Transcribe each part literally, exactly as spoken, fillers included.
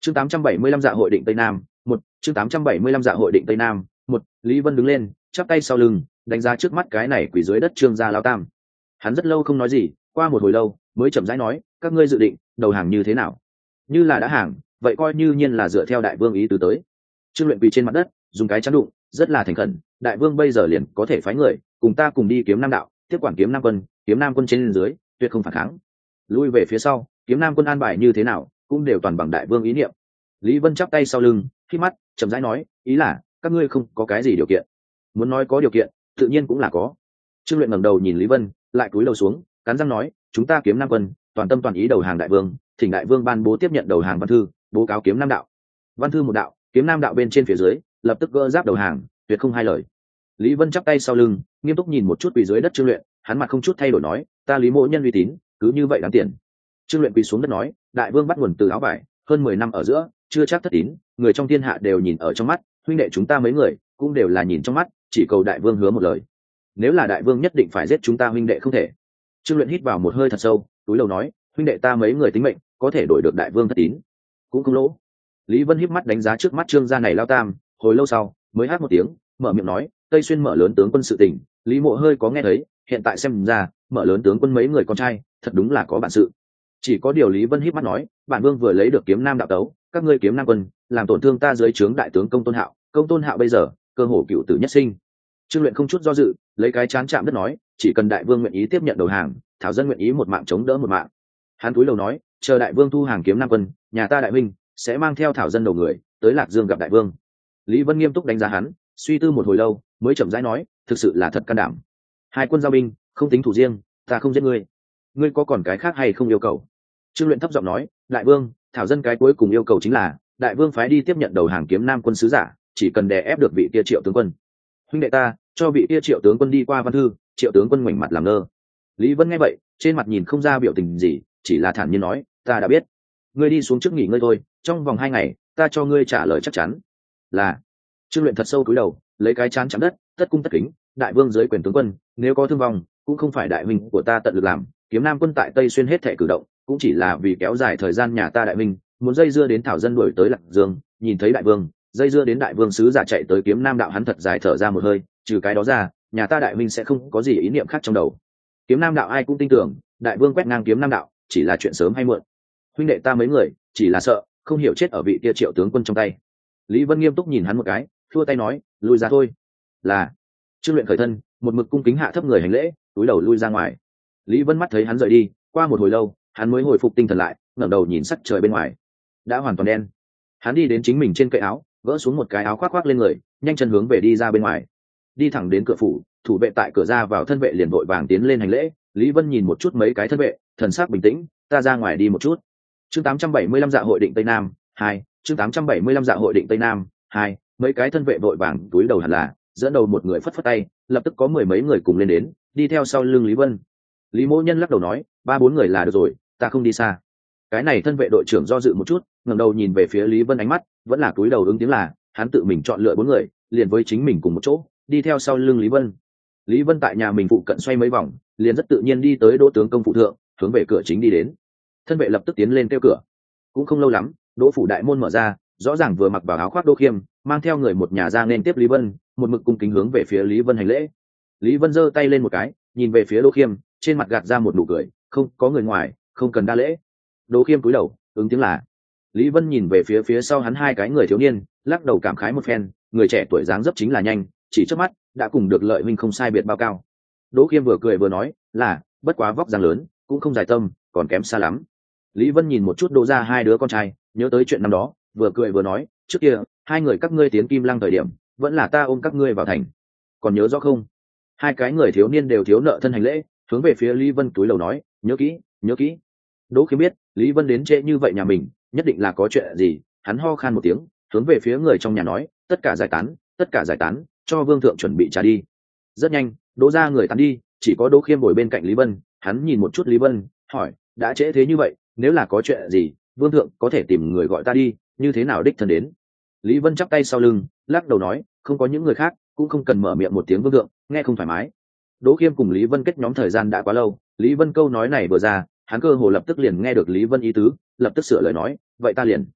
chương tám trăm bảy mươi lăm dạ hội định tây nam một chương tám trăm bảy mươi lăm dạ hội định tây nam một Lý Vân đứng lên chắp tay sau lưng đánh giá trước mắt cái này quỷ dưới đất trương gia lao tam. Hắn rất lâu không nói gì, qua một hồi lâu mới chậm rãi nói, các ngươi dự định đầu hàng như thế nào? Như là đã hàng, vậy coi như nhiên là dựa theo đại vương ý tứ tới. Trương Luyện quỳ trên mặt đất, dùng cái chắn đụng, rất là thành khẩn, đại vương bây giờ liền có thể phái người cùng ta cùng đi kiếm nam đạo, tiếp quản kiếm nam quân, kiếm nam quân trên dưới tuyệt không phản kháng. Lui về phía sau, kiếm nam quân an bài như thế nào cũng đều toàn bằng đại vương ý niệm. Lý Vân chắp tay sau lưng, khi mắt chậm rãi nói, ý là các ngươi không có cái gì điều kiện. Muốn nói có điều kiện, tự nhiên cũng là có. Trương Luyện ngẩng đầu nhìn Lý Vân, lại cúi đầu xuống, cắn răng nói, chúng ta kiếm nam quân toàn tâm toàn ý đầu hàng đại vương, thỉnh đại vương ban bố tiếp nhận đầu hàng văn thư, bố cáo kiếm nam đạo. Văn thư một đạo, kiếm nam đạo bên trên phía dưới lập tức gỡ giáp đầu hàng, tuyệt không hai lời. Lý Vân chắp tay sau lưng, nghiêm túc nhìn một chút quỳ dưới đất Trương Luyện, hắn mặt không chút thay đổi nói, ta Lý Mỗ nhân uy tín cứ như vậy đáng tiền. Trương Luyện quỳ xuống đất nói, đại vương bắt nguồn từ áo vải, hơn mười năm ở giữa chưa chắc thất tín, người trong thiên hạ đều nhìn ở trong mắt, huynh đệ chúng ta mấy người cũng đều là nhìn trong mắt, chỉ cầu đại vương hứa một lời, nếu là đại vương nhất định phải giết chúng ta huynh đệ không thể. Trương Luyện hít vào một hơi thật sâu, túi đầu nói, huynh đệ ta mấy người tính mệnh có thể đổi được đại vương thất tín cũng không lỗ. Lý Vân híp mắt đánh giá trước mắt Trương gia này lao tam, hồi lâu sau mới hát một tiếng, mở miệng nói, tây xuyên mở lớn tướng quân sự tình, Lý Mộ hơi có nghe thấy, hiện tại xem ra mở lớn tướng quân mấy người con trai thật đúng là có bản sự. Chỉ có điều Lý Vân híp mắt nói, bản vương vừa lấy được kiếm nam đạo tấu, các ngươi kiếm nam quân làm tổn thương ta dưới trướng đại tướng công tôn hạo, công tôn hạo bây giờ cơ hồ cựu tử nhất sinh. Trương Luyện không chút do dự, lấy cái chán chạm đất nói, chỉ cần đại vương nguyện ý tiếp nhận đầu hàng, thảo dân nguyện ý một mạng chống đỡ một mạng. Hắn cúi đầu nói, chờ đại vương thu hàng kiếm nam quân, nhà ta đại huynh sẽ mang theo thảo dân đầu người tới Lạc Dương gặp đại vương. Lý Vân nghiêm túc đánh giá hắn, suy tư một hồi lâu mới chậm rãi nói, thực sự là thật can đảm. Hai quân giao binh không tính thủ riêng, ta không giết ngươi, ngươi có còn cái khác hay không yêu cầu? Trương Luyện thấp giọng nói, đại vương, thảo dân cái cuối cùng yêu cầu chính là đại vương phái đi tiếp nhận đầu hàng kiếm nam quân sứ giả, chỉ cần đè ép được vị kia Triệu tướng quân. Huynh đệ ta cho vị kia Triệu tướng quân đi qua văn thư. Triệu tướng quân ngoảnh mặt làm ngơ. Lý Vân nghe vậy, trên mặt nhìn không ra biểu tình gì, chỉ là thản nhiên nói, ta đã biết, ngươi đi xuống trước nghỉ ngơi thôi, trong vòng hai ngày ta cho ngươi trả lời chắc chắn. Là. Trương Luyện thật sâu cúi đầu, lấy cái chán chạm đất, tất cung tất kính, đại vương dưới quyền tướng quân, nếu có thương vong cũng không phải đại huynh của ta tận lực làm, kiếm nam quân tại Tây Xuyên hết thảy cử động cũng chỉ là vì kéo dài thời gian nhà ta đại huynh muốn dây dưa đến thảo dân đuổi tới Lạc Dương, nhìn thấy đại vương dây dưa đến đại vương sứ giả chạy tới kiếm nam đạo, hắn thật dài thở ra một hơi, trừ cái đó ra nhà ta đại huynh sẽ không có gì ý niệm khác trong đầu. Kiếm nam đạo ai cũng tin tưởng đại vương quét ngang kiếm nam đạo chỉ là chuyện sớm hay muộn, huynh đệ ta mấy người chỉ là sợ không hiểu chết ở vị kia Triệu tướng quân trong tay. Lý Vân nghiêm túc nhìn hắn một cái, thua tay nói, lui ra thôi. Là. Trương Luyện khởi thân, một mực cung kính hạ thấp người hành lễ, túi đầu lui ra ngoài. Lý Vân mắt thấy hắn rời đi, qua một hồi lâu hắn mới hồi phục tinh thần lại, ngẩng đầu nhìn sắc trời bên ngoài đã hoàn toàn đen. Hắn đi đến chính mình trên cậy áo, gỡ xuống một cái áo khoác khoác lên người, nhanh chân hướng về đi ra bên ngoài. Đi thẳng đến cửa phủ, thủ vệ tại cửa ra vào thân vệ liền vội vàng tiến lên hành lễ. Lý Vân nhìn một chút mấy cái thân vệ, thần sắc bình tĩnh, ta ra ngoài đi một chút. Chương tám trăm bảy mươi lăm dạ hội định Tây Nam hai chương tám trăm bảy mươi lăm dạ hội định Tây Nam hai mấy cái thân vệ vội vàng túi đầu hẳn là dẫn đầu một người phất phất tay, lập tức có mười mấy người cùng lên đến, đi theo sau lưng Lý Vân. Lý Mỗ Nhân lắc đầu nói, ba bốn người là được rồi, ta không đi xa. Cái này thân vệ đội trưởng do dự một chút, ngẩng đầu nhìn về phía Lý Vân, ánh mắt vẫn là túi đầu ứng tiếng là, hắn tự mình chọn lựa bốn người, liền với chính mình cùng một chỗ, đi theo sau lưng Lý Vân. Lý Vân tại nhà mình phụ cận xoay mấy vòng, liền rất tự nhiên đi tới Đỗ tướng công phụ thượng, hướng về cửa chính đi đến. Thân vệ lập tức tiến lên kêu cửa. Cũng không lâu lắm, Đỗ phủ đại môn mở ra, rõ ràng vừa mặc vào áo khoác Đỗ Khiêm, mang theo người một nhà ra nên tiếp Lý Vân, một mực cung kính hướng về phía Lý Vân hành lễ. Lý Vân giơ tay lên một cái, nhìn về phía Đỗ Khiêm, trên mặt gạt ra một nụ cười, không có người ngoài, không cần đa lễ. Đỗ Khiêm cúi đầu ứng tiếng là. Lý Vân nhìn về phía phía sau hắn hai cái người thiếu niên, lắc đầu cảm khái một phen, người trẻ tuổi dáng dấp chính là nhanh, chỉ trước mắt đã cùng được Lợi huynh không sai biệt bao cao. Đỗ Khiêm vừa cười vừa nói, là bất quá vóc dáng lớn, cũng không dài tâm, còn kém xa lắm. Lý Vân nhìn một chút Đỗ ra hai đứa con trai, nhớ tới chuyện năm đó, vừa cười vừa nói, trước kia hai người các ngươi tiến Kim Lăng thời điểm, vẫn là ta ôm các ngươi vào thành, còn nhớ rõ không? Hai cái người thiếu niên đều thiếu nợ thân hành lễ, hướng về phía Lý Vân túi lầu nói, nhớ kỹ, nhớ kỹ. Đỗ Khiêm biết Lý Vân đến trễ như vậy nhà mình nhất định là có chuyện gì, hắn ho khan một tiếng, hướng về phía người trong nhà nói, tất cả giải tán, tất cả giải tán, cho vương thượng chuẩn bị trả đi. Rất nhanh, Đỗ ra người tán đi, chỉ có Đỗ Khiêm ngồi bên cạnh Lý Vân, hắn nhìn một chút Lý Vân, hỏi, đã trễ thế như vậy, nếu là có chuyện gì, vương thượng có thể tìm người gọi ta đi, như thế nào đích thân đến? Lý Vân chắp tay sau lưng, lắc đầu nói, không có những người khác, cũng không cần mở miệng một tiếng vương thượng, nghe không thoải mái. Đỗ Khiêm cùng Lý Vân kết nhóm thời gian đã quá lâu, Lý Vân câu nói này vừa ra, hắn cơ hồ lập tức liền nghe được Lý Vân ý tứ, lập tức sửa lời nói, vậy ta liền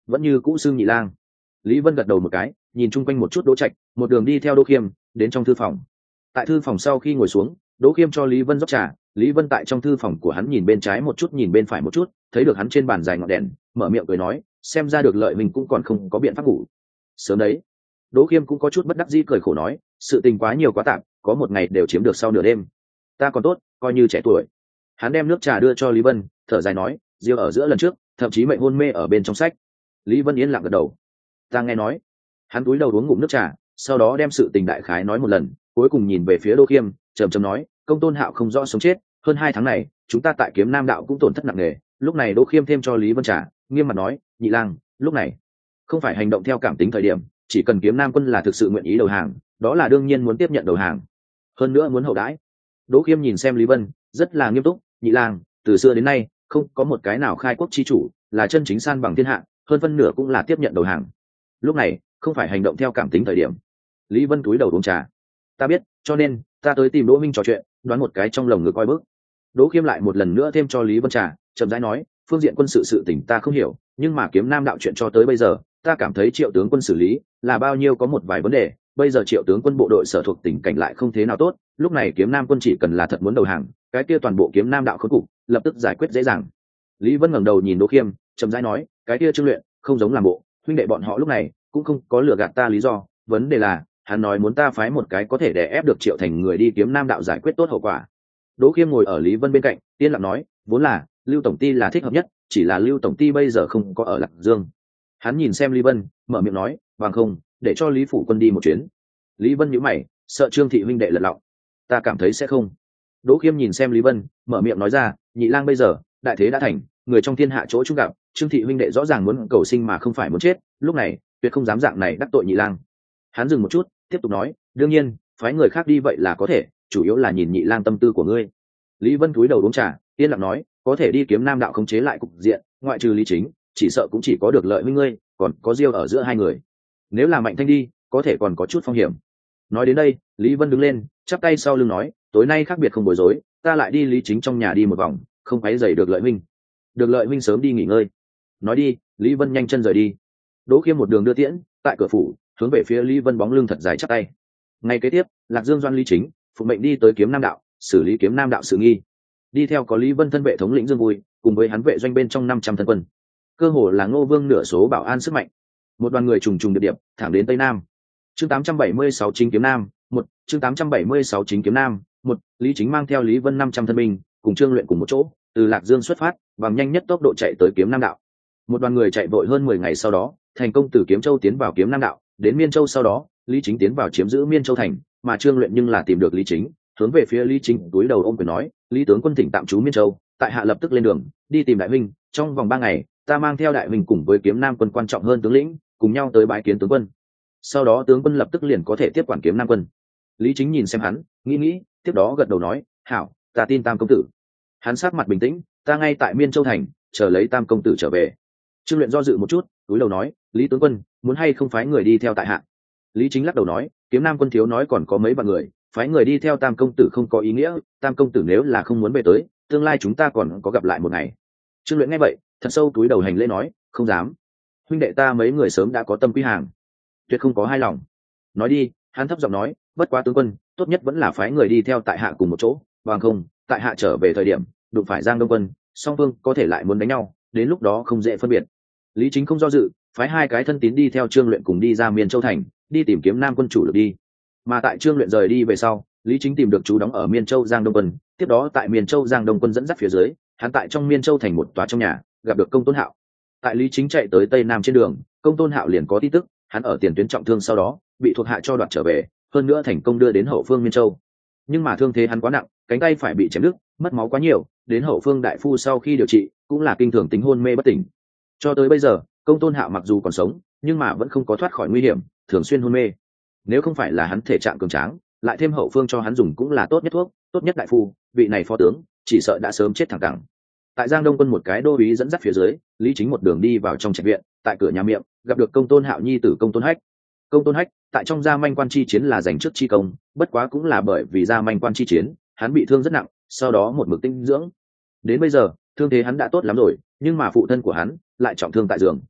vẫn như cũ xưng nhị lang. Lý Vân gật đầu một cái, nhìn chung quanh một chút Đỗ Trạch, một đường đi theo Đỗ Khiêm đến trong thư phòng. Tại thư phòng sau khi ngồi xuống, Đỗ Khiêm cho Lý Vân rót trà. Lý Vân tại trong thư phòng của hắn nhìn bên trái một chút, nhìn bên phải một chút, thấy được hắn trên bàn dài ngọn đèn, mở miệng cười nói, xem ra được lợi mình cũng còn không có biện pháp ngủ. Sớm đấy. Đỗ Khiêm cũng có chút bất đắc dĩ cười khổ nói, sự tình quá nhiều quá tạp, có một ngày đều chiếm được sau nửa đêm. Ta còn tốt, coi như trẻ tuổi. Hắn đem nước trà đưa cho Lý Vân, thở dài nói, Diêu ở giữa lần trước, thậm chí mệnh hôn mê ở bên trong sách. Lý Vân yên lặng gật đầu. Ta nghe nói. Hắn cúi đầu uống ngụm nước trà, sau đó đem sự tình đại khái nói một lần, cuối cùng nhìn về phía Đỗ Khiêm, trầm trầm nói, Công Tôn Hạo không rõ sống chết, hơn hai tháng này, chúng ta tại Kiếm Nam đạo cũng tổn thất nặng nề. Lúc này Đỗ Khiêm thêm cho Lý Vân trà, nghiêm mặt nói, nhị lang, lúc này không phải hành động theo cảm tính thời điểm, chỉ cần Kiếm Nam quân là thực sự nguyện ý đầu hàng, đó là đương nhiên muốn tiếp nhận đầu hàng, hơn nữa muốn hậu đãi. Đỗ Khiêm nhìn xem Lý Vân, rất là nghiêm túc, nhị lang, từ xưa đến nay, không có một cái nào khai quốc chi chủ là chân chính san bằng thiên hạ, hơn phân nửa cũng là tiếp nhận đầu hàng. Lúc này không phải hành động theo cảm tính thời điểm. Lý Vân cúi đầu uống trà. Ta biết, cho nên ta tới tìm Đỗ Minh trò chuyện, đoán một cái trong lồng ngực coi bước. Đỗ Khiêm lại một lần nữa thêm cho Lý Vân trà, chậm rãi nói, phương diện quân sự sự tình ta không hiểu, nhưng mà Kiếm Nam đạo chuyện cho tới bây giờ, ta cảm thấy Triệu tướng quân xử lý là bao nhiêu có một vài vấn đề. Bây giờ Triệu tướng quân bộ đội sở thuộc tình cảnh lại không thế nào tốt, lúc này Kiếm Nam quân chỉ cần là thật muốn đầu hàng, cái kia toàn bộ Kiếm Nam đạo khốn cục lập tức giải quyết dễ dàng. Lý Vân ngẩng đầu nhìn Đỗ Khiêm, chậm rãi nói, cái kia Trương Luyện không giống làm bộ, huynh đệ bọn họ lúc này cũng không có lừa gạt ta lý do, vấn đề là hắn nói muốn ta phái một cái có thể đè ép được Triệu Thành người đi Kiếm Nam đạo giải quyết tốt hậu quả. Đỗ Khiêm ngồi ở Lý Vân bên cạnh, yên lặng nói, vốn là Lưu tổng ty là thích hợp nhất, chỉ là Lưu tổng ty bây giờ không có ở Lạc Dương. Hắn nhìn xem Lý Vân, mở miệng nói, bằng không để cho Lý phủ quân đi một chuyến. Lý Vân nhíu mày, sợ Trương thị huynh đệ lật lọng. Ta cảm thấy sẽ không. Đỗ Khiêm nhìn xem Lý Vân, mở miệng nói ra, nhị lang bây giờ đại thế đã thành, người trong thiên hạ chỗ chung gặp, Trương thị huynh đệ rõ ràng muốn cầu sinh mà không phải muốn chết, lúc này tuyệt không dám dạng này đắc tội nhị lang. Hắn dừng một chút, tiếp tục nói, đương nhiên phái người khác đi vậy là có thể, chủ yếu là nhìn nhị lang tâm tư của ngươi. Lý Vân cúi đầu uống trà, yên lặng nói, có thể đi Kiếm Nam đạo khống chế lại cục diện, ngoại trừ Lý Chính, chỉ sợ cũng chỉ có được Lợi huynh ngươi, còn có Diêu ở giữa hai người. Nếu là Mạnh Thanh đi, có thể còn có chút phong hiểm. Nói đến đây, Lý Vân đứng lên, chắp tay sau lưng nói, tối nay khác biệt không bối rối, ta lại đi Lý Chính trong nhà đi một vòng, không quấy rầy được Lợi huynh. Được Lợi huynh sớm đi nghỉ ngơi. Nói đi, Lý Vân nhanh chân rời đi. Đỗ Khiêm một đường đưa tiễn, tại cửa phủ, hướng về phía Lý Vân bóng lưng thật dài chắp tay. Ngay kế tiếp, Lạc Dương Doan Lý Chính phụ mệnh đi tới Kiếm Nam đạo, xử lý Kiếm Nam đạo sự nghi. Đi theo có Lý Vân thân vệ thống lĩnh Dương Vui, cùng với hắn vệ doanh bên trong năm trăm thân quân, cơ hồ là Ngô Vương nửa số bảo an sức mạnh. Một đoàn người trùng trùng điệp điệp thẳng đến Tây Nam. Chương tám trăm bảy mươi sáu chính Kiếm Nam, một chương tám trăm bảy mươi sáu chính Kiếm Nam, một Lý Chính mang theo Lý Vân năm trăm thân binh, cùng Trương Luyện cùng một chỗ, từ Lạc Dương xuất phát, bằng nhanh nhất tốc độ chạy tới Kiếm Nam đạo. Một đoàn người chạy vội hơn mười ngày sau đó, thành công từ Kiếm Châu tiến vào Kiếm Nam đạo, đến Miên Châu sau đó, Lý Chính tiến vào chiếm giữ Miên Châu thành, mà Trương Luyện nhưng là tìm được Lý Chính, hướng về phía Lý Chính túi đầu ôm quyền nói, Lý tướng quân thỉnh tạm trú Miên Châu, tại hạ lập tức lên đường, đi tìm đại huynh, trong vòng ba ngày, ta mang theo đại huynh cùng với Kiếm Nam quân quan trọng hơn tướng lĩnh, cùng nhau tới bái kiến tướng quân. Sau đó tướng quân lập tức liền có thể tiếp quản Kiếm Nam quân. Lý Chính nhìn xem hắn, nghĩ nghĩ, tiếp đó gật đầu nói, hảo, ta tin Tam công tử. Hắn sát mặt bình tĩnh, ta ngay tại Miên Châu thành, chờ lấy Tam công tử trở về. Trương Luyện do dự một chút, túi đầu nói, Lý tướng quân, muốn hay không phái người đi theo tại hạ? Lý Chính lắc đầu nói, Kiếm Nam quân thiếu nói còn có mấy vạn người, phái người đi theo Tam công tử không có ý nghĩa, Tam công tử nếu là không muốn về tới, tương lai chúng ta còn có gặp lại một ngày. Trương Luyện nghe vậy, thật sâu túi đầu hành lễ nói, không dám, huynh đệ ta mấy người sớm đã có tâm quý hàng, tuyệt không có hai lòng. Nói đi, hắn thấp giọng nói, bất quá tướng quân, tốt nhất vẫn là phái người đi theo tại hạ cùng một chỗ, bằng không, tại hạ trở về thời điểm đụng phải Giang Đông quân, song phương có thể lại muốn đánh nhau, đến lúc đó không dễ phân biệt. Lý Chính không do dự, phái hai cái thân tín đi theo Trương Luyện cùng đi ra Miên Châu thành, đi tìm Kiếm Nam quân chủ lực đi. Mà tại Trương Luyện rời đi về sau, Lý Chính tìm được chú đóng ở Miên Châu Giang Đông quân, tiếp đó tại Miên Châu Giang Đông quân dẫn dắt phía dưới, hắn tại trong Miên Châu thành một tòa trong nhà gặp được Công Tôn Hạo. Tại Lý Chính chạy tới Tây Nam trên đường, Công Tôn Hạo liền có tin tức, hắn ở tiền tuyến trọng thương sau đó bị thuộc hạ cho đoạt trở về, hơn nữa thành công đưa đến hậu phương Miên Châu. Nhưng mà thương thế hắn quá nặng, cánh tay phải bị chém đứt, mất máu quá nhiều, đến hậu phương đại phu sau khi điều trị cũng là kinh thường tính hôn mê bất tỉnh. Cho tới bây giờ, Công Tôn Hạo mặc dù còn sống, nhưng mà vẫn không có thoát khỏi nguy hiểm, thường xuyên hôn mê. Nếu không phải là hắn thể trạng cường tráng, lại thêm hậu phương cho hắn dùng cũng là tốt nhất thuốc, tốt nhất đại phu, vị này phó tướng chỉ sợ đã sớm chết thẳng cẳng. Tại Giang Đông quân một cái đô úy dẫn dắt phía dưới, Lý Chính một đường đi vào trong trạch viện, tại cửa nhà miệng gặp được Công Tôn Hạo nhi tử Công Tôn Hách. Công Tôn Hách tại trong Gia Manh quan chi chiến là giành trước chi công, bất quá cũng là bởi vì Gia Manh quan chi chiến, hắn bị thương rất nặng, sau đó một mực tinh dưỡng. Đến bây giờ, thương thế hắn đã tốt lắm rồi, nhưng mà phụ thân của hắn lại trọng thương tại giường.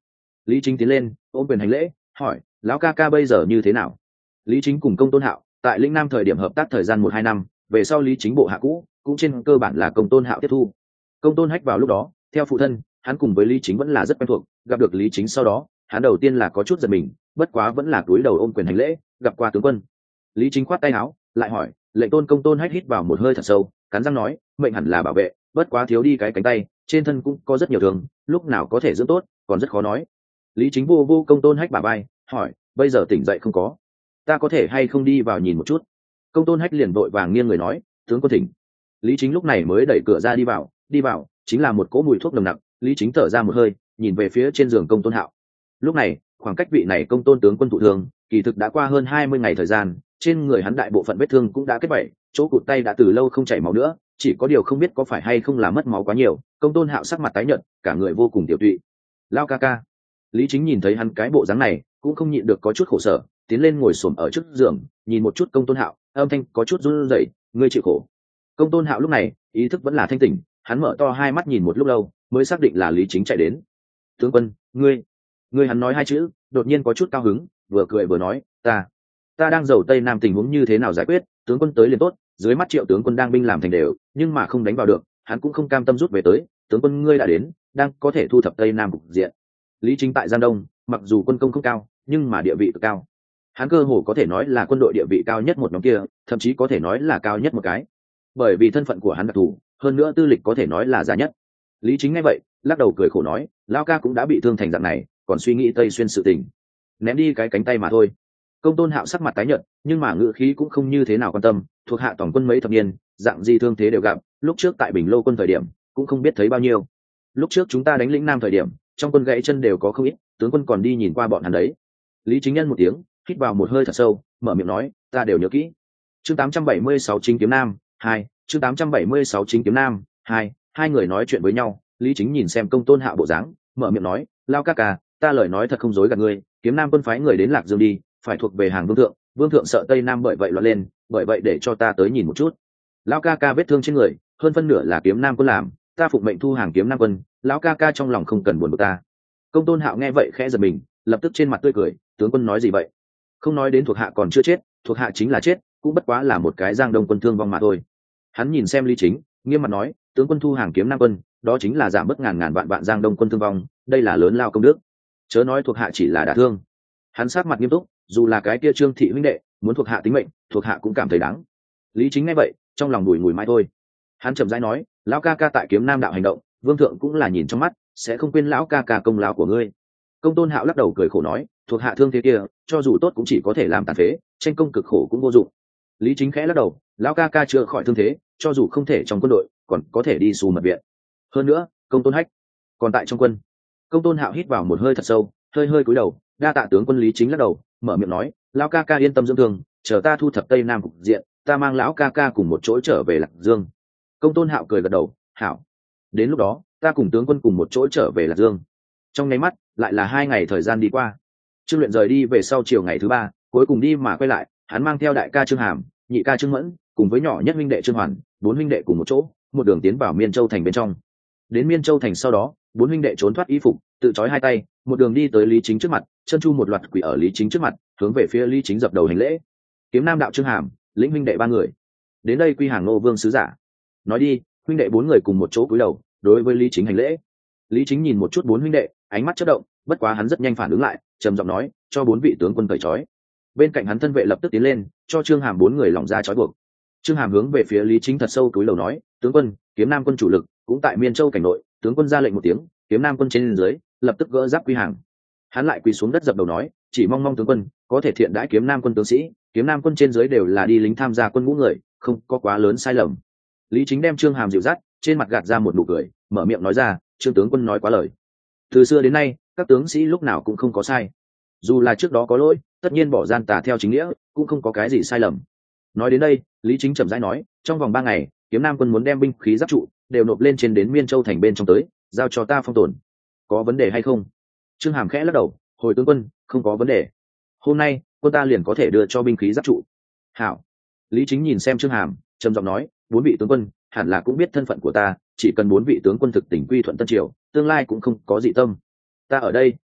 Lý Chính tiến lên ôm quyền hành lễ hỏi lão ca ca bây giờ như thế nào. Lý Chính cùng Công Tôn Hạo tại lĩnh nam thời điểm hợp tác thời gian một hai năm, về sau Lý Chính bộ hạ cũ cũng trên cơ bản là Công Tôn Hạo tiếp thu. Công Tôn Hách vào lúc đó theo phụ thân, hắn cùng với Lý Chính vẫn là rất quen thuộc, gặp được Lý Chính sau đó hắn đầu tiên là có chút giật mình, bất quá vẫn là cúi đầu ôm quyền hành lễ gặp qua tướng quân. Lý Chính khoát tay áo lại hỏi lệnh tôn. Công Tôn Hách hít vào một hơi thật sâu cắn răng nói mệnh hẳn là bảo vệ, bất quá thiếu đi cái cánh tay, trên thân cũng có rất nhiều thương, lúc nào có thể dưỡng tốt còn rất khó nói. Lý Chính vô vô Công Tôn Hách bả vai hỏi bây giờ tỉnh dậy không có, ta có thể hay không đi vào nhìn một chút. Công Tôn Hách liền vội vàng nghiêng người nói tướng quân thỉnh. Lý Chính lúc này mới đẩy cửa ra đi vào, đi vào chính là một cỗ mùi thuốc nồng nặc. Lý Chính thở ra một hơi nhìn về phía trên giường Công Tôn Hạo. Lúc này khoảng cách vị này Công Tôn tướng quân thụ thương kỳ thực đã qua hơn hai mươi ngày thời gian, trên người hắn đại bộ phận vết thương cũng đã kết vảy, chỗ cụt tay đã từ lâu không chảy máu nữa, chỉ có điều không biết có phải hay không là mất máu quá nhiều. Công Tôn Hạo sắc mặt tái nhợt, cả người vô cùng tiểu tụy. Lao ca ca. Lý Chính nhìn thấy hắn cái bộ dáng này cũng không nhịn được có chút khổ sở, tiến lên ngồi xổm ở trước giường nhìn một chút Công Tôn Hạo, âm thanh có chút run rẩy ngươi chịu khổ. Công Tôn Hạo lúc này ý thức vẫn là thanh tỉnh, hắn mở to hai mắt nhìn một lúc lâu mới xác định là Lý Chính chạy đến. Tướng quân ngươi ngươi hắn nói hai chữ đột nhiên có chút cao hứng, vừa cười vừa nói ta ta đang giàu Tây Nam tình huống như thế nào giải quyết, tướng quân tới liền tốt. Dưới mắt Triệu tướng quân đang binh làm thành đều nhưng mà không đánh vào được, hắn cũng không cam tâm rút về tới. Tướng quân ngươi đã đến, đang có thể thu thập Tây Nam cục diện. Lý Chính tại Giang Đông mặc dù quân công không cao nhưng mà địa vị cực cao, hắn cơ hồ có thể nói là quân đội địa vị cao nhất một nhóm kia, thậm chí có thể nói là cao nhất một cái, bởi vì thân phận của hắn đặc thù, hơn nữa tư lịch có thể nói là giá nhất. Lý Chính nghe vậy lắc đầu cười khổ nói lao ca cũng đã bị thương thành dạng này còn suy nghĩ Tây Xuyên sự tình, ném đi cái cánh tay mà thôi. Công Tôn Hạo sắc mặt tái nhợt nhưng mà ngữ khí cũng không như thế nào quan tâm, thuộc hạ tổng quân mấy thập niên dạng gì thương thế đều gặp, lúc trước tại Bình Lô quân thời điểm cũng không biết thấy bao nhiêu, lúc trước chúng ta đánh lĩnh Nam thời điểm trong quân gãy chân đều có không ít, tướng quân còn đi nhìn qua bọn hắn đấy. Lý Chính nhân một tiếng hít vào một hơi thật sâu mở miệng nói ta đều nhớ kỹ. Chương tám trăm bảy mươi sáu Chính kiếm Nam hai. Chương tám trăm bảy mươi sáu Chính kiếm Nam hai. Hai người nói chuyện với nhau, Lý Chính nhìn xem Công Tôn Hạo bộ dáng mở miệng nói lao ca ca ta lời nói thật không dối gạt ngươi, kiếm Nam quân phái người đến Lạc Dương đi, phải thuộc về hàng vương thượng, vương thượng sợ Tây Nam bởi vậy loạn lên, bởi vậy để cho ta tới nhìn một chút. Lão ca ca vết thương trên người hơn phân nửa là kiếm Nam quân làm, ta phụng mệnh thu hàng kiếm Nam quân, lão ca ca trong lòng không cần buồn bực ta. Công Tôn Hạo nghe vậy khẽ giật mình, lập tức trên mặt tươi cười tướng quân nói gì vậy, không nói đến thuộc hạ còn chưa chết, thuộc hạ chính là chết cũng bất quá là một cái Giang Đông quân thương vong mà thôi. Hắn nhìn xem Lý Chính nghiêm mặt nói tướng quân thu hàng kiếm Nam quân đó chính là giảm bớt ngàn ngàn vạn vạn Giang Đông quân thương vong, đây là lớn lao công đức, chớ nói thuộc hạ chỉ là đả thương. Hắn sát mặt nghiêm túc dù là cái kia Trương thị huynh đệ muốn thuộc hạ tính mệnh thuộc hạ cũng cảm thấy đáng. Lý Chính nghe vậy trong lòng đùi ngùi mãi thôi, hắn chậm rãi nói lão ca ca tại kiếm Nam đạo hành động vương thượng cũng là nhìn trong mắt, sẽ không quên lão ca ca công lao của ngươi. Công Tôn Hạo lắc đầu cười khổ nói thuộc hạ thương thế kia cho dù tốt cũng chỉ có thể làm tàn phế, tranh công cực khổ cũng vô dụng. Lý Chính khẽ lắc đầu lão ca ca chữa khỏi thương thế cho dù không thể trong quân đội còn có thể đi xù mật viện, hơn nữa Công Tôn Hách còn tại trong quân. Công Tôn Hạo hít vào một hơi thật sâu hơi hơi cúi đầu đa tạ tướng quân. Lý Chính lắc đầu mở miệng nói lão ca ca yên tâm dưỡng thương, chờ ta thu thập Tây Nam cục diện ta mang lão ca ca cùng một chỗ trở về Lạc Dương. Công Tôn Hạo cười gật đầu hảo, đến lúc đó ta cùng tướng quân cùng một chỗ trở về Lạc Dương. Trong nháy mắt lại là hai ngày thời gian đi qua. Trương Luyện rời đi về sau chiều ngày thứ ba cuối cùng đi mà quay lại, hắn mang theo đại ca Trương Hàm, nhị ca Trương Mẫn cùng với nhỏ nhất huynh đệ Trương Hoàn, bốn huynh đệ cùng một chỗ một đường tiến vào Miên Châu thành bên trong. Đến Miên Châu thành sau đó bốn huynh đệ trốn thoát y phục tự trói hai tay một đường đi tới Lý Chính trước mặt, chân chu một loạt quỷ ở Lý Chính trước mặt hướng về phía Lý Chính dập đầu hành lễ. Kiếm Nam đạo Trương Hàm lĩnh huynh đệ ba người đến đây quy hàng Nô Vương sứ giả. Nói đi huynh đệ bốn người cùng một chỗ cúi đầu đối với Lý Chính hành lễ. Lý Chính nhìn một chút bốn huynh đệ ánh mắt chớp động, bất quá hắn rất nhanh phản ứng lại trầm giọng nói cho bốn vị tướng quân cởi trói. Bên cạnh hắn thân vệ lập tức tiến lên cho Trương Hàm bốn người lỏng ra trói buộc. Trương Hàm hướng về phía Lý Chính thật sâu cúi đầu nói tướng quân kiếm Nam quân chủ lực cũng tại Miên Châu cảnh nội, tướng quân ra lệnh một tiếng kiếm Nam quân trên dưới lập tức gỡ giáp quy hàng. Hắn lại quỳ xuống đất dập đầu nói chỉ mong mong tướng quân có thể thiện đãi kiếm Nam quân tướng sĩ, kiếm Nam quân trên dưới đều là đi lính tham gia quân ngũ người, không có quá lớn sai lầm. Lý Chính đem Trương Hàm dịu dắt trên mặt gạt ra một nụ cười mở miệng nói ra Trương tướng quân nói quá lời, từ xưa đến nay các tướng sĩ lúc nào cũng không có sai, dù là trước đó có lỗi tất nhiên bỏ gian tà theo chính nghĩa cũng không có cái gì sai lầm. Nói đến đây Lý Chính chậm rãi nói trong vòng ba ngày kiếm Nam quân muốn đem binh khí giáp trụ đều nộp lên trên đến Miên Châu thành bên trong tới, giao cho ta phong tồn, có vấn đề hay không? Trương Hàm khẽ lắc đầu hồi tướng quân không có vấn đề, hôm nay quân ta liền có thể đưa cho binh khí giáp trụ. Hảo. Lý Chính nhìn xem Trương Hàm trầm giọng nói bốn vị tướng quân hẳn là cũng biết thân phận của ta, chỉ cần bốn vị tướng quân thực tình quy thuận Tân Triều tương lai cũng không có dị tâm. Ta ở đây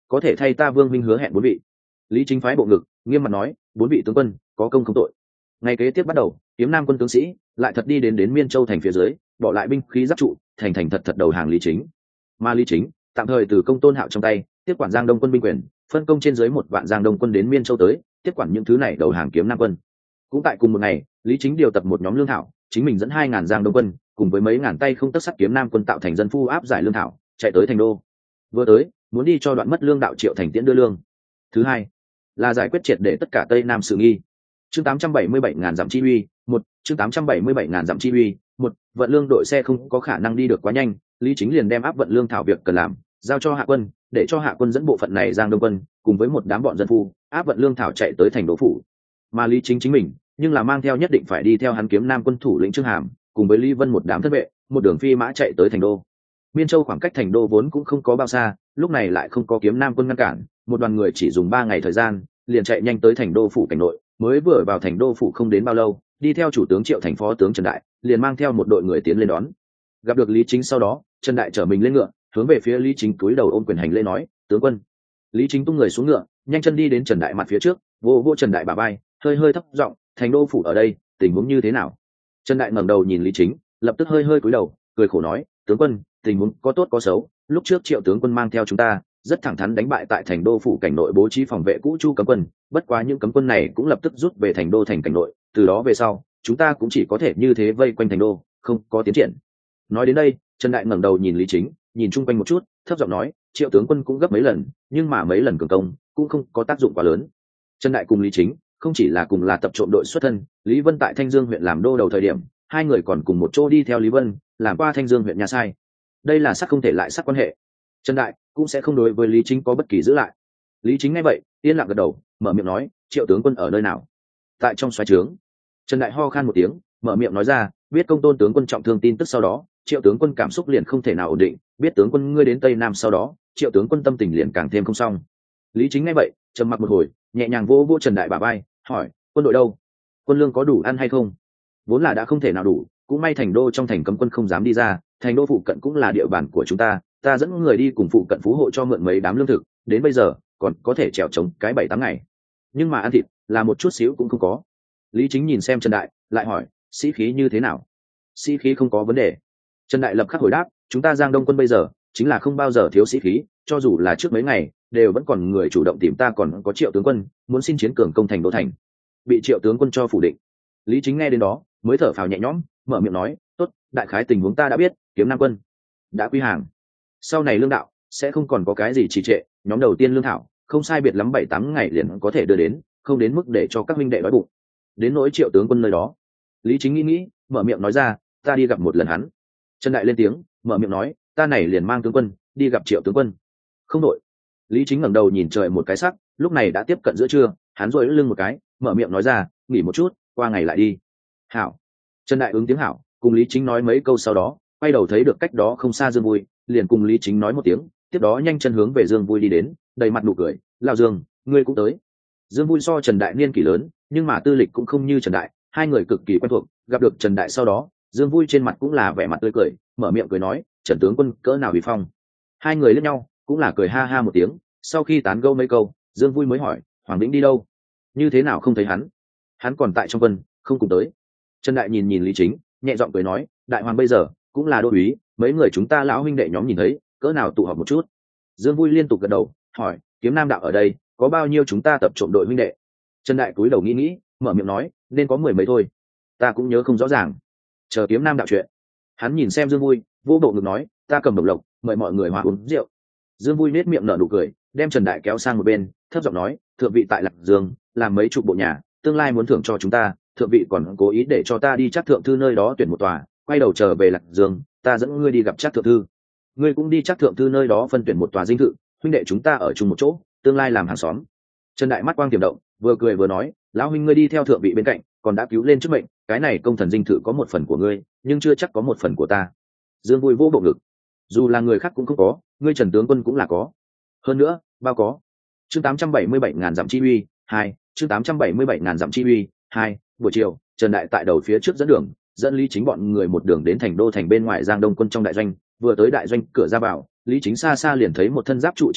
có thể thay ta vương minh hứa hẹn bốn vị. Lý Chính phái bộ ngực nghiêm mặt nói, bốn vị tướng quân có công không tội. Ngày kế tiếp bắt đầu, kiếm nam quân tướng sĩ lại thật đi đến đến Miên Châu thành phía dưới, bỏ lại binh khí giáp trụ, thành thành thật thật đầu hàng Lý Chính. Mà Lý Chính tạm thời từ Công Tôn Hạo trong tay tiếp quản Giang Đông quân binh quyền, phân công trên dưới một vạn Giang Đông quân đến Miên Châu tới tiếp quản những thứ này đầu hàng kiếm nam quân. Cũng tại cùng một ngày, Lý Chính điều tập một nhóm lương thảo, chính mình dẫn hai ngàn Giang Đông quân cùng với mấy ngàn tay không tất sắt kiếm nam quân tạo thành dân phu áp giải lương thảo, chạy tới thành đô. Vừa tới, muốn đi cho đoạn mất lương đạo Triệu Thành tiễn đưa lương. Thứ hai là giải quyết triệt để tất cả Tây Nam sự nghi. Chương tám trăm bảy mươi bảy ngàn dặm chi uy, một, chương tám trăm bảy mươi bảy ngàn dặm chi uy, một, vận lương đội xe không có khả năng đi được quá nhanh, Lý Chính liền đem áp vận lương thảo việc cần làm giao cho Hạ quân, để cho Hạ quân dẫn bộ phận này Giang Đông quân cùng với một đám bọn dân phu áp vận lương thảo chạy tới thành đô phủ. Mà Lý Chính chính mình nhưng là mang theo nhất định phải đi theo hắn kiếm nam quân thủ lĩnh Trương Hàm cùng với Lý Vân một đám thân vệ, một đường phi mã chạy tới thành đô. Miên Châu khoảng cách thành đô vốn cũng không có bao xa, lúc này lại không có kiếm nam quân ngăn cản, một đoàn người chỉ dùng ba ngày thời gian liền chạy nhanh tới thành đô phủ cảnh nội. Mới vừa vào thành đô phủ không đến bao lâu, đi theo chủ tướng Triệu Thành phó tướng Trần Đại liền mang theo một đội người tiến lên đón. Gặp được Lý Chính sau đó, Trần Đại trở mình lên ngựa, hướng về phía Lý Chính cúi đầu ôm quyền hành lễ nói, tướng quân. Lý Chính tung người xuống ngựa, nhanh chân đi đến Trần Đại mặt phía trước, vô vô Trần Đại bả vai, hơi hơi thấp giọng, thành đô phủ ở đây tình huống như thế nào? Trần Đại ngẩng đầu nhìn Lý Chính, lập tức hơi hơi cúi đầu, cười khổ nói, tướng quân, tình huống có tốt có xấu, lúc trước Triệu tướng quân mang theo chúng ta rất thẳng thắn đánh bại tại thành đô phủ cảnh nội bố trí phòng vệ cũ Chu cấm quân, bất quá những cấm quân này cũng lập tức rút về thành đô thành cảnh nội, từ đó về sau chúng ta cũng chỉ có thể như thế vây quanh thành đô, không có tiến triển. Nói đến đây, Trần Đại ngẩng đầu nhìn Lý Chính, nhìn chung quanh một chút, thấp giọng nói, Triệu tướng quân cũng gấp mấy lần, nhưng mà mấy lần cường công cũng không có tác dụng quá lớn. Trần Đại cùng Lý Chính không chỉ là cùng là tập trộm đội xuất thân, Lý Vân tại Thanh Dương huyện làm đô đầu thời điểm, hai người còn cùng một chỗ đi theo Lý Vân làm qua Thanh Dương huyện nhà sai. Đây là sắc không thể lại sắc quan hệ. Trần Đại cũng sẽ không đối với Lý Chính có bất kỳ giữ lại. Lý Chính nghe vậy, yên lặng gật đầu, mở miệng nói, Triệu tướng quân ở nơi nào? Tại trong xoáy trướng. Trần Đại ho khan một tiếng, mở miệng nói ra, biết Công Tôn tướng quân trọng thương tin tức sau đó, Triệu tướng quân cảm xúc liền không thể nào ổn định, biết tướng quân ngươi đến Tây Nam sau đó, Triệu tướng quân tâm tình liền càng thêm không xong. Lý Chính nghe vậy, trầm mặc một hồi, nhẹ nhàng vỗ vỗ Trần Đại bả vai, hỏi, quân đội đâu? Quân lương có đủ ăn hay không? Vốn là đã không thể nào đủ, cũng may thành đô trong thành cấm quân không dám đi ra, thành đô phụ cận cũng là địa bàn của chúng ta, ta dẫn người đi cùng phụ cận phú hộ cho mượn mấy đám lương thực, đến bây giờ còn có thể trèo trống cái bảy tám ngày, nhưng mà ăn thịt là một chút xíu cũng không có. Lý Chính nhìn xem Trần Đại, lại hỏi, sĩ khí như thế nào? Sĩ khí không có vấn đề. Trần Đại lập khắc hồi đáp, chúng ta Giang Đông quân bây giờ chính là không bao giờ thiếu sĩ khí, cho dù là trước mấy ngày đều vẫn còn người chủ động tìm ta, còn có Triệu tướng quân muốn xin chiến cường công thành đô thành, bị Triệu tướng quân cho phủ định. Lý Chính nghe đến đó mới thở phào nhẹ nhõm, mở miệng nói, tốt, đại khái tình huống ta đã biết, kiếm nam quân đã quy hàng, sau này lương đạo sẽ không còn có cái gì trì trệ, nhóm đầu tiên lương thảo không sai biệt lắm bảy tám ngày liền có thể đưa đến, không đến mức để cho các minh đệ đói bụng. Đến nỗi Triệu tướng quân nơi đó, Lý Chính nghĩ nghĩ, mở miệng nói ra, ta đi gặp một lần hắn. Trần Đại lên tiếng, mở miệng nói, ta này liền mang tướng quân đi gặp Triệu tướng quân. Không đội. Lý Chính ngẩng đầu nhìn trời một cái sắc, lúc này đã tiếp cận giữa trưa, hắn duỗi lưng một cái, mở miệng nói ra, nghỉ một chút, qua ngày lại đi. Hảo. Trần Đại ứng tiếng hảo, cùng Lý Chính nói mấy câu sau đó, quay đầu thấy được cách đó không xa Dương Vui, liền cùng Lý Chính nói một tiếng, tiếp đó nhanh chân hướng về Dương Vui đi đến, đầy mặt nụ cười, lão Dương, ngươi cũng tới. Dương Vui so Trần Đại niên kỷ lớn, nhưng mà tư lịch cũng không như Trần Đại, hai người cực kỳ quen thuộc, gặp được Trần Đại sau đó, Dương Vui trên mặt cũng là vẻ mặt tươi cười, mở miệng cười nói, Trần tướng quân cỡ nào uy phong. Hai người liếc nhau, cũng là cười ha ha một tiếng, sau khi tán gẫu mấy câu, Dương Vui mới hỏi, Hoàng Vĩnh đi đâu? Như thế nào không thấy hắn? Hắn còn tại trong quân, không cùng tới. Trần Đại nhìn nhìn Lý Chính, nhẹ giọng cười nói, đại hoàng bây giờ cũng là đô úy, mấy người chúng ta lão huynh đệ nhóm nhìn thấy, cỡ nào tụ họp một chút. Dương Vui liên tục gật đầu, hỏi, kiếm nam đạo ở đây có bao nhiêu chúng ta tập trộm đội huynh đệ? Trần Đại cúi đầu nghĩ nghĩ, mở miệng nói, nên có mười mấy thôi, ta cũng nhớ không rõ ràng, chờ kiếm nam đạo chuyện. Hắn nhìn xem Dương Vui, vô bộ ngực nói, ta cầm độc lộc mời mọi người hòa uống rượu. Dương Vui nết miệng nở nụ cười, đem Trần Đại kéo sang một bên, thấp giọng nói, thượng vị tại Lạc Dương làm mấy chục bộ nhà, tương lai muốn thưởng cho chúng ta, thượng vị còn cố ý để cho ta đi chắc thượng thư nơi đó tuyển một tòa, quay đầu trở về Lạc Dương, ta dẫn ngươi đi gặp chắc thượng thư, ngươi cũng đi chắc thượng thư nơi đó phân tuyển một tòa dinh thự, huynh đệ chúng ta ở chung một chỗ, tương lai làm hàng xóm. Trần Đại mắt quang tiềm động, vừa cười vừa nói, lão huynh ngươi đi theo thượng vị bên cạnh, còn đã cứu lên chức mệnh, cái này công thần dinh thự có một phần của ngươi, nhưng chưa chắc có một phần của ta. Dương Vui vô bộ ngực, dù là người khác cũng không có, ngươi Trần tướng quân cũng là có, hơn nữa bao có. Chương tám trăm bảy mươi bảy ngàn dặm chi uy hai, chương tám trăm bảy mươi bảy ngàn dặm chi uy hai. Buổi chiều, Trần Đại tại đầu phía trước dẫn đường, dẫn Lý Chính bọn người một đường đến thành đô thành bên ngoài Giang Đông quân trong đại doanh. Vừa tới đại doanh cửa ra vào, Lý Chính xa xa liền thấy một thân giáp trụ Triệu Thành,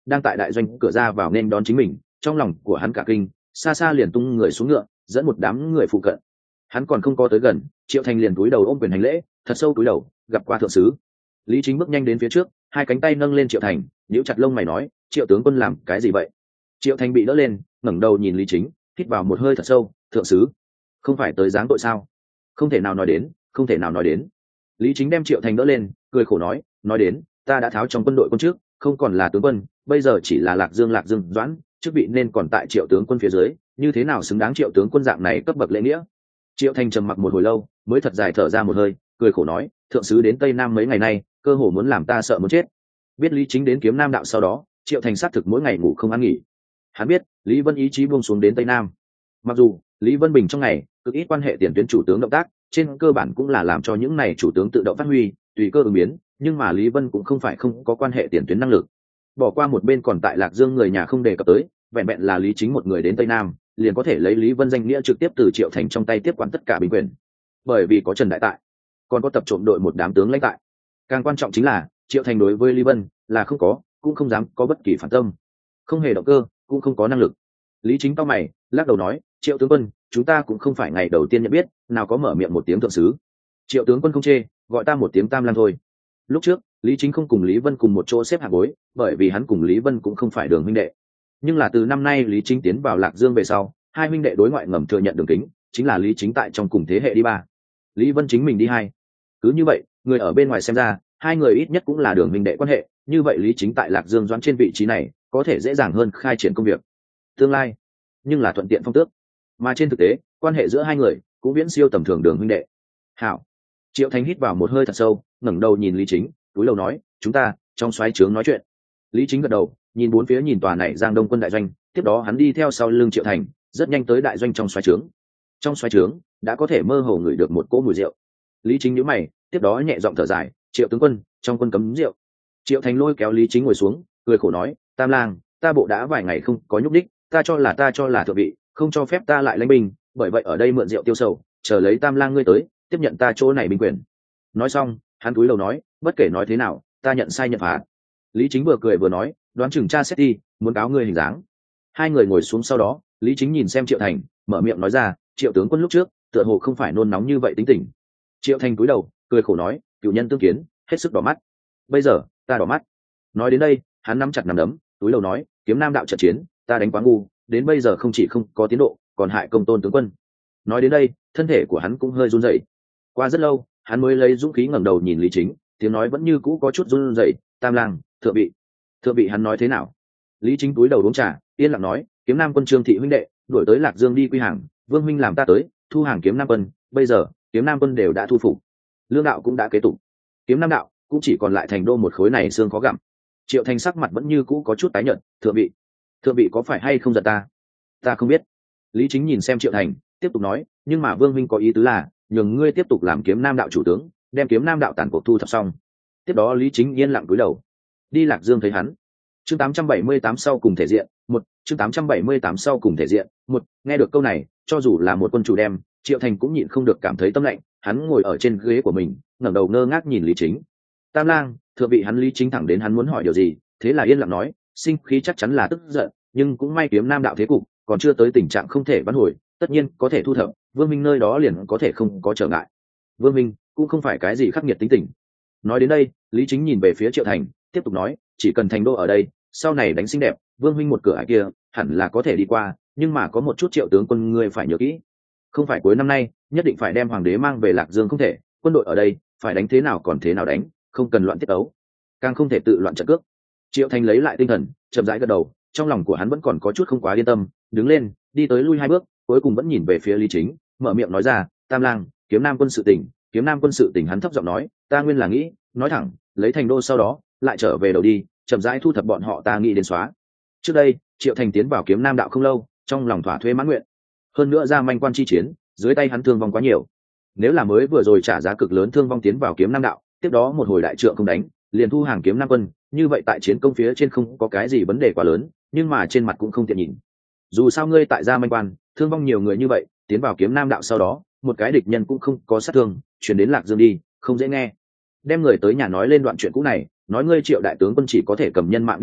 đang tại đại doanh cửa ra vào nên đón chính mình, trong lòng của hắn cả kinh, xa xa liền tung người xuống ngựa, dẫn một đám người phụ cận. Hắn còn không có tới gần, Triệu Thành liền cúi đầu ôm quyền hành lễ, thật sâu cúi đầu, gặp qua thượng sứ. Lý Chính bước nhanh đến phía trước, hai cánh tay nâng lên Triệu Thành, nhíu chặt lông mày nói, Triệu tướng quân làm cái gì vậy? Triệu Thành bị đỡ lên, ngẩng đầu nhìn Lý Chính, hít vào một hơi thật sâu, thượng sứ, không phải tới giáng tội sao? Không thể nào nói đến, không thể nào nói đến. Lý Chính đem Triệu Thành đỡ lên, cười khổ nói, nói đến, ta đã tháo trong quân đội quân trước, không còn là tướng quân, bây giờ chỉ là Lạc Dương Lạc Dương Doãn, chức vị nên còn tại Triệu tướng quân phía dưới, như thế nào xứng đáng Triệu tướng quân dạng này cấp bậc lễ nghĩa? Triệu Thành trầm mặc một hồi lâu, mới thật dài thở ra một hơi, cười khổ nói, thượng sứ đến Tây Nam mấy ngày nay, cơ hồ muốn làm ta sợ muốn chết. Biết Lý Chính đến Kiếm Nam đạo sau đó, Triệu Thành xác thực mỗi ngày ngủ không ăn nghỉ. Hắn biết Lý Vân ý chí buông xuống đến Tây Nam. Mặc dù Lý Vân Bình trong ngày cực ít quan hệ tiền tuyến chủ tướng động tác, trên cơ bản cũng là làm cho những này chủ tướng tự động phát huy, tùy cơ ứng biến, nhưng mà Lý Vân cũng không phải không có quan hệ tiền tuyến năng lực. Bỏ qua một bên còn tại Lạc Dương người nhà không đề cập tới, vẹn vẹn là Lý Chính một người đến Tây Nam, liền có thể lấy Lý Vân danh nghĩa trực tiếp từ Triệu Thành trong tay tiếp quản tất cả binh quyền. Bởi vì có Trần Đại tại, còn có tập trộm đội một đám tướng lãnh tại. Càng quan trọng chính là Triệu Thành đối với Lý Vân là không có, cũng không dám có bất kỳ phản tâm, không hề động cơ, cũng không có năng lực. Lý Chính cao mày, lắc đầu nói, Triệu tướng quân, chúng ta cũng không phải ngày đầu tiên nhận biết, nào có mở miệng một tiếng thượng sứ. Triệu tướng quân không chê, gọi ta một tiếng Tam Lang thôi. Lúc trước Lý Chính không cùng Lý Vân cùng một chỗ xếp hạng bối, bởi vì hắn cùng Lý Vân cũng không phải đường huynh đệ. Nhưng là từ năm nay Lý Chính tiến vào Lạc Dương về sau, hai huynh đệ đối ngoại ngầm thừa nhận đường kính, chính là Lý Chính tại trong cùng thế hệ đi ba, Lý Vân chính mình đi hai. Cứ như vậy, người ở bên ngoài xem ra, hai người ít nhất cũng là đường huynh đệ quan hệ, như vậy Lý Chính tại Lạc Dương Doãn trên vị trí này, có thể dễ dàng hơn khai triển công việc tương lai, nhưng là thuận tiện phong tước. Mà trên thực tế, quan hệ giữa hai người cũng viễn siêu tầm thường đường huynh đệ. Hảo. Triệu Thành hít vào một hơi thật sâu, ngẩng đầu nhìn Lý Chính, túi lầu nói, chúng ta trong xoáy trướng nói chuyện. Lý Chính gật đầu, nhìn bốn phía nhìn tòa này Giang Đông quân đại doanh, tiếp đó hắn đi theo sau lưng Triệu Thành, rất nhanh tới đại doanh trong xoáy trướng. Trong xoáy trướng đã có thể mơ hồ ngửi được một cỗ mùi rượu. Lý Chính nhíu mày, tiếp đó nhẹ giọng thở dài, Triệu tướng quân, trong quân cấm rượu. Triệu Thành lôi kéo Lý Chính ngồi xuống, cười khổ nói, Tam Lang, ta bộ đã vài ngày không có nhúc đích, ta cho là ta cho là thượng vị, không cho phép ta lại lãnh binh, bởi vậy ở đây mượn rượu tiêu sầu, chờ lấy Tam Lang ngươi tới, tiếp nhận ta chỗ này binh quyền. Nói xong, hắn cúi đầu nói, bất kể nói thế nào, ta nhận sai nhận phạt. Lý Chính vừa cười vừa nói, đoán chừng cha xét đi, muốn cáo ngươi hình dáng. Hai người ngồi xuống sau đó, Lý Chính nhìn xem Triệu Thành, mở miệng nói ra, Triệu tướng quân lúc trước tựa hồ không phải nôn nóng như vậy tính tình. Triệu Thành cúi đầu, cười khổ nói, cựu nhân tương kiến, hết sức đỏ mắt. Bây giờ ta đỏ mắt. Nói đến đây, hắn nắm chặt nắm đấm, túi đầu nói, Kiếm Nam đạo trận chiến, ta đánh quá ngu, đến bây giờ không chỉ không có tiến độ, còn hại công tôn tướng quân. Nói đến đây, thân thể của hắn cũng hơi run rẩy. Qua rất lâu, hắn mới lấy dũng khí ngẩng đầu nhìn Lý Chính, tiếng nói vẫn như cũ có chút run rẩy, Tam Lang, thượng vị. Thượng vị hắn nói thế nào? Lý Chính túi đầu uống trà, yên lặng nói, Kiếm Nam quân Trương thị huynh đệ đuổi tới Lạc Dương đi quy hàng, Vương huynh làm ta tới thu hàng Kiếm Nam quân, bây giờ Kiếm Nam quân đều đã thu phục, lương đạo cũng đã kế tục, Kiếm Nam đạo cũng chỉ còn lại thành đô một khối này xương khó gặm. Triệu Thành sắc mặt vẫn như cũ có chút tái nhợt, thượng vị, thượng vị có phải hay không giận ta? Ta không biết. Lý Chính nhìn xem Triệu Thành, tiếp tục nói, nhưng mà Vương huynh có ý tứ là nhường ngươi tiếp tục làm Kiếm Nam đạo chủ tướng, đem Kiếm Nam đạo tàn cuộc thu thập xong. Tiếp đó Lý Chính yên lặng cúi đầu. Đi Lạc Dương thấy hắn. Chương tám trăm bảy mươi tám sau cùng thể diện, một, chương tám trăm bảy mươi tám sau cùng thể diện, một, nghe được câu này, cho dù là một quân chủ đem, Triệu Thành cũng nhịn không được cảm thấy tâm lạnh, hắn ngồi ở trên ghế của mình, ngẩng đầu ngơ ngác nhìn Lý Chính. Tam Lang, thượng vị hắn Lý Chính thẳng đến hắn muốn hỏi điều gì, thế là yên lặng nói, sinh khí chắc chắn là tức giận, nhưng cũng may Kiếm Nam đạo thế cục còn chưa tới tình trạng không thể vãn hồi, tất nhiên có thể thu thập, Vương minh nơi đó liền có thể không có trở ngại. Vương minh cũng không phải cái gì khắc nghiệt tính tình. Nói đến đây, Lý Chính nhìn về phía Triệu Thành, tiếp tục nói, chỉ cần thành đô ở đây, sau này đánh xinh đẹp, Vương huynh một cửa ải kia hẳn là có thể đi qua, nhưng mà có một chút Triệu tướng quân ngươi phải nhớ kỹ, không phải cuối năm nay nhất định phải đem hoàng đế mang về Lạc Dương không thể, quân đội ở đây phải đánh thế nào còn thế nào đánh, không cần loạn tiết ấu, càng không thể tự loạn trận cước. Triệu Thành lấy lại tinh thần, chậm rãi gật đầu, trong lòng của hắn vẫn còn có chút không quá yên tâm, đứng lên, đi tới lui hai bước, cuối cùng vẫn nhìn về phía Lý Chính, mở miệng nói ra, Tam Lang, Kiếm Nam quân sự tình, Kiếm Nam quân sự tình hắn thấp giọng nói, ta nguyên là nghĩ, nói thẳng, lấy thành đô sau đó, lại trở về đầu đi, chậm rãi thu thập bọn họ ta nghĩ đến xóa. Trước đây, Triệu Thành tiến vào Kiếm Nam đạo không lâu, trong lòng thỏa thuê mãn nguyện. Hơn nữa ra manh quan chi chiến, dưới tay hắn thương vong quá nhiều. Nếu là mới vừa rồi trả giá cực lớn thương vong tiến vào Kiếm Nam đạo, tiếp đó một hồi đại trượng không đánh, liền thu hàng Kiếm Nam quân, như vậy tại chiến công phía trên không có cái gì vấn đề quá lớn, nhưng mà trên mặt cũng không tiện nhìn. Dù sao ngươi tại gia manh quan, thương vong nhiều người như vậy, tiến vào Kiếm Nam đạo sau đó, một cái địch nhân cũng không có sát thương, chuyển đến Lạc Dương đi, không dễ nghe. Đem người tới nhà nói lên đoạn chuyện cũ này, nói ngươi Triệu đại tướng quân chỉ có thể cầm nhân mạng đi lấp,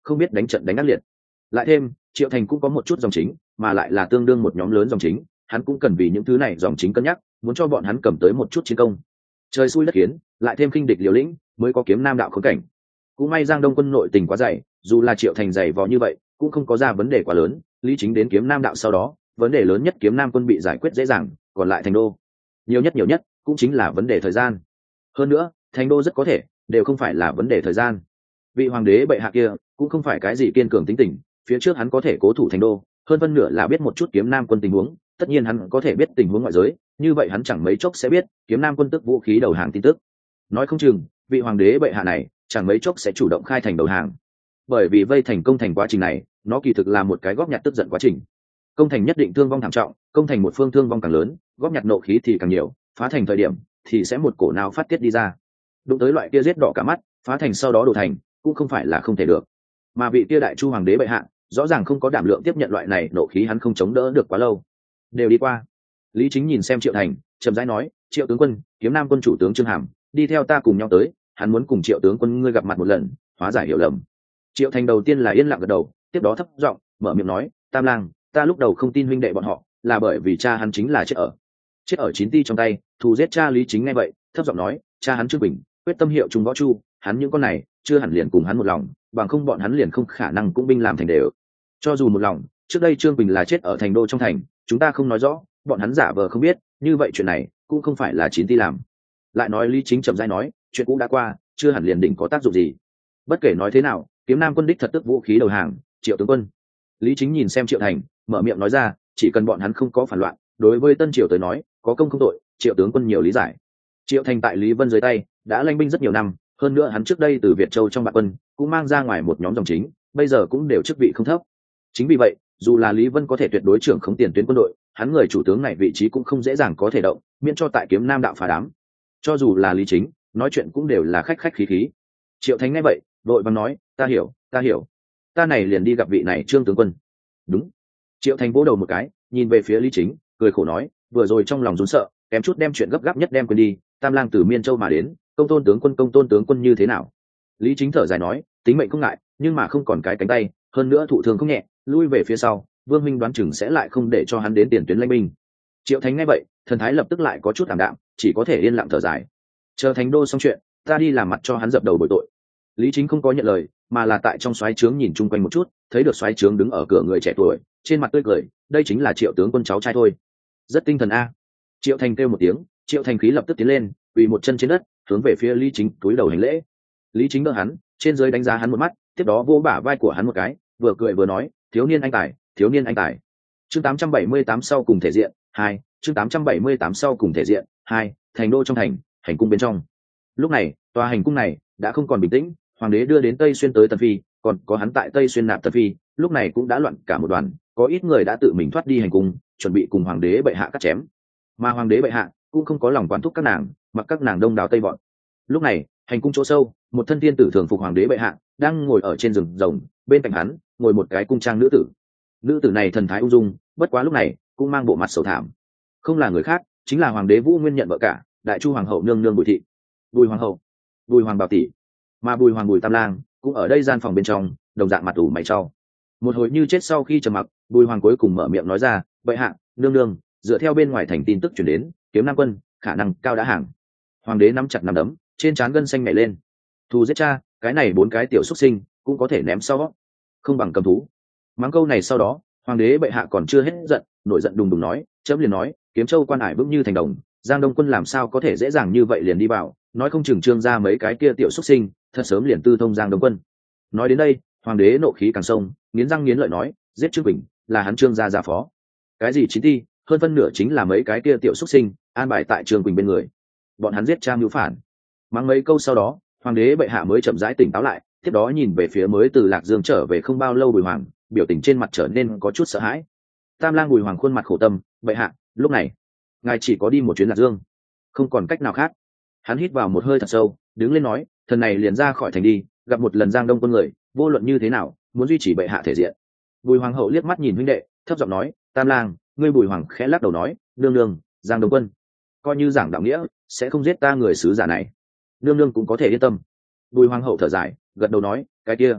không biết đánh trận đánh ác liệt. Lại thêm Triệu Thành cũng có một chút dòng chính, mà lại là tương đương một nhóm lớn dòng chính, hắn cũng cần vì những thứ này dòng chính cân nhắc, muốn cho bọn hắn cầm tới một chút chiến công. Trời xui đất khiến, lại thêm khinh địch liều lĩnh, mới có kiếm nam đạo khốn cảnh. Cũng may Giang Đông quân nội tình quá dày, dù là Triệu Thành dày vò như vậy, cũng không có ra vấn đề quá lớn. Lý Chính đến kiếm nam đạo sau đó, vấn đề lớn nhất kiếm nam quân bị giải quyết dễ dàng, còn lại thành đô, nhiều nhất nhiều nhất cũng chính là vấn đề thời gian. Hơn nữa, thành đô rất có thể đều không phải là vấn đề thời gian. Vị hoàng đế bệ hạ kia cũng không phải cái gì kiên cường tính tình, phía trước hắn có thể cố thủ thành đô, hơn phân nửa là biết một chút kiếm nam quân tình huống, tất nhiên hắn có thể biết tình huống ngoại giới, như vậy hắn chẳng mấy chốc sẽ biết kiếm nam quân tức vũ khí đầu hàng tin tức. Nói không chừng vị hoàng đế bệ hạ này chẳng mấy chốc sẽ chủ động khai thành đầu hàng, bởi vì vây thành công thành quá trình này nó kỳ thực là một cái góp nhặt tức giận quá trình. Công thành nhất định thương vong thảm trọng, công thành một phương thương vong càng lớn, góp nhặt nộ khí thì càng nhiều, phá thành thời điểm thì sẽ một cổ nào phát tiết đi ra. Đụng tới loại kia giết đỏ cả mắt, phá thành sau đó đổ thành cũng không phải là không thể được, mà vị kia đại chu hoàng đế bệ hạ rõ ràng không có đảm lượng tiếp nhận loại này nộ khí, hắn không chống đỡ được quá lâu. Đều đi qua. Lý Chính nhìn xem Triệu Thành, chậm rãi nói, Triệu tướng quân, kiếm nam quân chủ tướng Trương Hàm đi theo ta cùng nhau tới, hắn muốn cùng Triệu tướng quân ngươi gặp mặt một lần, hóa giải hiểu lầm. Triệu Thành đầu tiên là yên lặng gật đầu, tiếp đó thấp giọng mở miệng nói, Tam Lang, ta lúc đầu không tin huynh đệ bọn họ, là bởi vì cha hắn chính là chết ở chết ở chín ti trong tay, thù giết cha. Lý Chính nghe vậy thấp giọng nói, cha hắn Trương Bình quyết tâm hiệu trung võ chu, hắn những con này chưa hẳn liền cùng hắn một lòng, bằng không bọn hắn liền không khả năng cũng binh làm thành đều. Cho dù một lòng, trước đây Trương Bình là chết ở thành đô trong thành, chúng ta không nói rõ, bọn hắn giả vờ không biết, như vậy chuyện này cũng không phải là chín ti làm. Lại nói Lý Chính chậm rãi nói, chuyện cũ đã qua, chưa hẳn liền định có tác dụng gì. Bất kể nói thế nào, kiếm nam quân đích thật tức vũ khí đầu hàng. Triệu tướng quân. Lý Chính nhìn xem Triệu Thành, mở miệng nói ra, chỉ cần bọn hắn không có phản loạn, đối với Tân Triều tới nói, có công không tội, Triệu tướng quân nhiều lý giải. Triệu Thành tại Lý Vân dưới tay đã lãnh binh rất nhiều năm, hơn nữa hắn trước đây từ Việt Châu trong bạc quân cũng mang ra ngoài một nhóm dòng chính, bây giờ cũng đều chức vị không thấp. Chính vì vậy, dù là Lý Vân có thể tuyệt đối trưởng khống tiền tuyến quân đội, hắn người chủ tướng này vị trí cũng không dễ dàng có thể động, miễn cho tại kiếm nam đạo phá đám. Cho dù là Lý Chính nói chuyện cũng đều là khách khách khí khí. Triệu Thành nghe vậy đội vàng nói, ta hiểu ta hiểu, ta này liền đi gặp vị này Trương tướng quân. Đúng. Triệu Thành vỗ đầu một cái, nhìn về phía Lý Chính, cười khổ nói, vừa rồi trong lòng run sợ, kém chút đem chuyện gấp gáp nhất đem quên đi. Tam Lang từ Miên Châu mà đến, công tôn tướng quân công tôn tướng quân như thế nào? Lý Chính thở dài nói, tính mệnh không ngại, nhưng mà không còn cái cánh tay, hơn nữa thụ thương không nhẹ, lui về phía sau, Vương Minh đoán chừng sẽ lại không để cho hắn đến tiền tuyến lãnh binh. Triệu Thành nghe vậy thần thái lập tức lại có chút ảm đạm, chỉ có thể yên lặng thở dài. Chờ thành đô xong chuyện, ta đi làm mặt cho hắn dập đầu bồi tội. Lý Chính không có nhận lời, mà là tại trong xoáy trướng nhìn chung quanh một chút, thấy được xoáy trướng đứng ở cửa người trẻ tuổi, trên mặt tươi cười, đây chính là Triệu tướng quân cháu trai thôi. Rất tinh thần a. Triệu Thành kêu một tiếng, Triệu Thành khí lập tức tiến lên, quỳ một chân trên đất, hướng về phía Lý Chính cúi đầu hành lễ. Lý Chính đỡ hắn, trên dưới đánh giá hắn một mắt, tiếp đó vỗ bả vai của hắn một cái, vừa cười vừa nói, thiếu niên anh tài, thiếu niên anh tài. Chương tám trăm bảy mươi tám sau cùng thể diện hai, chương tám trăm bảy mươi tám sau cùng thể diện hai, thành đô trong thành, hành cung bên trong. Lúc này, tòa hành cung này đã không còn bình tĩnh, hoàng đế đưa đến Tây Xuyên tới Tần Phi, còn có hắn tại Tây Xuyên nạp Tần Phi, lúc này cũng đã loạn cả một đoàn, có ít người đã tự mình thoát đi hành cung, chuẩn bị cùng hoàng đế bệ hạ cắt chém. Mà hoàng đế bệ hạ cũng không có lòng quản thúc các nàng, mặc các nàng đông đảo tây bọn. Lúc này, hành cung chỗ sâu, một thân tiên tử thường phục hoàng đế bệ hạ đang ngồi ở trên giường rồng, bên cạnh hắn ngồi một cái cung trang nữ tử. Nữ tử này thần thái ung dung, bất quá lúc này cũng mang bộ mặt sầu thảm, không là người khác, chính là hoàng đế Vũ Nguyên nhận vợ cả, đại chu hoàng hậu nương nương Bùi thị. Bùi hoàng hậu, Bùi hoàng bảo tỷ, mà Bùi hoàng Bùi Tam Lang cũng ở đây gian phòng bên trong, đồng dạng mặt ủ mày trao. Một hồi như chết sau khi trầm mặc, Bùi hoàng cuối cùng mở miệng nói ra, bệ hạ, nương nương, dựa theo bên ngoài thành tin tức truyền đến, kiếm nam quân khả năng cao đã hàng. Hoàng đế nắm chặt nắm đấm, trên trán gân xanh nhảy lên. Thù giết cha, cái này bốn cái tiểu xuất sinh cũng có thể ném sau, không bằng cầm thú. Mắng câu này sau đó, hoàng đế bệ hạ còn chưa hết giận, nổi giận đùng đùng nói, chấm liền nói, kiếm châu quan hải vững như thành đồng, Giang Đông quân làm sao có thể dễ dàng như vậy liền đi vào, nói không chừng Trương ra mấy cái kia tiểu xuất sinh thật sớm liền tư thông Giang Đông quân. Nói đến đây, hoàng đế nộ khí càng sông, nghiến răng nghiến lợi nói, giết Trương Bình là hắn Trương gia gia phó. Cái gì chín ti, hơn phân nửa chính là mấy cái kia tiểu xuất sinh an bài tại Trương Quỳnh bên người, bọn hắn giết cha mưu phản. Mắng mấy câu sau đó, hoàng đế bệ hạ mới chậm rãi tỉnh táo lại, tiếp đó nhìn về phía mới từ Lạc Dương trở về không bao lâu Bùi hoàng, biểu tình trên mặt trở nên có chút sợ hãi. Tam Lang Bùi hoàng khuôn mặt khổ tâm, bệ hạ, lúc này ngài chỉ có đi một chuyến Lạc Dương, không còn cách nào khác. Hắn hít vào một hơi thật sâu, đứng lên nói, thần này liền ra khỏi thành đi, gặp một lần Giang Đông quân người, vô luận như thế nào muốn duy trì bệ hạ thể diện. Bùi hoàng hậu liếc mắt nhìn huynh đệ, thấp giọng nói, Tam Lang, ngươi. Bùi hoàng khẽ lắc đầu nói, nương nương, Giang Đông quân coi như giảng đạo nghĩa sẽ không giết ta người sứ giả này, nương nương cũng có thể yên tâm. Bùi hoàng hậu thở dài, gật đầu nói, cái kia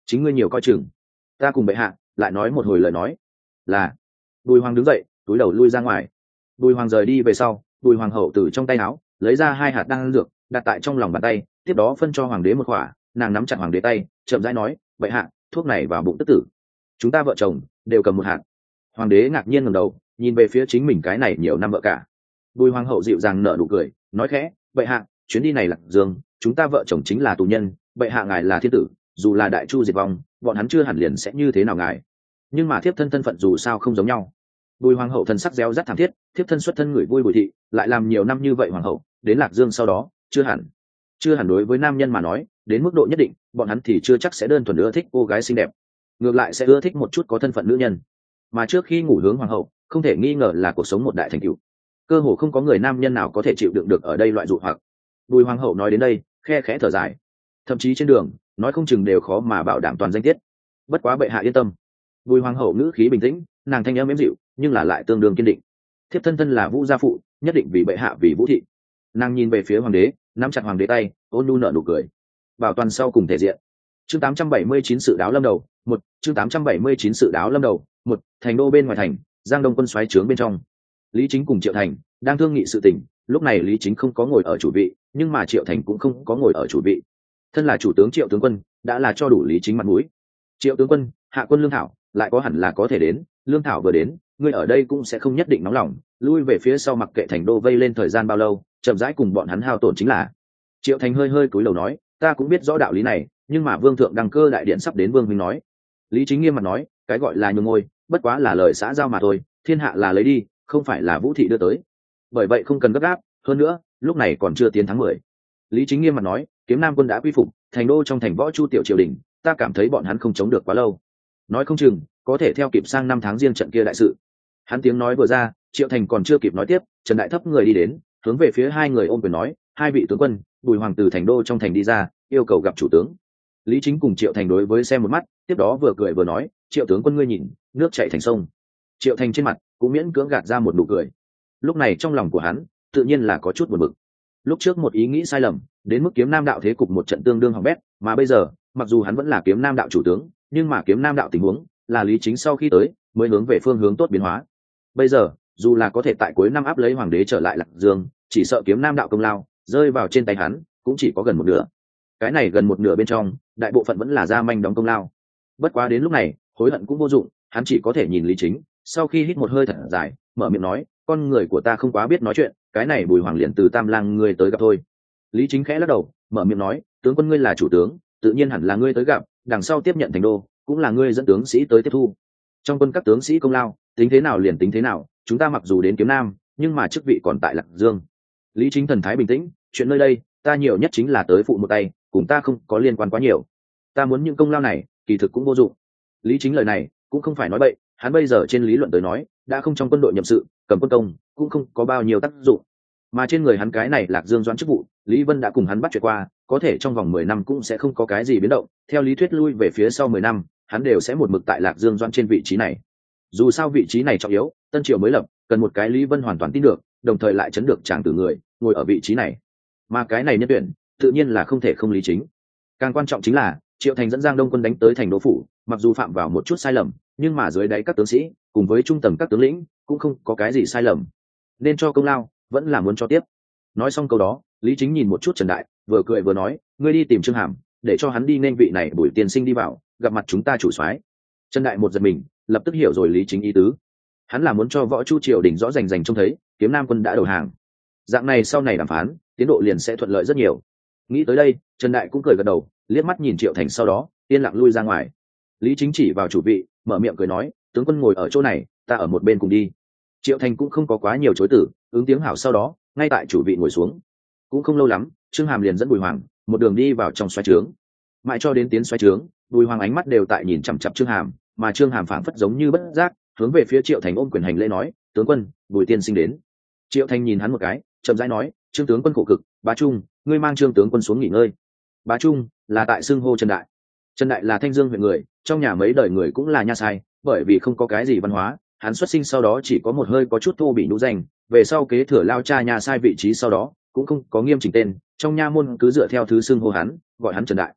chính ngươi nhiều coi chừng. Ta cùng bệ hạ lại nói một hồi lời nói. Là. Bùi hoàng đứng dậy, túi đầu lui ra ngoài. Bùi hoàng rời đi về sau, Bùi hoàng hậu từ trong tay áo lấy ra hai hạt đan dược đặt tại trong lòng bàn tay, tiếp đó phân cho hoàng đế một khỏa. Nàng nắm chặt hoàng đế tay, chậm rãi nói, bệ hạ, thuốc này vào bụng tức tử, chúng ta vợ chồng đều cầm một hạt. Hoàng đế ngạc nhiên ngẩng đầu nhìn về phía chính mình cái này nhiều năm vợ cả. Bùi hoàng hậu dịu dàng nở nụ cười, nói khẽ, bệ hạ, chuyến đi này Lạc Dương, chúng ta vợ chồng chính là tù nhân, bệ hạ ngài là thiên tử, dù là đại chu diệt vong, bọn hắn chưa hẳn liền sẽ như thế nào ngài, nhưng mà thiếp thân thân phận dù sao không giống nhau. Bùi hoàng hậu thần sắc réo rắt thảm thiết, thiếp thân xuất thân người vui Bùi thị, lại làm nhiều năm như vậy hoàng hậu, đến Lạc Dương sau đó, chưa hẳn, chưa hẳn đối với nam nhân mà nói, đến mức độ nhất định, bọn hắn thì chưa chắc sẽ đơn thuần ưa thích cô gái xinh đẹp, ngược lại sẽ ưa thích một chút có thân phận nữ nhân. Mà trước khi ngủ hướng hoàng hậu, không thể nghi ngờ là cuộc sống một đại thành tựu, cơ hồ không có người nam nhân nào có thể chịu đựng được ở đây loại dụ hoặc. Bùi hoàng hậu nói đến đây, khe khẽ thở dài, thậm chí trên đường nói không chừng đều khó mà bảo đảm toàn danh tiết. Bất quá bệ hạ yên tâm. Bùi hoàng hậu ngữ khí bình tĩnh, nàng thanh âm êm dịu nhưng là lại tương đương kiên định. Thiếp thân thân là Vũ gia phụ, nhất định vì bệ hạ vì Vũ thị. Nàng nhìn về phía hoàng đế, nắm chặt hoàng đế tay, ôn nhu nở nụ cười. Bảo toàn sau cùng thể diện. Chương tám trăm bảy mươi chín sự đáo lâm đầu, một, chương tám trăm bảy mươi chín sự đáo lâm đầu, một, thành đô bên ngoài thành, Giang Đông quân xoáy trướng bên trong. Lý Chính cùng Triệu Thành đang thương nghị sự tình, lúc này Lý Chính không có ngồi ở chủ vị, nhưng mà Triệu Thành cũng không có ngồi ở chủ vị. Thân là chủ tướng Triệu tướng quân, đã là cho đủ Lý Chính mặt mũi. Triệu tướng quân, hạ quân lương thảo, lại có hẳn là có thể đến, lương thảo vừa đến, ngươi ở đây cũng sẽ không nhất định nóng lòng, lui về phía sau mặc kệ thành đô vây lên thời gian bao lâu, chậm rãi cùng bọn hắn hao tổn chính là. Triệu Thành hơi hơi cúi đầu nói, ta cũng biết rõ đạo lý này, nhưng mà vương thượng đăng cơ đại điện sắp đến, vương huynh nói. Lý Chính nghiêm mặt nói, cái gọi là nhường ngôi, bất quá là lời xã giao mà thôi, thiên hạ là lấy đi, không phải là Vũ thị đưa tới, bởi vậy không cần gấp gáp, hơn nữa lúc này còn chưa tiến tháng mười. Lý Chính nghiêm mặt nói, kiếm nam quân đã quy phục, thành đô trong thành võ chu tiểu triều đình, ta cảm thấy bọn hắn không chống được quá lâu, nói không chừng có thể theo kịp sang năm tháng riêng trận kia đại sự. Hắn tiếng nói vừa ra, Triệu Thành còn chưa kịp nói tiếp, Trần Đại thấp người đi đến, hướng về phía hai người ôm quyền nói, hai vị tướng quân, Bùi hoàng từ thành đô trong thành đi ra, yêu cầu gặp chủ tướng. Lý Chính cùng Triệu Thành đối với xem một mắt, tiếp đó vừa cười vừa nói, Triệu tướng quân ngươi nhìn, nước chảy thành sông. Triệu Thành trên mặt cũng miễn cưỡng gạt ra một nụ cười. Lúc này trong lòng của hắn tự nhiên là có chút buồn bực. Lúc trước một ý nghĩ sai lầm, đến mức kiếm nam đạo thế cục một trận tương đương hỏng bét, mà bây giờ mặc dù hắn vẫn là kiếm nam đạo chủ tướng, nhưng mà kiếm nam đạo tình huống là Lý Chính sau khi tới mới hướng về phương hướng tốt biến hóa. Bây giờ dù là có thể tại cuối năm áp lấy hoàng đế trở lại Lạc Dương, chỉ sợ kiếm nam đạo công lao rơi vào trên tay hắn cũng chỉ có gần một nửa. Cái này gần một nửa bên trong, đại bộ phận vẫn là gia manh đóng công lao. Bất quá đến lúc này hối hận cũng vô dụng, hắn chỉ có thể nhìn Lý Chính, sau khi hít một hơi thật dài, mở miệng nói, con người của ta không quá biết nói chuyện, cái này Bùi hoàng liền từ Tam Lang ngươi tới gặp thôi. Lý Chính khẽ lắc đầu, mở miệng nói, tướng quân ngươi là chủ tướng, tự nhiên hẳn là ngươi tới gặp, đằng sau tiếp nhận thành đô cũng là ngươi dẫn tướng sĩ tới tiếp thu. Trong quân các tướng sĩ công lao, tính thế nào liền tính thế nào, chúng ta mặc dù đến kiếm nam, nhưng mà chức vị còn tại Lạc Dương. Lý Chính thần thái bình tĩnh, chuyện nơi đây ta nhiều nhất chính là tới phụ một tay, cùng ta không có liên quan quá nhiều. Ta muốn những công lao này kỳ thực cũng vô dụng. Lý Chính lời này cũng không phải nói bậy, hắn bây giờ trên lý luận tới nói đã không trong quân đội nhậm sự, cầm quân công cũng không có bao nhiêu tác dụng, mà trên người hắn cái này Lạc Dương doãn chức vụ, Lý Vân đã cùng hắn bắt chuyện qua, có thể trong vòng mười năm cũng sẽ không có cái gì biến động, theo lý thuyết lui về phía sau mười năm hắn đều sẽ một mực tại Lạc Dương doãn trên vị trí này. Dù sao vị trí này trọng yếu, Tân Triều mới lập, cần một cái Lý Vân hoàn toàn tin được, đồng thời lại chấn được chàng tử người ngồi ở vị trí này, mà cái này nhân tuyển tự nhiên là không thể không Lý Chính. Càng quan trọng chính là Triệu Thành dẫn Giang Đông quân đánh tới thành đô phủ, mặc dù phạm vào một chút sai lầm, nhưng mà dưới đáy các tướng sĩ cùng với trung tầng các tướng lĩnh cũng không có cái gì sai lầm, nên cho công lao vẫn là muốn cho tiếp. Nói xong câu đó, Lý Chính nhìn một chút Trần Đại, vừa cười vừa nói, ngươi đi tìm Trương Hàm, để cho hắn đi nên vị này Bùi tiên sinh đi vào gặp mặt chúng ta chủ soái. Trần Đại một giật mình, lập tức hiểu rồi Lý Chính ý tứ, hắn là muốn cho võ chu triều đình rõ rành rành trông thấy kiếm nam quân đã đầu hàng, dạng này sau này đàm phán tiến độ liền sẽ thuận lợi rất nhiều. Nghĩ tới đây, Trần Đại cũng cười gật đầu, liếc mắt nhìn Triệu Thành, sau đó yên lặng lui ra ngoài. Lý Chính chỉ vào chủ vị, mở miệng cười nói, tướng quân ngồi ở chỗ này, ta ở một bên cùng đi. Triệu Thành cũng không có quá nhiều chối từ, ứng tiếng hảo, sau đó ngay tại chủ vị ngồi xuống. Cũng không lâu lắm, Trương Hàm liền dẫn Bùi Hoàng một đường đi vào trong xoáy trướng. Mãi cho đến tiến xoáy trướng, Bùi Hoàng ánh mắt đều tại nhìn chằm chằm Trương Hàm, mà Trương Hàm phảng phất giống như bất giác, hướng về phía Triệu Thành ôm quyền hành lễ nói, tướng quân, Bùi tiên sinh đến. Triệu Thành nhìn hắn một cái, chậm rãi nói, Trương tướng quân khổ cực, bá trung, ngươi mang Trương tướng quân xuống nghỉ ngơi. Bá trung là tại xưng hô Trần Đại. Trần Đại là Thanh Dương huyện người, trong nhà mấy đời người cũng là nha sai, bởi vì không có cái gì văn hóa, hắn xuất sinh sau đó chỉ có một hơi có chút thô bị nhũ danh, về sau kế thừa lao cha nhà sai vị trí sau đó cũng không có nghiêm chỉnh tên, trong nha môn cứ dựa theo thứ xưng hô hắn, gọi hắn Trần Đại.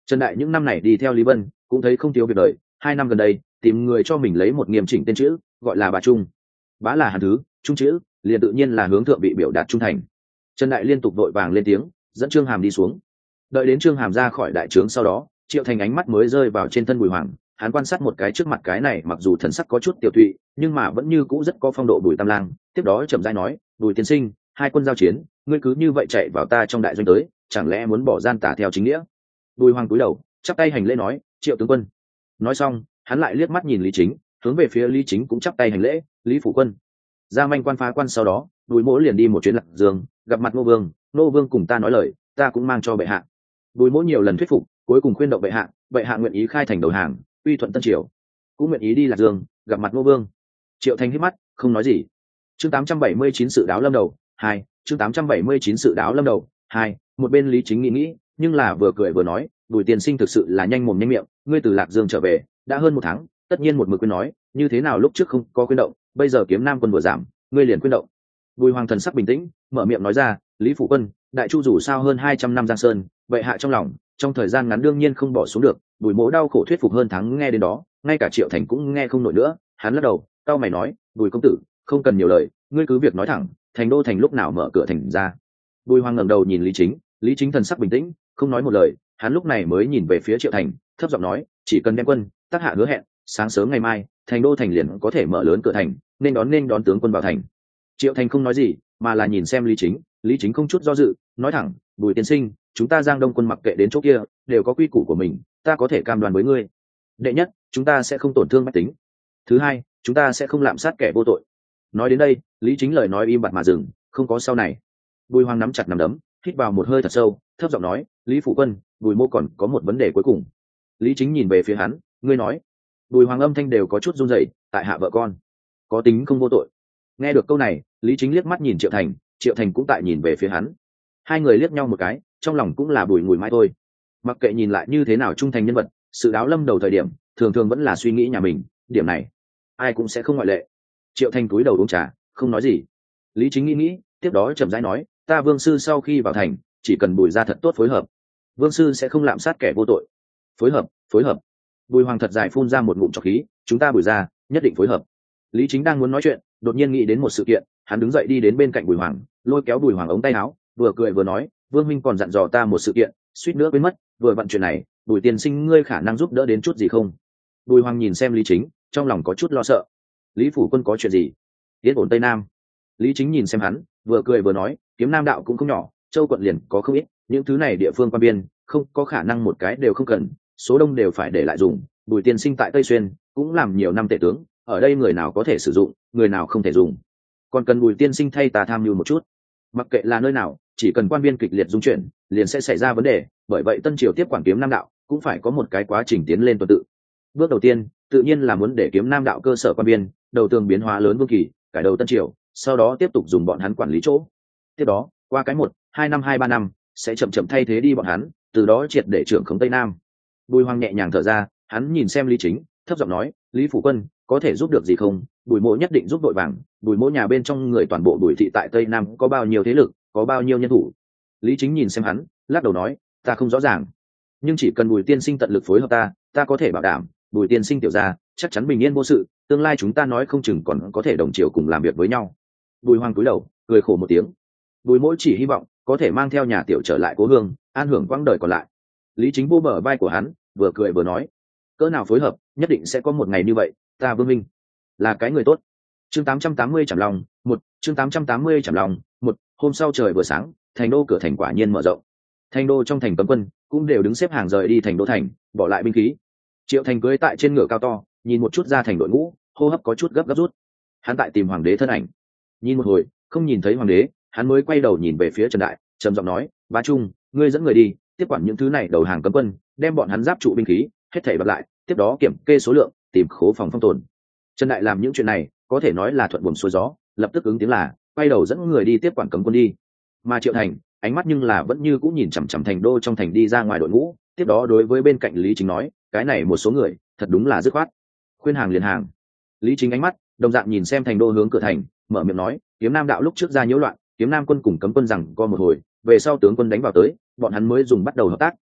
Trần Đại những năm này đi theo Lý Vân cũng thấy không thiếu việc đời, hai năm gần đây tìm người cho mình lấy một nghiêm chỉnh tên chữ, gọi là Bá Trung. Bá là hàn thứ, trung chữ liền tự nhiên là hướng thượng vị biểu đạt trung thành. Trần Đại liên tục vội vàng lên tiếng, dẫn Trương Hàm đi xuống. Đợi đến Trương Hàm ra khỏi đại trướng sau đó, Triệu Thành ánh mắt mới rơi vào trên thân Bùi Hoàng, hắn quan sát một cái trước mặt cái này mặc dù thần sắc có chút tiểu thụy, nhưng mà vẫn như cũ rất có phong độ Bùi Tam Lang. Tiếp đó chậm rãi nói, Bùi tiên sinh, hai quân giao chiến, ngươi cứ như vậy chạy vào ta trong đại doanh tới, chẳng lẽ muốn bỏ gian tả theo chính nghĩa? Bùi Hoàng cúi đầu chắp tay hành lễ nói, Triệu tướng quân. Nói xong hắn lại liếc mắt nhìn Lý Chính, hướng về phía Lý Chính cũng chắp tay hành lễ, Lý phủ quân. Ra manh quan phá quan sau đó, Bùi Mỗ liền đi một chuyến Lạc Dương, gặp mặt Ngô Vương. Ngô Vương cùng ta nói lời, ta cũng mang cho bệ hạ. Bùi Mỗ nhiều lần thuyết phục, cuối cùng khuyên động bệ hạ, bệ hạ nguyện ý khai thành đầu hàng, uy thuận Tân Triều, cũng nguyện ý đi Lạc Dương gặp mặt Ngô Vương. Triệu Thành hít mắt không nói gì. Chương tám trăm bảy mươi chín sự đáo lâm đầu hai. Chương tám trăm bảy mươi chín sự đáo lâm đầu hai. Một bên Lý Chính nghĩ nghĩ, nhưng là vừa cười vừa nói, Bùi tiên sinh thực sự là nhanh mồm nhanh miệng, ngươi từ Lạc Dương trở về đã hơn một tháng, tất nhiên một mực quên nói, như thế nào lúc trước không có khuyên động, bây giờ kiếm nam quân vừa giảm, ngươi liền khuyên động. Bùi Hoàng thần sắc bình tĩnh, mở miệng nói ra, Lý phụ quân, đại chu dù sao hơn hai trăm năm giang sơn, vậy hạ trong lòng, trong thời gian ngắn đương nhiên không bỏ xuống được. Bùi Mỗ đau khổ thuyết phục hơn tháng, nghe đến đó, ngay cả Triệu Thành cũng nghe không nổi nữa. Hắn lắc đầu, cao mày nói, Bùi công tử, không cần nhiều lời, ngươi cứ việc nói thẳng, thành đô thành lúc nào mở cửa thành ra. Bùi Hoàng ngẩng đầu nhìn Lý Chính, Lý Chính thần sắc bình tĩnh, không nói một lời. Hắn lúc này mới nhìn về phía Triệu Thành, thấp giọng nói, chỉ cần đem quân, tác hạ hứa hẹn, sáng sớm ngày mai, thành đô thành liền có thể mở lớn cửa thành, nên đón nên đón tướng quân vào thành. Triệu Thành không nói gì, mà là nhìn xem Lý Chính. Lý Chính không chút do dự, nói thẳng, Bùi tiên sinh, chúng ta Giang Đông quân mặc kệ đến chỗ kia, đều có quy củ của mình, ta có thể cam đoan với ngươi. Đệ nhất, chúng ta sẽ không tổn thương bách tính. Thứ hai, chúng ta sẽ không lạm sát kẻ vô tội. Nói đến đây, Lý Chính lời nói im bặt mà dừng, không có sau này. Bùi Hoàng nắm chặt nắm đấm, hít vào một hơi thật sâu, thấp giọng nói, Lý phụ quân, Bùi Mô còn có một vấn đề cuối cùng. Lý Chính nhìn về phía hắn, ngươi nói. Bùi Hoàng âm thanh đều có chút run rẩy, tại hạ vợ con có tính không vô tội. Nghe được câu này, Lý Chính liếc mắt nhìn Triệu Thành, Triệu Thành cũng tại nhìn về phía hắn. Hai người liếc nhau một cái, trong lòng cũng là bùi ngùi mãi thôi. Mặc kệ nhìn lại như thế nào trung thành nhân vật, sự đáo lâm đầu thời điểm thường thường vẫn là suy nghĩ nhà mình, điểm này ai cũng sẽ không ngoại lệ. Triệu Thành cúi đầu uống trà, không nói gì. Lý Chính nghĩ nghĩ, tiếp đó chậm rãi nói, ta Vương sư sau khi vào thành, chỉ cần Bùi gia thật tốt phối hợp, Vương sư sẽ không lạm sát kẻ vô tội. Phối hợp, phối hợp. Bùi Hoàng thật dài phun ra một ngụm trọc khí, chúng ta Bùi gia nhất định phối hợp. Lý Chính đang muốn nói chuyện, đột nhiên nghĩ đến một sự kiện, hắn đứng dậy đi đến bên cạnh Bùi Hoàng, lôi kéo Bùi Hoàng ống tay áo, vừa cười vừa nói, Vương minh còn dặn dò ta một sự kiện, suýt nữa quên mất, vừa vặn chuyện này, Bùi tiên sinh ngươi khả năng giúp đỡ đến chút gì không? Bùi Hoàng nhìn xem Lý Chính, trong lòng có chút lo sợ. Lý phủ quân có chuyện gì? Yên ổn Tây Nam. Lý Chính nhìn xem hắn, vừa cười vừa nói, kiếm nam đạo cũng không nhỏ, châu quận liền có không ít, những thứ này địa phương quan biên, không có khả năng một cái đều không cần, số đông đều phải để lại dùng. Bùi tiên sinh tại Tây Xuyên cũng làm nhiều năm tể tướng, ở đây người nào có thể sử dụng, người nào không thể dùng, còn cần Bùi tiên sinh thay ta tham mưu một chút. Mặc kệ là nơi nào, chỉ cần quan biên kịch liệt dung chuyển, liền sẽ xảy ra vấn đề, bởi vậy Tân Triều tiếp quản kiếm nam đạo cũng phải có một cái quá trình tiến lên tuần tự. Bước đầu tiên, tự nhiên là muốn để kiếm nam đạo cơ sở quan biên, đầu tường biến hóa lớn vương kỳ, cải đầu Tân Triều, sau đó tiếp tục dùng bọn hắn quản lý chỗ. Tiếp đó, qua cái một, hai năm hai ba năm, sẽ chậm chậm thay thế đi bọn hắn, từ đó triệt để trưởng khống Tây Nam. Bùi Hoàng nhẹ nhàng thở ra, hắn nhìn xem Lý Chính, thấp giọng nói, Lý phủ quân có thể giúp được gì không? Bùi Mỗ nhất định giúp đội vàng. Bùi Mỗ nhà bên trong người toàn bộ Bùi thị tại Tây Nam có bao nhiêu thế lực, có bao nhiêu nhân thủ? Lý Chính nhìn xem hắn, lắc đầu nói, ta không rõ ràng, nhưng chỉ cần Bùi tiên sinh tận lực phối hợp ta, ta có thể bảo đảm Bùi tiên sinh tiểu gia chắc chắn bình yên vô sự, tương lai chúng ta nói không chừng còn có thể đồng chiều cùng làm việc với nhau. Bùi Hoàng cúi đầu cười khổ một tiếng. Bùi Mỗ chỉ hy vọng có thể mang theo nhà tiểu trở lại cố hương, an hưởng quãng đời còn lại. Lý Chính vô bờ vai của hắn, vừa cười vừa nói, cỡ nào phối hợp, nhất định sẽ có một ngày như vậy, ta Vương minh là cái người tốt. Chương tám trăm tám mươi Trảm Long một. Chương tám trăm tám mươi Trảm Long một. Hôm sau trời vừa sáng, thành đô cửa thành quả nhiên mở rộng. Thành đô trong thành cấm quân cũng đều đứng xếp hàng rời đi thành đô thành, bỏ lại binh khí. Triệu Thành cưỡi tại trên ngựa cao to, nhìn một chút ra thành đội ngũ, hô hấp có chút gấp gáp rút. Hắn tại tìm hoàng đế thân ảnh, nhìn một hồi không nhìn thấy hoàng đế, hắn mới quay đầu nhìn về phía Trần Đại, trầm giọng nói, Bá Trung, ngươi dẫn người đi tiếp quản những thứ này đầu hàng cấm quân, đem bọn hắn giáp trụ binh khí hết thảy bật lại, tiếp đó kiểm kê số lượng, tìm khố phòng phong tồn. Trần Đại làm những chuyện này có thể nói là thuận buồm xuôi gió, lập tức ứng tiếng là quay đầu dẫn người đi tiếp quản cấm quân đi. Mà Triệu Thành ánh mắt nhưng là vẫn như cũng nhìn chằm chằm thành đô trong thành đi ra ngoài đội ngũ, tiếp đó đối với bên cạnh Lý Chính nói, cái này một số người thật đúng là dứt khoát, khuyên hàng liền hàng. Lý Chính ánh mắt đồng dạng nhìn xem thành đô hướng cửa thành, mở miệng nói, kiếm nam đạo lúc trước ra nhiễu loạn, kiếm nam quân cùng cấm quân rằng co một hồi, về sau tướng quân đánh vào tới, bọn hắn mới dùng bắt đầu hợp tác,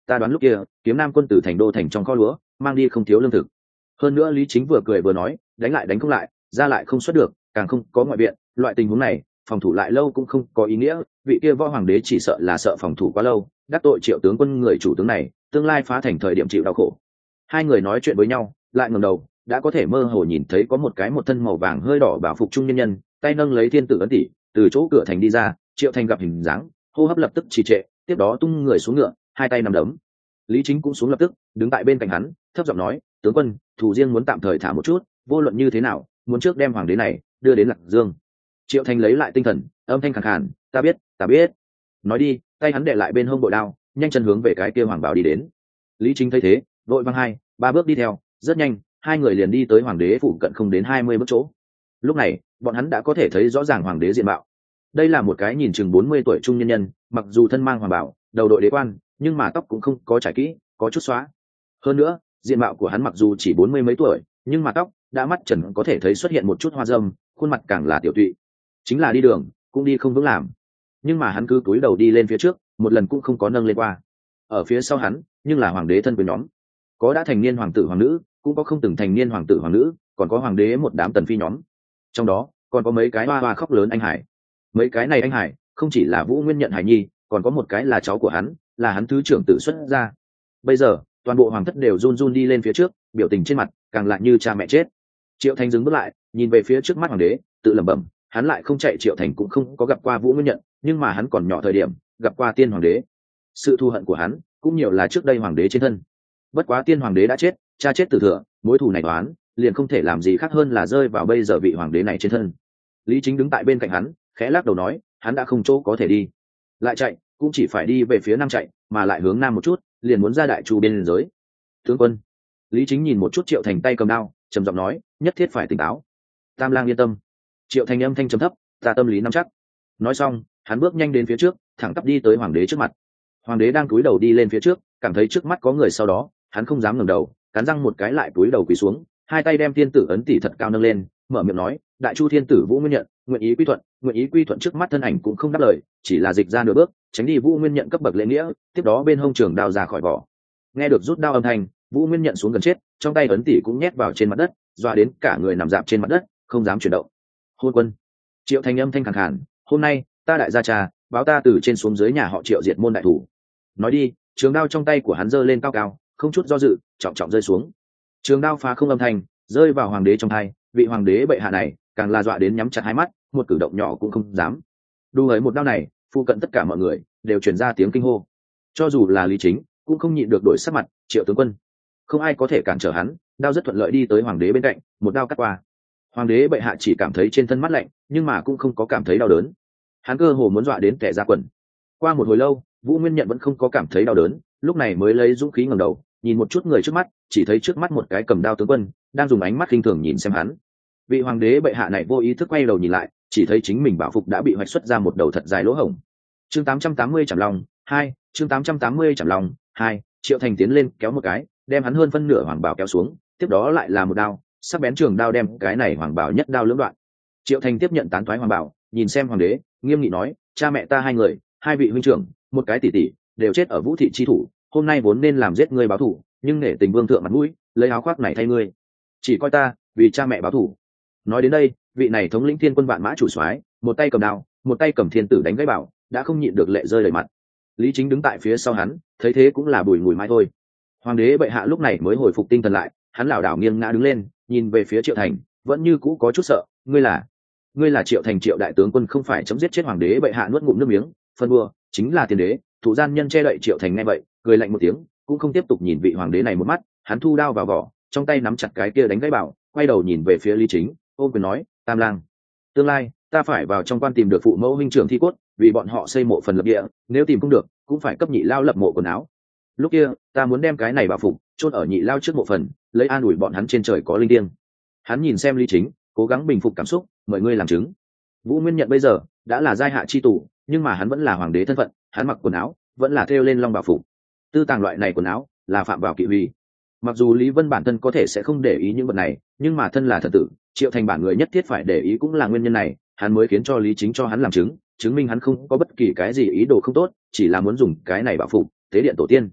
ta đoán lúc kia kiếm nam quân từ thành đô thành trong kho lúa mang đi không thiếu lương thực. Hơn nữa Lý Chính vừa cười vừa nói, đánh lại đánh không lại, ra lại không xuất được, càng không có ngoại viện, loại tình huống này phòng thủ lại lâu cũng không có ý nghĩa, vị kia võ hoàng đế chỉ sợ là sợ phòng thủ quá lâu, đắc tội Triệu tướng quân người chủ tướng này, tương lai phá thành thời điểm chịu đau khổ. Hai người nói chuyện với nhau, lại ngẩng đầu, đã có thể mơ hồ nhìn thấy có một cái một thân màu vàng hơi đỏ bảo phục trung nhân nhân, tay nâng lấy thiên tử ấn tỷ, từ chỗ cửa thành đi ra. Triệu Thành gặp hình dáng, hô hấp lập tức trì trệ, tiếp đó tung người xuống ngựa, hai tay nắm đấm. Lý Chính cũng xuống lập tức, đứng tại bên cạnh hắn, thấp giọng nói, tướng quân, thủ riêng muốn tạm thời thả một chút, vô luận như thế nào, muốn trước đem hoàng đế này đưa đến Lạc Dương. Triệu Thành lấy lại tinh thần, âm thanh khàn khàn, ta biết, ta biết. Nói đi, tay hắn đệ lại bên hông bội đao, nhanh chân hướng về cái kia hoàng bảo đi đến. Lý Chính thấy thế, vội văng hai ba bước đi theo, rất nhanh, hai người liền đi tới hoàng đế phủ cận không đến hai mươi bước chỗ. Lúc này, bọn hắn đã có thể thấy rõ ràng hoàng đế diện mạo. Đây là một cái nhìn chừng bốn mươi tuổi trung nhân nhân, mặc dù thân mang hoàng bảo, đầu đội đế quan, nhưng mà tóc cũng không có trải kỹ, có chút xóa. Hơn nữa, diện mạo của hắn mặc dù chỉ bốn mươi mấy tuổi, nhưng mà tóc đã mắt trần có thể thấy xuất hiện một chút hoa râm, khuôn mặt càng là tiểu tụy. Chính là đi đường cũng đi không vững làm, nhưng mà hắn cứ cúi đầu đi lên phía trước, một lần cũng không có nâng lên qua. Ở phía sau hắn, nhưng là hoàng đế thân quyền nhóm, có đã thành niên hoàng tử hoàng nữ, cũng có không từng thành niên hoàng tử hoàng nữ, còn có hoàng đế một đám tần phi nhóm. Trong đó còn có mấy cái hoa hoa khóc lớn anh hải. Mấy cái này anh hải không chỉ là Vũ Nguyên Nhận hải nhi, còn có một cái là cháu của hắn, là hắn thứ trưởng tự xuất ra. Bây giờ toàn bộ hoàng thất đều run run đi lên phía trước, biểu tình trên mặt càng lại như cha mẹ chết. Triệu Thành dừng bước lại, nhìn về phía trước mắt hoàng đế, tự lẩm bẩm, hắn lại không chạy. Triệu Thành cũng không có gặp qua Vũ Nguyên Nhận, nhưng mà hắn còn nhỏ thời điểm gặp qua tiên hoàng đế. Sự thù hận của hắn cũng nhiều là trước đây hoàng đế trên thân. Bất quá tiên hoàng đế đã chết, cha chết tử thừa, mối thù này toán liền không thể làm gì khác hơn là rơi vào bây giờ vị hoàng đế này trên thân. Lý Chính đứng tại bên cạnh hắn, khẽ lắc đầu nói, hắn đã không chỗ có thể đi, lại chạy cũng chỉ phải đi về phía nam chạy, mà lại hướng nam một chút liền muốn ra đại chu biên giới. Tướng quân. Lý Chính nhìn một chút Triệu Thành tay cầm đao, trầm giọng nói, nhất thiết phải tỉnh táo. Tam lang yên tâm. Triệu Thành âm thanh trầm thấp, ta tâm lý nắm chắc. Nói xong, hắn bước nhanh đến phía trước, thẳng tắp đi tới hoàng đế trước mặt. Hoàng đế đang cúi đầu đi lên phía trước, cảm thấy trước mắt có người, sau đó hắn không dám ngẩng đầu, cắn răng một cái lại cúi đầu quỳ xuống, hai tay đem thiên tử ấn tỷ thật cao nâng lên, mở miệng nói, đại chu thiên tử Vũ Nguyên Nhận, nguyện ý quy thuận. Nguyện ý quy thuận. Trước mắt thân ảnh cũng không đáp lời, chỉ là dịch ra nửa bước, tránh đi Vũ Nguyên Nhận cấp bậc lễ nghĩa, tiếp đó bên hông trường đao ra khỏi vỏ. Nghe được rút đao âm thanh, Vũ Nguyên Nhận xuống gần chết, trong tay ấn tỷ cũng nhét vào trên mặt đất, dọa đến cả người nằm dạp trên mặt đất, không dám chuyển động. Hôn quân. Triệu Thành âm thanh khàn khàn, hôm nay ta đại gia trà, báo ta từ trên xuống dưới nhà họ Triệu diệt môn đại thủ. Nói đi, trường đao trong tay của hắn giơ lên cao cao, không chút do dự, trọng trọng rơi xuống. Trường đao phá không âm thanh, rơi vào hoàng đế trong tay. Vị hoàng đế bệ hạ này càng là dọa đến nhắm chặt hai mắt, một cử động nhỏ cũng không dám. Đu ấy một đao này, phụ cận tất cả mọi người đều truyền ra tiếng kinh hô. Cho dù là Lý Chính cũng không nhịn được đổi sắc mặt. Triệu tướng quân, không ai có thể cản trở hắn. Đao rất thuận lợi đi tới hoàng đế bên cạnh, một đao cắt qua. Hoàng đế bệ hạ chỉ cảm thấy trên thân mát lạnh, nhưng mà cũng không có cảm thấy đau đớn. Hắn cơ hồ muốn dọa đến kẻ ra quần. Qua một hồi lâu, Vũ Nguyên Nhận vẫn không có cảm thấy đau đớn, lúc này mới lấy dũng khí ngẩng đầu, nhìn một chút người trước mắt, chỉ thấy trước mắt một cái cầm đao tướng quân đang dùng ánh mắt khinh thường nhìn xem hắn. Vị hoàng đế bệ hạ này vô ý thức quay đầu nhìn lại, chỉ thấy chính mình bảo phục đã bị hoạch xuất ra một đầu thật dài lỗ hổng. Chương tám trăm tám mươi Trảm Long hai, chương tám trăm tám mươi Trảm Long hai. Triệu Thành tiến lên kéo một cái, đem hắn hơn phân nửa hoàng bào kéo xuống, tiếp đó lại là một đao, sắc bén trường đao đem cái này hoàng bào nhất đao lưỡng đoạn. Triệu Thành tiếp nhận tán thoái hoàng bào, nhìn xem hoàng đế, nghiêm nghị nói, cha mẹ ta hai người, hai vị huynh trưởng, một cái tỷ tỷ, đều chết ở Vũ thị chi thủ, hôm nay vốn nên làm giết ngươi báo thù, nhưng nể tình vương thượng mặt mũi, lấy áo khoác này thay ngươi, chỉ coi ta vì cha mẹ báo thù. Nói đến đây, vị này thống lĩnh thiên quân vạn mã chủ soái, một tay cầm đao, một tay cầm thiên tử đánh gãy bảo, đã không nhịn được lệ rơi đầy mặt. Lý Chính đứng tại phía sau hắn, thấy thế cũng là bùi ngùi mãi thôi. Hoàng đế bệ hạ lúc này mới hồi phục tinh thần lại, hắn lảo đảo nghiêng ngã đứng lên, nhìn về phía Triệu Thành, vẫn như cũ có chút sợ. Ngươi là ngươi là Triệu Thành, Triệu đại tướng quân không phải chấm giết chết hoàng đế bệ hạ, nuốt ngụm nước miếng, phân bua, chính là tiền đế. Thủ gian nhân che đậy. Triệu Thành nghe vậy, cười lạnh một tiếng, cũng không tiếp tục nhìn vị hoàng đế này một mắt, hắn thu đao vào vỏ, trong tay nắm chặt cái kia đánh gãy bảo, quay đầu nhìn về phía Lý Chính, ôm quyền nói, Tam lang, tương lai ta phải vào trong quan tìm được phụ mẫu huynh trưởng thi cốt, vì bọn họ xây mộ phần lập địa, nếu tìm không được cũng phải cấp nhị lao lập mộ quần áo. Lúc kia ta muốn đem cái này bảo phục chôn ở nhị lao trước mộ phần, lấy an ủi bọn hắn trên trời có linh thiêng. Hắn nhìn xem Lý Chính, cố gắng bình phục cảm xúc, mời ngươi làm chứng. Vũ Nguyên Nhận bây giờ đã là giai hạ chi tù, nhưng mà hắn vẫn là hoàng đế thân phận, hắn mặc quần áo vẫn là thêu lên long bảo phục. Tư tàng loại này quần áo là phạm vào kỵ huy. Mặc dù Lý Vân bản thân có thể sẽ không để ý những vật này, nhưng mà thân là thần tử, Triệu Thành bản người nhất thiết phải để ý, cũng là nguyên nhân này hắn mới khiến cho Lý Chính cho hắn làm chứng, chứng minh hắn không có bất kỳ cái gì ý đồ không tốt, chỉ là muốn dùng cái này bảo phục tế điện tổ tiên.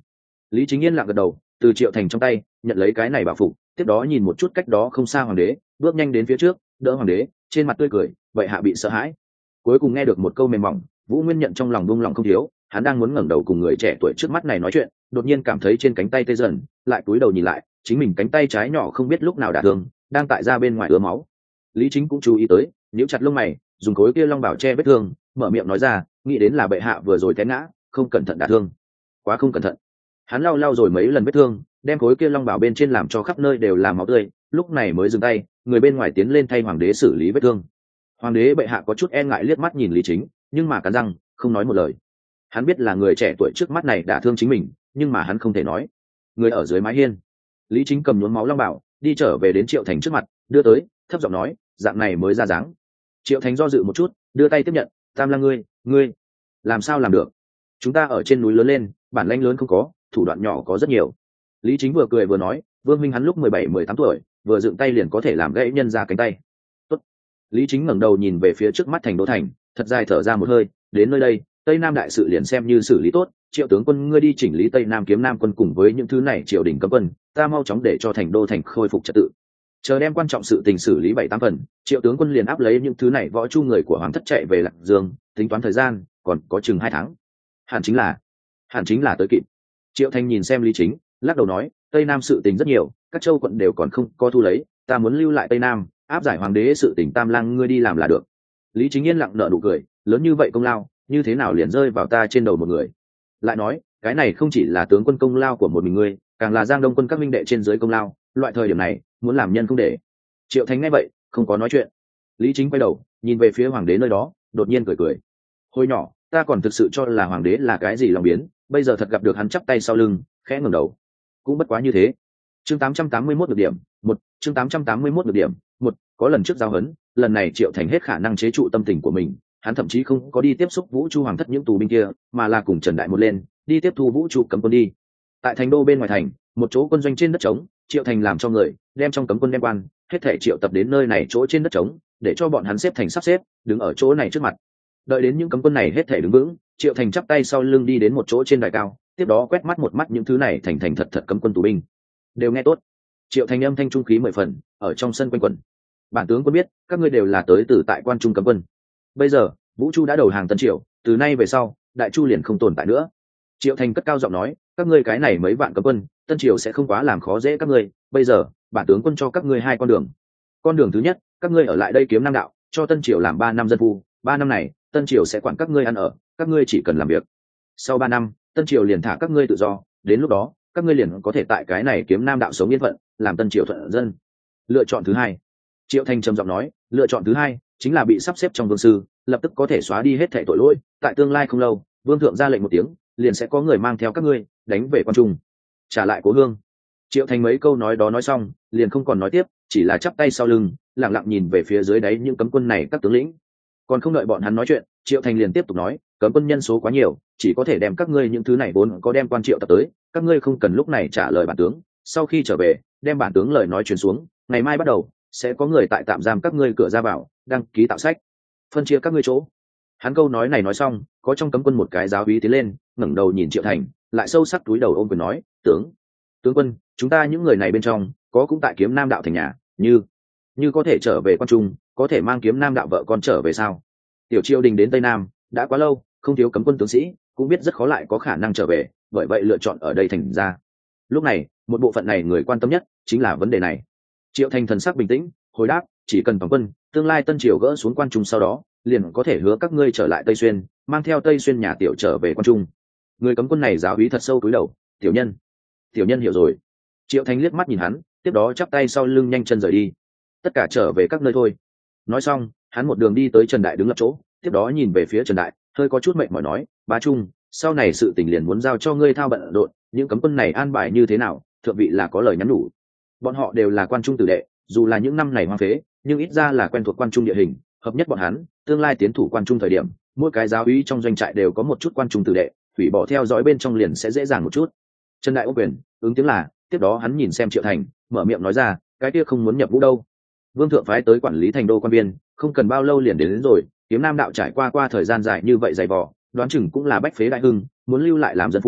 Lý Chính Yên lặng gật đầu, từ Triệu Thành trong tay nhận lấy cái này bảo phục, tiếp đó nhìn một chút cách đó không xa hoàng đế, bước nhanh đến phía trước đỡ hoàng đế, trên mặt tươi cười. Vậy hạ bị sợ hãi. Cuối cùng nghe được một câu mềm mỏng, Vũ Nguyên nhận trong lòng buông lòng không thiếu. Hắn đang muốn ngẩng đầu cùng người trẻ tuổi trước mắt này nói chuyện, đột nhiên cảm thấy trên cánh tay tê dần, lại cúi đầu nhìn lại, chính mình cánh tay trái nhỏ không biết lúc nào đả thương, đang tại ra bên ngoài ứa máu. Lý Chính cũng chú ý tới, nhíu chặt lông mày, dùng khối kia long bảo che vết thương, mở miệng nói ra, nghĩ đến là bệ hạ vừa rồi té ngã, không cẩn thận đả thương. Quá không cẩn thận. Hắn lau lau rồi mấy lần vết thương, đem khối kia long bảo bên trên làm cho khắp nơi đều là máu tươi, lúc này mới dừng tay, người bên ngoài tiến lên thay hoàng đế xử lý vết thương. Hoàng đế bệ hạ có chút e ngại liếc mắt nhìn Lý Chính, nhưng mà cắn răng không nói một lời. Hắn biết là người trẻ tuổi trước mắt này đả thương chính mình, nhưng mà hắn không thể nói. Người ở dưới mái hiên, Lý Chính cầm nhuốm máu long bảo đi trở về đến Triệu Thành trước mặt, đưa tới, thấp giọng nói, dạng này mới ra dáng. Triệu Thành do dự một chút, đưa tay tiếp nhận. Tam Lang ngươi, ngươi làm sao làm được? Chúng ta ở trên núi lớn lên, bản lãnh lớn không có, thủ đoạn nhỏ có rất nhiều. Lý Chính vừa cười vừa nói, Vương minh hắn lúc mười bảy mười tám tuổi, vừa dựng tay liền có thể làm gãy nhân ra cánh tay. Tốt. Lý Chính ngẩng đầu nhìn về phía trước mắt thành Đô thành, thật dài thở ra một hơi, đến nơi đây, Tây Nam đại sự liền xem như xử lý tốt, Triệu tướng quân ngươi đi chỉnh lý Tây Nam kiếm Nam quân cùng với những thứ này triều đình cấm quân, ta mau chóng để cho thành Đô thành khôi phục trật tự. Chờ đem quan trọng sự tình xử lý bảy tám phần, Triệu tướng quân liền áp lấy những thứ này võ chu người của hoàng thất chạy về Lạc Dương, tính toán thời gian còn có chừng hai tháng. Hẳn chính là, hẳn chính là tới kịp. Triệu Thành nhìn xem Lý Chính, lắc đầu nói, Tây Nam sự tình rất nhiều, các châu quận đều còn không có thu lấy, ta muốn lưu lại Tây Nam, áp giải hoàng đế sự tình Tam Lang ngươi đi làm là được. Lý Chính yên lặng nở nụ cười, lớn như vậy công lao, như thế nào liền rơi vào ta trên đầu một người? Lại nói, cái này không chỉ là tướng quân công lao của một mình ngươi, càng là Giang Đông quân các minh đệ trên dưới công lao, loại thời điểm này, muốn làm nhân không để. Triệu Thành nghe vậy, không có nói chuyện. Lý Chính quay đầu, nhìn về phía hoàng đế nơi đó, đột nhiên cười cười. Hồi nhỏ, ta còn thực sự cho là hoàng đế là cái gì lòng biến, bây giờ thật gặp được hắn chắp tay sau lưng, khẽ ngẩng đầu. Cũng bất quá như thế. Chương tám trăm tám mươi mốt được điểm, một, chương tám trăm tám mươi mốt được điểm, một, có lần trước giao hấn, lần này Triệu Thành hết khả năng chế trụ tâm tình của mình, hắn thậm chí không có đi tiếp xúc Vũ Chu hoàng thất những tù binh kia, mà là cùng Trần Đại một lên, đi tiếp thu Vũ Chu cấm quân đi. Tại thành đô bên ngoài thành, một chỗ quân doanh trên đất trống, Triệu Thành làm cho người đem trong cấm quân đem quan, hết thể triệu tập đến nơi này chỗ trên đất trống, để cho bọn hắn xếp thành sắp xếp, đứng ở chỗ này trước mặt. Đợi đến những cấm quân này hết thể đứng vững, Triệu Thành chắp tay sau lưng đi đến một chỗ trên đài cao, tiếp đó quét mắt một mắt những thứ này thành thành thật thật cấm quân tù binh. Đều nghe tốt. Triệu Thành âm thanh trung khí mười phần, ở trong sân quanh quẩn. Bản tướng quân biết, các ngươi đều là tới từ tại quan trung cấm quân. Bây giờ, Vũ Chu đã đầu hàng Tân Triều, từ nay về sau, Đại Chu liền không tồn tại nữa. Triệu Thành cất cao giọng nói, các ngươi cái này mấy vạn cấm quân, Tân Triều sẽ không quá làm khó dễ các ngươi. Bây giờ, bản tướng quân cho các ngươi hai con đường. Con đường thứ nhất, các ngươi ở lại đây kiếm Nam đạo, cho Tân Triều làm ba năm dân phu. Ba năm này, Tân Triều sẽ quản các ngươi ăn ở, các ngươi chỉ cần làm việc. Sau ba năm, Tân Triều liền thả các ngươi tự do, đến lúc đó, các ngươi liền có thể tại cái này kiếm Nam đạo sống yên phận, làm Tân Triều thuận dân. Lựa chọn thứ hai, Triệu Thành trầm giọng nói, lựa chọn thứ hai chính là bị sắp xếp trong vương sư, lập tức có thể xóa đi hết thảy tội lỗi. Tại tương lai không lâu, vương thượng ra lệnh một tiếng, liền sẽ có người mang theo các ngươi đánh về quan trung, trả lại cố hương. Triệu Thành mấy câu nói đó nói xong, liền không còn nói tiếp, chỉ là chắp tay sau lưng, lặng lặng nhìn về phía dưới đáy những cấm quân này các tướng lĩnh. Còn không đợi bọn hắn nói chuyện, Triệu Thành liền tiếp tục nói, cấm quân nhân số quá nhiều, chỉ có thể đem các ngươi những thứ này vốn có đem quan triệu tập tới, các ngươi không cần lúc này trả lời bản tướng, sau khi trở về, đem bản tướng lời nói truyền xuống, ngày mai bắt đầu sẽ có người tại tạm giam các ngươi cửa ra vào, đăng ký tạo sách, phân chia các ngươi chỗ. Hắn câu nói này nói xong, có trong cấm quân một cái giáo úy tiến lên, ngẩng đầu nhìn Triệu Thành, lại sâu sắc túi đầu ôm quyền nói, tướng tướng quân, chúng ta những người này bên trong có cũng tại kiếm Nam đạo thành nhà, như như có thể trở về quan trung, có thể mang kiếm Nam đạo vợ con trở về sao? Tiểu triều đình đến Tây Nam đã quá lâu, không thiếu cấm quân tướng sĩ, cũng biết rất khó lại có khả năng trở về, bởi vậy lựa chọn ở đây thành ra. Lúc này, một bộ phận này người quan tâm nhất chính là vấn đề này. Triệu Thành thần sắc bình tĩnh, hồi đáp, chỉ cần toàn quân, tương lai Tân Triều gỡ xuống quan trung sau đó, liền có thể hứa các ngươi trở lại Tây Xuyên, mang theo Tây Xuyên nhà tiểu trở về quan trung. Người cấm quân này giáo úy thật sâu cúi đầu, tiểu nhân, tiểu nhân hiểu rồi. Triệu Thành liếc mắt nhìn hắn, tiếp đó chắp tay sau lưng nhanh chân rời đi. Tất cả trở về các nơi thôi. Nói xong, hắn một đường đi tới Trần Đại đứng lập chỗ, tiếp đó nhìn về phía Trần Đại, hơi có chút mệt mỏi nói, bá trung, sau này sự tình liền muốn giao cho ngươi thao bận rộn, những cấm quân này an bài như thế nào, thượng vị là có lời nhắn nhủ. Bọn họ đều là quan trung tử đệ, dù là những năm này hoang phế, nhưng ít ra là quen thuộc quan trung địa hình, hợp nhất bọn hắn, tương lai tiến thủ quan trung thời điểm, mỗi cái giáo úy trong doanh trại đều có một chút quan trung tử đệ, hủy bỏ theo dõi bên trong liền sẽ dễ dàng một chút. Trần Đại ô quyền, ứng tiếng là, tiếp đó hắn nhìn xem Triệu Thành, mở miệng nói ra, cái kia không muốn nhập vũ đâu. Vương thượng phái tới quản lý thành đô quan viên, không cần bao lâu liền đến, đến rồi, kiếm Nam đạo trải qua qua thời gian dài như vậy dày vò, đoán chừng cũng là bách phế đại hưng, muốn lưu lại làm dân phu,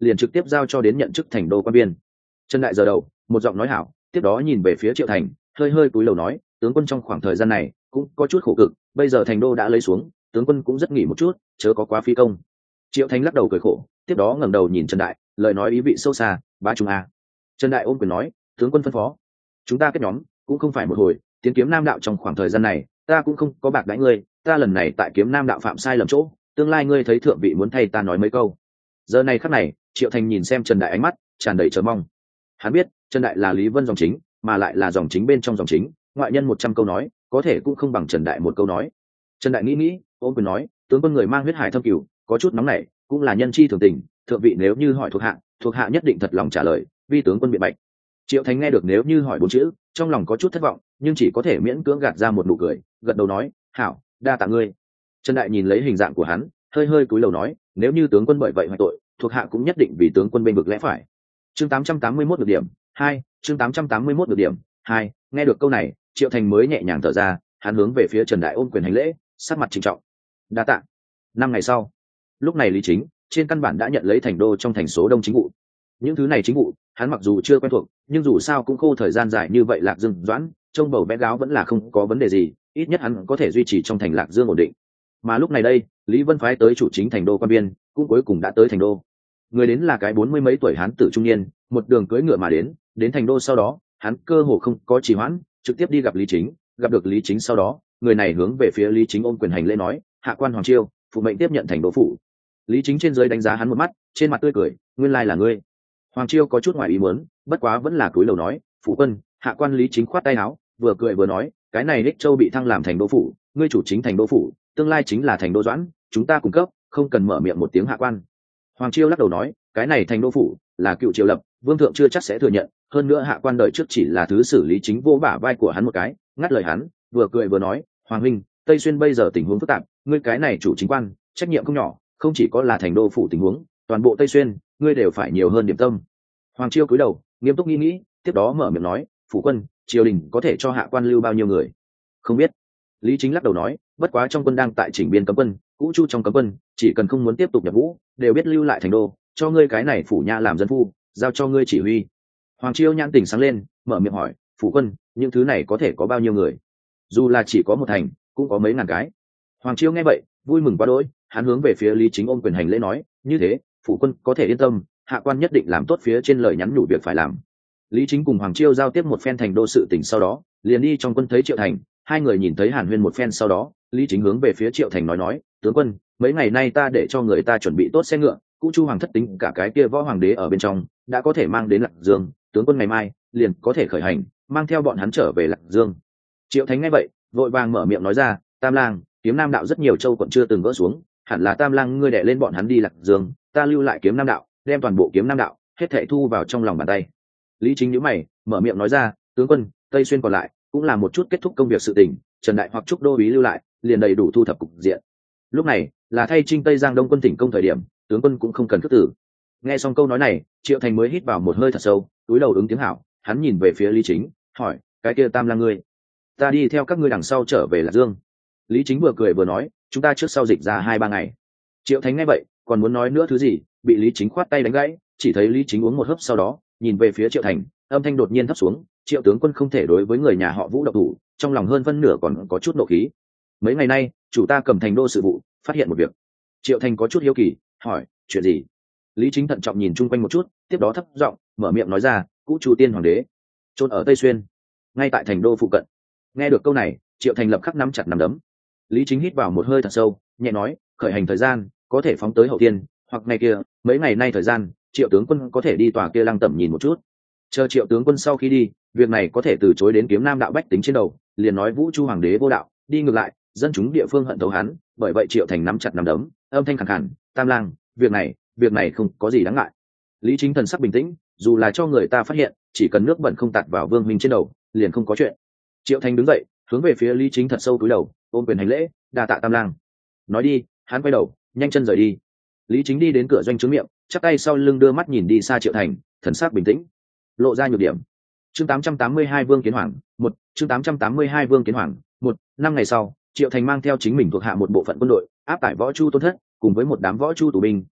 liền trực tiếp giao cho đến nhận chức thành đô quan viên. Trần Đại giờ đầu một giọng nói hảo, tiếp đó nhìn về phía Triệu Thành, hơi hơi cúi đầu nói, tướng quân trong khoảng thời gian này cũng có chút khổ cực, bây giờ thành đô đã lấy xuống, tướng quân cũng rất nghỉ một chút, chớ có quá phi công. Triệu Thành lắc đầu cười khổ, tiếp đó ngẩng đầu nhìn Trần Đại, lời nói ý vị sâu xa, bá trung a. Trần Đại ôm quyền nói, tướng quân phân phó, chúng ta kết nhóm cũng không phải một hồi, tiến kiếm nam đạo trong khoảng thời gian này ta cũng không có bạc đãi ngươi, ta lần này tại kiếm nam đạo phạm sai lầm chỗ, tương lai ngươi thấy thượng vị muốn thay ta nói mấy câu. Giờ này khắc này Triệu Thành nhìn xem Trần Đại ánh mắt tràn đầy chờ mong. Hắn biết Trần Đại là Lý Vân dòng chính, mà lại là dòng chính bên trong dòng chính, ngoại nhân một trăm câu nói có thể cũng không bằng Trần Đại một câu nói. Trần Đại nghĩ nghĩ ôm quyền nói, tướng quân người mang huyết hải thâm cửu, có chút nóng nảy, cũng là nhân chi thường tình, thượng vị nếu như hỏi thuộc hạ, thuộc hạ nhất định thật lòng trả lời, vi tướng quân biện bạch. Triệu Thành nghe được nếu như hỏi bốn chữ, trong lòng có chút thất vọng, nhưng chỉ có thể miễn cưỡng gạt ra một nụ cười, gật đầu nói, hảo, đa tạ ngươi. Trần Đại nhìn lấy hình dạng của hắn, hơi hơi cúi đầu nói, nếu như tướng quân bởi vậy hoại tội, thuộc hạ cũng nhất định vì tướng quân bên vực lẽ phải. Chương tám trăm tám mươi mốt được điểm hai, chương tám trăm tám mươi mốt được điểm hai. Nghe được câu này, Triệu Thành mới nhẹ nhàng thở ra, hắn hướng về phía Trần Đại ôm quyền hành lễ, sắc mặt trịnh trọng. Đa tạ. Năm ngày sau, lúc này Lý Chính trên căn bản đã nhận lấy thành đô trong thành số đông chính vụ. Những thứ này chính vụ hắn mặc dù chưa quen thuộc, nhưng dù sao cũng khô thời gian dài như vậy, Lạc Dương Doãn trông bầu bé gáo vẫn là không có vấn đề gì, ít nhất hắn có thể duy trì trong thành Lạc Dương ổn định. Mà lúc này đây, Lý Vân phái tới chủ chính thành đô quan biên cũng cuối cùng đã tới thành đô. Người đến là cái bốn mươi mấy tuổi hán tử trung niên, một đường cưỡi ngựa mà đến. Đến thành đô sau đó, hắn cơ hồ không có trì hoãn, trực tiếp đi gặp Lý Chính. Gặp được Lý Chính sau đó, người này hướng về phía Lý Chính ôm quyền hành lễ nói, hạ quan Hoàng Chiêu phụ mệnh tiếp nhận thành đô phủ. Lý Chính trên dưới đánh giá hắn một mắt, trên mặt tươi cười, nguyên lai là ngươi. Hoàng Chiêu có chút ngoài ý muốn, bất quá vẫn là cúi đầu nói, phụ quân. Hạ quan Lý Chính khoát tay áo, vừa cười vừa nói, cái này Đích Châu bị thăng làm thành đô phủ, ngươi chủ chính thành đô phủ, tương lai chính là thành đô Doãn, chúng ta cung cấp, không cần mở miệng một tiếng hạ quan. Hoàng Chiêu lắc đầu nói, cái này thành đô phủ là cựu triều lập, vương thượng chưa chắc sẽ thừa nhận, hơn nữa hạ quan đợi trước chỉ là thứ xử lý chính vô bả vai của hắn một cái, ngắt lời hắn, vừa cười vừa nói, Hoàng huynh, Tây Xuyên bây giờ tình huống phức tạp, ngươi cái này chủ chính quan, trách nhiệm không nhỏ, không chỉ có là thành đô phủ tình huống, toàn bộ Tây Xuyên, ngươi đều phải nhiều hơn điểm tâm. Hoàng Chiêu cúi đầu, nghiêm túc nghĩ nghĩ, tiếp đó mở miệng nói, phủ quân, triều đình có thể cho hạ quan lưu bao nhiêu người? Không biết. Lý Chính lắc đầu nói, bất quá trong quân đang tại chỉnh biên cấm quân, cũ chu trong cấm quân, chỉ cần không muốn tiếp tục nhập ngũ, đều biết lưu lại thành đô, cho ngươi cái này phủ nha làm dân phu, giao cho ngươi chỉ huy. Hoàng Chiêu nhãn tỉnh sáng lên, mở miệng hỏi, phủ quân, những thứ này có thể có bao nhiêu người? Dù là chỉ có một thành, cũng có mấy ngàn cái. Hoàng Chiêu nghe vậy, vui mừng quá đỗi, hắn hướng về phía Lý Chính ôm quyền hành lễ nói, như thế, phủ quân có thể yên tâm, hạ quan nhất định làm tốt phía trên lời nhắn nhủ việc phải làm. Lý Chính cùng Hoàng Chiêu giao tiếp một phen thành đô sự tình sau đó, liền đi trong quân thấy Triệu Thành, hai người nhìn thấy Hàn Huyên một phen sau đó, Lý Chính hướng về phía Triệu Thành nói nói, tướng quân, mấy ngày nay ta để cho người ta chuẩn bị tốt xe ngựa, cũ chu hoàng thất tính cả cái kia võ hoàng đế ở bên trong, đã có thể mang đến Lạc Dương, tướng quân ngày mai liền có thể khởi hành, mang theo bọn hắn trở về Lạc Dương. Triệu Thành nghe vậy, vội vàng mở miệng nói ra, Tam Lang, kiếm Nam đạo rất nhiều châu quận chưa từng gỡ xuống, hẳn là Tam Lang ngươi đè lên bọn hắn đi Lạc Dương, ta lưu lại kiếm Nam đạo, đem toàn bộ kiếm Nam đạo hết thảy thu vào trong lòng bàn tay. Lý Chính nhíu mày, mở miệng nói ra, tướng quân, Tây Xuyên còn lại cũng là một chút kết thúc công việc sự tình, Trần Đại hoặc Trúc đô úy lưu lại, liền đầy đủ thu thập cục diện. Lúc này là thay Trinh Tây Giang Đông quân tỉnh công thời điểm, tướng quân cũng không cần khước tử. Nghe xong câu nói này, Triệu Thành mới hít vào một hơi thật sâu, túi đầu ứng tiếng hảo, hắn nhìn về phía Lý Chính, hỏi, cái kia Tam Lang ngươi, ta đi theo các ngươi đằng sau trở về Lạc Dương. Lý Chính vừa cười vừa nói, chúng ta trước sau dịch ra hai ba ngày. Triệu Thành nghe vậy, còn muốn nói nữa thứ gì, bị Lý Chính khoát tay đánh gãy, chỉ thấy Lý Chính uống một hớp sau đó, nhìn về phía Triệu Thành, âm thanh đột nhiên thấp xuống, Triệu tướng quân không thể đối với người nhà họ Vũ độc thủ, trong lòng hơn phân nửa còn có chút nộ khí. Mấy ngày nay, chủ ta cầm thành đô sự vụ, phát hiện một việc. Triệu Thành có chút hiếu kỳ, hỏi, chuyện gì? Lý Chính thận trọng nhìn chung quanh một chút, tiếp đó thấp giọng mở miệng nói ra, cũ chu tiên hoàng đế chôn ở Tây Xuyên, ngay tại thành đô phụ cận. Nghe được câu này, Triệu Thành lập khắc nắm chặt nắm đấm. Lý Chính hít vào một hơi thật sâu, nhẹ nói, khởi hành thời gian có thể phóng tới hậu tiên, hoặc ngày kia, mấy ngày nay thời gian, Triệu tướng quân có thể đi tòa kia lăng tẩm nhìn một chút. Chờ Triệu tướng quân sau khi đi, việc này có thể từ chối đến kiếm Nam đạo bách tính trên đầu, liền nói Vũ Chu hoàng đế vô đạo, đi ngược lại, dân chúng địa phương hận thấu hắn, bởi vậy Triệu Thành nắm chặt nắm đấm, âm thanh khàn khàn, Tam Lang, việc này, việc này không có gì đáng ngại. Lý Chính thần sắc bình tĩnh, dù là cho người ta phát hiện, chỉ cần nước bẩn không tạt vào Vương huynh trên đầu, liền không có chuyện. Triệu Thành đứng dậy, hướng về phía Lý Chính thật sâu cúi đầu, ôm quyền hành lễ, đa tạ Tam Lang. Nói đi, hắn quay đầu, nhanh chân rời đi. Lý Chính đi đến cửa doanh trướng miệng, chắp tay sau lưng đưa mắt nhìn đi xa Triệu Thành, thần sắc bình tĩnh, lộ ra nhược điểm. Chương tám trăm tám mươi hai Vương Kiến Hoàng, một, chương tám trăm tám mươi hai Vương Kiến Hoàng, một. Năm ngày sau, Triệu Thành mang theo chính mình thuộc hạ một bộ phận quân đội, áp tải võ chu tôn thất, cùng với một đám võ chu tù binh,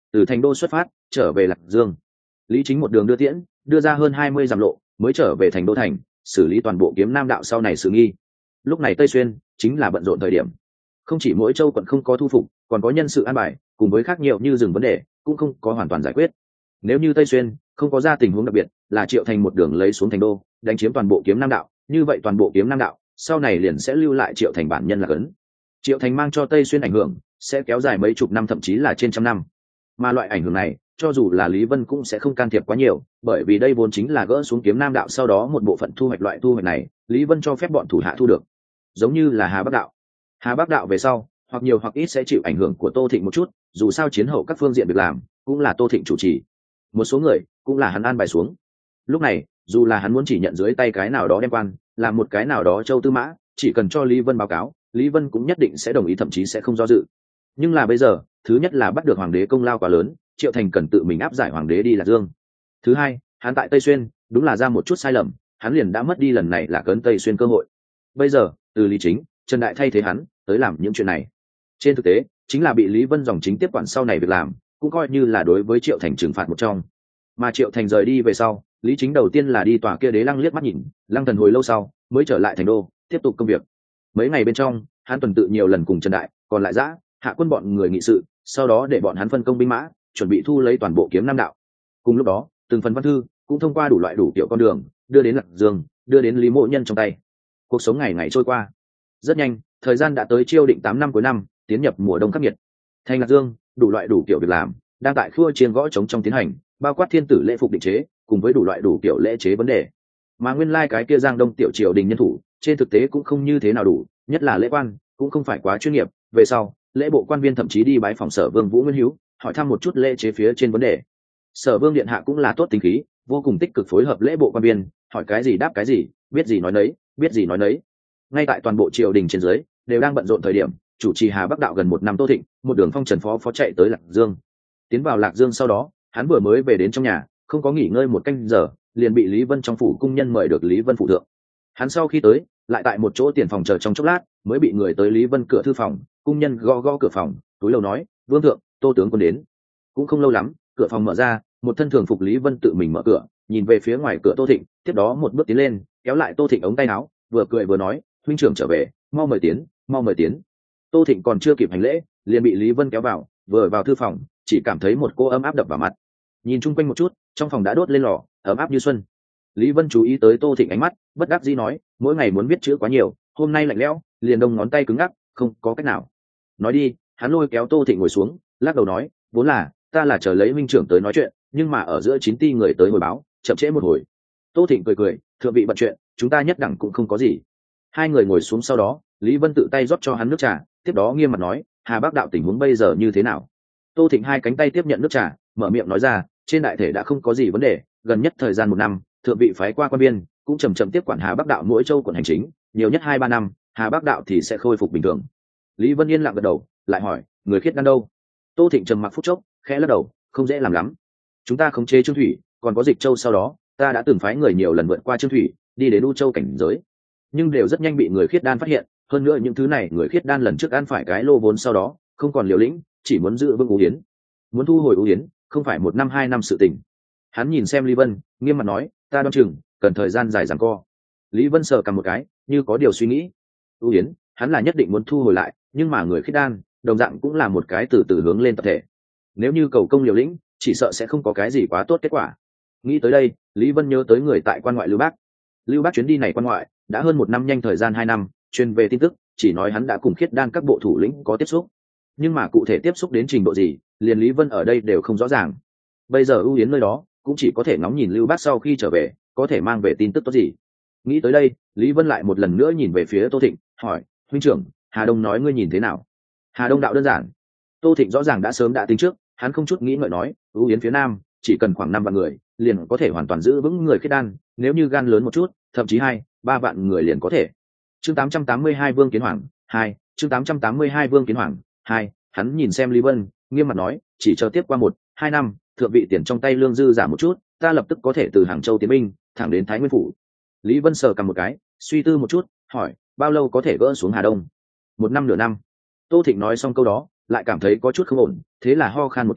từ thành đô xuất phát trở về lạc dương. Lý Chính một đường đưa tiễn, đưa ra hơn hai mươi dặm lộ mới trở về thành đô thành, xử lý toàn bộ kiếm nam đạo sau này sự nghi. Lúc này Tây Xuyên chính là bận rộn thời điểm, không chỉ mỗi châu quận không có thu phục, còn có nhân sự an bài cùng với khác nhiều như dừng vấn đề cũng không có hoàn toàn giải quyết. Nếu như Tây Xuyên không có ra tình huống đặc biệt, là Triệu Thành một đường lấy xuống thành đô, đánh chiếm toàn bộ kiếm nam đạo, như vậy toàn bộ kiếm nam đạo sau này liền sẽ lưu lại Triệu Thành bản nhân là cấn. Triệu Thành mang cho Tây Xuyên ảnh hưởng sẽ kéo dài mấy chục năm, thậm chí là trên trăm năm. Mà loại ảnh hưởng này, cho dù là Lý Vân cũng sẽ không can thiệp quá nhiều, bởi vì đây vốn chính là gỡ xuống kiếm nam đạo sau đó một bộ phận thu hoạch, loại thu hoạch này Lý Vân cho phép bọn thủ hạ thu được. Giống như là Hà Bắc đạo. Hà Bắc đạo về sau, hoặc nhiều hoặc ít sẽ chịu ảnh hưởng của Tô Thịnh một chút, dù sao chiến hậu các phương diện việc làm cũng là Tô Thịnh chủ trì. Một số người cũng là hắn an bài xuống. Lúc này, dù là hắn muốn chỉ nhận dưới tay cái nào đó đem quan, làm một cái nào đó châu tư mã, chỉ cần cho Lý Vân báo cáo, Lý Vân cũng nhất định sẽ đồng ý, thậm chí sẽ không do dự. Nhưng là bây giờ, thứ nhất là bắt được hoàng đế công lao quá lớn, Triệu Thành cần tự mình áp giải hoàng đế đi Lạc Dương. Thứ hai, hắn tại Tây Xuyên đúng là ra một chút sai lầm, hắn liền đã mất đi lần này là cấn Tây Xuyên cơ hội. Bây giờ, từ Lý Chính, Trần Đại thay thế hắn tới làm những chuyện này. Trên thực tế, chính là bị Lý Vân dòng chính tiếp quản sau này việc làm, cũng coi như là đối với Triệu Thành trừng phạt một trong. Mà Triệu Thành rời đi về sau, Lý Chính đầu tiên là đi tòa kia đế lăng liếc mắt nhìn, lăng thần hồi lâu sau mới trở lại thành đô tiếp tục công việc. Mấy ngày bên trong, hắn tuần tự nhiều lần cùng Trần Đại còn lại Dã, Hạ Quân bọn người nghị sự, sau đó để bọn hắn phân công binh mã, chuẩn bị thu lấy toàn bộ kiếm nam đạo. Cùng lúc đó, từng phần văn thư cũng thông qua đủ loại đủ kiểu con đường đưa đến Lạc Dương, đưa đến Lý Mộ Nhân trong tay. Cuộc sống ngày ngày trôi qua rất nhanh, thời gian đã tới Chiêu Định tám năm cuối năm, tiến nhập mùa đông khắc nghiệt. Thành Lạc Dương, đủ loại đủ kiểu việc làm đang tại khua chiên gõ trống trong tiến hành, bao quát thiên tử lễ phục định chế cùng với đủ loại đủ kiểu lễ chế vấn đề. Mà nguyên lai like cái kia Giang Đông tiểu triều đình nhân thủ trên thực tế cũng không như thế nào đủ, nhất là lễ quan cũng không phải quá chuyên nghiệp. Về sau, lễ bộ quan viên thậm chí đi bái phòng Sở Vương Vũ Nguyên Hữu, hỏi thăm một chút lễ chế phía trên vấn đề. Sở Vương điện hạ cũng là tốt tính khí, vô cùng tích cực phối hợp lễ bộ quan viên, hỏi cái gì đáp cái gì, biết gì nói nấy, biết gì nói nấy. Ngay tại toàn bộ triều đình trên dưới đều đang bận rộn thời điểm, chủ trì Hà Bắc đạo gần một năm Tô Thịnh, một đường phong trần phó phó chạy tới Lạc Dương. Tiến vào Lạc Dương sau đó, hắn vừa mới về đến trong nhà, không có nghỉ ngơi một canh giờ, liền bị Lý Vân trong phủ cung nhân mời được Lý Vân phủ thượng. Hắn sau khi tới, lại tại một chỗ tiền phòng chờ trong chốc lát, mới bị người tới Lý Vân cửa thư phòng, cung nhân gõ gõ cửa phòng, túi lầu nói: "Vương thượng, Tô tướng quân đến." Cũng không lâu lắm, cửa phòng mở ra, một thân thường phục Lý Vân tự mình mở cửa, nhìn về phía ngoài cửa Tô Thịnh, tiếp đó một bước tiến lên, kéo lại Tô Thịnh ống tay áo, vừa cười vừa nói: "Huynh trưởng trở về, mau mời tiến, mau mời tiến." Tô Thịnh còn chưa kịp hành lễ, liền bị Lý Vân kéo vào, vừa vào thư phòng, chỉ cảm thấy một cô ấm áp đập vào mặt. Nhìn chung quanh một chút, trong phòng đã đốt lên lò, ấm áp như xuân. Lý Vân chú ý tới Tô Thịnh ánh mắt, bất đắc dĩ nói: "Mỗi ngày muốn viết chữ quá nhiều, hôm nay lạnh lẽo, liền đông ngón tay cứng ngắc, không có cách nào." Nói đi, hắn lôi kéo Tô Thịnh ngồi xuống, lắc đầu nói: "Vốn là ta là chờ lấy minh trưởng tới nói chuyện, nhưng mà ở giữa chín ti người tới hồi báo, chậm trễ một hồi." Tô Thịnh cười cười: "Thượng vị bận chuyện, chúng ta nhất đẳng cũng không có gì." Hai người ngồi xuống sau đó, Lý Vân tự tay rót cho hắn nước trà, tiếp đó nghiêm mặt nói: "Hà Bắc đạo tình huống bây giờ như thế nào?" Tô Thịnh hai cánh tay tiếp nhận nước trà, mở miệng nói ra: "Trên đại thể đã không có gì vấn đề, gần nhất thời gian một năm, thượng vị phái qua quan viên cũng chậm chậm tiếp quản Hà Bắc đạo mỗi châu quận hành chính, nhiều nhất hai ba năm, Hà Bắc đạo thì sẽ khôi phục bình thường." Lý Vân yên lặng gật đầu, lại hỏi: "Người khiết đan đâu?" Tô Thịnh trầm mặc phút chốc, khẽ lắc đầu: "Không dễ làm lắm. Chúng ta khống chế Trương Thủy, còn có Dịch Châu, sau đó ta đã từng phái người nhiều lần vượt qua Trương Thủy, đi đến U Châu cảnh giới, nhưng đều rất nhanh bị người khiết đan phát hiện. Hơn nữa những thứ này người khiết đan lần trước ăn phải cái lô vốn, sau đó không còn liều lĩnh, chỉ muốn giữ vững U Yến. Muốn thu hồi U Yến, không phải một năm hai năm sự tình." Hắn nhìn xem Lý Vân, nghiêm mặt nói: "Ta đoán chừng cần thời gian dài giằng co." Lý Vân sờ cầm một cái, như có điều suy nghĩ. U Yến, hắn là nhất định muốn thu hồi lại, nhưng mà người khiết đan đồng dạng cũng là một cái từ từ hướng lên tập thể. Nếu như cầu công liều lĩnh, chỉ sợ sẽ không có cái gì quá tốt kết quả. Nghĩ tới đây, Lý Vân nhớ tới người tại quan ngoại Lưu Bác. Lưu Bác chuyến đi này quan ngoại đã hơn một năm, nhanh thời gian hai năm, truyền về tin tức chỉ nói hắn đã cùng khiết đan các bộ thủ lĩnh có tiếp xúc, nhưng mà cụ thể tiếp xúc đến trình độ gì, liền Lý Vân ở đây đều không rõ ràng. Bây giờ ưu yến nơi đó cũng chỉ có thể ngóng nhìn Lưu Bác sau khi trở về có thể mang về tin tức tốt gì. Nghĩ tới đây, Lý Vân lại một lần nữa nhìn về phía Tô Thịnh, hỏi: "Huynh trưởng, Hà Đông nói ngươi nhìn thế nào?" Hà Đông đạo đơn giản. Tô Thịnh rõ ràng đã sớm đã tính trước, hắn không chút nghĩ ngợi nói: "ưu yến phía nam chỉ cần khoảng năm vạn người liền có thể hoàn toàn giữ vững người khiết đan, nếu như gan lớn một chút, thậm chí hai ba vạn người liền có thể." Chương tám trăm tám mươi hai Vương Kiến Hoàng hai. Chương tám trăm tám mươi hai Vương Kiến Hoàng hai. Hắn nhìn xem Lý Vân, nghiêm mặt nói: "Chỉ chờ tiếp qua một hai năm, thượng vị tiền trong tay lương dư giảm một chút, ta lập tức có thể từ Hàng Châu tiến binh thẳng đến Thái Nguyên phủ." Lý Vân sờ cầm một cái, suy tư một chút, hỏi: "Bao lâu có thể gỡ xuống Hà Đông?" "Một năm nửa năm." Tô Thịnh nói xong câu đó, lại cảm thấy có chút không ổn, thế là ho khan một tiếng,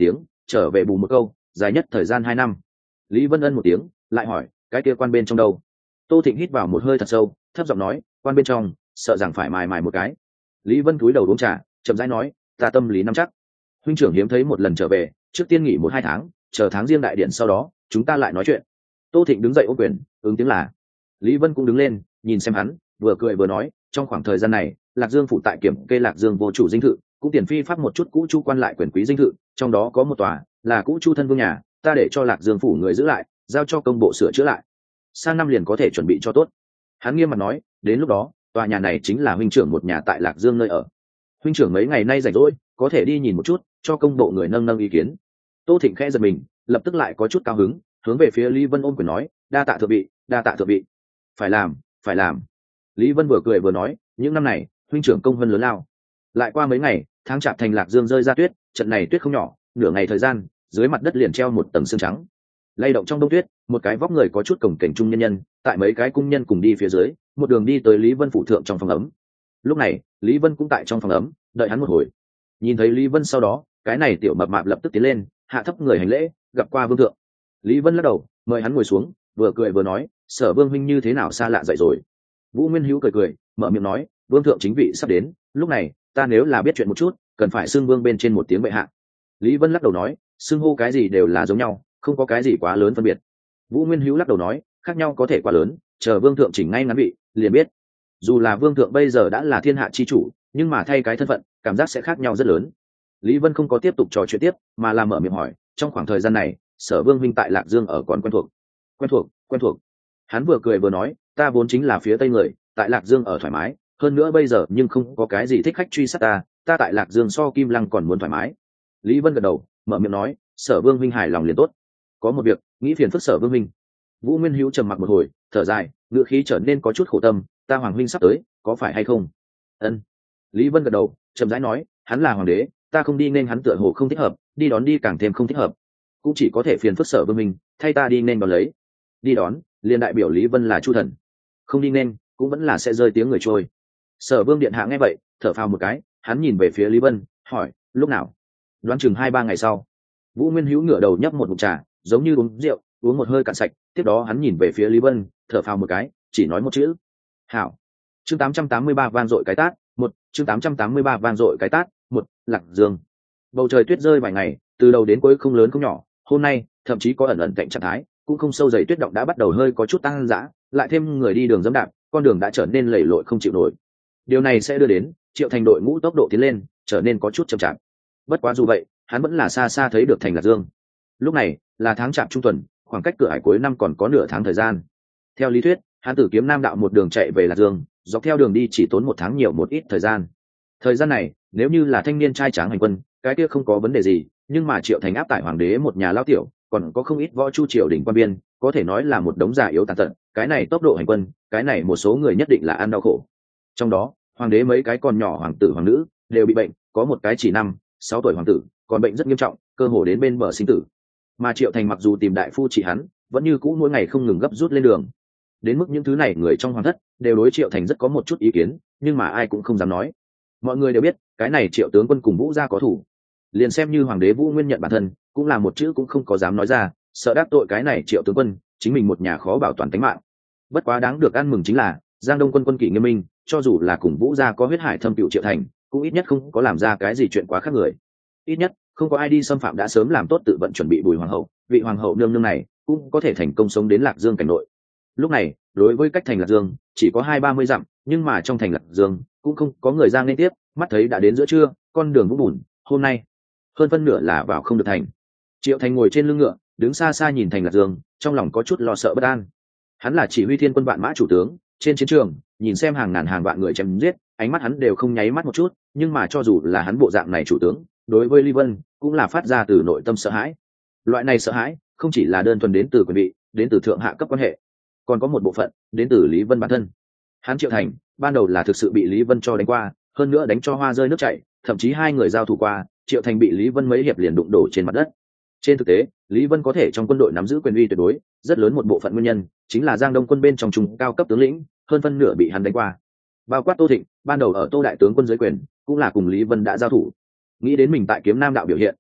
trở về bù một câu, dài nhất thời gian hai năm. Lý Vân ân một tiếng, lại hỏi, cái kia quan bên trong đâu? Tô Thịnh hít vào một hơi thật sâu, thấp giọng nói, quan bên trong sợ rằng phải mài mài một cái. Lý Vân cúi đầu uống trà, chậm rãi nói, ta tâm lý nắm chắc. Huynh trưởng hiếm thấy một lần trở về, trước tiên nghỉ một hai tháng, chờ tháng riêng đại điện sau đó chúng ta lại nói chuyện. Tô Thịnh đứng dậy ôm quyền, ứng tiếng là. Lý Vân cũng đứng lên, nhìn xem hắn, vừa cười vừa nói, trong khoảng thời gian này Lạc Dương phủ tại kiểm kê Lạc Dương vô chủ dinh thự, cũng tiền phi pháp một chút cũ chu quan lại quyền quý dinh thự, trong đó có một tòa là cũ chu thân vương nhà, ta để cho Lạc Dương phủ người giữ lại, giao cho công bộ sửa chữa lại, sang năm liền có thể chuẩn bị cho tốt. Hắn nghiêm mặt nói, đến lúc đó tòa nhà này chính là huynh trưởng một nhà tại Lạc Dương nơi ở. Huynh trưởng mấy ngày nay rảnh rỗi, có thể đi nhìn một chút, cho công bộ người nâng nâng ý kiến. Tô Thịnh khẽ giật mình, lập tức lại có chút cao hứng, hướng về phía Lý Vân ôm quyền nói, đa tạ thượng vị, đa tạ thượng vị. Phải làm, phải làm. Lý Vân vừa cười vừa nói, những năm này huynh trưởng công hơn lớn lao. Lại qua mấy ngày, tháng chạp thành Lạc Dương rơi ra tuyết, trận này tuyết không nhỏ, nửa ngày thời gian, dưới mặt đất liền treo một tầng sương trắng. Lay động trong đông tuyết, một cái vóc người có chút cổng cảnh trung nhân nhân, tại mấy cái cung nhân cùng đi phía dưới, một đường đi tới Lý Vân phủ thượng trong phòng ấm. Lúc này, Lý Vân cũng tại trong phòng ấm, đợi hắn một hồi. Nhìn thấy Lý Vân sau đó, cái này tiểu mập mạp lập tức tiến lên, hạ thấp người hành lễ, gặp qua vương thượng. Lý Vân lắc đầu, mời hắn ngồi xuống, vừa cười vừa nói, Sở Vương huynh như thế nào xa lạ dậy rồi. Vũ Nguyên Hữu cười cười, mở miệng nói, vương thượng chính vị sắp đến, lúc này ta nếu là biết chuyện một chút, cần phải xưng vương bên trên một tiếng bệ hạ. Lý Vân lắc đầu nói, xưng hô cái gì đều là giống nhau, không có cái gì quá lớn phân biệt. Vũ Nguyên Hữu lắc đầu nói, khác nhau có thể quá lớn, chờ vương thượng chỉnh ngay ngắn vị liền biết. Dù là vương thượng bây giờ đã là thiên hạ chi chủ, nhưng mà thay cái thân phận, cảm giác sẽ khác nhau rất lớn. Lý Vân không có tiếp tục trò chuyện tiếp, mà là mở miệng hỏi, trong khoảng thời gian này Sở Vương huynh tại Lạc Dương ở còn quen thuộc? Quen thuộc, quen thuộc. Hắn vừa cười vừa nói, ta vốn chính là phía tây người, tại Lạc Dương ở thoải mái, hơn nữa bây giờ nhưng không có cái gì thích khách truy sát ta, ta tại Lạc Dương so Kim Lăng còn muốn thoải mái. Lý Vân gật đầu, mở miệng nói, Sở Vương huynh hài lòng liền tốt. Có một việc nghĩ phiền phức Sở Vương huynh. Vũ Nguyên Hữu trầm mặc một hồi, thở dài, ngựa khí trở nên có chút khổ tâm, ta hoàng huynh sắp tới, có phải hay không? Ân. Lý Vân gật đầu, chậm rãi nói, hắn là hoàng đế, ta không đi nên hắn tựa hồ không thích hợp, đi đón đi càng thêm không thích hợp, cũng chỉ có thể phiền phức Sở Vương huynh, thay ta đi nên đón lấy. Đi đón, liền đại biểu Lý Vân là chu thần, không đi nên cũng vẫn là sẽ rơi tiếng người trôi. Sở Vương điện hạ nghe vậy, thở phào một cái, hắn nhìn về phía Lý Vân, hỏi, lúc nào? Đoán chừng hai ba ngày sau. Vũ Nguyên Hữu ngửa đầu nhấp một ngụm trà, giống như uống rượu, uống một hơi cạn sạch, tiếp đó hắn nhìn về phía Lý Vân, thở phào một cái, chỉ nói một chữ, hảo. Chương tám trăm tám mươi ba vang dội cái tát, một, chương tám trăm tám mươi ba vang dội cái tát, một, Lạc Dương. Bầu trời tuyết rơi vài ngày, từ đầu đến cuối không lớn không nhỏ, hôm nay thậm chí có ẩn ẩn cạnh trạng thái, cũng không sâu dày tuyết động đã bắt đầu hơi có chút tăng dã, lại thêm người đi đường dẫm đạp, con đường đã trở nên lầy lội không chịu nổi. Điều này sẽ đưa đến Triệu Thành đội ngũ tốc độ tiến lên trở nên có chút chậm chạp. Bất quá dù vậy, hắn vẫn là xa xa thấy được thành Lạc Dương. Lúc này là tháng chạp trung tuần, khoảng cách cửa ải cuối năm còn có nửa tháng thời gian. Theo lý thuyết, hắn từ Kiếm Nam đạo một đường chạy về Lạc Dương, dọc theo đường đi chỉ tốn một tháng nhiều một ít thời gian. Thời gian này, nếu như là thanh niên trai tráng hành quân, cái kia không có vấn đề gì, nhưng mà Triệu Thành áp tải hoàng đế một nhà lao tiểu, còn có không ít võ chu triều đỉnh quan biên, có thể nói là một đống già yếu tàn tật, cái này tốc độ hành quân, cái này một số người nhất định là ăn đau khổ. Trong đó, hoàng đế mấy cái còn nhỏ hoàng tử hoàng nữ đều bị bệnh, có một cái chỉ năm, sáu tuổi hoàng tử, còn bệnh rất nghiêm trọng, cơ hồ đến bên bờ sinh tử. Mà Triệu Thành mặc dù tìm đại phu trị hắn, vẫn như cũ mỗi ngày không ngừng gấp rút lên đường. Đến mức những thứ này người trong hoàng thất đều đối Triệu Thành rất có một chút ý kiến, nhưng mà ai cũng không dám nói. Mọi người đều biết, cái này Triệu tướng quân cùng Vũ gia có thủ. Liền xem như hoàng đế Vũ Nguyên nhận bản thân, cũng là một chữ cũng không có dám nói ra, sợ đắc tội cái này Triệu tướng quân, chính mình một nhà khó bảo toàn tính mạng. Bất quá đáng được ăn mừng chính là, Giang Đông quân quân kỷ nghiêm minh, cho dù là cùng Vũ gia có huyết hải thâm cựu Triệu Thành, cũng ít nhất không có làm ra cái gì chuyện quá khác người. Ít nhất không có ai đi xâm phạm đã sớm làm tốt tự vận chuẩn bị Bùi hoàng hậu, vị hoàng hậu nương nương này cũng có thể thành công sống đến Lạc Dương cảnh nội. Lúc này, đối với cách thành Lạc Dương chỉ có hai ba mươi dặm, nhưng mà trong thành Lạc Dương cũng không có người ra liên tiếp, mắt thấy đã đến giữa trưa, con đường vũng bùn, hôm nay hơn phân nửa là vào không được thành. Triệu Thành ngồi trên lưng ngựa, đứng xa xa nhìn thành Lạc Dương, trong lòng có chút lo sợ bất an. Hắn là chỉ huy thiên quân vạn mã chủ tướng, trên chiến trường nhìn xem hàng ngàn hàng vạn người chém giết, ánh mắt hắn đều không nháy mắt một chút, nhưng mà cho dù là hắn bộ dạng này chủ tướng, đối với Lý Vân cũng là phát ra từ nội tâm sợ hãi. Loại này sợ hãi không chỉ là đơn thuần đến từ quyền vị, đến từ thượng hạ cấp quan hệ, còn có một bộ phận đến từ Lý Vân bản thân. Hắn Triệu Thành ban đầu là thực sự bị Lý Vân cho đánh qua, hơn nữa đánh cho hoa rơi nước chảy, thậm chí hai người giao thủ qua, Triệu Thành bị Lý Vân mấy hiệp liền đụng đổ trên mặt đất. Trên thực tế, Lý Vân có thể trong quân đội nắm giữ quyền uy tuyệt đối, rất lớn một bộ phận nguyên nhân chính là Giang Đông quân bên trong trung cao cấp tướng lĩnh, hơn phân nửa bị hắn đánh qua. Bao quát Tô Thịnh, ban đầu ở Tô đại tướng quân dưới quyền, cũng là cùng Lý Vân đã giao thủ. Nghĩ đến mình tại Kiếm Nam đạo biểu hiện,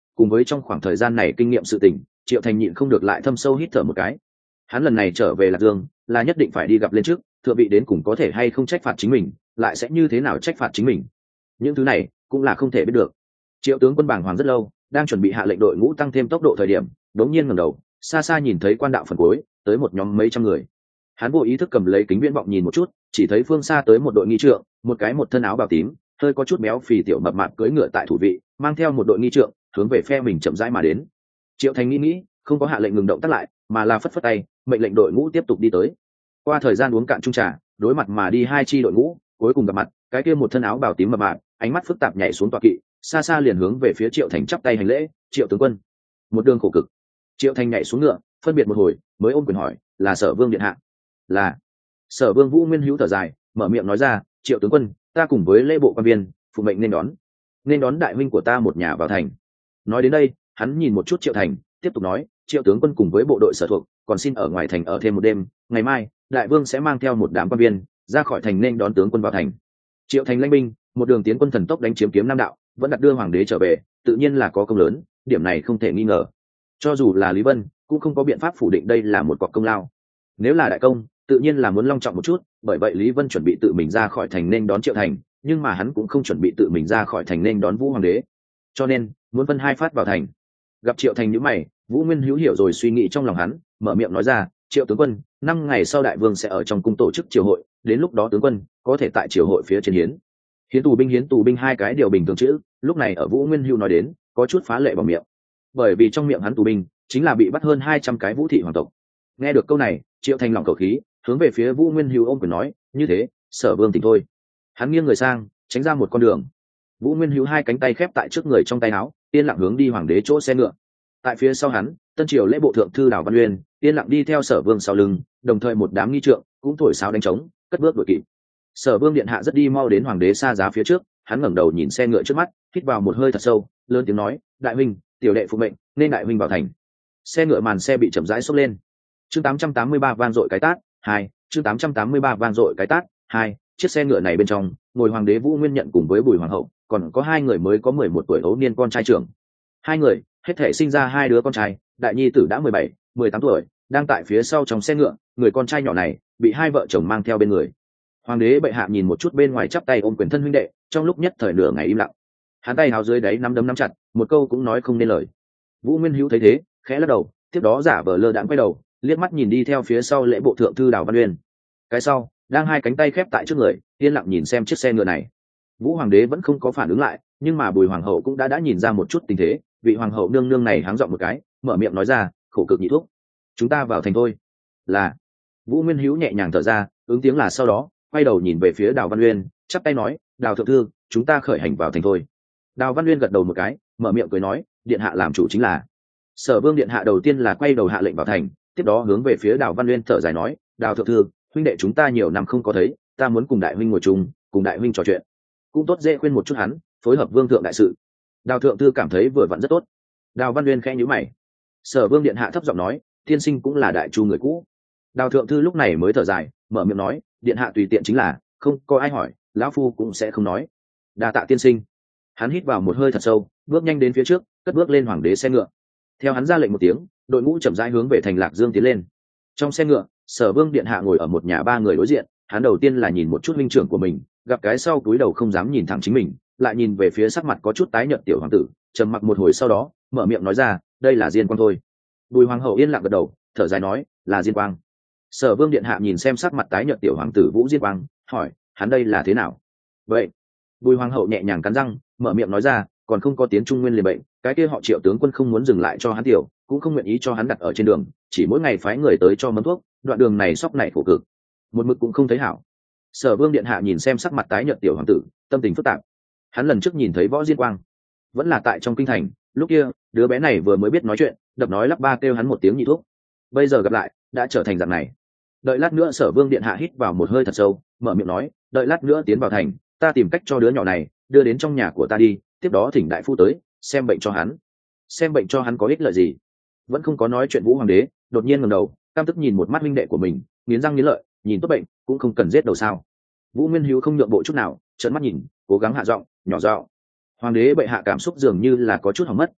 cùng với trong khoảng thời gian này kinh nghiệm sự tình, Triệu Thành nhịn không được lại thâm sâu hít thở một cái. Hắn lần này trở về Lạc Dương là nhất định phải đi gặp lên trước, thượng vị đến cùng có thể hay không trách phạt chính mình, lại sẽ như thế nào trách phạt chính mình. Những thứ này cũng là không thể biết được. Triệu tướng quân bàng hoàng rất lâu, đang chuẩn bị hạ lệnh đội ngũ tăng thêm tốc độ thời điểm, đống nhiên ngẩng đầu, xa xa nhìn thấy quan đạo phần cuối, tới một nhóm mấy trăm người. Hắn vô ý thức cầm lấy kính viễn vọng nhìn một chút, chỉ thấy phương xa tới một đội nghi trượng, một cái một thân áo bào tím, hơi có chút béo phì tiểu mập mạp cưỡi ngựa tại thủ vị, mang theo một đội nghi trượng, hướng về phe mình chậm rãi mà đến. Triệu Thành nghĩ nghĩ, không có hạ lệnh ngừng động tác lại, mà là phất phất tay, mệnh lệnh đội ngũ tiếp tục đi tới. Qua thời gian uống cạn chung trà, đối mặt mà đi hai chi đội ngũ, cuối cùng gặp mặt, cái kia một thân áo bào tím mập mạp, ánh mắt phức tạp nhảy xuống tọa kỵ, xa xa liền hướng về phía Triệu Thành chắp tay hành lễ, "Triệu tướng quân." Một đường khổ cực. Triệu Thành nhảy xuống ngựa, phân biệt một hồi, mới ôm quyền hỏi, "Là Sở Vương điện hạ?" "Là." Sở Vương Vũ Nguyên Hữu thở dài, mở miệng nói ra, "Triệu tướng quân, ta cùng với lễ bộ quan viên, phụ mệnh nên đón, nên đón đại huynh của ta một nhà vào thành." Nói đến đây, hắn nhìn một chút Triệu Thành, tiếp tục nói, "Triệu tướng quân cùng với bộ đội sở thuộc, còn xin ở ngoài thành ở thêm một đêm, ngày mai, đại vương sẽ mang theo một đám quan viên ra khỏi thành nên đón tướng quân vào thành." Triệu Thành lãnh binh, một đường tiến quân thần tốc đánh chiếm kiếm Nam đạo, vẫn đặt đưa hoàng đế trở về, tự nhiên là có công lớn, điểm này không thể nghi ngờ. Cho dù là Lý Vân, cũng không có biện pháp phủ định đây là một cọc công lao. Nếu là đại công, tự nhiên là muốn long trọng một chút, bởi vậy Lý Vân chuẩn bị tự mình ra khỏi thành nên đón Triệu Thành, nhưng mà hắn cũng không chuẩn bị tự mình ra khỏi thành nên đón Vũ hoàng đế, cho nên muốn phân hai phát vào thành. Gặp Triệu Thành nhíu mày, Vũ Nguyên Hữu hiểu rồi suy nghĩ trong lòng hắn, mở miệng nói ra, "Triệu tướng quân, năm ngày sau đại vương sẽ ở trong cung tổ chức triều hội, đến lúc đó tướng quân có thể tại triều hội phía trên hiến hiến tù binh hiến tù binh hai cái điều bình thường chữ." Lúc này ở Vũ Nguyên Hữu nói đến, có chút phá lệ vào miệng, bởi vì trong miệng hắn tù binh chính là bị bắt hơn hai trăm cái vũ thị hoàng tộc. Nghe được câu này, Triệu Thành lỏng khẩu khí, hướng về phía Vũ Nguyên Hữu ôm quyền nói, "Như thế, Sở Vương tỉnh thôi." Hắn nghiêng người sang, tránh ra một con đường. Vũ Nguyên Hữu hai cánh tay khép tại trước người trong tay áo, yên lặng hướng đi hoàng đế chỗ xe ngựa. Tại phía sau hắn, tân triều lễ bộ thượng thư Đào Văn Uyên yên lặng đi theo Sở Vương sau lưng, đồng thời một đám nghi trượng cũng thổi sáo đánh trống, cất bước đuổi kịp. Sở Vương điện hạ rất đi mau đến hoàng đế xa giá phía trước, hắn ngẩng đầu nhìn xe ngựa trước mắt, hít vào một hơi thật sâu, lớn tiếng nói, "Đại huynh, tiểu đệ phụ mệnh, nên đại huynh vào thành." Xe ngựa màn xe bị chậm rãi xốc lên. Chương tám trăm tám mươi ba vang dội cái tát, hai, chương tám trăm tám mươi ba vang dội cái tát, hai, chiếc xe ngựa này bên trong, ngồi hoàng đế Vũ Nguyên Nhận cùng với Bùi hoàng hậu, còn có hai người mới có mười một tuổi ấu niên con trai trưởng. Hai người, hết thể sinh ra hai đứa con trai, đại nhi tử đã mười bảy, mười tám tuổi, đang tại phía sau trong xe ngựa, người con trai nhỏ này bị hai vợ chồng mang theo bên người. Hoàng đế bệ hạ nhìn một chút bên ngoài chắp tay ôm quyền thân huynh đệ, trong lúc nhất thời nửa ngày im lặng. Hắn tay háo dưới đáy nắm đấm nắm chặt, một câu cũng nói không nên lời. Vũ Nguyên Hữu thấy thế, khẽ lắc đầu, tiếp đó giả vờ lơ đãng quay đầu, liếc mắt nhìn đi theo phía sau lễ bộ thượng thư Đào Văn Uyên. Cái sau đang hai cánh tay khép tại trước người, yên lặng nhìn xem chiếc xe ngựa này. Vũ hoàng đế vẫn không có phản ứng lại, nhưng mà Bùi hoàng hậu cũng đã đã nhìn ra một chút tình thế, vị hoàng hậu nương nương này háng giọng một cái, mở miệng nói ra, "Khổ cực nhị thúc, chúng ta vào thành thôi." Là. Vũ Nguyên Hữu nhẹ nhàng thở ra, ứng tiếng là sau đó, quay đầu nhìn về phía Đào Văn Uyên, chắp tay nói, "Đào thượng thư, chúng ta khởi hành vào thành thôi." Đào Văn Uyên gật đầu một cái, mở miệng cười nói, "Điện hạ làm chủ chính là." Sở Vương điện hạ đầu tiên là quay đầu hạ lệnh vào thành, tiếp đó hướng về phía Đào Văn Uyên thở dài nói, "Đào thượng thư, huynh đệ chúng ta nhiều năm không có thấy, ta muốn cùng đại huynh ngồi chung, cùng đại huynh trò chuyện, cũng tốt dễ khuyên một chút hắn, phối hợp vương thượng đại sự." Đào thượng thư cảm thấy vừa vặn rất tốt. Đào Văn Uyên khẽ nhíu mày. Sở Vương điện hạ thấp giọng nói, "Tiên sinh cũng là đại chu người cũ." Đào thượng thư lúc này mới thở dài, mở miệng nói, "Điện hạ tùy tiện chính là, không có ai hỏi, lão phu cũng sẽ không nói." Đa tạ tiên sinh. Hắn hít vào một hơi thật sâu, bước nhanh đến phía trước, cất bước lên hoàng đế xe ngựa. Theo hắn ra lệnh một tiếng, đội ngũ chậm rãi hướng về thành Lạc Dương tiến lên. Trong xe ngựa, Sở Vương điện hạ ngồi ở một nhà ba người đối diện, hắn đầu tiên là nhìn một chút huynh trưởng của mình, gặp cái sau cúi đầu không dám nhìn thẳng chính mình, lại nhìn về phía sắc mặt có chút tái nhợt tiểu hoàng tử, trầm mặc một hồi sau đó, mở miệng nói ra, "Đây là Diên Quang thôi." Bùi hoàng hậu yên lặng gật đầu, thở dài nói, "Là Diên Quang." Sở Vương điện hạ nhìn xem sắc mặt tái nhợt tiểu hoàng tử Vũ Diên Quang, hỏi, "Hắn đây là thế nào?" "Vậy." Bùi hoàng hậu nhẹ nhàng cắn răng, mở miệng nói ra, "Còn không có tiến trung nguyên liền bệnh, cái kia họ Triệu tướng quân không muốn dừng lại cho hắn tiểu, cũng không nguyện ý cho hắn đặt ở trên đường, chỉ mỗi ngày phái người tới cho mâm thuốc, đoạn đường này sóc này khổ cực, một mực cũng không thấy hảo." Sở Vương điện hạ nhìn xem sắc mặt tái nhợt tiểu hoàng tử, tâm tình phức tạp. Hắn lần trước nhìn thấy Võ Diên Quang, vẫn là tại trong kinh thành, lúc kia đứa bé này vừa mới biết nói chuyện, đập nói lắp ba kêu hắn một tiếng nhị thuốc. Bây giờ gặp lại, đã trở thành dạng này. Đợi lát nữa Sở Vương điện hạ hít vào một hơi thật sâu, mở miệng nói, "Đợi lát nữa tiến vào thành, ta tìm cách cho đứa nhỏ này đưa đến trong nhà của ta đi, tiếp đó thỉnh đại phu tới xem bệnh cho hắn." Xem bệnh cho hắn có ích lợi gì? Vẫn không có nói chuyện Vũ hoàng đế đột nhiên ngẩng đầu, căm tức nhìn một mắt huynh đệ của mình, nghiến răng nghiến lợi, nhìn tốt bệnh cũng không cần giết đầu sao? Vũ Nguyên Hữu không nhượng bộ chút nào, trợn mắt nhìn, cố gắng hạ giọng, nhỏ giọng. Hoàng đế bệ hạ cảm xúc dường như là có chút hỏng mất,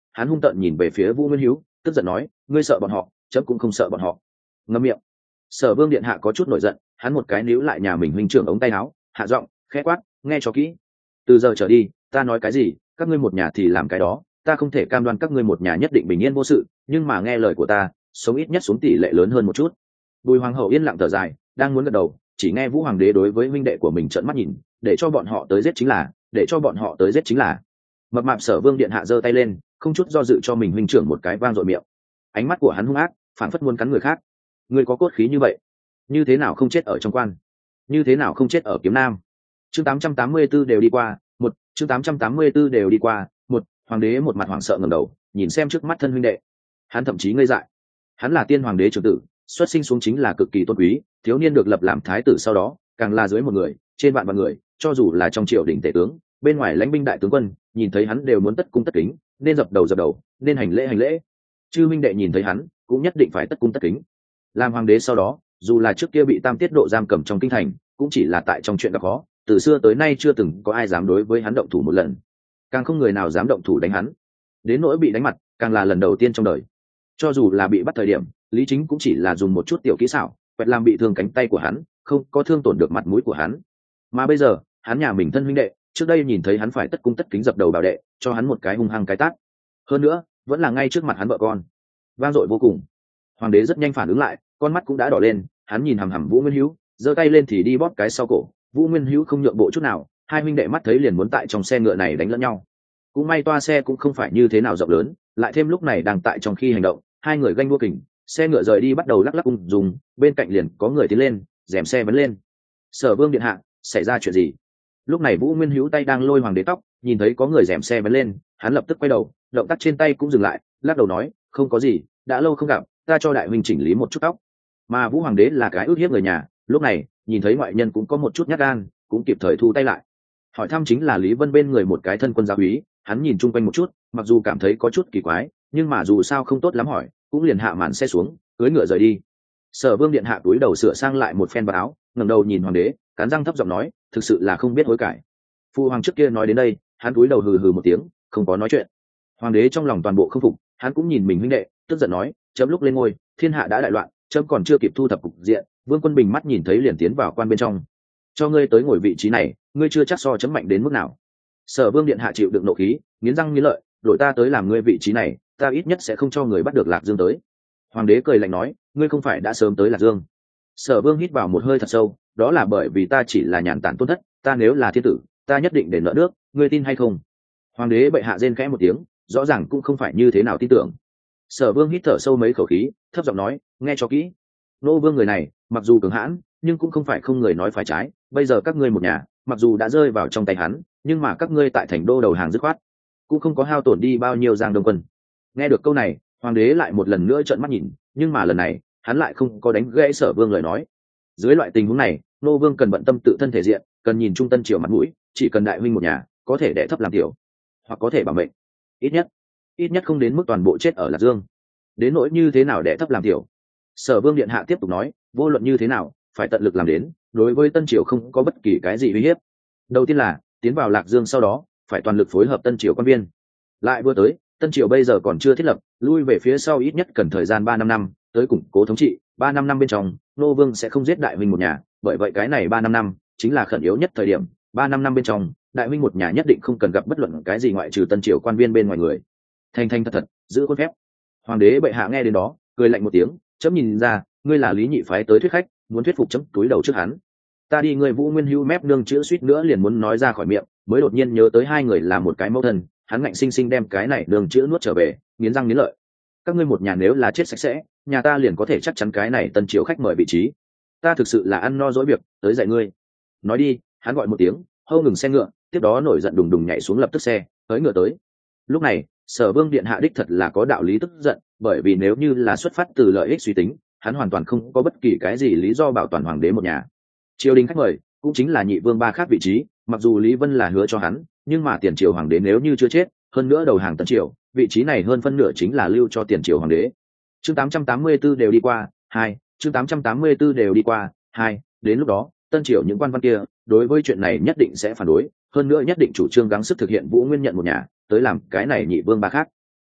hắn hung tợn nhìn về phía Vũ Nguyên Hữu, tức giận nói, ngươi sợ bọn họ, chấm cũng không sợ bọn họ. Ngậm miệng. Sở Vương điện hạ có chút nổi giận, hắn một cái níu lại nhà mình huynh trưởng ống tay áo, hạ giọng khẽ quát, nghe cho kỹ, từ giờ trở đi ta nói cái gì các ngươi một nhà thì làm cái đó, ta không thể cam đoan các ngươi một nhà nhất định bình yên vô sự, nhưng mà nghe lời của ta, sống ít nhất xuống tỷ lệ lớn hơn một chút. Bùi hoàng hậu yên lặng thở dài, đang muốn gật đầu, chỉ nghe Vũ hoàng đế đối với huynh đệ của mình trợn mắt nhìn, để cho bọn họ tới giết chính là, để cho bọn họ tới giết chính là. Mập mạp Sở Vương điện hạ giơ tay lên, không chút do dự cho mình huynh trưởng một cái vang dội miệng. Ánh mắt của hắn hung ác, phản phất muốn cắn người khác. Người có cốt khí như vậy, như thế nào không chết ở trong quan, như thế nào không chết ở kiếm nam. Chương tám trăm tám mươi tư đều đi qua, một chương tám trăm tám mươi tư đều đi qua, một hoàng đế một mặt hoảng sợ ngẩng đầu, nhìn xem trước mắt thân huynh đệ. Hắn thậm chí ngây dại. Hắn là tiên hoàng đế trưởng tử, xuất sinh xuống chính là cực kỳ tôn quý, thiếu niên được lập làm thái tử sau đó, càng là dưới một người, trên vạn vạn người, cho dù là trong triều đình tể tướng, bên ngoài lãnh binh đại tướng quân, nhìn thấy hắn đều muốn tất cung tất kính, nên dập đầu dập đầu, nên hành lễ hành lễ. Chư minh đệ nhìn thấy hắn, cũng nhất định phải tất cung tất kính. Làm hoàng đế sau đó, dù là trước kia bị tam tiết độ giam cầm trong kinh thành, cũng chỉ là tại trong chuyện gặp khó, từ xưa tới nay chưa từng có ai dám đối với hắn động thủ một lần, càng không người nào dám động thủ đánh hắn. Đến nỗi bị đánh mặt, càng là lần đầu tiên trong đời. Cho dù là bị bắt thời điểm, Lý Chính cũng chỉ là dùng một chút tiểu kỹ xảo, quẹt làm bị thương cánh tay của hắn, không có thương tổn được mặt mũi của hắn. Mà bây giờ, hắn nhà mình thân huynh đệ, trước đây nhìn thấy hắn phải tất cung tất kính dập đầu bảo đệ, cho hắn một cái hung hăng cái tát. Hơn nữa, vẫn là ngay trước mặt hắn vợ con. Vang dội vô cùng. Hoàng đế rất nhanh phản ứng lại, con mắt cũng đã đỏ lên, hắn nhìn hằm hằm Vũ Nguyên Hữu, giơ tay lên thì đi bóp cái sau cổ. Vũ Nguyên Hữu không nhượng bộ chút nào, hai huynh đệ mắt thấy liền muốn tại trong xe ngựa này đánh lẫn nhau. Cũng may toa xe cũng không phải như thế nào rộng lớn, lại thêm lúc này đang tại trong khi hành động, hai người ganh đua kình, xe ngựa rời đi bắt đầu lắc lắc ung dùng, bên cạnh liền có người tiến lên, rèm xe vấn lên. Sở Vương điện hạ, xảy ra chuyện gì? Lúc này Vũ Nguyên Hữu tay đang lôi hoàng đế tóc, nhìn thấy có người rèm xe vấn lên, hắn lập tức quay đầu, động tác trên tay cũng dừng lại, lắc đầu nói, không có gì, đã lâu không gặp, ta cho đại huynh chỉnh lý một chút tóc. Mà Vũ hoàng đế là cái ước hiếp người nhà, lúc này nhìn thấy ngoại nhân cũng có một chút nhát gan, cũng kịp thời thu tay lại. Hỏi thăm chính là Lý Vân bên người một cái thân quân gia úy, hắn nhìn chung quanh một chút, mặc dù cảm thấy có chút kỳ quái, nhưng mà dù sao không tốt lắm hỏi, cũng liền hạ màn xe xuống, cưỡi ngựa rời đi. Sở Vương điện hạ túi đầu sửa sang lại một phen vào áo, ngẩng đầu nhìn hoàng đế, cắn răng thấp giọng nói, thực sự là không biết hối cải. Phu hoàng trước kia nói đến đây, hắn túi đầu hừ hừ một tiếng, không có nói chuyện. Hoàng đế trong lòng toàn bộ không phục, hắn cũng nhìn mình huynh đệ, tức giận nói, chấm lúc lên ngôi, thiên hạ đã đại loạn, chấm còn chưa kịp thu thập cục diện, Vương Quân Bình mắt nhìn thấy liền tiến vào quan bên trong. Cho ngươi tới ngồi vị trí này, ngươi chưa chắc so chấm mạnh đến mức nào. Sở Vương điện hạ chịu đựng nộ khí, nghiến răng nghiến lợi, đổi ta tới làm ngươi vị trí này, ta ít nhất sẽ không cho người bắt được Lạc Dương tới. Hoàng đế cười lạnh nói, ngươi không phải đã sớm tới Lạc Dương? Sở Vương hít vào một hơi thật sâu, đó là bởi vì ta chỉ là nhàn tản tôn thất, ta nếu là thiên tử, ta nhất định để nợ nước, ngươi tin hay không? Hoàng đế bệ hạ rên khẽ một tiếng, rõ ràng cũng không phải như thế nào tin tưởng. Sở Vương hít thở sâu mấy khẩu khí, thấp giọng nói, nghe cho kỹ, nô vương người này mặc dù cường hãn, nhưng cũng không phải không người nói phải trái. Bây giờ các ngươi một nhà, mặc dù đã rơi vào trong tay hắn, nhưng mà các ngươi tại thành đô đầu hàng dứt khoát, cũng không có hao tổn đi bao nhiêu giang đông quân. Nghe được câu này, hoàng đế lại một lần nữa trợn mắt nhìn, nhưng mà lần này hắn lại không có đánh gãy Sở Vương lời nói. Dưới loại tình huống này, nô vương cần bận tâm tự thân thể diện, cần nhìn trung tân triều mặt mũi, chỉ cần đại huynh một nhà có thể đẻ thấp làm tiểu, hoặc có thể bảo mệnh, ít nhất ít nhất không đến mức toàn bộ chết ở Lạc Dương. Đến nỗi như thế nào đẻ thấp làm tiểu, Sở Vương điện hạ tiếp tục nói, vô luận như thế nào phải tận lực làm đến, đối với tân triều không có bất kỳ cái gì uy hiếp. Đầu tiên là tiến vào Lạc Dương, sau đó phải toàn lực phối hợp tân triều quan viên. Lại vừa tới, tân triều bây giờ còn chưa thiết lập, lui về phía sau ít nhất cần thời gian ba năm năm tới củng cố thống trị. Ba năm năm bên trong, nô vương sẽ không giết đại huynh một nhà, bởi vậy cái này ba năm năm chính là khẩn yếu nhất thời điểm. Ba năm năm bên trong, đại huynh một nhà nhất định không cần gặp bất luận cái gì ngoại trừ tân triều quan viên bên ngoài người. Thành thành thật thật giữ khuôn phép. Hoàng đế bệ hạ nghe đến đó, cười lạnh một tiếng, chấm nhìn ra ngươi là Lý Nhị phái tới thuyết khách, muốn thuyết phục chấm túi đầu trước hắn. Ta đi, người Vũ Nguyên Hữu mép nương chữ suýt nữa liền muốn nói ra khỏi miệng, mới đột nhiên nhớ tới hai người là một cái mẫu thân, hắn ngạnh sinh sinh đem cái này nương chữ nuốt trở về, nghiến răng nghiến lợi. Các ngươi một nhà nếu là chết sạch sẽ, nhà ta liền có thể chắc chắn cái này tân triều khách mời vị trí. Ta thực sự là ăn no dỗi việc, tới dạy ngươi. Nói đi, hắn gọi một tiếng, hâu ngừng xe ngựa, tiếp đó nổi giận đùng đùng nhảy xuống lập tức xe, tới ngựa tới. Lúc này, Sở Vương điện hạ đích thật là có đạo lý tức giận, bởi vì nếu như là xuất phát từ lợi ích suy tính, hắn hoàn toàn không có bất kỳ cái gì lý do bảo toàn hoàng đế một nhà. Triều đình khách mời cũng chính là nhị vương ba khác vị trí, mặc dù Lý Vân là hứa cho hắn, nhưng mà tiền triều hoàng đế nếu như chưa chết, hơn nữa đầu hàng tân triều, vị trí này hơn phân nửa chính là lưu cho tiền triều hoàng đế. Chương tám trăm tám mươi tư đều đi qua, hai, chương tám trăm tám mươi tư đều đi qua, hai, đến lúc đó, tân triều những quan văn kia, đối với chuyện này nhất định sẽ phản đối, hơn nữa nhất định chủ trương gắng sức thực hiện Vũ Nguyên nhận một nhà, tới làm cái này nhị vương ba khác.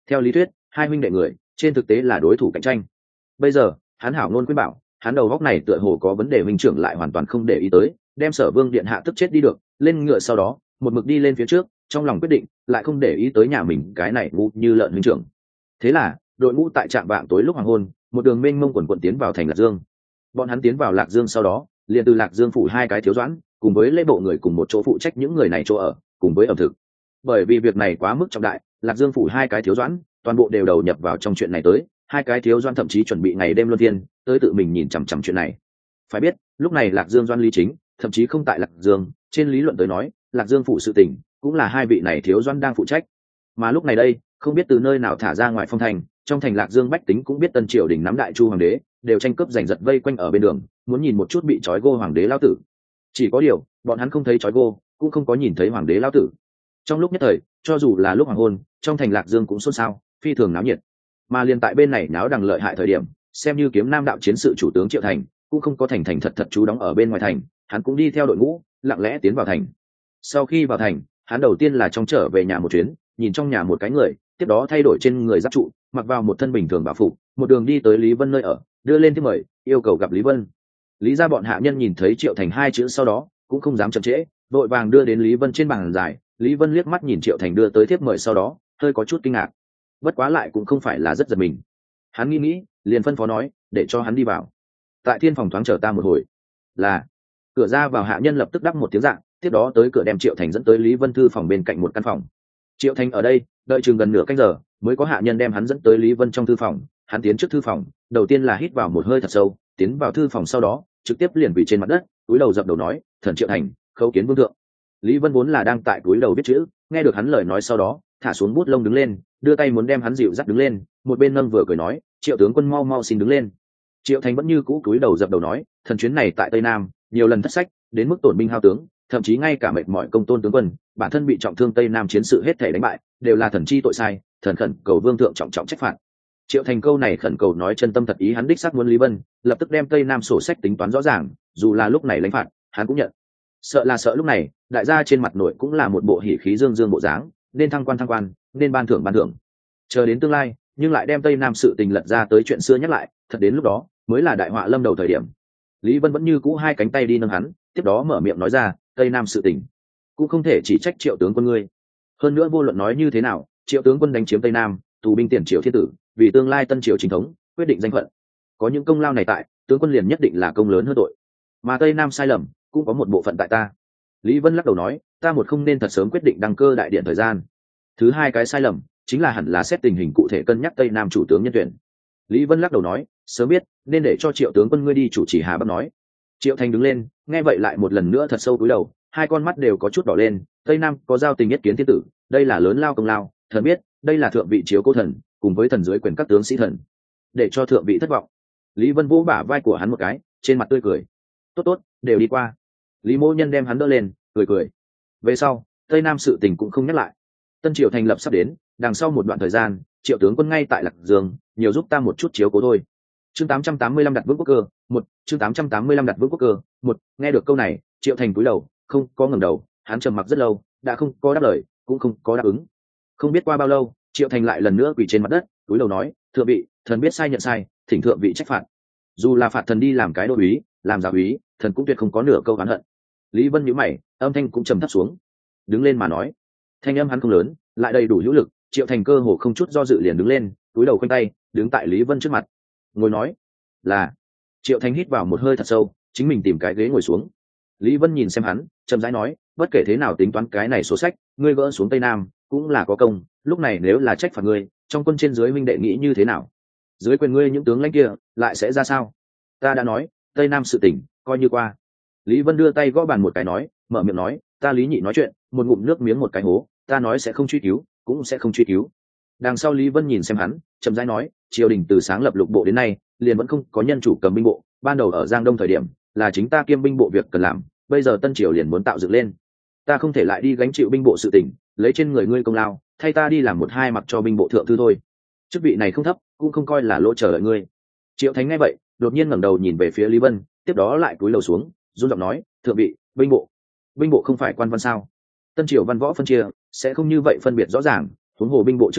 Theo lý thuyết hai huynh đệ người trên thực tế là đối thủ cạnh tranh. Bây giờ hắn hảo ngôn khuyên bảo, hắn đầu góc này tựa hồ có vấn đề, huynh trưởng lại hoàn toàn không để ý tới, đem Sở Vương điện hạ tức chết đi được, lên ngựa sau đó một mực đi lên phía trước, trong lòng quyết định lại không để ý tới nhà mình cái này ngu như lợn huynh trưởng. Thế là đội ngũ tại trạm vạng tối lúc hoàng hôn, một đường mênh mông quần quần tiến vào thành Lạc Dương. Bọn hắn tiến vào Lạc Dương sau đó, liền từ Lạc Dương phủ hai cái thiếu doãn cùng với lễ bộ người cùng một chỗ phụ trách những người này chỗ ở cùng với ẩm thực. Bởi vì việc này quá mức trọng đại, Lạc Dương phủ hai cái thiếu doãn toàn bộ đều đầu nhập vào trong chuyện này tới, hai cái thiếu doãn thậm chí chuẩn bị ngày đêm luân phiên tới tự mình nhìn chằm chằm chuyện này. Phải biết lúc này Lạc Dương doãn Lý Chính thậm chí không tại Lạc Dương, trên lý luận tới nói Lạc Dương phủ sự tình cũng là hai vị này thiếu doãn đang phụ trách. Mà lúc này đây không biết từ nơi nào thả ra ngoài phong thành, trong thành Lạc Dương bách tính cũng biết tân triều đình nắm đại chu hoàng đế đều tranh cướp giành giật vây quanh ở bên đường, muốn nhìn một chút bị trói gô hoàng đế lao tử. Chỉ có điều bọn hắn không thấy trói gô, cũng không có nhìn thấy hoàng đế lao tử. Trong lúc nhất thời, cho dù là lúc hoàng hôn, trong thành Lạc Dương cũng xôn xao, phi thường náo nhiệt. Mà liền tại bên này náo đằng lợi hại thời điểm, xem như kiếm nam đạo chiến sự chủ tướng Triệu Thành cũng không có thành thành thật thật chú đóng ở bên ngoài thành, hắn cũng đi theo đội ngũ lặng lẽ tiến vào thành. Sau khi vào thành, hắn đầu tiên là trong trở về nhà một chuyến, nhìn trong nhà một cái người, tiếp đó thay đổi trên người giáp trụ, mặc vào một thân bình thường bảo phục, một đường đi tới Lý Vân nơi ở, đưa lên thiếp mời, yêu cầu gặp Lý Vân. Lý gia bọn hạ nhân nhìn thấy Triệu Thành hai chữ sau đó cũng không dám chậm trễ, vội vàng đưa đến Lý Vân trên bàn dài. Lý Vân liếc mắt nhìn Triệu Thành đưa tới thiếp mời sau đó hơi có chút kinh ngạc, bất quá lại cũng không phải là rất giật mình. Hắn nghĩ nghĩ liền phân phó nói để cho hắn đi vào, tại thiên phòng thoáng chờ ta một hồi. Là. Cửa ra vào hạ nhân lập tức đáp một tiếng dạng, tiếp đó tới cửa đem Triệu Thành dẫn tới Lý Vân thư phòng bên cạnh một căn phòng. Triệu Thành ở đây đợi chừng gần nửa canh giờ mới có hạ nhân đem hắn dẫn tới Lý Vân trong thư phòng. Hắn tiến trước thư phòng, đầu tiên là hít vào một hơi thật sâu, tiến vào thư phòng sau đó trực tiếp liền quỳ trên mặt đất, cúi đầu dập đầu nói thần Triệu Thành khấu kiến vương thượng. Lý Vân vốn là đang tại cúi đầu viết chữ, nghe được hắn lời nói sau đó thả xuống bút lông đứng lên, đưa tay muốn đem hắn dịu dắt đứng lên, một bên nâng vừa cười nói Triệu tướng quân mau mau xin đứng lên. Triệu Thành vẫn như cũ cúi đầu dập đầu nói thần chuyến này tại Tây Nam nhiều lần thất sách, đến mức tổn binh hao tướng, thậm chí ngay cả mệt mỏi công tôn tướng quân, bản thân bị trọng thương, Tây Nam chiến sự hết thể đánh bại, đều là thần chi tội sai, thần khẩn cầu vương thượng trọng trọng trách phạt. Triệu Thành câu này khẩn cầu nói chân tâm thật ý, hắn đích xác muốn Lý Vân lập tức đem Tây Nam sổ sách tính toán rõ ràng, dù là lúc này lãnh phạt hắn cũng nhận. Sợ là sợ lúc này đại gia trên mặt nội cũng là một bộ hỉ khí dương dương bộ dáng, nên thăng quan thăng quan, nên ban thưởng ban thưởng. Chờ đến tương lai nhưng lại đem Tây Nam sự tình lật ra tới chuyện xưa nhắc lại, thật đến lúc đó mới là đại họa lâm đầu thời điểm. Lý Vân vẫn như cũ hai cánh tay đi nâng hắn, tiếp đó mở miệng nói ra Tây Nam sự tình cũng không thể chỉ trách Triệu tướng quân ngươi. Hơn nữa vô luận nói như thế nào, Triệu tướng quân đánh chiếm Tây Nam, tù binh tiền triều thiên tử, vì tương lai tân triều chính thống quyết định danh phận, có những công lao này tại, tướng quân liền nhất định là công lớn hơn tội. Mà Tây Nam sai lầm cũng có một bộ phận tại ta. Lý Vân lắc đầu nói ta một không nên thật sớm quyết định đăng cơ đại điện thời gian, thứ hai cái sai lầm chính là hẳn là xét tình hình cụ thể cân nhắc Tây Nam chủ tướng nhân tuyển. Lý Vân lắc đầu nói sớm biết nên để cho Triệu tướng quân ngươi đi chủ trì Hà Bắc nói. Triệu Thành đứng lên nghe vậy lại một lần nữa thật sâu cúi đầu, hai con mắt đều có chút đỏ lên. Tây Nam có giao tình nhất kiến thiên tử, đây là lớn lao công lao, thần biết đây là thượng vị chiếu cố thần cùng với thần dưới quyền các tướng sĩ thần, để cho thượng vị thất vọng. Lý Vân vỗ bả vai của hắn một cái, trên mặt tươi cười tốt tốt đều đi qua. Lý Mỗ Nhân đem hắn đỡ lên cười cười. Về sau Tây Nam sự tình cũng không nhắc lại. Tân triều thành lập sắp đến, đằng sau một đoạn thời gian Triệu tướng quân ngay tại Lạc Dương, nhiều giúp ta một chút chiếu cố thôi. Chương tám trăm tám mươi lăm đặt vững quốc cơ một. Chương tám trăm tám mươi lăm đặt vững quốc cơ một. Nghe được câu này Triệu Thành cúi đầu không có ngẩng đầu, hắn trầm mặc rất lâu đã không có đáp lời cũng không có đáp ứng. Không biết qua bao lâu Triệu Thành lại lần nữa quỳ trên mặt đất cúi đầu nói thượng vị thần biết sai nhận sai, thỉnh thượng vị trách phạt. Dù là phạt thần đi làm cái đô úy, làm giáo úy, thần cũng tuyệt không có nửa câu oán hận. Lý Vân nhíu mày, âm thanh cũng trầm thấp xuống. Đứng lên mà nói. Thanh âm hắn không lớn lại đầy đủ hữu lực. Triệu Thành cơ hồ không chút do dự liền đứng lên, cúi đầu khoanh tay đứng tại Lý Vân trước mặt ngồi nói là. Triệu Thành hít vào một hơi thật sâu, chính mình tìm cái ghế ngồi xuống. Lý Vân nhìn xem hắn chậm rãi nói bất kể thế nào tính toán cái này số sách, ngươi gỡ xuống Tây Nam cũng là có công, lúc này nếu là trách phạt ngươi, trong quân trên dưới minh đệ nghĩ như thế nào? Dưới quyền ngươi những tướng lãnh kia lại sẽ ra sao? Ta đã nói Tây Nam sự tình coi như qua. Lý Vân đưa tay gõ bàn một cái nói, mở miệng nói ta Lý Nhị nói chuyện một ngụm nước miếng một cái hố, ta nói sẽ không truy cứu cũng sẽ không truy cứu. Đằng sau Lý Vân nhìn xem hắn chậm rãi nói triều đình từ sáng lập lục bộ đến nay liền vẫn không có nhân chủ cầm binh bộ, ban đầu ở Giang Đông thời điểm là chính ta kiêm binh bộ việc cần làm, bây giờ tân triều liền muốn tạo dựng lên, ta không thể lại đi gánh chịu binh bộ sự tình, lấy trên người ngươi công lao thay ta đi làm một hai mặc cho binh bộ thượng thư thôi. Chức vị này không thấp cũng không coi là lỗ chờ đợi ngươi. Triệu Thánh nghe vậy đột nhiên ngẩng đầu nhìn về phía Lý Vân, tiếp đó lại cúi đầu xuống run giọng nói thượng vị binh bộ binh bộ không phải quan văn sao? Tân triều văn võ phân chia sẽ không như vậy phân biệt rõ ràng, huống hồ binh bộ chức vị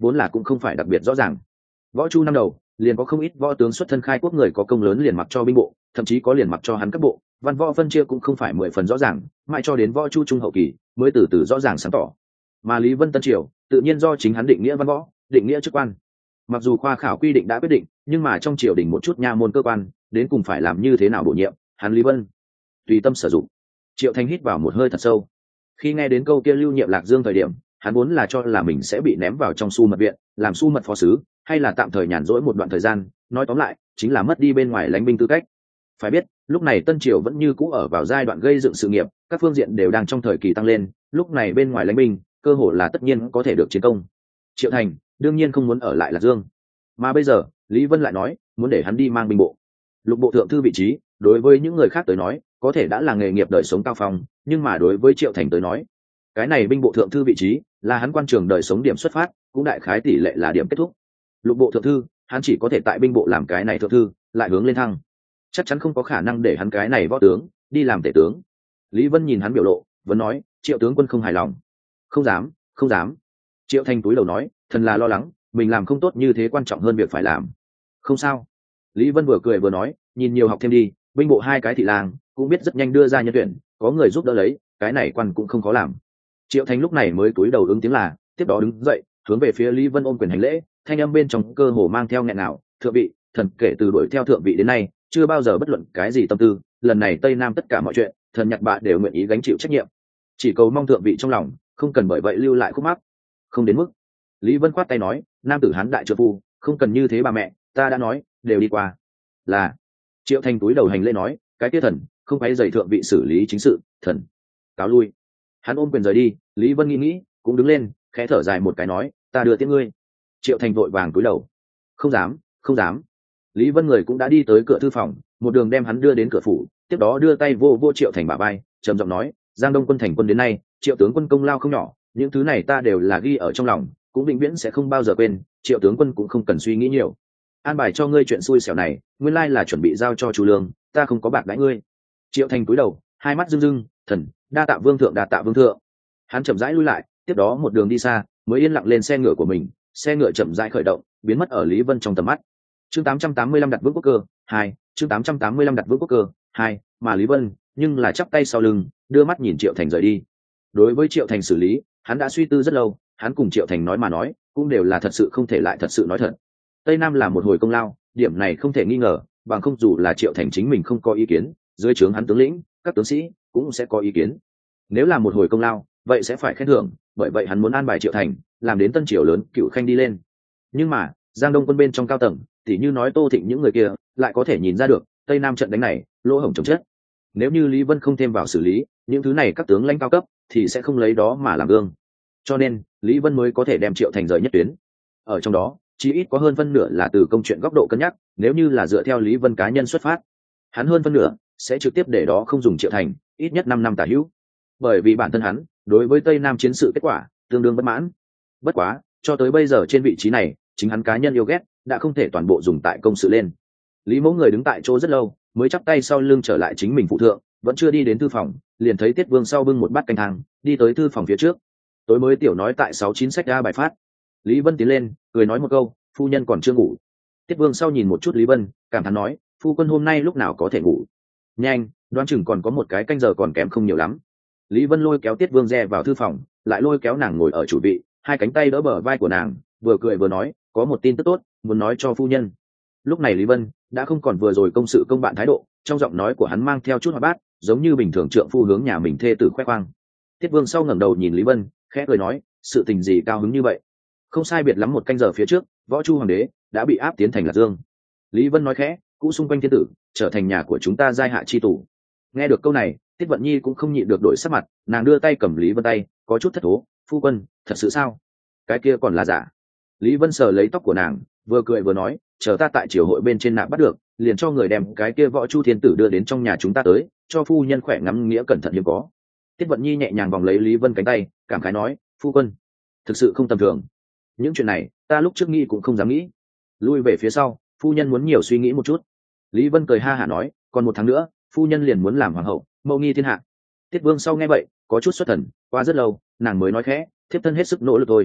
vốn là cũng không phải đặc biệt rõ ràng. Võ Chu năm đầu liền có không ít võ tướng xuất thân khai quốc người có công lớn liền mặc cho binh bộ, thậm chí có liền mặc cho hắn các bộ, văn võ phân chia cũng không phải mười phần rõ ràng, mãi cho đến Võ Chu trung hậu kỳ mới từ từ rõ ràng sáng tỏ. Mà Lý Vân Tân triều tự nhiên do chính hắn định nghĩa văn võ, định nghĩa chức quan. Mặc dù khoa khảo quy định đã quyết định, nhưng mà trong triều đình một chút nha môn cơ quan đến cùng phải làm như thế nào bổ nhiệm, hắn Lý Vân tùy tâm sử dụng. Triệu Thanh hít vào một hơi thật sâu. Khi nghe đến câu kia lưu nhiệm Lạc Dương thời điểm, hắn vốn là cho là mình sẽ bị ném vào trong su mật viện làm su mật phó sứ, hay là tạm thời nhàn rỗi một đoạn thời gian, nói tóm lại chính là mất đi bên ngoài lãnh binh tư cách. Phải biết lúc này Tân triều vẫn như cũ ở vào giai đoạn gây dựng sự nghiệp, các phương diện đều đang trong thời kỳ tăng lên, lúc này bên ngoài lãnh binh cơ hội là tất nhiên có thể được chiến công. Triệu Thành đương nhiên không muốn ở lại Lạc Dương, mà bây giờ Lý Vân lại nói muốn để hắn đi mang binh bộ, lục bộ thượng thư vị trí. Đối với những người khác tới nói có thể đã là nghề nghiệp đời sống cao phong, nhưng mà đối với Triệu Thành tới nói, cái này binh bộ thượng thư vị trí là hắn quan trường đời sống điểm xuất phát, cũng đại khái tỷ lệ là điểm kết thúc. Lục bộ thượng thư hắn chỉ có thể tại binh bộ làm cái này thượng thư, lại hướng lên thăng, chắc chắn không có khả năng để hắn cái này võ tướng đi làm tể tướng. Lý Vân nhìn hắn biểu lộ vẫn nói Triệu tướng quân không hài lòng. Không dám, không dám. Triệu Thành túi đầu nói, thần là lo lắng mình làm không tốt như thế quan trọng hơn việc phải làm. Không sao. Lý Vân vừa cười vừa nói, nhìn nhiều học thêm đi, binh bộ hai cái thị lang cũng biết rất nhanh đưa ra nhân tuyển, có người giúp đỡ lấy, cái này quan cũng không khó làm. Triệu Thành lúc này mới cúi đầu ứng tiếng là, tiếp đó đứng dậy hướng về phía Lý Vân ôm quyền hành lễ, thanh âm bên trong cơ hồ mang theo nghẹn ngào, thượng vị, thần kể từ đuổi theo thượng vị đến nay chưa bao giờ bất luận cái gì tâm tư, lần này Tây Nam tất cả mọi chuyện thần nhạc bạ đều nguyện ý gánh chịu trách nhiệm, chỉ cầu mong thượng vị trong lòng không cần bởi vậy lưu lại khúc mắc. Không đến mức. Lý Vân khoát tay nói, nam tử hán đại trợ phu, không cần như thế bà mẹ, ta đã nói đều đi qua. Là. Triệu Thành túi đầu hành lễ nói, cái kia thần không phải dạy thượng vị xử lý chính sự, thần cáo lui. Hắn ôm quyền rời đi. Lý Vân nghĩ nghĩ cũng đứng lên, khẽ thở dài một cái nói, ta đưa tiễn ngươi. Triệu Thành vội vàng cúi đầu, không dám, không dám. Lý Vân người cũng đã đi tới cửa thư phòng, một đường đem hắn đưa đến cửa phủ, tiếp đó đưa tay vô vô Triệu Thành bả vai, trầm giọng nói, Giang Đông quân thành quân đến nay, Triệu tướng quân công lao không nhỏ, những thứ này ta đều là ghi ở trong lòng, cũng vĩnh viễn sẽ không bao giờ quên. Triệu tướng quân cũng không cần suy nghĩ nhiều, an bài cho ngươi chuyện xui xẻo này nguyên lai là chuẩn bị giao cho Chu Lương, ta không có bạc đãi ngươi. Triệu Thành cúi đầu, hai mắt rưng rưng, thần đa tạ vương thượng, đa tạ vương thượng. Hắn chậm rãi lui lại, tiếp đó một đường đi xa mới yên lặng lên xe ngựa của mình. Xe ngựa chậm rãi khởi động, biến mất ở Lý Vân trong tầm mắt. Chương tám trăm tám mươi lăm đặt vững quốc cơ hai, chương tám trăm tám mươi lăm đặt vững quốc cơ hai, mà Lý Vân nhưng là chắp tay sau lưng, đưa mắt nhìn Triệu Thành rời đi. Đối với Triệu Thành xử lý, hắn đã suy tư rất lâu, hắn cùng Triệu Thành nói mà nói cũng đều là thật sự không thể lại thật sự nói thật. Tây Nam là một hồi công lao, điểm này không thể nghi ngờ, bằng không dù là Triệu Thành chính mình không có ý kiến, dưới trướng hắn tướng lĩnh, các tướng sĩ cũng sẽ có ý kiến. Nếu là một hồi công lao, vậy sẽ phải khen thưởng, bởi vậy hắn muốn an bài Triệu Thành làm đến Tân Triều lớn cựu khanh đi lên. Nhưng mà Giang Đông quân bên trong cao tầng, tỉ như nói Tô Thịnh những người kia, lại có thể nhìn ra được Tây Nam trận đánh này lỗ hổng chồng chất. Nếu như Lý Vân không thêm vào xử lý, những thứ này các tướng lãnh cao cấp thì sẽ không lấy đó mà làm gương, cho nên Lý Vân mới có thể đem Triệu Thành rời nhất tuyến. Ở trong đó chí ít có hơn phân nửa là từ công chuyện góc độ cân nhắc, nếu như là dựa theo Lý Vân cá nhân xuất phát, hắn hơn phân nửa sẽ trực tiếp để đó không dùng Triệu Thành ít nhất năm năm tả hữu, bởi vì bản thân hắn đối với Tây Nam chiến sự kết quả tương đương bất mãn. Bất quá cho tới bây giờ trên vị trí này, chính hắn cá nhân yêu ghét đã không thể toàn bộ dùng tại công sự lên. Lý Mẫu người đứng tại chỗ rất lâu mới chắp tay sau lưng trở lại chính mình phụ thượng, vẫn chưa đi đến thư phòng, liền thấy Tiết Vương sau bưng một bát canh thang đi tới thư phòng phía trước. Tối mới tiểu nói tại sáu chín sách ra bài phát. Lý Vân tiến lên cười nói một câu, phu nhân còn chưa ngủ. Tiết Vương sau nhìn một chút Lý Vân, cảm thán nói, phu quân hôm nay lúc nào có thể ngủ? Nhanh, đoán chừng còn có một cái canh giờ còn kém không nhiều lắm. Lý Vân lôi kéo Tiết Vương re vào thư phòng, lại lôi kéo nàng ngồi ở chủ vị, hai cánh tay đỡ bờ vai của nàng, vừa cười vừa nói, có một tin tức tốt muốn nói cho phu nhân. Lúc này Lý Vân đã không còn vừa rồi công sự công bạn thái độ, trong giọng nói của hắn mang theo chút hoạt bát, giống như bình thường trượng phu hướng nhà mình thê tử khoe khoang. Tiết Vương sau ngẩng đầu nhìn Lý Vân, khẽ cười nói, sự tình gì cao hứng như vậy? Không sai biệt lắm một canh giờ phía trước, Võ Chu hoàng đế đã bị áp tiến thành Lạc Dương. Lý Vân nói khẽ, cũ xung quanh thiên tử trở thành nhà của chúng ta giai hạ chi tù. Nghe được câu này, Tiết Vận Nhi cũng không nhịn được đổi sắc mặt, nàng đưa tay cầm Lý Vân tay, có chút thất thố, phu quân thật sự sao? Cái kia còn là giả. Lý Vân sờ lấy tóc của nàng, vừa cười vừa nói, chờ ta tại triều hội bên trên nạp bắt được, liền cho người đem cái kia Võ Chu thiên tử đưa đến trong nhà chúng ta tới, cho phu nhân khỏe ngắm nghĩa cẩn thận hiếm có. Tiết Vận Nhi nhẹ nhàng vòng lấy Lý Vân cánh tay, cảm khái nói, phu quân thực sự không tầm thường. Những chuyện này ta lúc trước nghĩ cũng không dám nghĩ. Lui về phía sau, phu nhân muốn nhiều suy nghĩ một chút. Lý Vân cười ha hả nói, còn một tháng nữa phu nhân liền muốn làm hoàng hậu, mẫu nghi thiên hạ. Tiết Vương sau nghe vậy có chút xuất thần, qua rất lâu nàng mới nói khẽ, thiếp thân hết sức nỗ lực thôi.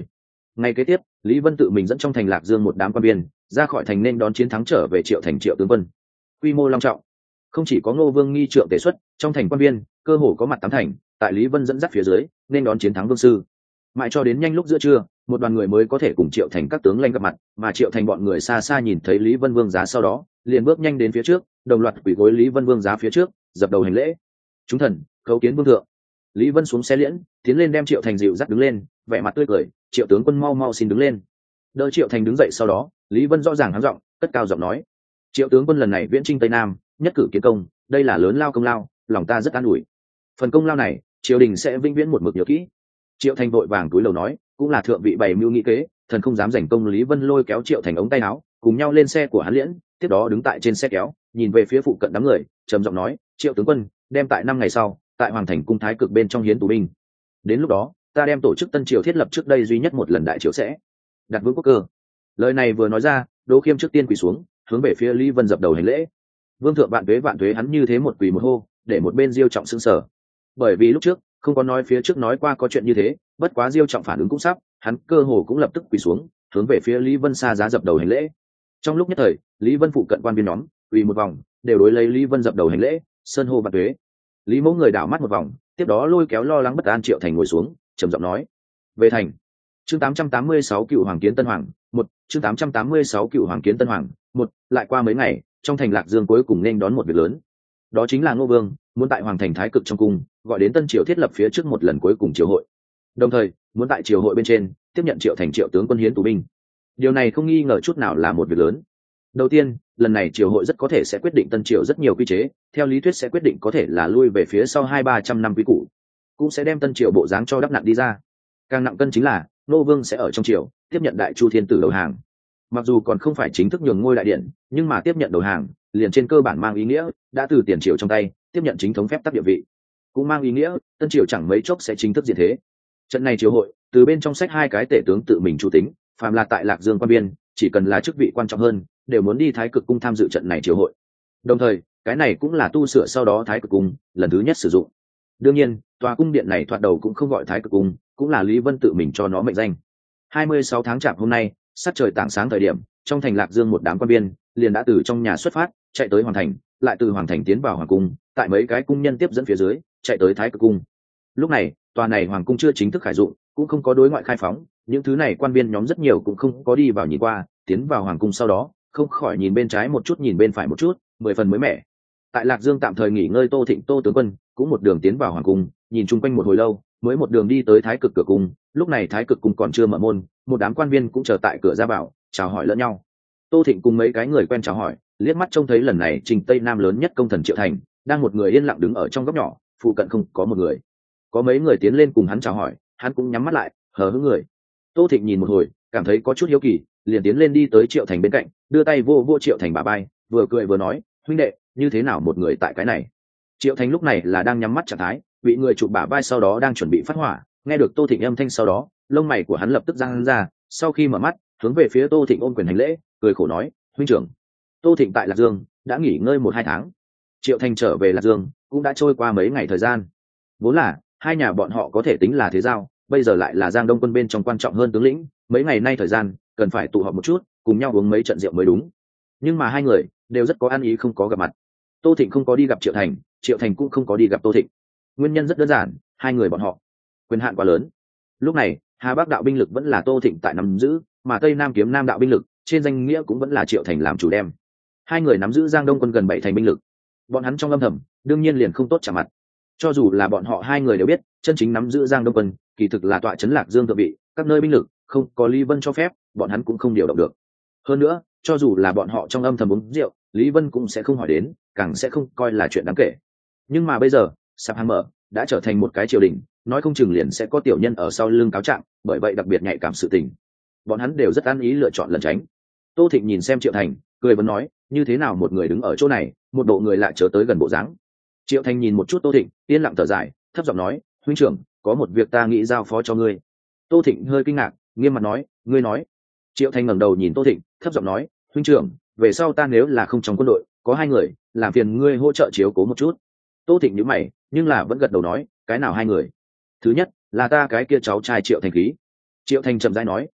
Ngày kế tiếp, Lý Vân tự mình dẫn trong thành Lạc Dương một đám quan viên ra khỏi thành nên đón chiến thắng trở về Triệu Thành Triệu tướng quân. Quy mô long trọng, không chỉ có Ngô Vương nghi trượng tế xuất, trong thành quan viên cơ hồ có mặt tám thành, tại Lý Vân dẫn dắt phía dưới nên đón chiến thắng vương sư. Mãi cho đến nhanh lúc giữa trưa, một đoàn người mới có thể cùng Triệu Thành các tướng lãnh gặp mặt, mà Triệu Thành bọn người xa xa nhìn thấy Lý Vân Vương giá sau đó, liền bước nhanh đến phía trước, đồng loạt quỳ gối Lý Vân Vương giá phía trước, dập đầu hành lễ. Chúng thần khấu kiến vương thượng. Lý Vân xuống xe liễn, tiến lên đem Triệu Thành dịu dắt đứng lên, vẻ mặt tươi cười. Triệu tướng quân mau mau xin đứng lên. Đỡ Triệu Thành đứng dậy sau đó, Lý Vân rõ ràng hắng giọng, cất cao giọng nói: Triệu tướng quân lần này viễn chinh Tây Nam, nhất cử kiến công, đây là lớn lao công lao, lòng ta rất an ủi. Phần công lao này, triều đình sẽ vĩnh viễn một mực nhớ kỹ. Triệu Thành vội vàng túi lầu nói: cũng là thượng vị bày mưu nghĩ kế, thần không dám giành công. Lý Vân lôi kéo Triệu Thành ống tay áo, cùng nhau lên xe của hắn liễn, tiếp đó đứng tại trên xe kéo, nhìn về phía phụ cận đám người, trầm giọng nói: Triệu tướng quân, đem tại năm ngày sau, tại Hoàng Thành cung thái cực bên trong hiến tù binh. Đến lúc đó, ta đem tổ chức tân triều thiết lập trước đây duy nhất một lần đại triều sẽ đặt vững quốc cơ. Lời này vừa nói ra, Đỗ Khiêm trước tiên quỳ xuống, hướng về phía Lý Vân dập đầu hành lễ. Vương thượng vạn tuế vạn tuế, hắn như thế một quỳ một hô, để một bên Diêu Trọng sững sờ. Bởi vì lúc trước không có nói phía trước nói qua có chuyện như thế, bất quá Diêu Trọng phản ứng cũng sắp, hắn cơ hồ cũng lập tức quỳ xuống, hướng về phía Lý Vân xa giá dập đầu hành lễ. Trong lúc nhất thời, Lý Vân phụ cận quan viên nhóm quỳ một vòng, đều đối lấy Lý Vân dập đầu hành lễ, sơn hô vạn tuế. Lý Mẫu người đảo mắt một vòng, tiếp đó lôi kéo lo lắng bất an Triệu Thành ngồi xuống, trầm giọng nói: về thành. Chương tám trăm tám mươi sáu cựu hoàng kiến Tân Hoàng, một chương tám trăm tám mươi sáu cựu hoàng kiến Tân Hoàng, một lại qua mấy ngày, trong thành Lạc Dương cuối cùng nên đón một việc lớn. Đó chính là Ngô Vương muốn tại Hoàng Thành Thái Cực trong cung, gọi đến tân triều thiết lập phía trước một lần cuối cùng triều hội. Đồng thời, muốn tại triều hội bên trên tiếp nhận Triệu Thành Triệu tướng quân hiến tù binh. Điều này không nghi ngờ chút nào là một việc lớn. Đầu tiên, lần này triều hội rất có thể sẽ quyết định tân triều rất nhiều quy chế, theo lý thuyết sẽ quyết định có thể là lui về phía sau hai ba trăm năm quy củ, cũng sẽ đem tân triều bộ dáng cho đắp nặng đi ra. Càng nặng cân chính là Ngô Vương sẽ ở trong triều tiếp nhận Đại Chu Thiên Tử đầu hàng. Mặc dù còn không phải chính thức nhường ngôi đại điện, nhưng mà tiếp nhận đầu hàng liền trên cơ bản mang ý nghĩa đã từ tiền triều trong tay tiếp nhận chính thống phép tắc địa vị, cũng mang ý nghĩa tân triều chẳng mấy chốc sẽ chính thức diện thế. Trận này triều hội từ bên trong sách hai cái tể tướng tự mình chủ tính, phàm là tại Lạc Dương quan biên, chỉ cần là chức vị quan trọng hơn đều muốn đi Thái Cực cung tham dự trận này triều hội. Đồng thời, cái này cũng là tu sửa sau đó Thái Cực cung lần thứ nhất sử dụng. Đương nhiên, tòa cung điện này thoạt đầu cũng không gọi Thái Cực cung, cũng là Lý Vân tự mình cho nó mệnh danh. hai mươi sáu tháng chạp hôm nay, sắc trời tảng sáng thời điểm, trong thành Lạc Dương một đám quan viên liền đã từ trong nhà xuất phát, chạy tới Hoàng Thành, lại từ Hoàng Thành tiến vào Hoàng cung, tại mấy cái cung nhân tiếp dẫn phía dưới, chạy tới Thái Cực cung. Lúc này, tòa này Hoàng cung chưa chính thức khải dụng, cũng không có đối ngoại khai phóng, những thứ này quan viên nhóm rất nhiều cũng không có đi vào nhìn qua, tiến vào Hoàng cung sau đó, không khỏi nhìn bên trái một chút nhìn bên phải một chút, mười phần mới mẻ. Tại Lạc Dương tạm thời nghỉ ngơi Tô Thịnh Tô tướng quân cũng một đường tiến vào Hoàng cung, nhìn chung quanh một hồi lâu, mới một đường đi tới Thái Cực cửa cung. Lúc này Thái Cực cung còn chưa mở môn, một đám quan viên cũng chờ tại cửa ra vào, chào hỏi lẫn nhau. Tô Thịnh cùng mấy cái người quen chào hỏi, liếc mắt trông thấy lần này trình Tây Nam lớn nhất công thần Triệu Thành đang một người yên lặng đứng ở trong góc nhỏ, phụ cận không có một người. Có mấy người tiến lên cùng hắn chào hỏi, hắn cũng nhắm mắt lại, hờ hững người. Tô Thịnh nhìn một hồi, cảm thấy có chút hiếu kỳ, liền tiến lên đi tới Triệu Thành bên cạnh, đưa tay vô vô Triệu Thành bả vai, vừa cười vừa nói: huynh đệ, như thế nào một người tại cái này? Triệu Thành lúc này là đang nhắm mắt trạng thái, bị người chụp bả vai sau đó đang chuẩn bị phát hỏa, nghe được Tô Thịnh âm thanh sau đó, lông mày của hắn lập tức giăng ra, sau khi mở mắt, hướng về phía Tô Thịnh ôm quyền hành lễ, cười khổ nói: huynh trưởng. Tô Thịnh tại Lạc Dương đã nghỉ ngơi một hai tháng, Triệu Thành trở về Lạc Dương cũng đã trôi qua mấy ngày thời gian. Vốn là hai nhà bọn họ có thể tính là thế giao, bây giờ lại là Giang Đông quân bên trong quan trọng hơn tướng lĩnh, mấy ngày nay thời gian cần phải tụ họp một chút, cùng nhau uống mấy trận rượu mới đúng. Nhưng mà hai người đều rất có ăn ý không có gặp mặt. Tô Thịnh không có đi gặp Triệu Thành, Triệu Thành cũng không có đi gặp Tô Thịnh. Nguyên nhân rất đơn giản, hai người bọn họ quyền hạn quá lớn. Lúc này Hà Bắc đạo binh lực vẫn là Tô Thịnh tại nắm giữ, mà Tây Nam kiếm Nam đạo binh lực trên danh nghĩa cũng vẫn là Triệu Thành làm chủ đem. Hai người nắm giữ Giang Đông quân gần bảy thành binh lực, bọn hắn trong âm thầm đương nhiên liền không tốt chạm mặt. Cho dù là bọn họ hai người đều biết, chân chính nắm giữ Giang Đông quân kỳ thực là tọa trấn Lạc Dương thượng vị, các nơi binh lực không có Lý Vân cho phép, bọn hắn cũng không điều động được. Hơn nữa, cho dù là bọn họ trong âm thầm uống rượu, Lý Vân cũng sẽ không hỏi đến, càng sẽ không coi là chuyện đáng kể. Nhưng mà bây giờ, sạp hàng mở đã trở thành một cái triều đình, nói không chừng liền sẽ có tiểu nhân ở sau lưng cáo trạng, bởi vậy đặc biệt nhạy cảm sự tình. Bọn hắn đều rất an ý lựa chọn lẩn tránh. Tô Thịnh nhìn xem Triệu Thành, cười vẫn nói: như thế nào một người đứng ở chỗ này, một bộ người lại chớ tới gần bộ dáng. Triệu Thành nhìn một chút Tô Thịnh, yên lặng thở dài, thấp giọng nói: huynh trưởng, có một việc ta nghĩ giao phó cho ngươi. Tô Thịnh hơi kinh ngạc, nghiêm mặt nói: ngươi nói. Triệu Thành ngẩng đầu nhìn Tô Thịnh, thấp giọng nói: huynh trưởng, về sau ta nếu là không trong quân đội, có hai người, làm phiền ngươi hỗ trợ chiếu cố một chút. Tô Thịnh nhíu mày, nhưng là vẫn gật đầu nói: cái nào hai người? Thứ nhất là ta cái kia cháu trai Triệu Thành Khí. Triệu Thành chậm rãi nói: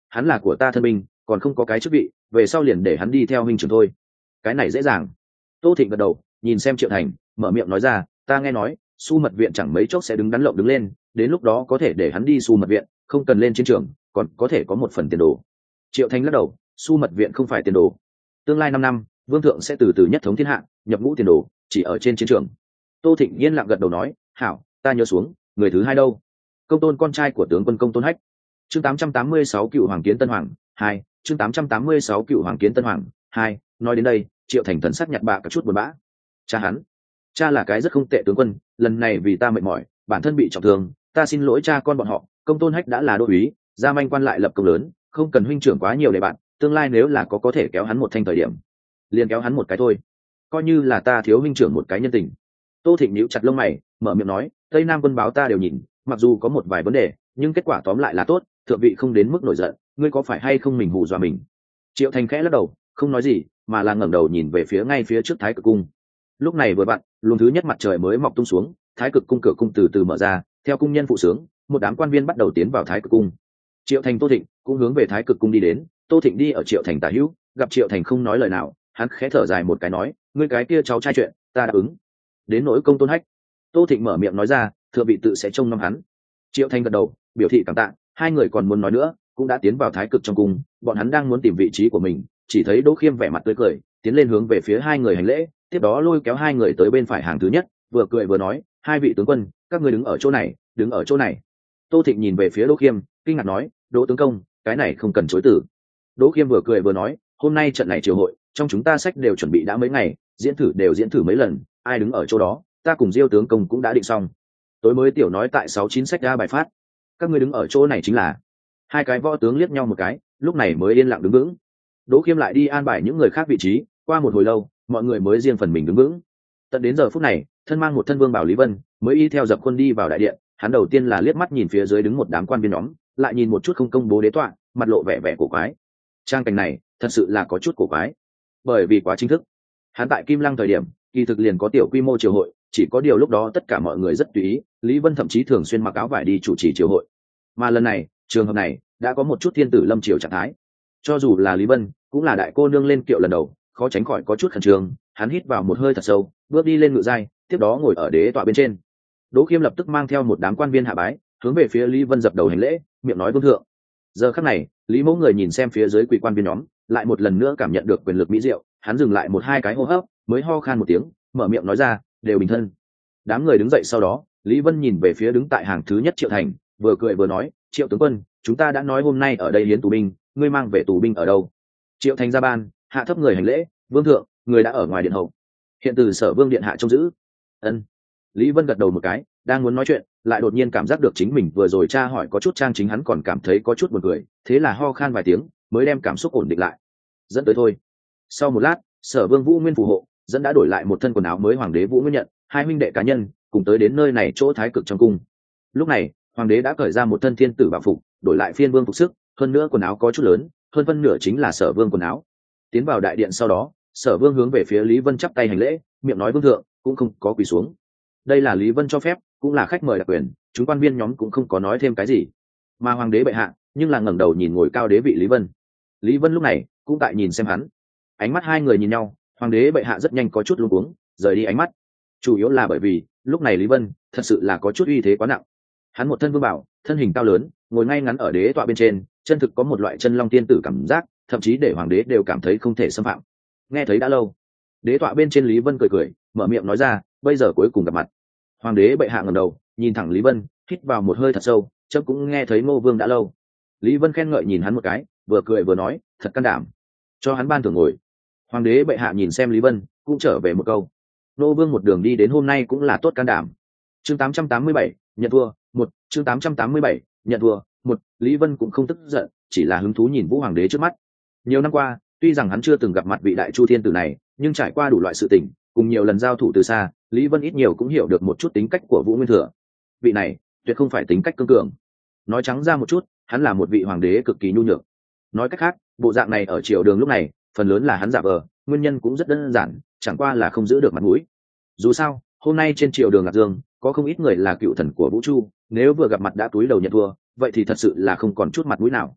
hắn là của ta thân binh, còn không có cái chức vị, về sau liền để hắn đi theo huynh trưởng thôi. Cái này dễ dàng. Tô Thịnh gật đầu, nhìn xem Triệu Thành, mở miệng nói ra, ta nghe nói Su Mật Viện chẳng mấy chốc sẽ đứng đắn lộng đứng lên, đến lúc đó có thể để hắn đi Su Mật Viện, không cần lên chiến trường, còn có thể có một phần tiền đồ. Triệu Thành lắc đầu, Su Mật Viện không phải tiền đồ. Tương lai năm năm, vương thượng sẽ từ từ nhất thống thiên hạ, nhập ngũ tiền đồ chỉ ở trên chiến trường. Tô Thịnh yên lặng gật đầu nói, hảo, ta nhớ xuống. Người thứ hai đâu? Công Tôn, con trai của tướng quân Công Tôn Hách. Chương tám trăm tám mươi sáu Cựu Hoàng Kiến Tân Hoàng hai. Chương tám trăm tám mươi sáu Cựu Hoàng Kiến Tân Hoàng hai. Nói đến đây, Triệu Thành thần sắc nhạt bạ cả chút buồn bã. Cha hắn, cha là cái rất không tệ tướng quân, lần này vì ta mệt mỏi, bản thân bị trọng thương, ta xin lỗi cha con bọn họ. Công Tôn Hách đã là đô úy, gia manh quan lại lập công lớn, không cần huynh trưởng quá nhiều để bạn, tương lai nếu là có có thể kéo hắn một thanh thời điểm, liền kéo hắn một cái thôi, coi như là ta thiếu huynh trưởng một cái nhân tình. Tô Thịnh nhíu chặt lông mày, mở miệng nói, Tây Nam quân báo ta đều nhìn, mặc dù có một vài vấn đề, nhưng kết quả tóm lại là tốt, thượng vị không đến mức nổi giận, ngươi có phải hay không mình hù dọa mình? Triệu Thành khẽ lắc đầu, không nói gì, mà là ngẩng đầu nhìn về phía ngay phía trước Thái Cực cung. Lúc này vừa vặn, luồng thứ nhất mặt trời mới mọc tung xuống, Thái Cực cung cửa cung từ từ mở ra, theo cung nhân phụ sướng, một đám quan viên bắt đầu tiến vào Thái Cực cung. Triệu Thành, Tô Thịnh cũng hướng về Thái Cực cung đi đến. Tô Thịnh đi ở Triệu Thành tả hữu, gặp Triệu Thành không nói lời nào, hắn khẽ thở dài một cái nói, ngươi cái kia cháu trai chuyện, ta đáp ứng. Đến nỗi Công Tôn Hách, Tô Thịnh mở miệng nói ra, thượng vị tự sẽ trông nom hắn. Triệu Thành gật đầu, biểu thị cảm tạ. Hai người còn muốn nói nữa, cũng đã tiến vào Thái Cực trong cung, bọn hắn đang muốn tìm vị trí của mình, chỉ thấy Đỗ Khiêm vẻ mặt tươi cười, tiến lên hướng về phía hai người hành lễ, tiếp đó lôi kéo hai người tới bên phải hàng thứ nhất, vừa cười vừa nói, hai vị tướng quân, các ngươi đứng ở chỗ này, đứng ở chỗ này. Tô Thịnh nhìn về phía Đỗ Khiêm, kinh ngạc nói, Đỗ tướng công, cái này không cần chối từ. Đỗ Khiêm vừa cười vừa nói, hôm nay trận này triều hội, trong chúng ta sách đều chuẩn bị đã mấy ngày, diễn thử đều diễn thử mấy lần, ai đứng ở chỗ đó, ta cùng Diêu tướng công cũng đã định xong. Tối mới tiểu nói tại sáu chín sách ra bài phát, các ngươi đứng ở chỗ này chính là. Hai cái võ tướng liếc nhau một cái, lúc này mới yên lặng đứng vững. Đỗ Khiêm lại đi an bài những người khác vị trí, qua một hồi lâu, mọi người mới riêng phần mình đứng vững. Tận đến giờ phút này, thân mang một thân vương bảo Lý Vân mới y theo dập khuôn đi vào đại điện. Hắn đầu tiên là liếc mắt nhìn phía dưới đứng một đám quan viên nhóm, lại nhìn một chút không công bố đế tọa, mặt lộ vẻ vẻ cổ quái. Trang cảnh này thật sự là có chút cổ quái, bởi vì quá chính thức. Hắn tại Kim Lăng thời điểm, kỳ thực liền có tiểu quy mô triều hội, chỉ có điều lúc đó tất cả mọi người rất tùy ý, Lý Vân thậm chí thường xuyên mặc áo vải đi chủ trì triều hội. Mà lần này, trường hợp này đã có một chút thiên tử lâm triều trạng thái. Cho dù là Lý Vân, cũng là đại cô nương lên kiệu lần đầu, khó tránh khỏi có chút khẩn trương. Hắn hít vào một hơi thật sâu, bước đi lên ngự giai, tiếp đó ngồi ở đế tọa bên trên. Đỗ Khiêm lập tức mang theo một đám quan viên hạ bái, hướng về phía Lý Vân dập đầu hành lễ, miệng nói vương thượng. Giờ khắc này, Lý Mẫu người nhìn xem phía dưới quỳ quan viên nhóm, lại một lần nữa cảm nhận được quyền lực mỹ diệu. Hắn dừng lại một hai cái hô hấp, mới ho khan một tiếng, mở miệng nói ra, đều bình thân. Đám người đứng dậy sau đó, Lý Vân nhìn về phía đứng tại hàng thứ nhất Triệu Thành, vừa cười vừa nói, Triệu tướng quân, chúng ta đã nói hôm nay ở đây hiến tù binh, ngươi mang về tù binh ở đâu? Triệu Thành ra ban, hạ thấp người hành lễ, vương thượng, người đã ở ngoài điện hậu, hiện từ sở vương điện hạ trông giữ. Ân. Lý Vân gật đầu một cái, đang muốn nói chuyện, lại đột nhiên cảm giác được chính mình vừa rồi tra hỏi có chút trang chính, hắn còn cảm thấy có chút buồn cười, thế là ho khan vài tiếng, mới đem cảm xúc ổn định lại. Dẫn tới thôi. Sau một lát, sở vương Vũ Nguyên phù hộ, dẫn đã đổi lại một thân quần áo mới, hoàng đế Vũ Nguyên nhận, hai huynh đệ cá nhân cùng tới đến nơi này chỗ Thái Cực trong cung. Lúc này, hoàng đế đã cởi ra một thân thiên tử bảo phục, đổi lại phiên vương phục sức, hơn nữa quần áo có chút lớn, hơn phân nửa chính là sở vương quần áo. Tiến vào đại điện sau đó, sở vương hướng về phía Lý Vân chắp tay hành lễ, miệng nói vương thượng, cũng không có quỳ xuống. Đây là Lý Vân cho phép, cũng là khách mời đặc quyền, chúng quan viên nhóm cũng không có nói thêm cái gì. Mà hoàng đế bệ hạ nhưng là ngẩng đầu nhìn ngồi cao đế vị Lý Vân. Lý Vân lúc này cũng tại nhìn xem hắn, ánh mắt hai người nhìn nhau, hoàng đế bệ hạ rất nhanh có chút luống cuống, rời đi ánh mắt. Chủ yếu là bởi vì lúc này Lý Vân thật sự là có chút uy thế quá nặng. Hắn một thân vương bảo, thân hình cao lớn, ngồi ngay ngắn ở đế tọa bên trên, chân thực có một loại chân long tiên tử cảm giác, thậm chí để hoàng đế đều cảm thấy không thể xâm phạm. Nghe thấy đã lâu, đế tọa bên trên Lý Vân cười cười, mở miệng nói ra, bây giờ cuối cùng gặp mặt. Hoàng đế bệ hạ ngẩng đầu nhìn thẳng Lý Vân, hít vào một hơi thật sâu, chấm cũng nghe thấy Ngô Vương đã lâu. Lý Vân khen ngợi nhìn hắn một cái, vừa cười vừa nói, thật can đảm, cho hắn ban thưởng ngồi. Hoàng đế bệ hạ nhìn xem Lý Vân, cũng trở về một câu, Ngô Vương một đường đi đến hôm nay cũng là tốt can đảm. Chương tám trăm tám mươi bảy, nhận thua một. Chương tám trăm tám mươi bảy, nhận thua một. Lý Vân cũng không tức giận, chỉ là hứng thú nhìn Vũ hoàng đế trước mắt. Nhiều năm qua, tuy rằng hắn chưa từng gặp mặt vị đại chu thiên tử này, nhưng trải qua đủ loại sự tình, cùng nhiều lần giao thủ từ xa, Lý Vân ít nhiều cũng hiểu được một chút tính cách của Vũ Nguyên Thừa. Vị này tuyệt không phải tính cách cương cường, nói trắng ra một chút, hắn là một vị hoàng đế cực kỳ nhu nhược. Nói cách khác, bộ dạng này ở triều đường lúc này, phần lớn là hắn giả vờ, nguyên nhân cũng rất đơn giản, chẳng qua là không giữ được mặt mũi. Dù sao, hôm nay trên triều đường Lạc Dương, có không ít người là cựu thần của Vũ Chu, nếu vừa gặp mặt đã túi đầu nhận thua, vậy thì thật sự là không còn chút mặt mũi nào.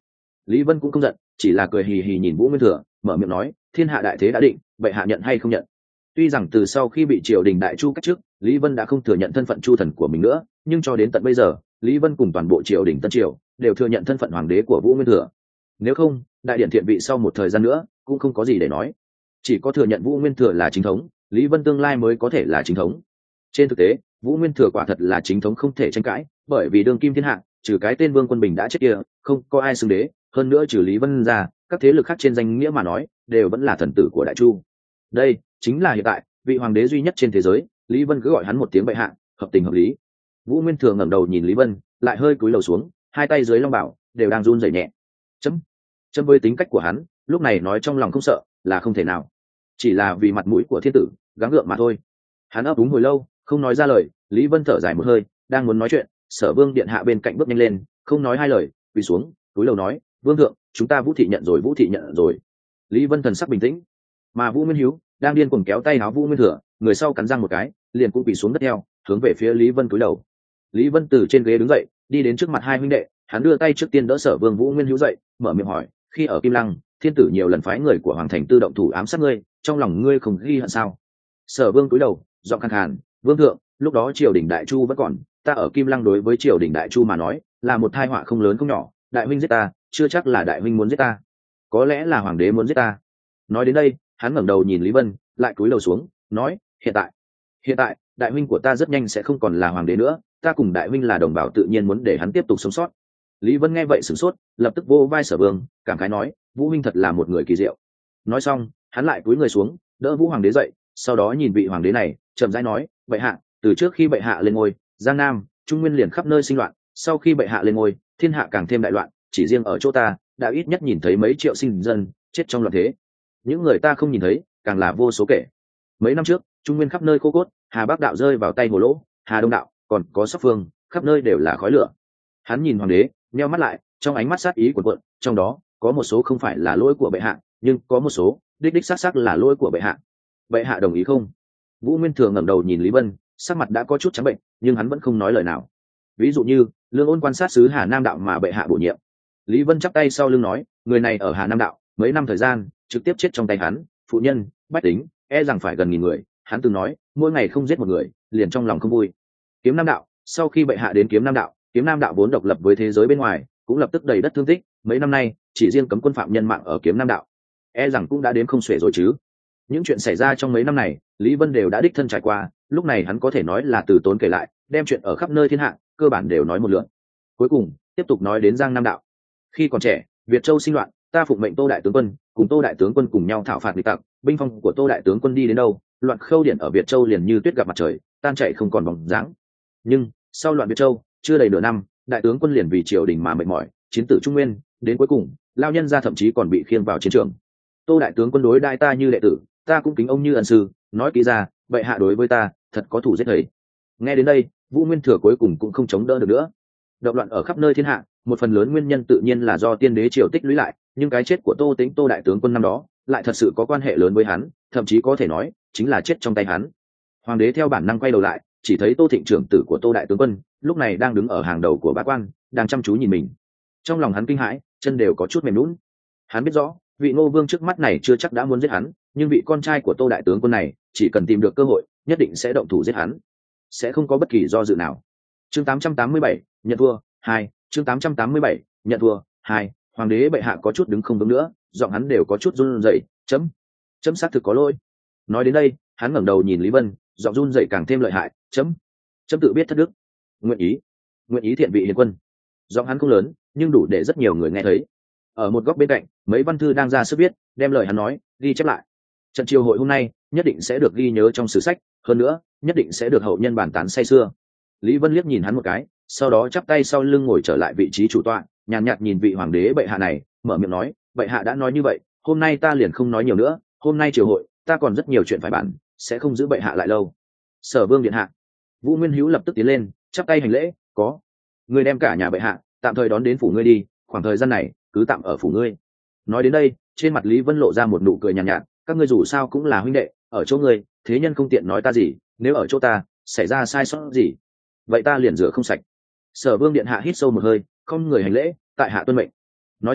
Lý Vân cũng không giận, chỉ là cười hì hì nhìn Vũ Nguyên Thừa, mở miệng nói, thiên hạ đại thế đã định, bệ hạ nhận hay không nhận? Tuy rằng từ sau khi bị triều đình đại chu cách chức, Lý Vân đã không thừa nhận thân phận chu thần của mình nữa, nhưng cho đến tận bây giờ, Lý Vân cùng toàn bộ triều đình Tân Triều đều thừa nhận thân phận hoàng đế của Vũ Nguyên Thừa. Nếu không, đại điện thiện vị sau một thời gian nữa cũng không có gì để nói. Chỉ có thừa nhận Vũ Nguyên Thừa là chính thống, Lý Vân tương lai mới có thể là chính thống. Trên thực tế, Vũ Nguyên Thừa quả thật là chính thống không thể tranh cãi, bởi vì đương kim thiên hạ, trừ cái tên Vương Quân Bình đã chết kia, không có ai xưng đế, hơn nữa trừ Lý Vân ra, các thế lực khác trên danh nghĩa mà nói, đều vẫn là thần tử của Đại Chu. Đây chính là hiện tại vị hoàng đế duy nhất trên thế giới, Lý Vân cứ gọi hắn một tiếng bệ hạ, hợp tình hợp lý. Vũ Nguyên Thừa ngẩng đầu nhìn Lý Vân, lại hơi cúi đầu xuống, hai tay dưới long bảo đều đang run rẩy nhẹ. Chấm, chấm với tính cách của hắn, lúc này nói trong lòng không sợ là không thể nào, chỉ là vì mặt mũi của thiên tử, gắng gượng mà thôi. Hắn ấp úng hồi lâu, không nói ra lời. Lý Vân thở dài một hơi, đang muốn nói chuyện, Sở Vương điện hạ bên cạnh bước nhanh lên, không nói hai lời, quỳ xuống, cúi đầu nói, Vương thượng, chúng ta Vũ thị nhận rồi, Vũ thị nhận rồi. Lý Vân thần sắc bình tĩnh, mà Vũ Nguyên Hiếu đang điên cuồng kéo tay áo Vũ Nguyên Thừa, người sau cắn răng một cái, liền cũng quỳ xuống đất theo, hướng về phía Lý Vân cúi đầu. Lý Vân từ trên ghế đứng dậy, đi đến trước mặt hai huynh đệ, hắn đưa tay trước tiên đỡ Sở Vương Vũ Nguyên Hiếu dậy, mở miệng hỏi, khi ở Kim Lăng, thiên tử nhiều lần phái người của hoàng thành tư động thủ ám sát ngươi, trong lòng ngươi không ghi hận sao? Sở Vương cúi đầu, giọng khàn khàn, Vương thượng, lúc đó triều đình Đại Chu vẫn còn, ta ở Kim Lăng đối với triều đình Đại Chu mà nói, là một tai họa không lớn không nhỏ, đại huynh giết ta, chưa chắc là đại huynh muốn giết ta, có lẽ là hoàng đế muốn giết ta. Nói đến đây, hắn ngẩng đầu nhìn Lý Vân, lại cúi đầu xuống, nói, hiện tại, hiện tại, đại huynh của ta rất nhanh sẽ không còn là hoàng đế nữa, ta cùng đại huynh là đồng bào, tự nhiên muốn để hắn tiếp tục sống sót. Lý Vân nghe vậy sửng sốt, lập tức vô vai Sở Vương, cảm khái nói, Vũ huynh thật là một người kỳ diệu. Nói xong, hắn lại cúi người xuống, đỡ Vũ hoàng đế dậy, sau đó nhìn vị hoàng đế này, chậm rãi nói, bệ hạ, từ trước khi bệ hạ lên ngôi, Giang Nam, Trung Nguyên liền khắp nơi sinh loạn, sau khi bệ hạ lên ngôi, thiên hạ càng thêm đại loạn, chỉ riêng ở chỗ ta, đã ít nhất nhìn thấy mấy triệu sinh dân chết trong loạn thế. Những người ta không nhìn thấy, càng là vô số kể. Mấy năm trước, Trung Nguyên khắp nơi khô cốt, Hà Bắc đạo rơi vào tay Hồ Lỗ, Hà Đông đạo, còn có Sóc Phương, khắp nơi đều là khói lửa. Hắn nhìn hoàng đế, nheo mắt lại, trong ánh mắt sát ý cuồn cuộn, trong đó có một số không phải là lỗi của bệ hạ, nhưng có một số đích đích xác xác là lỗi của bệ hạ. Bệ hạ đồng ý không? Vũ Nguyên Thừa ngẩng đầu nhìn Lý Vân, sắc mặt đã có chút trắng bệnh, nhưng hắn vẫn không nói lời nào. Ví dụ như Lương Ôn quan sát sứ Hà Nam đạo mà bệ hạ bổ nhiệm. Lý Vân chắp tay sau lưng nói, người này ở Hà Nam đạo mấy năm thời gian, trực tiếp chết trong tay hắn, phụ nhân, bách tính, e rằng phải gần nghìn người. Hắn từng nói, mỗi ngày không giết một người, liền trong lòng không vui. Kiếm Nam đạo, sau khi bệ hạ đến Kiếm Nam đạo, Kiếm Nam đạo vốn độc lập với thế giới bên ngoài, cũng lập tức đầy đất thương tích. Mấy năm nay, chỉ riêng cấm quân phạm nhân mạng ở Kiếm Nam đạo, e rằng cũng đã đếm không xuể rồi chứ. Những chuyện xảy ra trong mấy năm này, Lý Vân đều đã đích thân trải qua, lúc này hắn có thể nói là từ tốn kể lại, đem chuyện ở khắp nơi thiên hạ cơ bản đều nói một lượt. Cuối cùng tiếp tục nói đến Giang Nam đạo. Khi còn trẻ, Việt Châu sinh loạn, ta phụng mệnh Tô đại tướng quân cùng Tô đại tướng quân cùng nhau thảo phạt địch tặc, binh phong của Tô đại tướng quân đi đến đâu, loạn khâu điện ở Việt Châu liền như tuyết gặp mặt trời, tan chảy không còn bóng dáng. Nhưng sau loạn Việt Châu, chưa đầy nửa năm, đại tướng quân liền vì triều đình mà mệt mỏi, chiến tử Trung Nguyên, đến cuối cùng, lao nhân ra thậm chí còn bị khiêng vào chiến trường. Tô đại tướng quân đối đãi ta như đệ tử, ta cũng kính ông như ân sư, nói kỹ ra, bệ hạ đối với ta thật có thủ giết thầy. Nghe đến đây, Vũ Nguyên Thừa cuối cùng cũng không chống đỡ được nữa. Động loạn ở khắp nơi thiên hạ, một phần lớn nguyên nhân tự nhiên là do tiên đế triều tích lũy lại, nhưng cái chết của Tô Tĩnh Tô đại tướng quân năm đó lại thật sự có quan hệ lớn với hắn, thậm chí có thể nói chính là chết trong tay hắn. Hoàng đế theo bản năng quay đầu lại, chỉ thấy Tô Thịnh trưởng tử của Tô đại tướng quân lúc này đang đứng ở hàng đầu của bá quan, đang chăm chú nhìn mình. Trong lòng hắn kinh hãi, chân đều có chút mềm nhũn. Hắn biết rõ, vị Ngô Vương trước mắt này chưa chắc đã muốn giết hắn, nhưng vị con trai của Tô đại tướng quân này chỉ cần tìm được cơ hội, nhất định sẽ động thủ giết hắn, sẽ không có bất kỳ do dự nào. Chương tám trăm tám mươi bảy, nhận thua hai. Chương tám trăm tám mươi bảy, nhận thua hai. Hoàng đế bệ hạ có chút đứng không vững nữa, giọng hắn đều có chút run rẩy, chấm, chấm xác thực có lỗi. Nói đến đây, hắn ngẩng đầu nhìn Lý Vân, giọng run rẩy càng thêm lợi hại, chấm, chấm tự biết thất đức, nguyện ý, nguyện ý thiện vị hiền quân. Giọng hắn không lớn, nhưng đủ để rất nhiều người nghe thấy. Ở một góc bên cạnh, mấy văn thư đang ra sức viết, đem lời hắn nói ghi chép lại. Trận triều hội hôm nay nhất định sẽ được ghi nhớ trong sử sách, hơn nữa nhất định sẽ được hậu nhân bàn tán say sưa. Lý Vân liếc nhìn hắn một cái, sau đó chắp tay sau lưng ngồi trở lại vị trí chủ tọa, nhàn nhạt nhìn vị hoàng đế bệ hạ này, mở miệng nói, bệ hạ đã nói như vậy, hôm nay ta liền không nói nhiều nữa, hôm nay triều hội ta còn rất nhiều chuyện phải bàn, sẽ không giữ bệ hạ lại lâu. Sở Vương điện hạ. Vũ Nguyên Hữu lập tức tiến lên, chắp tay hành lễ, có, người đem cả nhà bệ hạ tạm thời đón đến phủ ngươi đi, khoảng thời gian này cứ tạm ở phủ ngươi. Nói đến đây, trên mặt Lý Vân lộ ra một nụ cười nhàn nhạt, nhạt, các ngươi dù sao cũng là huynh đệ, ở chỗ ngươi, thế nhân không tiện nói ta gì, nếu ở chỗ ta xảy ra sai sót gì, vậy ta liền rửa không sạch. Sở Vương điện hạ hít sâu một hơi, không người hành lễ, tại hạ tuân mệnh. Nói xong,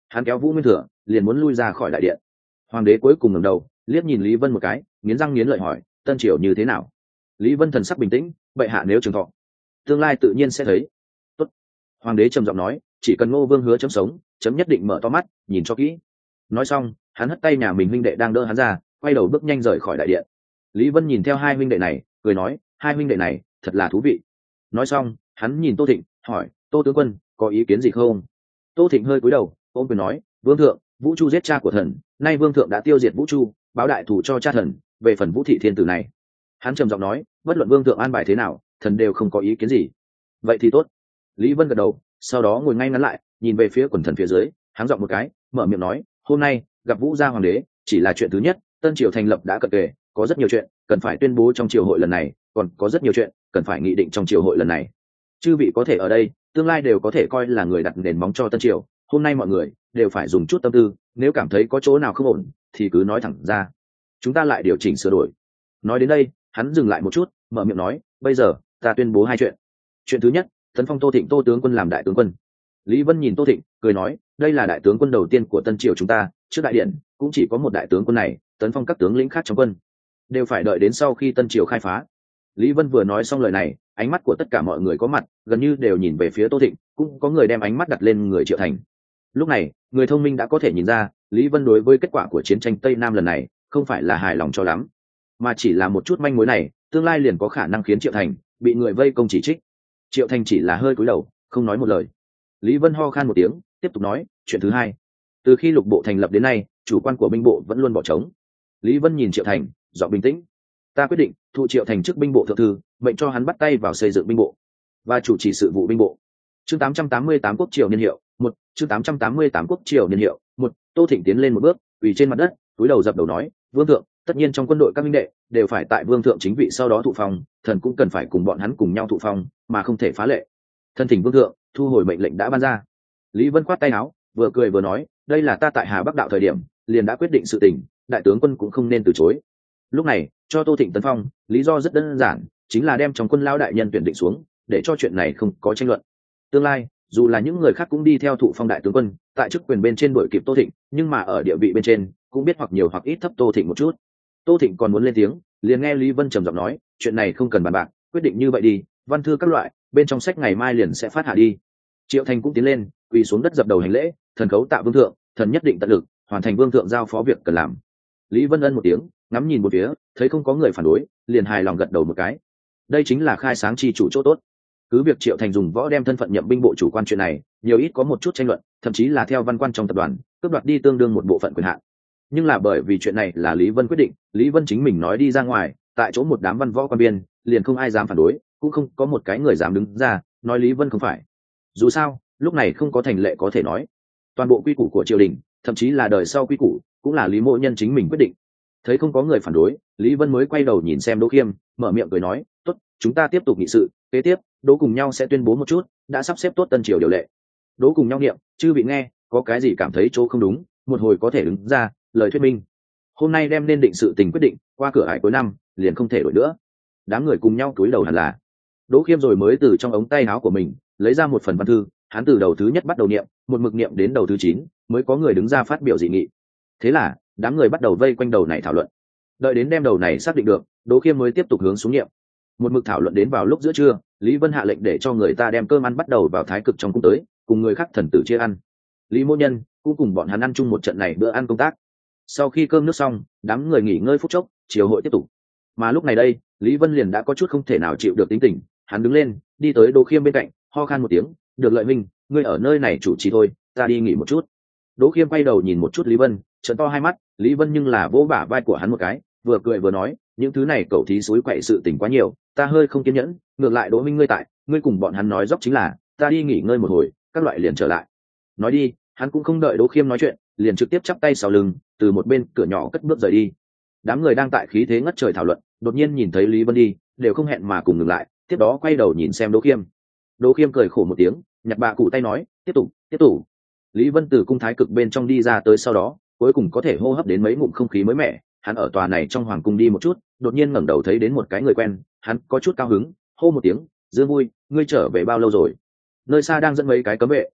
hắn kéo Vũ Nguyên Thừa liền muốn lui ra khỏi đại điện. Hoàng đế cuối cùng ngẩng đầu liếc nhìn Lý Vân một cái, nghiến răng nghiến lợi hỏi, tân triều như thế nào? Lý Vân thần sắc bình tĩnh, bệ hạ nếu trường thọ, tương lai tự nhiên sẽ thấy. Tốt. Hoàng đế trầm giọng nói, chỉ cần Ngô Vương hứa chấm sống, chấm nhất định mở to mắt nhìn cho kỹ. Nói xong, hắn hất tay nhà mình huynh đệ đang đỡ hắn ra, quay đầu bước nhanh rời khỏi đại điện. Lý Vân nhìn theo hai huynh đệ này, cười nói, hai huynh đệ này thật là thú vị. Nói xong, hắn nhìn Tô Thịnh, hỏi, Tô tướng quân có ý kiến gì không? Tô Thịnh hơi cúi đầu, ôm quyền nói, vương thượng, Vũ Chu giết cha của thần, nay vương thượng đã tiêu diệt Vũ Chu, báo đại thù cho cha thần. Về phần Vũ thị thiên tử này, hắn trầm giọng nói, bất luận vương thượng an bài thế nào, thần đều không có ý kiến gì. Vậy thì tốt. Lý Vân gật đầu, sau đó ngồi ngay ngắn lại, nhìn về phía quần thần phía dưới, hắn giọng một cái, mở miệng nói, hôm nay gặp Vũ gia hoàng đế chỉ là chuyện thứ nhất, tân triều thành lập đã cận kề, có rất nhiều chuyện cần phải tuyên bố trong triều hội lần này, còn có rất nhiều chuyện cần phải nghị định trong triều hội lần này. Chư vị có thể ở đây, tương lai đều có thể coi là người đặt nền móng cho tân triều. Hôm nay mọi người đều phải dùng chút tâm tư, nếu cảm thấy có chỗ nào không ổn thì cứ nói thẳng ra, chúng ta lại điều chỉnh sửa đổi. Nói đến đây, hắn dừng lại một chút, mở miệng nói, bây giờ ta tuyên bố hai chuyện. Chuyện thứ nhất, tấn phong Tô Thịnh Tô tướng quân làm đại tướng quân. Lý Vân nhìn Tô Thịnh, cười nói, đây là đại tướng quân đầu tiên của tân triều chúng ta, trước đại điện cũng chỉ có một đại tướng quân này, tấn phong các tướng lĩnh khác trong quân đều phải đợi đến sau khi tân triều khai phá. Lý Vân vừa nói xong lời này, ánh mắt của tất cả mọi người có mặt gần như đều nhìn về phía Tô Thịnh, cũng có người đem ánh mắt đặt lên người Triệu Thành. Lúc này, người thông minh đã có thể nhìn ra, Lý Vân đối với kết quả của chiến tranh Tây Nam lần này không phải là hài lòng cho lắm, mà chỉ là một chút manh mối này, tương lai liền có khả năng khiến Triệu Thành bị người vây công chỉ trích. Triệu Thành chỉ là hơi cúi đầu, không nói một lời. Lý Vân ho khan một tiếng, tiếp tục nói, chuyện thứ hai, từ khi lục bộ thành lập đến nay, chủ quan của binh bộ vẫn luôn bỏ trống. Lý Vân nhìn Triệu Thành, giọng bình tĩnh, ta quyết định thụ Triệu Thành chức binh bộ thượng thư, mệnh cho hắn bắt tay vào xây dựng binh bộ và chủ trì sự vụ binh bộ. Chương tám trăm tám mươi tám quốc triều niên hiệu một, chương tám trăm tám mươi tám quốc triều niên hiệu một. Tô Thịnh tiến lên một bước, quỳ trên mặt đất, cúi đầu dập đầu nói, vương thượng, tất nhiên trong quân đội các minh đệ đều phải tại vương thượng chính vị sau đó thụ phong, thần cũng cần phải cùng bọn hắn cùng nhau thụ phong, mà không thể phá lệ. Thân thỉnh vương thượng thu hồi mệnh lệnh đã ban ra. Lý Vân khoát tay áo, vừa cười vừa nói, đây là ta tại Hà Bắc đạo thời điểm liền đã quyết định sự tình, đại tướng quân cũng không nên từ chối. Lúc này cho Tô Thịnh tấn phong, lý do rất đơn giản, chính là đem trong quân lao đại nhân tuyển định xuống, để cho chuyện này không có tranh luận. Tương lai dù là những người khác cũng đi theo thụ phong đại tướng quân, tại chức quyền bên trên đuổi kịp Tô Thịnh, nhưng mà ở địa vị bên trên cũng biết hoặc nhiều hoặc ít thấp Tô Thịnh một chút. Tô Thịnh còn muốn lên tiếng, liền nghe Lý Vân trầm giọng nói, chuyện này không cần bàn bạc, quyết định như vậy đi, văn thư các loại bên trong sách ngày mai liền sẽ phát hạ đi. Triệu Thành cũng tiến lên, quỳ xuống đất dập đầu hành lễ, thần khấu tạ vương thượng, thần nhất định tận lực hoàn thành vương thượng giao phó việc cần làm. Lý Vân ân một tiếng, ngắm nhìn một phía, thấy không có người phản đối, liền hài lòng gật đầu một cái. Đây chính là khai sáng chi chủ chỗ tốt. Cứ việc Triệu Thành dùng võ đem thân phận nhậm binh bộ chủ quan chuyện này, nhiều ít có một chút tranh luận, thậm chí là theo văn quan trong tập đoàn cướp đoạt đi tương đương một bộ phận quyền hạn. Nhưng là bởi vì chuyện này là Lý Vân quyết định, Lý Vân chính mình nói đi ra ngoài, tại chỗ một đám văn võ quan biên, liền không ai dám phản đối, cũng không có một cái người dám đứng ra nói Lý Vân không phải. Dù sao, lúc này không có thành lệ có thể nói, toàn bộ quy củ của triều đình, thậm chí là đời sau quy củ, cũng là Lý Mộ Nhân chính mình quyết định. Thấy không có người phản đối, Lý Vân mới quay đầu nhìn xem Đỗ Khiêm, mở miệng cười nói, tốt, chúng ta tiếp tục nghị sự, kế tiếp Đỗ cùng nhau sẽ tuyên bố một chút đã sắp xếp tốt tân triều điều lệ. Đỗ cùng nhau niệm, chư vị nghe, có cái gì cảm thấy chỗ không đúng, một hồi có thể đứng ra lời thuyết minh. Hôm nay đem nên định sự tình quyết định, qua cửa ải cuối năm liền không thể đổi nữa. Đám người cùng nhau cúi đầu hẳn là. Đỗ Khiêm rồi mới từ trong ống tay áo của mình lấy ra một phần văn thư, hắn từ đầu thứ nhất bắt đầu niệm, một mực niệm đến đầu thứ chín, mới có người đứng ra phát biểu dị nghị. Thế là đám người bắt đầu vây quanh đầu này thảo luận. Đợi đến đem đầu này xác định được, Đỗ Khiêm mới tiếp tục hướng xuống niệm. Một mực thảo luận đến vào lúc giữa trưa, Lý Vân hạ lệnh để cho người ta đem cơm ăn bắt đầu vào thái cực trong cung tới, cùng người khác thần tử chia ăn. Lý Mộ Nhân cũng cùng bọn hắn ăn chung một trận này bữa ăn công tác. Sau khi cơm nước xong, đám người nghỉ ngơi phút chốc, chiều hội tiếp tục. Mà lúc này đây, Lý Vân liền đã có chút không thể nào chịu được tính tình, hắn đứng lên, đi tới Đỗ Khiêm bên cạnh, ho khan một tiếng, được Lợi Minh, ngươi ở nơi này chủ trì thôi, ta đi nghỉ một chút. Đỗ Khiêm quay đầu nhìn một chút Lý Vân, trợn to hai mắt. Lý Vân nhưng là vỗ bả vai của hắn một cái, vừa cười vừa nói, những thứ này cậu thí suối quậy sự tình quá nhiều, ta hơi không kiên nhẫn, ngược lại Đỗ Minh ngươi tại, ngươi cùng bọn hắn nói dốc chính là, ta đi nghỉ ngơi một hồi, các loại liền trở lại. Nói đi, hắn cũng không đợi Đỗ Khiêm nói chuyện, liền trực tiếp chắp tay sau lưng, từ một bên cửa nhỏ cất bước rời đi. Đám người đang tại khí thế ngất trời thảo luận, đột nhiên nhìn thấy Lý Vân đi, đều không hẹn mà cùng ngừng lại, tiếp đó quay đầu nhìn xem Đỗ Khiêm. Đỗ Khiêm cười khổ một tiếng, nhặt bạ cụ tay nói, tiếp tục, tiếp tục. Lý Vân từ cung thái cực bên trong đi ra tới sau đó, cuối cùng có thể hô hấp đến mấy ngụm không khí mới mẻ. Hắn ở tòa này trong hoàng cung đi một chút, đột nhiên ngẩng đầu thấy đến một cái người quen, hắn có chút cao hứng, hô một tiếng, Dương Vui, ngươi trở về bao lâu rồi? Nơi xa đang dẫn mấy cái cấm vệ,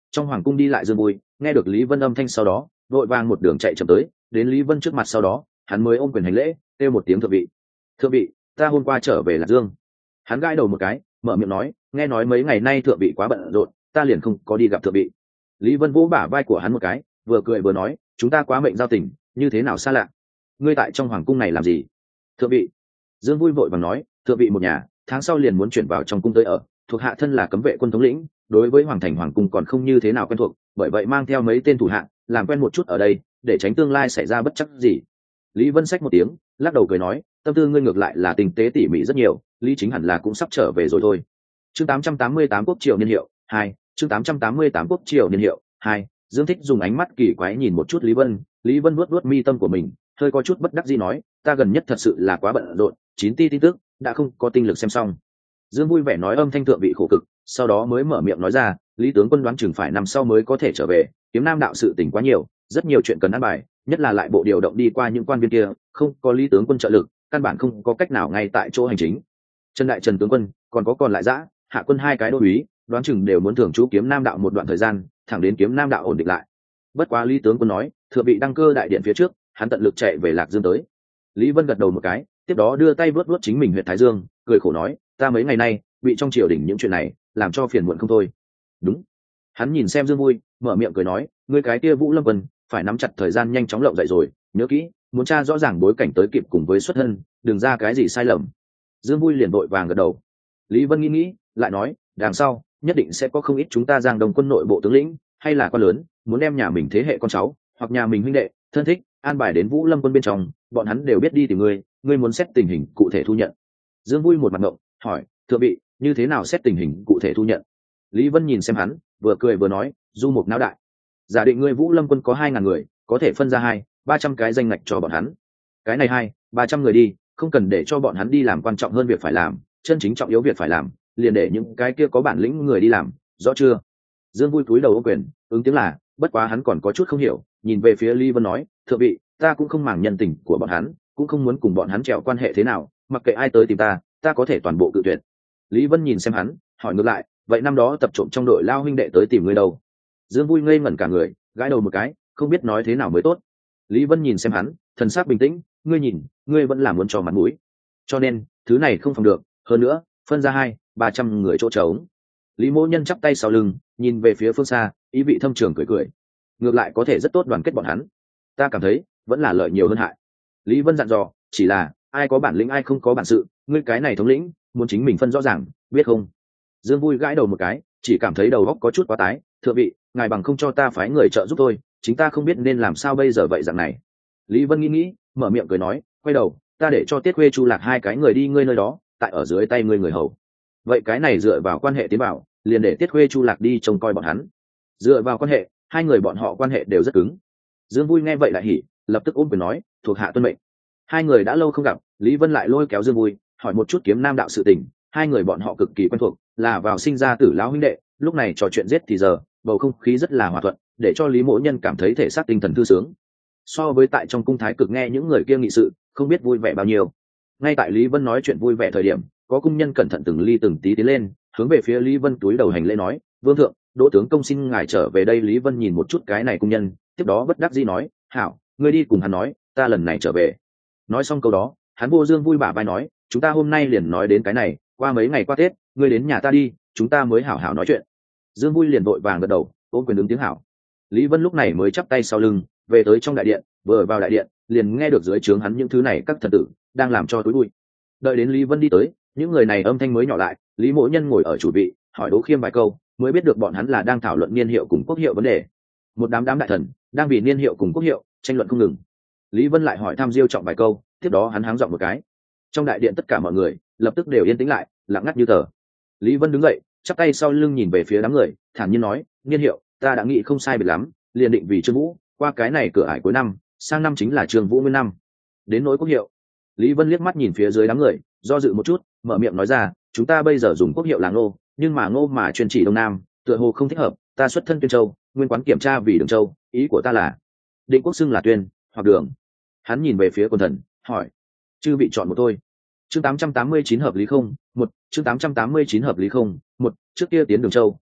trong hoàng cung đi lại dương vui nghe được lý vân âm thanh sau đó vội vàng một đường chạy chậm tới, đến lý vân trước mặt sau đó hắn mới ôm quyền hành lễ, kêu một tiếng thượng vị. Thượng vị, ta hôm qua trở về lạc dương. Hắn gãi đầu một cái, mở miệng nói, nghe nói mấy ngày nay thượng vị quá bận rộn, ta liền không có đi gặp thượng vị. Lý vân vỗ bả vai của hắn một cái, vừa cười vừa nói, chúng ta quá mệnh giao tình, như thế nào xa lạ. Ngươi tại trong hoàng cung này làm gì? Thượng vị. Dương vui vội vàng nói, thượng vị một nhà tháng sau liền muốn chuyển vào trong cung tới ở, thuộc hạ thân là cấm vệ quân thống lĩnh, đối với hoàng thành hoàng cung còn không như thế nào quen thuộc, bởi vậy mang theo mấy tên thủ hạ làm quen một chút ở đây, để tránh tương lai xảy ra bất chắc gì. Lý vân xách một tiếng, lắc đầu cười nói, tâm tư ngươi ngược lại là tinh tế tỉ mỉ rất nhiều, lý chính hẳn là cũng sắp trở về rồi thôi. Chương tám trăm tám mươi tám quốc triều niên hiệu hai, chương tám trăm tám mươi tám quốc triều niên hiệu hai. Dương Thích dùng ánh mắt kỳ quái nhìn một chút Lý Vân, Lý Vân vuốt vuốt mi tâm của mình, hơi có chút bất đắc dĩ nói, ta gần nhất thật sự là quá bận rộn, chín ti tin tức đã không có tinh lực xem xong. Dương vui vẻ nói âm thanh thượng vị khổ cực, sau đó mới mở miệng nói ra, Lý tướng quân đoán chừng phải năm sau mới có thể trở về, kiếm nam đạo sự tình quá nhiều, rất nhiều chuyện cần ăn bài, nhất là lại bộ điều động đi qua những quan viên kia, không có Lý tướng quân trợ lực, căn bản không có cách nào ngay tại chỗ hành chính. Trần đại Trần tướng quân, còn có còn lại dã, hạ quân hai cái đô úy, đoán chừng đều muốn thường trú kiếm nam đạo một đoạn thời gian, thẳng đến kiếm nam đạo ổn định lại. Bất quá Lý tướng quân nói, thượng vị đăng cơ đại điện phía trước, hắn tận lực chạy về lạc dương tới. Lý Vân gật đầu một cái, tiếp đó đưa tay vuốt vuốt chính mình huyện thái dương, cười khổ nói, ta mấy ngày nay bị trong triều đình những chuyện này làm cho phiền muộn không thôi. Đúng. Hắn nhìn xem Dương vui, mở miệng cười nói, ngươi cái kia Vũ Lâm Quân phải nắm chặt thời gian nhanh chóng lộng dậy rồi, nhớ kỹ, muốn tra rõ ràng bối cảnh tới kịp cùng với xuất thân, đừng ra cái gì sai lầm. Dương vui liền vội vàng gật đầu. Lý Vân nghĩ nghĩ, lại nói, đằng sau nhất định sẽ có không ít chúng ta Giang Đông quân nội bộ tướng lĩnh hay là quan lớn muốn đem nhà mình thế hệ con cháu hoặc nhà mình huynh đệ thân thích an bài đến Vũ Lâm quân bên trong, bọn hắn đều biết đi tìm ngươi, ngươi muốn xét tình hình cụ thể thu nhận. Dương vui một mặt ngộng, hỏi, thượng vị, như thế nào xét tình hình cụ thể thu nhận? Lý Vân nhìn xem hắn, vừa cười vừa nói, du mục não đại. Giả định ngươi Vũ Lâm quân có hai ngàn người, có thể phân ra hai ba trăm cái danh ngạch cho bọn hắn. Cái này hai ba trăm người đi, không cần để cho bọn hắn đi làm quan trọng hơn việc phải làm, chân chính trọng yếu việc phải làm, liền để những cái kia có bản lĩnh người đi làm, rõ chưa? Dương vui cúi đầu ô quyền, ứng tiếng là, bất quá hắn còn có chút không hiểu, nhìn về phía Lý Vân nói, thượng vị, ta cũng không màng nhân tình của bọn hắn, cũng không muốn cùng bọn hắn trèo quan hệ thế nào, mặc kệ ai tới tìm ta, ta có thể toàn bộ cự tuyệt. Lý Vân nhìn xem hắn, hỏi ngược lại, vậy năm đó tập trộm trong đội lao huynh đệ tới tìm ngươi đâu? Dương vui ngây ngẩn cả người, gãi đầu một cái, không biết nói thế nào mới tốt. Lý Vân nhìn xem hắn, thần sắc bình tĩnh, ngươi nhìn, ngươi vẫn là muốn cho mặt mũi, cho nên thứ này không phòng được, hơn nữa phân ra hai ba trăm người chỗ trống. Lý Mỗ Nhân chắp tay sau lưng, nhìn về phía phương xa, ý vị thâm trường cười cười, ngược lại có thể rất tốt đoàn kết bọn hắn, ta cảm thấy vẫn là lợi nhiều hơn hại. Lý Vân dặn dò, chỉ là ai có bản lĩnh ai không có bản sự, ngươi cái này thống lĩnh muốn chính mình phân rõ ràng, biết không? Dương vui gãi đầu một cái, chỉ cảm thấy đầu óc có chút quá tái, thượng vị, ngài bằng không cho ta phái người trợ giúp tôi, chính ta không biết nên làm sao bây giờ vậy dạng này. Lý Vân nghĩ nghĩ, mở miệng cười nói, quay đầu, ta để cho Tiết Khuê Chu Lạc hai cái người đi ngươi nơi đó, tại ở dưới tay ngươi người hầu. Vậy cái này dựa vào quan hệ tiến bảo, liền để Tiết Khuê Chu Lạc đi trông coi bọn hắn. Dựa vào quan hệ, hai người bọn họ quan hệ đều rất cứng. Dương vui nghe vậy lại hỉ, lập tức ôm quyền nói, thuộc hạ tuân mệnh. Hai người đã lâu không gặp, Lý Vân lại lôi kéo Dương vui, hỏi một chút kiếm nam đạo sự tình, hai người bọn họ cực kỳ quen thuộc, là vào sinh ra tử lão huynh đệ, lúc này trò chuyện giết thì giờ, bầu không khí rất là hòa thuận, để cho Lý Mỗ Nhân cảm thấy thể xác tinh thần thư sướng. So với tại trong cung thái cực nghe những người kia nghị sự, không biết vui vẻ bao nhiêu. Ngay tại Lý Vân nói chuyện vui vẻ thời điểm, có cung nhân cẩn thận từng ly từng tí tiến lên, hướng về phía Lý Vân túi đầu hành lễ nói, vương thượng, đỗ tướng công xin ngài trở về đây. Lý Vân nhìn một chút cái này cung nhân, tiếp đó bất đắc dĩ nói, hảo, ngươi đi cùng hắn nói, ta lần này trở về. Nói xong câu đó, hắn vô Dương vui bả vai nói, chúng ta hôm nay liền nói đến cái này, qua mấy ngày qua Tết, ngươi đến nhà ta đi, chúng ta mới hảo hảo nói chuyện. Dương vui liền vội vàng gật đầu, ôm quyền ứng tiếng hảo. Lý Vân lúc này mới chắp tay sau lưng, về tới trong đại điện, vừa vào đại điện, liền nghe được dưới trướng hắn những thứ này các thần tử đang làm cho túi bụi. Đợi đến Lý Vân đi tới, những người này âm thanh mới nhỏ lại, Lý Mỗ Nhân ngồi ở chủ vị, hỏi Đỗ Khiêm vài câu, mới biết được bọn hắn là đang thảo luận niên hiệu cùng quốc hiệu vấn đề. Một đám đám đại thần đang vì niên hiệu cùng quốc hiệu tranh luận không ngừng. Lý Vân lại hỏi thăm Diêu Trọng vài câu, tiếp đó hắn háng giọng một cái. Trong đại điện tất cả mọi người lập tức đều yên tĩnh lại, lặng ngắt như tờ. Lý Vân đứng dậy, chắp tay sau lưng nhìn về phía đám người, thản nhiên nói, niên hiệu ta đã nghĩ không sai biệt lắm, liền định vì Trương Vũ, qua cái này cửa ải cuối năm, sang năm chính là Trương Vũ nguyên năm. Đến nỗi quốc hiệu, Lý Vân liếc mắt nhìn phía dưới đám người, do dự một chút, mở miệng nói ra, chúng ta bây giờ dùng quốc hiệu là Ngô, nhưng mà Ngô mà chuyên chỉ Đông Nam, tựa hồ không thích hợp, ta xuất thân Tuyên Châu, nguyên quán kiểm tra vì Đường Châu, ý của ta là định quốc xưng là Tuyên hoặc Đường. Hắn nhìn về phía Quân Thần, hỏi, chư vị chọn một thôi. Chương tám trăm tám mươi chín hợp lý không? Một, chương tám trăm tám mươi chín hợp lý không? Một, trước kia tiến Đường Châu,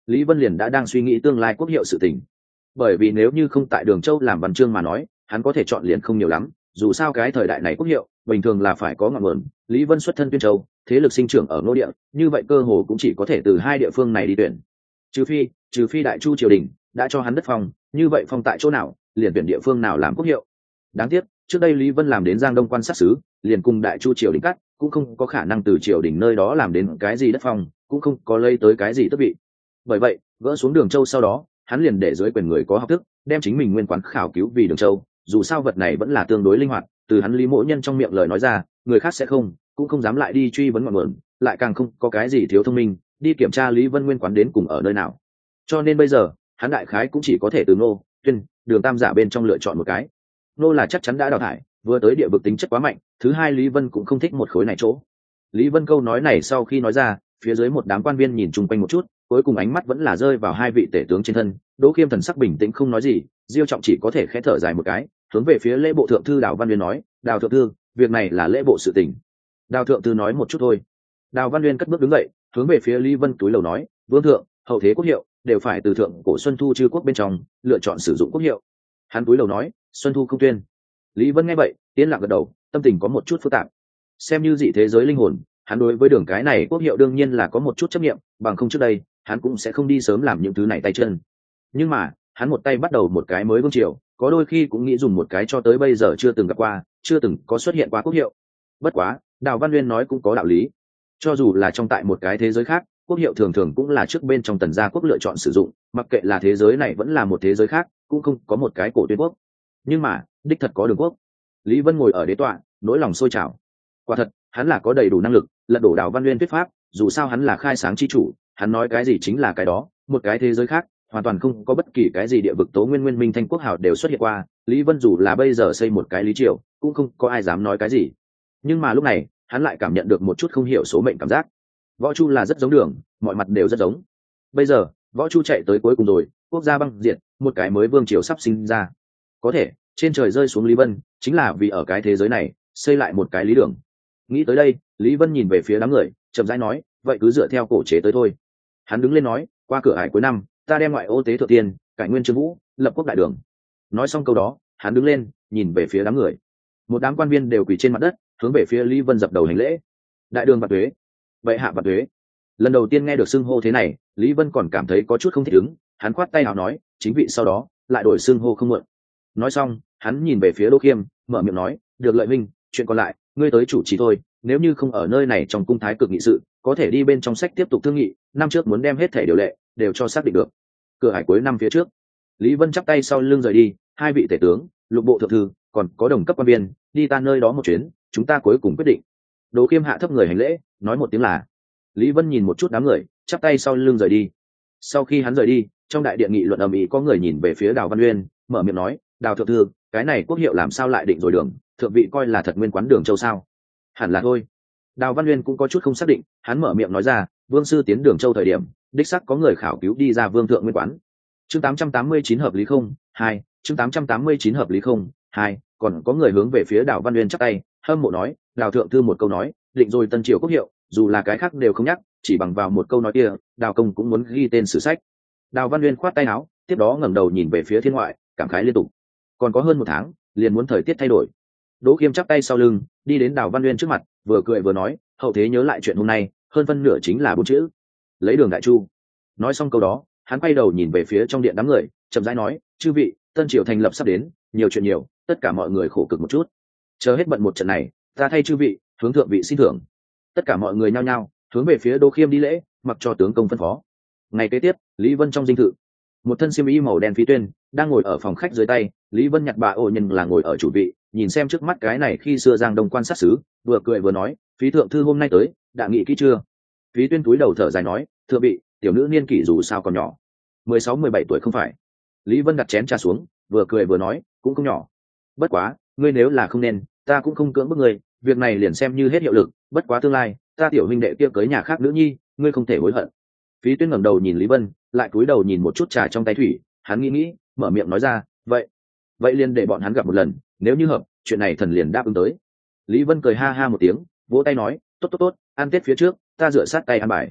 Lý Vân liền đã đang suy nghĩ tương lai quốc hiệu sự tình. Bởi vì nếu như không tại Đường Châu làm văn chương mà nói, hắn có thể chọn liền không nhiều lắm, dù sao cái thời đại này quốc hiệu bình thường là phải có ngọn nguồn. Lý Vân xuất thân Tuyên Châu, thế lực sinh trưởng ở Ngô địa, như vậy cơ hồ cũng chỉ có thể từ hai địa phương này đi tuyển. Trừ phi, trừ phi Đại Chu triều đình đã cho hắn đất phong, như vậy phong tại chỗ nào, liền tuyển địa phương nào làm quốc hiệu. Đáng tiếc, trước đây Lý Vân làm đến Giang Đông quan sát sứ, liền cùng Đại Chu triều đình cắt, cũng không có khả năng từ triều đình nơi đó làm đến cái gì đất phong, cũng không có lấy tới cái gì tước vị. Bởi vậy, gỡ xuống Đường Châu sau đó, hắn liền để dưới quyền người có học thức, đem chính mình nguyên quán khảo cứu vì Đường Châu. Dù sao vật này vẫn là tương đối linh hoạt, từ hắn Lý Mỗ Nhân trong miệng lời nói ra, người khác sẽ không, cũng không dám lại đi truy vấn ngọn nguồn, lại càng không có cái gì thiếu thông minh, đi kiểm tra Lý Vân nguyên quán đến cùng ở nơi nào. Cho nên bây giờ, hắn đại khái cũng chỉ có thể từ Ngô, Tuyên, Đường tam giả bên trong lựa chọn một cái. Ngô là chắc chắn đã đào thải, vừa tới địa vực tính chất quá mạnh, thứ hai Lý Vân cũng không thích một khối này chỗ. Lý Vân câu nói này sau khi nói ra, phía dưới một đám quan viên nhìn chung quanh một chút, cuối cùng ánh mắt vẫn là rơi vào hai vị tể tướng trên thân. Đỗ Khiêm thần sắc bình tĩnh không nói gì, Diêu Trọng chỉ có thể khẽ thở dài một cái, hướng về phía lễ bộ thượng thư Đào Văn Uyên nói, Đào thượng thư, việc này là lễ bộ sự tình. Đào thượng thư nói một chút thôi. Đào Văn Uyên cất bước đứng dậy, hướng về phía Lý Vân túi lầu nói, vương thượng, hậu thế quốc hiệu đều phải từ thượng cổ Xuân Thu chư quốc bên trong lựa chọn sử dụng quốc hiệu. Hắn túi lầu nói, Xuân Thu không tuyên. Lý Vân nghe vậy, tiến lặng gật đầu, tâm tình có một chút phức tạp. Xem như dị thế giới linh hồn, hắn đối với đường cái này quốc hiệu đương nhiên là có một chút chấp nghiệm, bằng không trước đây hắn cũng sẽ không đi sớm làm những thứ này tay chân. Nhưng mà hắn một tay bắt đầu một cái mới vương triều, có đôi khi cũng nghĩ dùng một cái cho tới bây giờ chưa từng gặp qua, chưa từng có xuất hiện qua quốc hiệu. Bất quá, Đào Văn Uyên nói cũng có đạo lý. Cho dù là trong tại một cái thế giới khác, quốc hiệu thường thường cũng là trước bên trong tần gia quốc lựa chọn sử dụng, mặc kệ là thế giới này vẫn là một thế giới khác, cũng không có một cái cổ tuyên quốc. Nhưng mà đích thật có Đường quốc. Lý Vân ngồi ở đế tọa, nỗi lòng sôi trào. Quả thật, hắn là có đầy đủ năng lực lật đổ Đào Văn Uyên thuyết pháp, dù sao hắn là khai sáng chi chủ, hắn nói cái gì chính là cái đó. Một cái thế giới khác hoàn toàn không có bất kỳ cái gì địa vực tố nguyên nguyên minh thanh quốc hào đều xuất hiện qua, Lý Vân dù là bây giờ xây một cái Lý Triều cũng không có ai dám nói cái gì. Nhưng mà lúc này hắn lại cảm nhận được một chút không hiểu số mệnh cảm giác. Võ Chu là rất giống Đường, mọi mặt đều rất giống. Bây giờ Võ Chu chạy tới cuối cùng rồi, quốc gia băng diệt, một cái mới vương triều sắp sinh ra. Có thể trên trời rơi xuống Lý Vân chính là vì ở cái thế giới này xây lại một cái Lý Đường. Nghĩ tới đây, Lý Vân nhìn về phía đám người, chậm rãi nói, vậy cứ dựa theo cổ chế tới thôi. Hắn đứng lên nói, qua cửa ải cuối năm, ta đem ngoại ô tế thượng tiên, cải nguyên trương vũ, lập quốc đại đường. Nói xong câu đó, hắn đứng lên, nhìn về phía đám người. Một đám quan viên đều quỳ trên mặt đất, hướng về phía Lý Vân dập đầu hành lễ. Đại đường vạn tuế, vậy hạ vạn tuế. Lần đầu tiên nghe được xưng hô thế này, Lý Vân còn cảm thấy có chút không thích ứng, hắn khoát tay nào nói, chính vị sau đó lại đổi xưng hô không muộn. Nói xong, hắn nhìn về phía Đỗ Khiêm, mở miệng nói, được Lợi Minh, chuyện còn lại ngươi tới chủ trì thôi, nếu như không ở nơi này trong cung thái cực nghị sự, có thể đi bên trong sách tiếp tục thương nghị, năm trước muốn đem hết thể điều lệ đều cho xác định được. Cửa hải cuối năm phía trước, Lý Vân chắp tay sau lưng rời đi, hai vị tể tướng, lục bộ thượng thư, còn có đồng cấp quan viên, đi ta nơi đó một chuyến, chúng ta cuối cùng quyết định. Đỗ Khiêm hạ thấp người hành lễ, nói một tiếng là. Lý Vân nhìn một chút đám người, chắp tay sau lưng rời đi. Sau khi hắn rời đi, trong đại điện nghị luận ầm ĩ, có người nhìn về phía Đào Văn Uyên, mở miệng nói, Đào thượng thư, cái này quốc hiệu làm sao lại định rồi Đường, thượng vị coi là thật nguyên quán Đường Châu sao? Hẳn là thôi. Đào Văn Uyên cũng có chút không xác định, hắn mở miệng nói ra, vương sư tiến Đường Châu thời điểm, đích xác có người khảo cứu đi ra vương thượng nguyên quán. Chương tám trăm tám mươi chín hợp lý không? Hai, chương tám trăm tám mươi chín hợp lý không? Hai, còn có người hướng về phía Đào Văn Uyên chắp tay, hâm mộ nói, Đào thượng thư một câu nói, định rồi tân triều quốc hiệu, dù là cái khác đều không nhắc, chỉ bằng vào một câu nói kia, Đào công cũng muốn ghi tên sử sách. Đào Văn Uyên khoát tay áo, tiếp đó ngẩng đầu nhìn về phía thiên ngoại, cảm khái liên tục. Còn có hơn một tháng, liền muốn thời tiết thay đổi. Đỗ Khiêm chắp tay sau lưng, đi đến Đào Văn Uyên trước mặt, vừa cười vừa nói, hậu thế nhớ lại chuyện hôm nay, hơn phân nửa chính là bốn chữ: lấy Đường đại chu. Nói xong câu đó, hắn quay đầu nhìn về phía trong điện đám người, chậm rãi nói, chư vị, tân triều thành lập sắp đến, nhiều chuyện nhiều, tất cả mọi người khổ cực một chút. Chờ hết bận một trận này, ta thay chư vị hướng thượng vị xin thưởng. Tất cả mọi người nhao nhao hướng về phía Đỗ Khiêm đi lễ, mặc cho tướng công phân phó. Ngày kế tiếp, Lý Vân trong dinh thự, một thân xiêm y màu đen Phí Tuyên đang ngồi ở phòng khách dưới tay, Lý Vân nhặt bà ô nhân là ngồi ở chủ vị, nhìn xem trước mắt cái này khi xưa Giang Đông quan sát sứ, vừa cười vừa nói, Phí thượng thư hôm nay tới, đã nghĩ kỹ chưa? Phí Tuyên túi đầu thở dài nói, thưa vị, tiểu nữ niên kỷ dù sao còn nhỏ, mười sáu mười bảy tuổi không phải. Lý Vân đặt chén trà xuống, vừa cười vừa nói, cũng không nhỏ. Bất quá, ngươi nếu là không nên, ta cũng không cưỡng bức ngươi, việc này liền xem như hết hiệu lực, bất quá tương lai, ta tiểu huynh đệ kia cưới nhà khác nữ nhi, ngươi không thể hối hận. Phí Tuyên ngẩng đầu nhìn Lý Vân, lại cúi đầu nhìn một chút trà trong tay thủy, hắn nghĩ nghĩ, mở miệng nói ra, vậy, vậy liền để bọn hắn gặp một lần, nếu như hợp, chuyện này thần liền đáp ứng tới. Lý Vân cười ha ha một tiếng, vỗ tay nói, tốt tốt tốt, ăn tết phía trước, ta rửa sát tay ăn bài.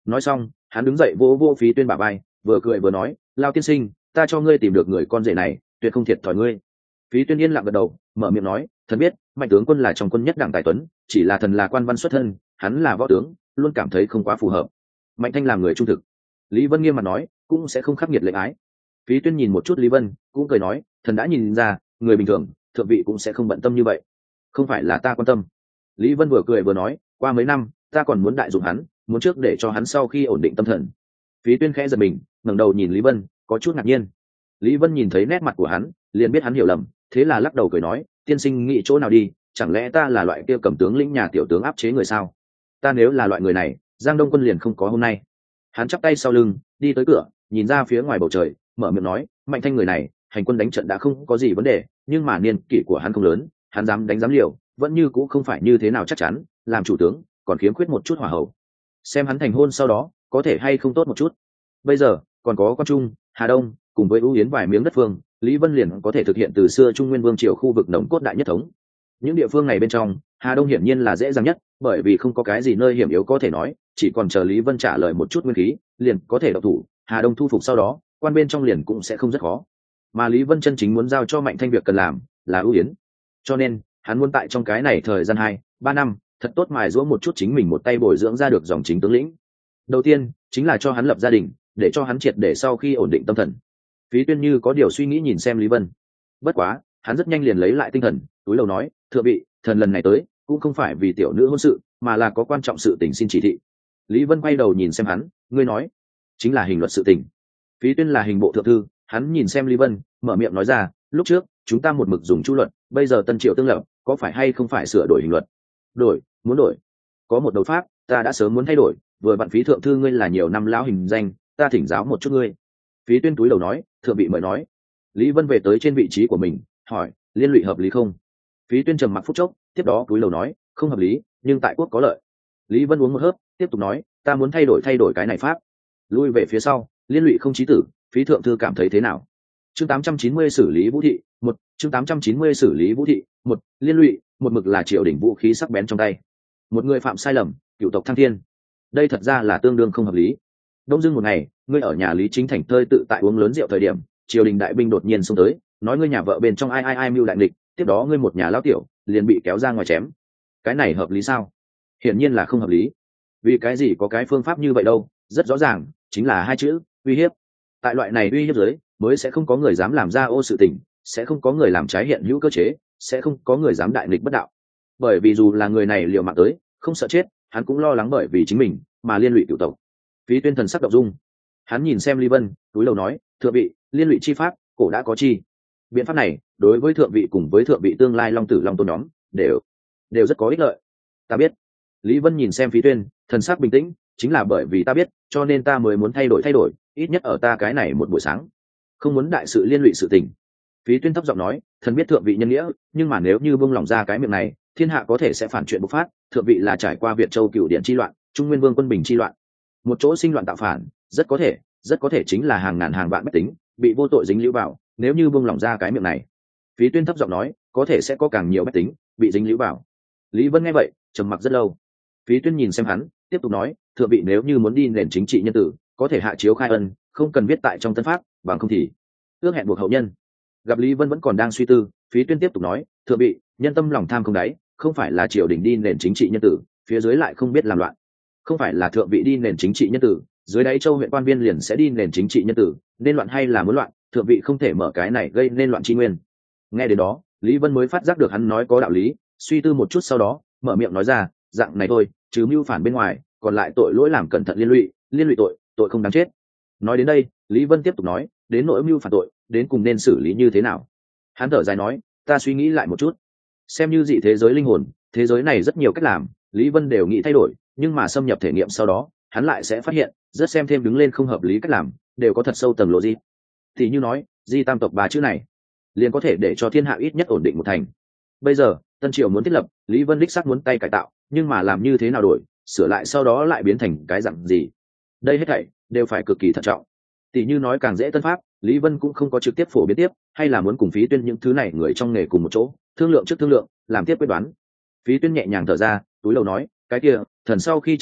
Nói xong hắn đứng dậy vỗ vỗ Phí Tuyên bả vai, vừa cười vừa nói, Lao tiên sinh, ta cho ngươi tìm được người con rể này tuyệt không thiệt thòi ngươi. Phí Tuyên yên lặng gật đầu, mở miệng nói, thần biết Mạnh tướng quân là trong quân nhất đảng tài tuấn, chỉ là thần là quan văn xuất thân, hắn là võ tướng, luôn cảm thấy không quá phù hợp. Mạnh Thanh làm người trung thực. Lý Vân nghiêm mặt nói, cũng sẽ không khắc nghiệt lệnh ái. Phí Tuyên nhìn một chút Lý Vân, cũng cười nói, thần đã nhìn ra, người bình thường thượng vị cũng sẽ không bận tâm như vậy. Không phải là ta quan tâm. Lý Vân vừa cười vừa nói, qua mấy năm ta còn muốn đại dụng hắn, muốn trước để cho hắn sau khi ổn định tâm thần. Phí Tuyên khẽ giật mình, ngẩng đầu nhìn Lý Vân, có chút ngạc nhiên. Lý Vân nhìn thấy nét mặt của hắn, liền biết hắn hiểu lầm, thế là lắc đầu cười nói, tiên sinh nghĩ chỗ nào đi, chẳng lẽ ta là loại kia cầm tướng lĩnh nhà tiểu tướng áp chế người sao? Ta nếu là loại người này, Giang Đông quân liền không có hôm nay. Hắn chắp tay sau lưng, đi tới cửa, nhìn ra phía ngoài bầu trời, mở miệng nói, Mạnh Thanh người này, hành quân đánh trận đã không có gì vấn đề, nhưng mà niên kỷ của hắn không lớn, hắn dám đánh dám liều, vẫn như cũng không phải như thế nào chắc chắn, làm chủ tướng, còn khiếm khuyết một chút hỏa hậu. Xem hắn thành hôn sau đó, có thể hay không tốt một chút. Bây giờ, còn có Quan Trung, Hà Đông, cùng với ưu yến vài miếng đất phương, Lý Vân liền có thể thực hiện từ xưa Trung Nguyên Vương triều khu vực nồng cốt đại nhất thống. Những địa phương này bên trong, Hà Đông hiển nhiên là dễ dàng nhất, bởi vì không có cái gì nơi hiểm yếu có thể nói, chỉ còn chờ Lý Vân trả lời một chút nguyên khí, liền có thể độc thủ. Hà Đông thu phục sau đó, quan bên trong liền cũng sẽ không rất khó. Mà Lý Vân chân chính muốn giao cho Mạnh Thanh việc cần làm là ưu yến, cho nên hắn muốn tại trong cái này thời gian hai ba năm thật tốt mài giũa một chút chính mình một tay bồi dưỡng ra được dòng chính tướng lĩnh. Đầu tiên chính là cho hắn lập gia đình, để cho hắn triệt để sau khi ổn định tâm thần. Phí Tuyên như có điều suy nghĩ nhìn xem Lý Vân, bất quá hắn rất nhanh liền lấy lại tinh thần, túi lầu nói, thưa vị, thần lần này tới cũng không phải vì tiểu nữ hôn sự, mà là có quan trọng sự tình xin chỉ thị. Lý Vân quay đầu nhìn xem hắn, ngươi nói chính là hình luật sự tình. Phí Tuyên là hình bộ thượng thư, hắn nhìn xem Lý Vân, mở miệng nói ra, lúc trước chúng ta một mực dùng chu luật, bây giờ tân triệu tương lập, có phải hay không phải sửa đổi hình luật? Đổi, muốn đổi. Có một đầu pháp, ta đã sớm muốn thay đổi, vừa vặn Phí thượng thư ngươi là nhiều năm lão hình danh, ta thỉnh giáo một chút ngươi. Phí Tuyên túi đầu nói, thượng vị mời nói. Lý Vân về tới trên vị trí của mình, hỏi, liên lụy hợp lý không? Phí Tuyên trầm mặc phút chốc, tiếp đó túi đầu nói, không hợp lý, nhưng tại quốc có lợi. Lý Vân uống một hớp, tiếp tục nói, ta muốn thay đổi thay đổi cái này pháp. Lui về phía sau, liên lụy không chí tử, Phí thượng thư cảm thấy thế nào? Chương tám trăm chín mươi xử lý Vũ thị, một, chương tám trăm chín mươi xử lý Vũ thị, một, liên lụy, một mực là triều đình vũ khí sắc bén trong tay. Một người phạm sai lầm, cửu tộc thăng thiên. Đây thật ra là tương đương không hợp lý. Đông dưng một ngày, ngươi ở nhà Lý Chính Thành tơi tự tại uống lớn rượu thời điểm, triều đình đại binh đột nhiên xông tới, nói ngươi nhà vợ bên trong ai ai ai mưu đại nghịch, tiếp đó ngươi một nhà lão tiểu liền bị kéo ra ngoài chém. Cái này hợp lý sao? Hiển nhiên là không hợp lý. Vì cái gì có cái phương pháp như vậy đâu? Rất rõ ràng, chính là hai chữ, uy hiếp. Tại loại này uy hiếp dưới, mới sẽ không có người dám làm ra ô sự tình, sẽ không có người làm trái hiện hữu cơ chế, sẽ không có người dám đại nghịch bất đạo. Bởi vì dù là người này liều mạng tới, không sợ chết, hắn cũng lo lắng bởi vì chính mình mà liên lụy cửu tộc. Phí Tuyên thần sắc động dung, hắn nhìn xem Lý Vân, túi lầu nói, thượng vị, liên lụy chi pháp, cổ đã có chi. Biện pháp này, đối với thượng vị cùng với thượng vị tương lai long tử long tôn nhóm, đều đều rất có ích lợi. Ta biết. Lý Vân nhìn xem Phí Tuyên, thần sắc bình tĩnh, chính là bởi vì ta biết, cho nên ta mới muốn thay đổi thay đổi, ít nhất ở ta cái này một buổi sáng, không muốn đại sự liên lụy sự tình. Phí Tuyên thấp giọng nói, thần biết thượng vị nhân nghĩa, nhưng mà nếu như buông lỏng ra cái miệng này, thiên hạ có thể sẽ phản chuyện bộc phát. Thượng vị là trải qua Việt Châu cửu điện chi loạn, Trung Nguyên Vương quân bình chi loạn, một chỗ sinh loạn tạo phản, rất có thể, rất có thể chính là hàng ngàn hàng vạn bách tính bị vô tội dính líu vào. Nếu như buông lỏng ra cái miệng này, Phí Tuyên thấp giọng nói, có thể sẽ có càng nhiều bách tính bị dính líu vào. Lý Vân nghe vậy, trầm mặc rất lâu. Phí Tuyên nhìn xem hắn, tiếp tục nói, thượng vị nếu như muốn đi nền chính trị nhân tử, có thể hạ chiếu khai ân, không cần viết tại trong tân pháp, bằng không thì ước hẹn buộc hậu nhân. Gặp Lý Vân vẫn còn đang suy tư, Phí Tuyên tiếp tục nói, thượng vị, nhân tâm lòng tham không đáy, không phải là triều đình đi nền chính trị nhân tử, phía dưới lại không biết làm loạn. Không phải là thượng vị đi nền chính trị nhân tử, dưới đáy châu huyện quan viên liền sẽ đi nền chính trị nhân tử, nên loạn hay là muốn loạn, thượng vị không thể mở cái này gây nên loạn chi nguyên. Nghe đến đó, Lý Vân mới phát giác được hắn nói có đạo lý, suy tư một chút sau đó, mở miệng nói ra, dạng này thôi, chứ mưu phản bên ngoài, còn lại tội lỗi làm cẩn thận liên lụy, liên lụy tội, tội không đáng chết. Nói đến đây, Lý Vân tiếp tục nói, đến nỗi mưu phản tội, đến cùng nên xử lý như thế nào? Hắn thở dài nói, ta suy nghĩ lại một chút. Xem như dị thế giới linh hồn, thế giới này rất nhiều cách làm, Lý Vân đều nghĩ thay đổi, nhưng mà xâm nhập thể nghiệm sau đó, hắn lại sẽ phát hiện, rất xem thêm đứng lên không hợp lý cách làm, đều có thật sâu tầng lộ gì. Thì như nói, di tam tộc ba chữ này, liền có thể để cho thiên hạ ít nhất ổn định một thành. Bây giờ, Tân Triều muốn thiết lập, Lý Vân đích xác muốn tay cải tạo, nhưng mà làm như thế nào đổi, sửa lại sau đó lại biến thành cái dạng gì? Đây hết thảy đều phải cực kỳ thận trọng. Tỷ như nói càng dễ tân pháp, Lý Vân cũng không có trực tiếp phổ biến tiếp, hay là muốn cùng Phí Tuyên những thứ này người trong nghề cùng một chỗ, thương lượng trước thương lượng, làm tiếp quyết đoán. Phí Tuyên nhẹ nhàng thở ra, túi lầu nói, cái kia, thần sau khi trở về,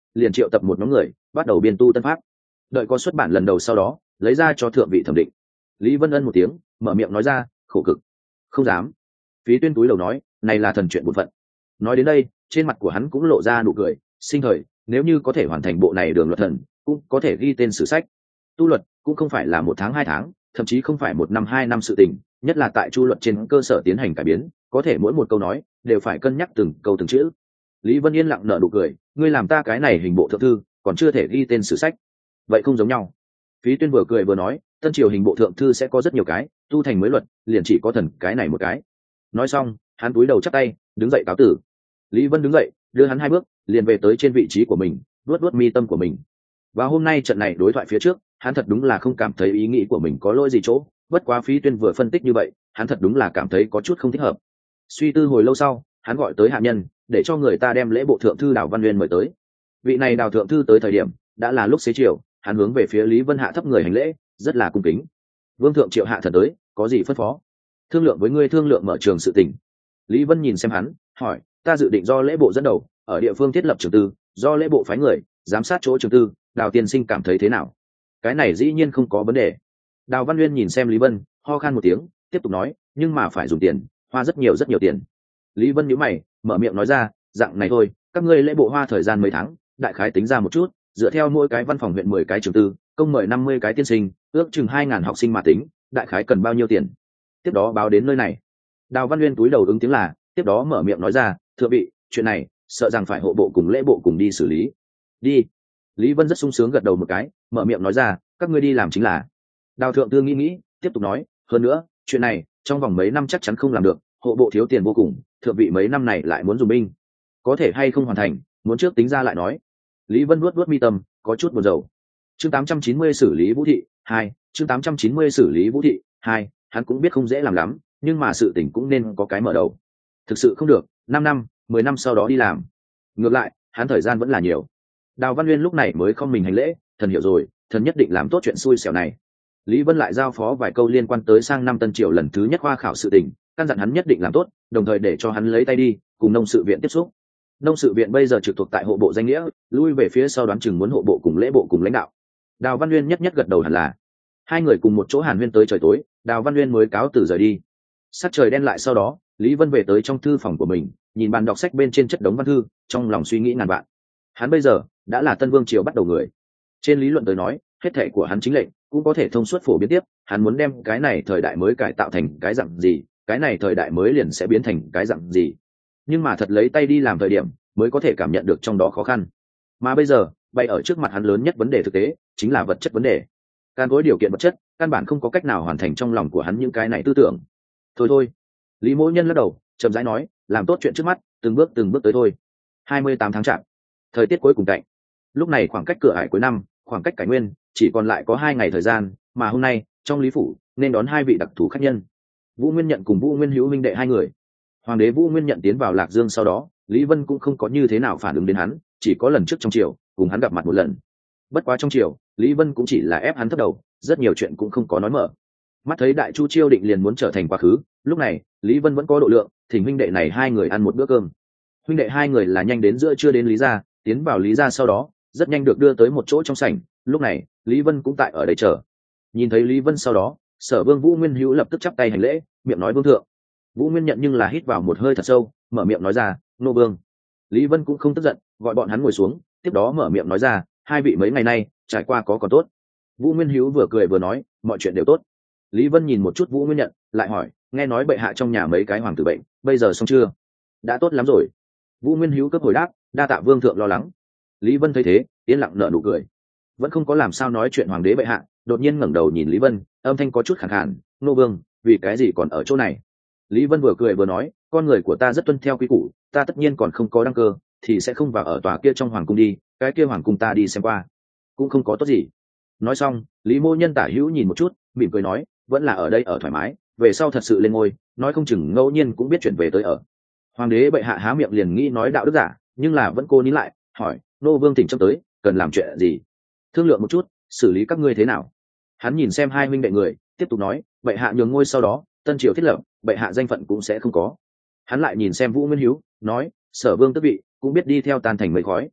liền triệu tập một nhóm người bắt đầu biên tu tân pháp. Đợi có xuất bản lần đầu sau đó lấy ra cho thượng vị thẩm định. Lý Vân ân một tiếng mở miệng nói ra, khổ cực. Không dám. Phí Tuyên túi đầu nói, này là thần chuyện bổn phận. Nói đến đây trên mặt của hắn cũng lộ ra nụ cười, sinh thời nếu như có thể hoàn thành bộ này đường luật thần cũng có thể ghi tên sử sách. Tu luật cũng không phải là một tháng hai tháng, thậm chí không phải một năm hai năm sự tình, nhất là tại chu luật trên cơ sở tiến hành cải biến, có thể mỗi một câu nói đều phải cân nhắc từng câu từng chữ. Lý Vân yên lặng nở nụ cười, ngươi làm ta cái này hình bộ thượng thư còn chưa thể ghi tên sử sách, vậy không giống nhau. Phí Tuyên vừa cười vừa nói, tân triều hình bộ thượng thư sẽ có rất nhiều cái, tu thành mới luật liền chỉ có thần cái này một cái. Nói xong hắn cúi đầu chắp tay đứng dậy cáo tử. Lý Vân đứng dậy đưa hắn hai bước liền về tới trên vị trí của mình, luốt luốt mi tâm của mình. Và hôm nay trận này đối thoại phía trước hắn thật đúng là không cảm thấy ý nghĩ của mình có lỗi gì chỗ, bất quá Phí Tuyên vừa phân tích như vậy hắn thật đúng là cảm thấy có chút không thích hợp. Suy tư hồi lâu sau hắn gọi tới hạ nhân để cho người ta đem lễ bộ thượng thư Đào Văn Uyên mời tới. Vị này Đào thượng thư tới thời điểm đã là lúc xế chiều, hắn hướng về phía Lý Vân hạ thấp người hành lễ, rất là cung kính. Vương thượng triệu hạ thần tới, có gì phân phó? Thương lượng với ngươi thương lượng mở trường sự tình. Lý Vân nhìn xem hắn hỏi, ta dự định do lễ bộ dẫn đầu ở địa phương thiết lập trường tư, do lễ bộ phái người giám sát chỗ trường tư, Đào tiên sinh cảm thấy thế nào? Cái này dĩ nhiên không có vấn đề. Đào Văn Uyên nhìn xem Lý Vân ho khan một tiếng tiếp tục nói, nhưng mà phải dùng tiền, hoa rất nhiều rất nhiều tiền. Lý Vân nhíu mày mở miệng nói ra, dạng này thôi, các ngươi lễ bộ hoa thời gian mấy tháng, đại khái tính ra một chút, dựa theo mỗi cái văn phòng huyện mười cái trường tư, công mời năm mươi cái tiên sinh, ước chừng hai ngàn học sinh mà tính, đại khái cần bao nhiêu tiền? Tiếp đó báo đến nơi này. Đào Văn Uyên túi đầu ứng tiếng là, tiếp đó mở miệng nói ra, thưa vị, chuyện này sợ rằng phải hộ bộ cùng lễ bộ cùng đi xử lý. Đi. Lý Vân rất sung sướng gật đầu một cái mở miệng nói ra, các ngươi đi làm chính là. Đào thượng thư nghĩ nghĩ tiếp tục nói, hơn nữa chuyện này trong vòng mấy năm chắc chắn không làm được, hộ bộ thiếu tiền vô cùng, thượng vị mấy năm này lại muốn dùng binh, có thể hay không hoàn thành muốn trước tính ra lại nói. Lý Vân nuốt nuốt mi tâm có chút buồn rầu. Chương tám trăm chín mươi xử lý Vũ thị hai, chương tám trăm chín mươi xử lý Vũ thị hai, hắn cũng biết không dễ làm lắm, nhưng mà sự tình cũng nên có cái mở đầu. Thực sự không được năm năm mười năm sau đó đi làm, ngược lại hắn thời gian vẫn là nhiều. Đào Văn Uyên lúc này mới không mình hành lễ, thần hiểu rồi, thần nhất định làm tốt chuyện xui xẻo này. Lý Vân lại giao phó vài câu liên quan tới sang năm tân triều lần thứ nhất khoa khảo sự tình, căn dặn hắn nhất định làm tốt, đồng thời để cho hắn lấy tay đi cùng nông sự viện tiếp xúc. Nông sự viện bây giờ trực thuộc tại hộ bộ danh nghĩa, lui về phía sau đoán chừng muốn hộ bộ cùng lễ bộ cùng lãnh đạo. Đào Văn Uyên nhất nhất gật đầu hẳn là. Hai người cùng một chỗ hàn huyên tới trời tối, Đào Văn Uyên mới cáo từ rời đi. Sắc trời đen lại sau đó, Lý Vân về tới trong thư phòng của mình, nhìn bàn đọc sách bên trên chất đống văn thư, trong lòng suy nghĩ ngàn vạn. Hắn bây giờ đã là Tân Vương triều bắt đầu người. Trên lý luận tới nói, hết thảy của hắn chính lệnh cũng có thể thông suốt phổ biến tiếp, hắn muốn đem cái này thời đại mới cải tạo thành cái dạng gì, cái này thời đại mới liền sẽ biến thành cái dạng gì. Nhưng mà thật lấy tay đi làm thời điểm, mới có thể cảm nhận được trong đó khó khăn. Mà bây giờ, bày ở trước mặt hắn lớn nhất vấn đề thực tế, chính là vật chất vấn đề. Căn gối điều kiện vật chất, căn bản không có cách nào hoàn thành trong lòng của hắn những cái này tư tưởng. Thôi thôi. Lý Mỗ Nhân lắc đầu, chậm rãi nói, làm tốt chuyện trước mắt, từng bước từng bước tới thôi. hai mươi tám tháng chạp, thời tiết cuối cùng cạnh. Lúc này khoảng cách cửa ải cuối năm, khoảng cách cải nguyên chỉ còn lại có hai ngày thời gian, mà hôm nay trong Lý phủ nên đón hai vị đặc thù khách nhân, Vũ Nguyên Nhận cùng Vũ Nguyên Hữu huynh đệ hai người. Hoàng đế Vũ Nguyên Nhận tiến vào Lạc Dương sau đó, Lý Vân cũng không có như thế nào phản ứng đến hắn, chỉ có lần trước trong triều cùng hắn gặp mặt một lần. Bất quá trong triều Lý Vân cũng chỉ là ép hắn thấp đầu, rất nhiều chuyện cũng không có nói mở. Mắt thấy Đại Chu Chiêu định liền muốn trở thành quá khứ, lúc này Lý Vân vẫn có độ lượng, thỉnh huynh đệ này hai người ăn một bữa cơm. Huynh đệ hai người là nhanh đến giữa trưa đến Lý gia, tiến vào Lý gia sau đó rất nhanh được đưa tới một chỗ trong sảnh. Lúc này Lý Vân cũng tại ở đây chờ. Nhìn thấy Lý Vân sau đó, Sở Vương Vũ Nguyên Hữu lập tức chắp tay hành lễ, miệng nói vương thượng. Vũ Nguyên Nhận nhưng là hít vào một hơi thật sâu, mở miệng nói ra, nô vương. Lý Vân cũng không tức giận, gọi bọn hắn ngồi xuống, tiếp đó mở miệng nói ra, hai vị mấy ngày nay trải qua có còn tốt? Vũ Nguyên Hữu vừa cười vừa nói, mọi chuyện đều tốt. Lý Vân nhìn một chút Vũ Nguyên Nhận, lại hỏi, nghe nói bệ hạ trong nhà mấy cái hoàng tử bệnh, bây giờ xong chưa? Đã tốt lắm rồi. Vũ Nguyên Hữu cấp hồi đáp, đa tạ vương thượng lo lắng. Lý Vân thấy thế, yên lặng nở nụ cười, vẫn không có làm sao nói chuyện hoàng đế bệ hạ, đột nhiên ngẩng đầu nhìn Lý Vân, âm thanh có chút khàn khàn, nô vương, vì cái gì còn ở chỗ này? Lý Vân vừa cười vừa nói, con người của ta rất tuân theo quy củ, ta tất nhiên còn không có đăng cơ thì sẽ không vào ở tòa kia trong hoàng cung đi, cái kia hoàng cung ta đi xem qua cũng không có tốt gì. Nói xong Lý Mô Nhân tả hữu nhìn một chút, mỉm cười nói, vẫn là ở đây ở thoải mái, về sau thật sự lên ngôi, nói không chừng ngẫu nhiên cũng biết chuyển về tới ở. Hoàng đế bệ hạ há miệng liền nghĩ nói đạo đức giả, nhưng là vẫn cô nín lại, hỏi, nô vương thỉnh trông tới, cần làm chuyện gì? Thương lượng một chút, xử lý các ngươi thế nào? Hắn nhìn xem hai huynh đệ người, tiếp tục nói, bệ hạ nhường ngôi sau đó, tân triều thiết lập, bệ hạ danh phận cũng sẽ không có. Hắn lại nhìn xem Vũ Nguyên Hữu, nói, Sở Vương tước vị cũng biết đi theo tan thành mây khói.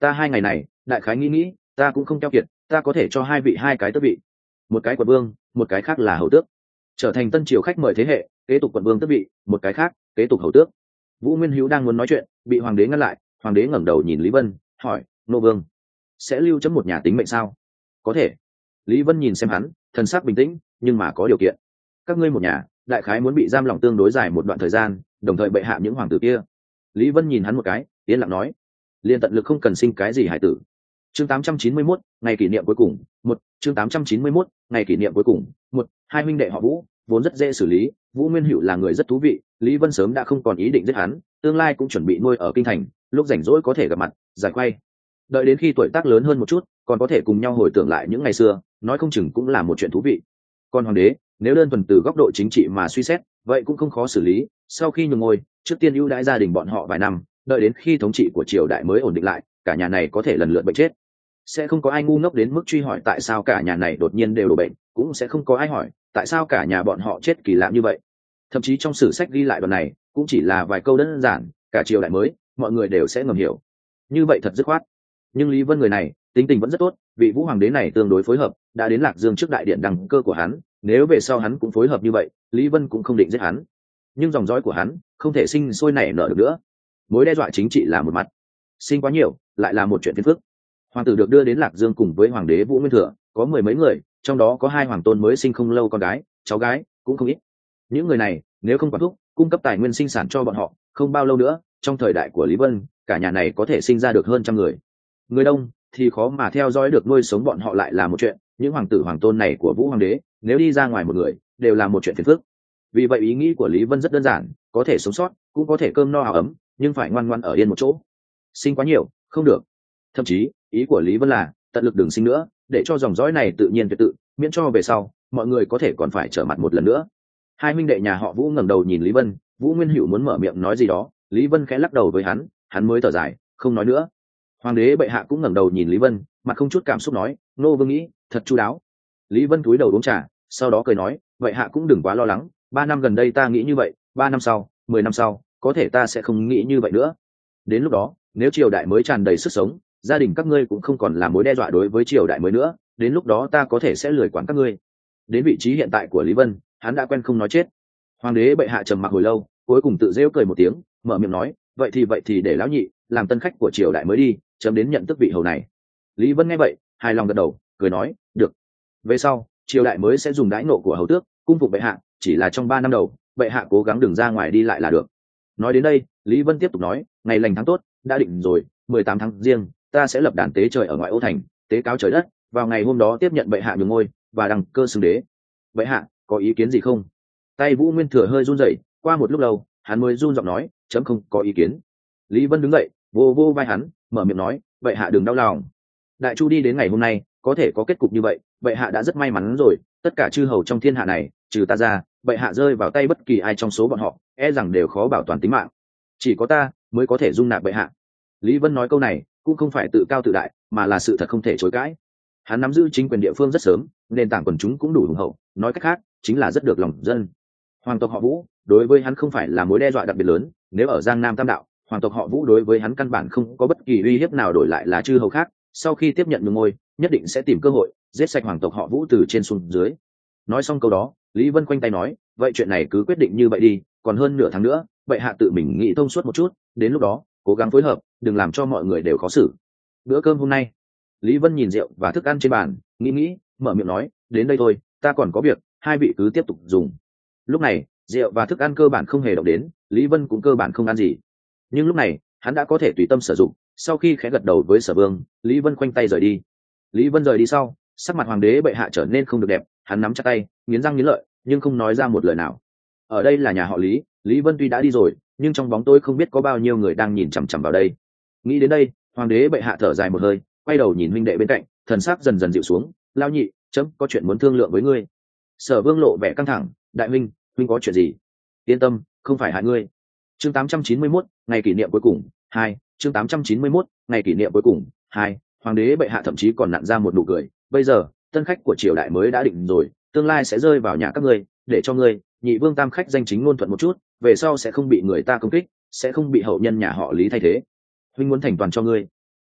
ta hai ngày này đại khái nghĩ nghĩ, ta cũng không keo kiệt, ta có thể cho hai vị hai cái tước vị, một cái quận vương, một cái khác là hầu tước, trở thành tân triều khách mời thế hệ, kế tục quận vương tước vị, một cái khác kế tục hầu tước. Vũ Nguyên Hữu đang muốn nói chuyện, bị hoàng đế ngăn lại. Hoàng đế ngẩng đầu nhìn Lý Vân, hỏi: nô vương sẽ lưu chấm một nhà tính mệnh sao? Có thể. Lý Vân nhìn xem hắn, thần sắc bình tĩnh, nhưng mà có điều kiện. Các ngươi một nhà đại khái muốn bị giam lỏng tương đối dài một đoạn thời gian, đồng thời bệ hạ những hoàng tử kia. Lý Vân nhìn hắn một cái, yên lặng nói: liên tận lực không cần sinh cái gì hải tử. Chương tám trăm chín mươi mốt, ngày kỷ niệm cuối cùng. Một. Chương tám trăm chín mươi mốt, ngày kỷ niệm cuối cùng. Một. Hai huynh đệ họ Vũ vốn rất dễ xử lý. Vũ Nguyên Hữu là người rất thú vị, Lý Vân sớm đã không còn ý định giết hắn, tương lai cũng chuẩn bị nuôi ở kinh thành, lúc rảnh rỗi có thể gặp mặt giải quay. Đợi đến khi tuổi tác lớn hơn một chút, còn có thể cùng nhau hồi tưởng lại những ngày xưa, nói không chừng cũng là một chuyện thú vị. Còn hoàng đế, nếu đơn thuần từ góc độ chính trị mà suy xét, vậy cũng không khó xử lý. Sau khi nhường ngôi, trước tiên ưu đãi gia đình bọn họ vài năm, đợi đến khi thống trị của triều đại mới ổn định lại, cả nhà này có thể lần lượt bệnh chết. Sẽ không có ai ngu ngốc đến mức truy hỏi tại sao cả nhà này đột nhiên đều đổ bệnh, cũng sẽ không có ai hỏi tại sao cả nhà bọn họ chết kỳ lạ như vậy. Thậm chí trong sử sách ghi lại đoạn này cũng chỉ là vài câu đơn giản, cả triều đại mới mọi người đều sẽ ngầm hiểu. Như vậy thật dứt khoát. Nhưng Lý Vân người này tính tình vẫn rất tốt, vị Vũ hoàng đế này tương đối phối hợp, đã đến Lạc Dương trước đại điện đăng cơ của hắn, nếu về sau hắn cũng phối hợp như vậy, Lý Vân cũng không định giết hắn. Nhưng dòng dõi của hắn không thể sinh sôi nảy nở được nữa. Mối đe dọa chính trị là một mặt, sinh quá nhiều lại là một chuyện phiền phức. Hoàng tử được đưa đến Lạc Dương cùng với hoàng đế Vũ Nguyên Thừa, có mười mấy người, trong đó có hai hoàng tôn mới sinh không lâu con gái, cháu gái cũng không ít. Những người này nếu không quản thúc, cung cấp tài nguyên sinh sản cho bọn họ, không bao lâu nữa, trong thời đại của Lý Vân, cả nhà này có thể sinh ra được hơn trăm người. Người đông thì khó mà theo dõi được nuôi sống bọn họ lại là một chuyện, những hoàng tử hoàng tôn này của Vũ hoàng đế, nếu đi ra ngoài một người, đều là một chuyện phiền phức. Vì vậy ý nghĩ của Lý Vân rất đơn giản, có thể sống sót, cũng có thể cơm no áo ấm, nhưng phải ngoan ngoãn ở yên một chỗ. Sinh quá nhiều, không được. Thậm chí, ý của Lý Vân là tận lực đừng sinh nữa, để cho dòng dõi này tự nhiên tuyệt tự, miễn cho về sau mọi người có thể còn phải trở mặt một lần nữa. Hai huynh đệ nhà họ Vũ ngẩng đầu nhìn Lý Vân, Vũ Nguyên Hữu muốn mở miệng nói gì đó, Lý Vân khẽ lắc đầu với hắn, hắn mới thở dài, không nói nữa. Hoàng đế bệ hạ cũng ngẩng đầu nhìn Lý Vân, mặt không chút cảm xúc nói: nô vương nghĩ thật chu đáo. Lý Vân cúi đầu uống trà, sau đó cười nói: vậy hạ cũng đừng quá lo lắng, ba năm gần đây ta nghĩ như vậy, ba năm sau, mười năm sau, có thể ta sẽ không nghĩ như vậy nữa. Đến lúc đó, nếu triều đại mới tràn đầy sức sống, gia đình các ngươi cũng không còn là mối đe dọa đối với triều đại mới nữa, đến lúc đó ta có thể sẽ lười quản các ngươi. Đến vị trí hiện tại của Lý Vân, hắn đã quen không nói chết. Hoàng đế bệ hạ trầm mặc hồi lâu, cuối cùng tự rêu cười một tiếng, mở miệng nói: vậy thì vậy thì để lão nhị làm tân khách của triều đại mới đi, chấm đến nhận tước vị hầu này. Lý Vân nghe vậy, hài lòng gật đầu, cười nói: được. Về sau, triều đại mới sẽ dùng đãi nộ của hầu tước, cung phục bệ hạ, chỉ là trong ba năm đầu, bệ hạ cố gắng đừng ra ngoài đi lại là được. Nói đến đây, Lý Vân tiếp tục nói: ngày lành tháng tốt đã định rồi, mười tám tháng giêng, ta sẽ lập đàn tế trời ở ngoại ô thành, tế cáo trời đất, vào ngày hôm đó tiếp nhận bệ hạ nhường ngôi và đăng cơ xưng đế. Bệ hạ có ý kiến gì không? Tay Vũ Nguyên Thừa hơi run rẩy, qua một lúc lâu, hắn mới run giọng nói: chấm không có ý kiến. Lý Vân đứng dậy, vô vô vai hắn, mở miệng nói: bệ hạ đừng đau lòng. Đại Chu đi đến ngày hôm nay, có thể có kết cục như vậy, bệ hạ đã rất may mắn rồi. Tất cả chư hầu trong thiên hạ này, trừ ta ra, bệ hạ rơi vào tay bất kỳ ai trong số bọn họ, e rằng đều khó bảo toàn tính mạng. Chỉ có ta mới có thể dung nạp bệ hạ. Lý Vân nói câu này cũng không phải tự cao tự đại, mà là sự thật không thể chối cãi. Hắn nắm giữ chính quyền địa phương rất sớm, nền tảng quần chúng cũng đủ hùng hậu, nói cách khác chính là rất được lòng dân. Hoàng tộc họ Vũ đối với hắn không phải là mối đe dọa đặc biệt lớn, nếu ở Giang Nam Tam Đạo, hoàng tộc họ Vũ đối với hắn căn bản không có bất kỳ uy hiếp nào, đổi lại là chư hầu khác, sau khi tiếp nhận nhường ngôi, nhất định sẽ tìm cơ hội giết sạch hoàng tộc họ Vũ từ trên xuống dưới. Nói xong câu đó, Lý Vân khoanh tay nói: vậy chuyện này cứ quyết định như vậy đi, còn hơn nửa tháng nữa, bệ hạ tự mình nghĩ thông suốt một chút, đến lúc đó cố gắng phối hợp, đừng làm cho mọi người đều khó xử. Bữa cơm hôm nay, Lý Vân nhìn rượu và thức ăn trên bàn, nghĩ nghĩ, mở miệng nói: đến đây thôi, ta còn có việc, hai vị cứ tiếp tục dùng. Lúc này, rượu và thức ăn cơ bản không hề động đến, Lý Vân cũng cơ bản không ăn gì. Nhưng lúc này, hắn đã có thể tùy tâm sử dụng. Sau khi khẽ gật đầu với Sở Vương, Lý Vân khoanh tay rời đi. Lý Vân rời đi sau, sắc mặt hoàng đế bệ hạ trở nên không được đẹp, hắn nắm chặt tay, nghiến răng nghiến lợi, nhưng không nói ra một lời nào. Ở đây là nhà họ Lý, Lý Vân tuy đã đi rồi, nhưng trong bóng tối không biết có bao nhiêu người đang nhìn chằm chằm vào đây. Nghĩ đến đây, hoàng đế bệ hạ thở dài một hơi, quay đầu nhìn huynh đệ bên cạnh, thần sắc dần dần dịu xuống: lao nhị, chấm có chuyện muốn thương lượng với ngươi. Sở Vương lộ vẻ căng thẳng: đại huynh, huynh có chuyện gì? Yên tâm, không phải hại ngươi. Chương tám trăm chín mươi mốt, ngày kỷ niệm cuối cùng. Hai. Chương tám trăm chín mươi mốt, ngày kỷ niệm cuối cùng. Hai. Hoàng đế bệ hạ thậm chí còn nặn ra một nụ cười: bây giờ tân khách của triều đại mới đã định rồi, tương lai sẽ rơi vào nhà các ngươi, để cho ngươi nhị vương tam khách danh chính ngôn thuận một chút, về sau sẽ không bị người ta công kích, sẽ không bị hậu nhân nhà họ Lý thay thế. Huynh muốn thành toàn cho ngươi.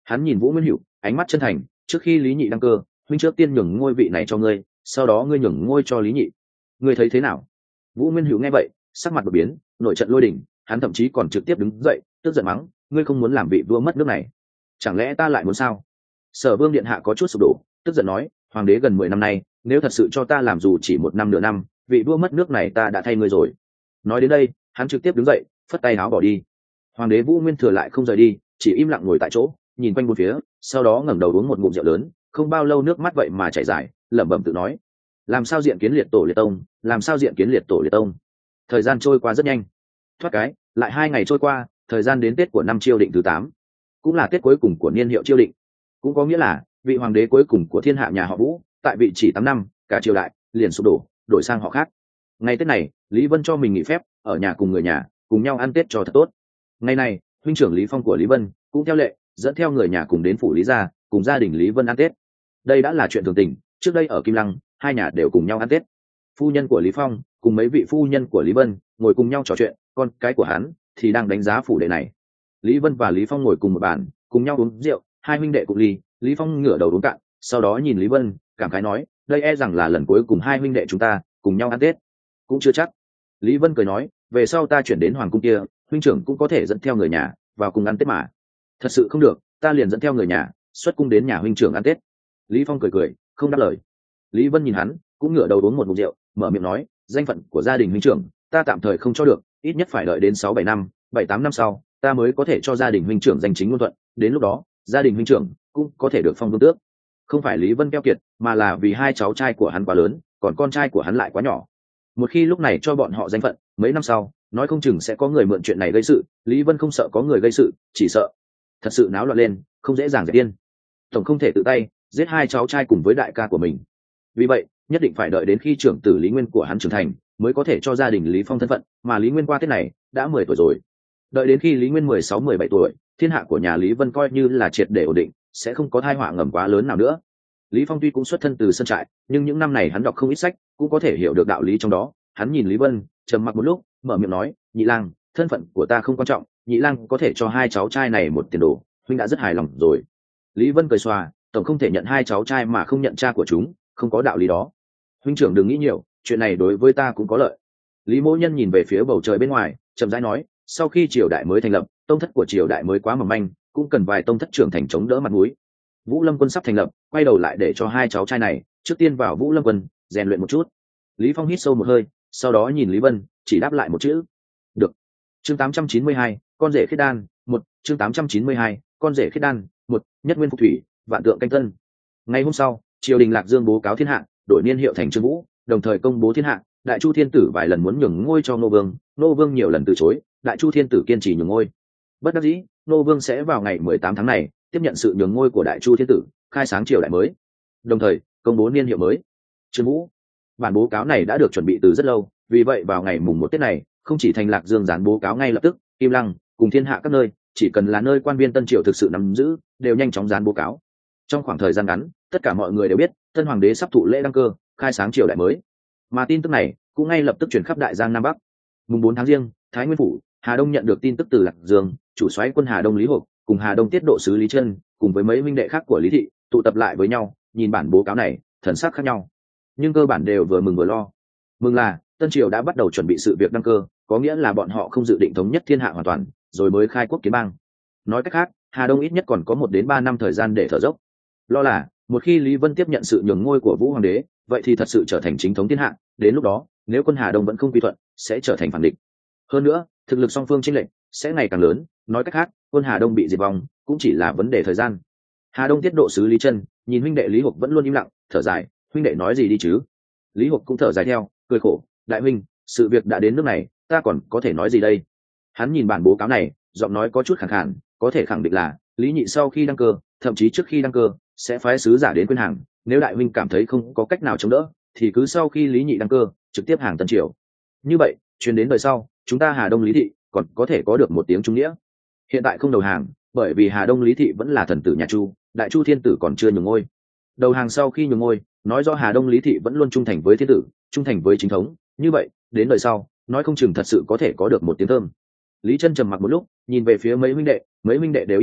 Hắn nhìn Vũ Nguyên Hữu, ánh mắt chân thành, trước khi Lý Nhị đăng cơ, huynh trước tiên nhường ngôi vị này cho ngươi, sau đó ngươi nhường ngôi cho Lý Nhị. Ngươi thấy thế nào? Vũ Nguyên Hữu nghe vậy, sắc mặt đột biến, nội trận lôi đỉnh, hắn thậm chí còn trực tiếp đứng dậy, tức giận mắng, ngươi không muốn làm vị vua mất nước này, chẳng lẽ ta lại muốn sao? Sở Vương điện hạ có chút sụp đổ, tức giận nói, hoàng đế gần mười năm nay, nếu thật sự cho ta làm dù chỉ một năm nửa năm, vị vua mất nước này ta đã thay ngươi rồi. Nói đến đây, hắn trực tiếp đứng dậy, phất tay áo bỏ đi. Hoàng đế Vũ Nguyên Thừa lại không rời đi, chỉ im lặng ngồi tại chỗ, nhìn quanh bốn phía, sau đó ngẩng đầu uống một ngụm rượu lớn, không bao lâu nước mắt vậy mà chảy dài, lẩm bẩm tự nói, làm sao diện kiến liệt tổ liệt tông, làm sao diện kiến liệt tổ liệt tông. Thời gian trôi qua rất nhanh, thoát cái lại hai ngày trôi qua, thời gian đến Tết của năm Chiêu Định thứ tám, cũng là Tết cuối cùng của niên hiệu Chiêu Định, cũng có nghĩa là vị hoàng đế cuối cùng của thiên hạ nhà họ Vũ, tại vị chỉ tám năm, cả triều đại liền sụp đổ, đổi sang họ khác. Ngày Tết này, Lý Vân cho mình nghỉ phép, ở nhà cùng người nhà, cùng nhau ăn Tết cho thật tốt. Ngày này, huynh trưởng Lý Phong của Lý Vân cũng theo lệ dẫn theo người nhà cùng đến phủ Lý gia, cùng gia đình Lý Vân ăn Tết. Đây đã là chuyện thường tình, trước đây ở Kim Lăng, hai nhà đều cùng nhau ăn Tết. Phu nhân của Lý Phong cùng mấy vị phu nhân của Lý Vân ngồi cùng nhau trò chuyện, con cái của hắn thì đang đánh giá phủ đệ này. Lý Vân và Lý Phong ngồi cùng một bàn, cùng nhau uống rượu, hai huynh đệ cùng ly, Lý Phong ngửa đầu uống cạn, sau đó nhìn Lý Vân, cảm khái nói, đây e rằng là lần cuối cùng hai huynh đệ chúng ta cùng nhau ăn Tết. Cũng chưa chắc. Lý Vân cười nói, về sau ta chuyển đến hoàng cung kia, huynh trưởng cũng có thể dẫn theo người nhà vào cùng ăn Tết mà. Thật sự không được, ta liền dẫn theo người nhà xuất cung đến nhà huynh trưởng ăn Tết. Lý Phong cười cười, không đáp lời. Lý Vân nhìn hắn, cũng ngửa đầu uống một ngụm rượu, mở miệng nói, danh phận của gia đình huynh trưởng ta tạm thời không cho được, ít nhất phải đợi đến sáu bảy năm, bảy tám năm sau, ta mới có thể cho gia đình huynh trưởng danh chính ngôn thuận, đến lúc đó, gia đình huynh trưởng cũng có thể được phong vương tước. Không phải Lý Vân keo kiệt, mà là vì hai cháu trai của hắn quá lớn, còn con trai của hắn lại quá nhỏ. Một khi lúc này cho bọn họ danh phận, mấy năm sau, nói không chừng sẽ có người mượn chuyện này gây sự. Lý Vân không sợ có người gây sự, chỉ sợ thật sự náo loạn lên, không dễ dàng dẹp yên. Tổng không thể tự tay giết hai cháu trai cùng với đại ca của mình. Vì vậy, nhất định phải đợi đến khi trưởng tử Lý Nguyên của hắn trưởng thành, mới có thể cho gia đình Lý Phong thân phận, mà Lý Nguyên qua Tết này đã mười tuổi rồi. Đợi đến khi Lý Nguyên mười sáu mười bảy tuổi, thiên hạ của nhà Lý Vân coi như là triệt để ổn định, sẽ không có tai họa ngầm quá lớn nào nữa. Lý Phong tuy cũng xuất thân từ sơn trại, nhưng những năm này hắn đọc không ít sách, cũng có thể hiểu được đạo lý trong đó. Hắn nhìn Lý Vân, trầm mặc một lúc, mở miệng nói, nhị lang, thân phận của ta không quan trọng, nhị lang có thể cho hai cháu trai này một tiền đồ, huynh đã rất hài lòng rồi. Lý Vân cười xòa, tổng không thể nhận hai cháu trai mà không nhận cha của chúng, không có đạo lý đó. Huynh trưởng đừng nghĩ nhiều, chuyện này đối với ta cũng có lợi. Lý Mỗ Nhân nhìn về phía bầu trời bên ngoài, chậm rãi nói, sau khi triều đại mới thành lập, tông thất của triều đại mới quá mỏng manh, cũng cần vài tông thất trưởng thành chống đỡ mặt mũi. Vũ Lâm Quân sắp thành lập, quay đầu lại để cho hai cháu trai này trước tiên vào Vũ Lâm Quân rèn luyện một chút. Lý Phong hít sâu một hơi, sau đó nhìn Lý Vân, chỉ đáp lại một chữ, được. Chương tám trăm chín mươi hai, con rể khiết đan, một. Chương tám trăm chín mươi hai, con rể khiết đan, một. Nhất nguyên phục thủy, vạn tượng canh tân. Ngày hôm sau, triều đình Lạc Dương bố cáo thiên hạ, đổi niên hiệu thành Trương Vũ, đồng thời công bố thiên hạ, Đại Chu Thiên Tử vài lần muốn nhường ngôi cho Nô Vương, Nô Vương nhiều lần từ chối, Đại Chu Thiên Tử kiên trì nhường ngôi. Bất đắc dĩ, Nô Vương sẽ vào ngày mười tám tháng này tiếp nhận sự nhường ngôi của Đại Chu Thiên Tử, khai sáng triều đại mới, đồng thời công bố niên hiệu mới, Trương Vũ. Bản bố cáo này đã được chuẩn bị từ rất lâu, vì vậy vào ngày mùng một Tết này, không chỉ thành Lạc Dương dán bố cáo ngay lập tức, Kim Lăng cùng thiên hạ các nơi, chỉ cần là nơi quan viên tân triều thực sự nắm giữ, đều nhanh chóng dán bố cáo. Trong khoảng thời gian ngắn, tất cả mọi người đều biết, tân hoàng đế sắp thụ lễ đăng cơ, khai sáng triều đại mới. Mà tin tức này cũng ngay lập tức truyền khắp đại giang nam bắc. Mùng bốn tháng Giêng, Thái Nguyên phủ, Hà Đông nhận được tin tức từ Lạc Dương, chủ soái quân Hà Đông Lý Hộp cùng Hà Đông tiết độ sứ Lý Trân cùng với mấy huynh đệ khác của Lý thị tụ tập lại với nhau, nhìn bản bố cáo này, thần sắc khác nhau, nhưng cơ bản đều vừa mừng vừa lo. Mừng là tân triều đã bắt đầu chuẩn bị sự việc đăng cơ, có nghĩa là bọn họ không dự định thống nhất thiên hạ hoàn toàn, rồi mới khai quốc kiến bang. Nói cách khác, Hà Đông ít nhất còn có một đến ba năm thời gian để thở dốc. Lo là một khi Lý Vân tiếp nhận sự nhường ngôi của Vũ Hoàng đế, vậy thì thật sự trở thành chính thống thiên hạ. Đến lúc đó, nếu quân Hà Đông vẫn không quy thuận, sẽ trở thành phản địch. Hơn nữa, thực lực song phương chênh lệch sẽ ngày càng lớn. Nói cách khác, quân Hà Đông bị diệt vong cũng chỉ là vấn đề thời gian. Hà Đông tiết độ sứ Lý Trân nhìn huynh đệ Lý Hục vẫn luôn im lặng, thở dài, huynh đệ nói gì đi chứ? Lý Hục cũng thở dài theo, cười khổ, đại huynh, sự việc đã đến nước này, ta còn có thể nói gì đây? Hắn nhìn bản bố cáo này, giọng nói có chút khàn khàn, có thể khẳng định là Lý Nhị sau khi đăng cơ, thậm chí trước khi đăng cơ, sẽ phái sứ giả đến quyên hàng. Nếu đại huynh cảm thấy không có cách nào chống đỡ, thì cứ sau khi Lý Nhị đăng cơ, trực tiếp hàng tân triều. Như vậy, truyền đến đời sau, chúng ta Hà Đông Lý thị còn có thể có được một tiếng trung nghĩa. Hiện tại không đầu hàng, bởi vì Hà Đông Lý thị vẫn là thần tử nhà Chu, Đại Chu Thiên Tử còn chưa nhường ngôi. Đầu hàng sau khi nhường ngôi, nói do Hà Đông Lý thị vẫn luôn trung thành với Thiên Tử, trung thành với chính thống. Như vậy, đến đời sau, nói không chừng thật sự có thể có được một tiếng thơm. Lý Trân trầm mặc một lúc, nhìn về phía mấy huynh đệ, mấy huynh đệ đều im lặng,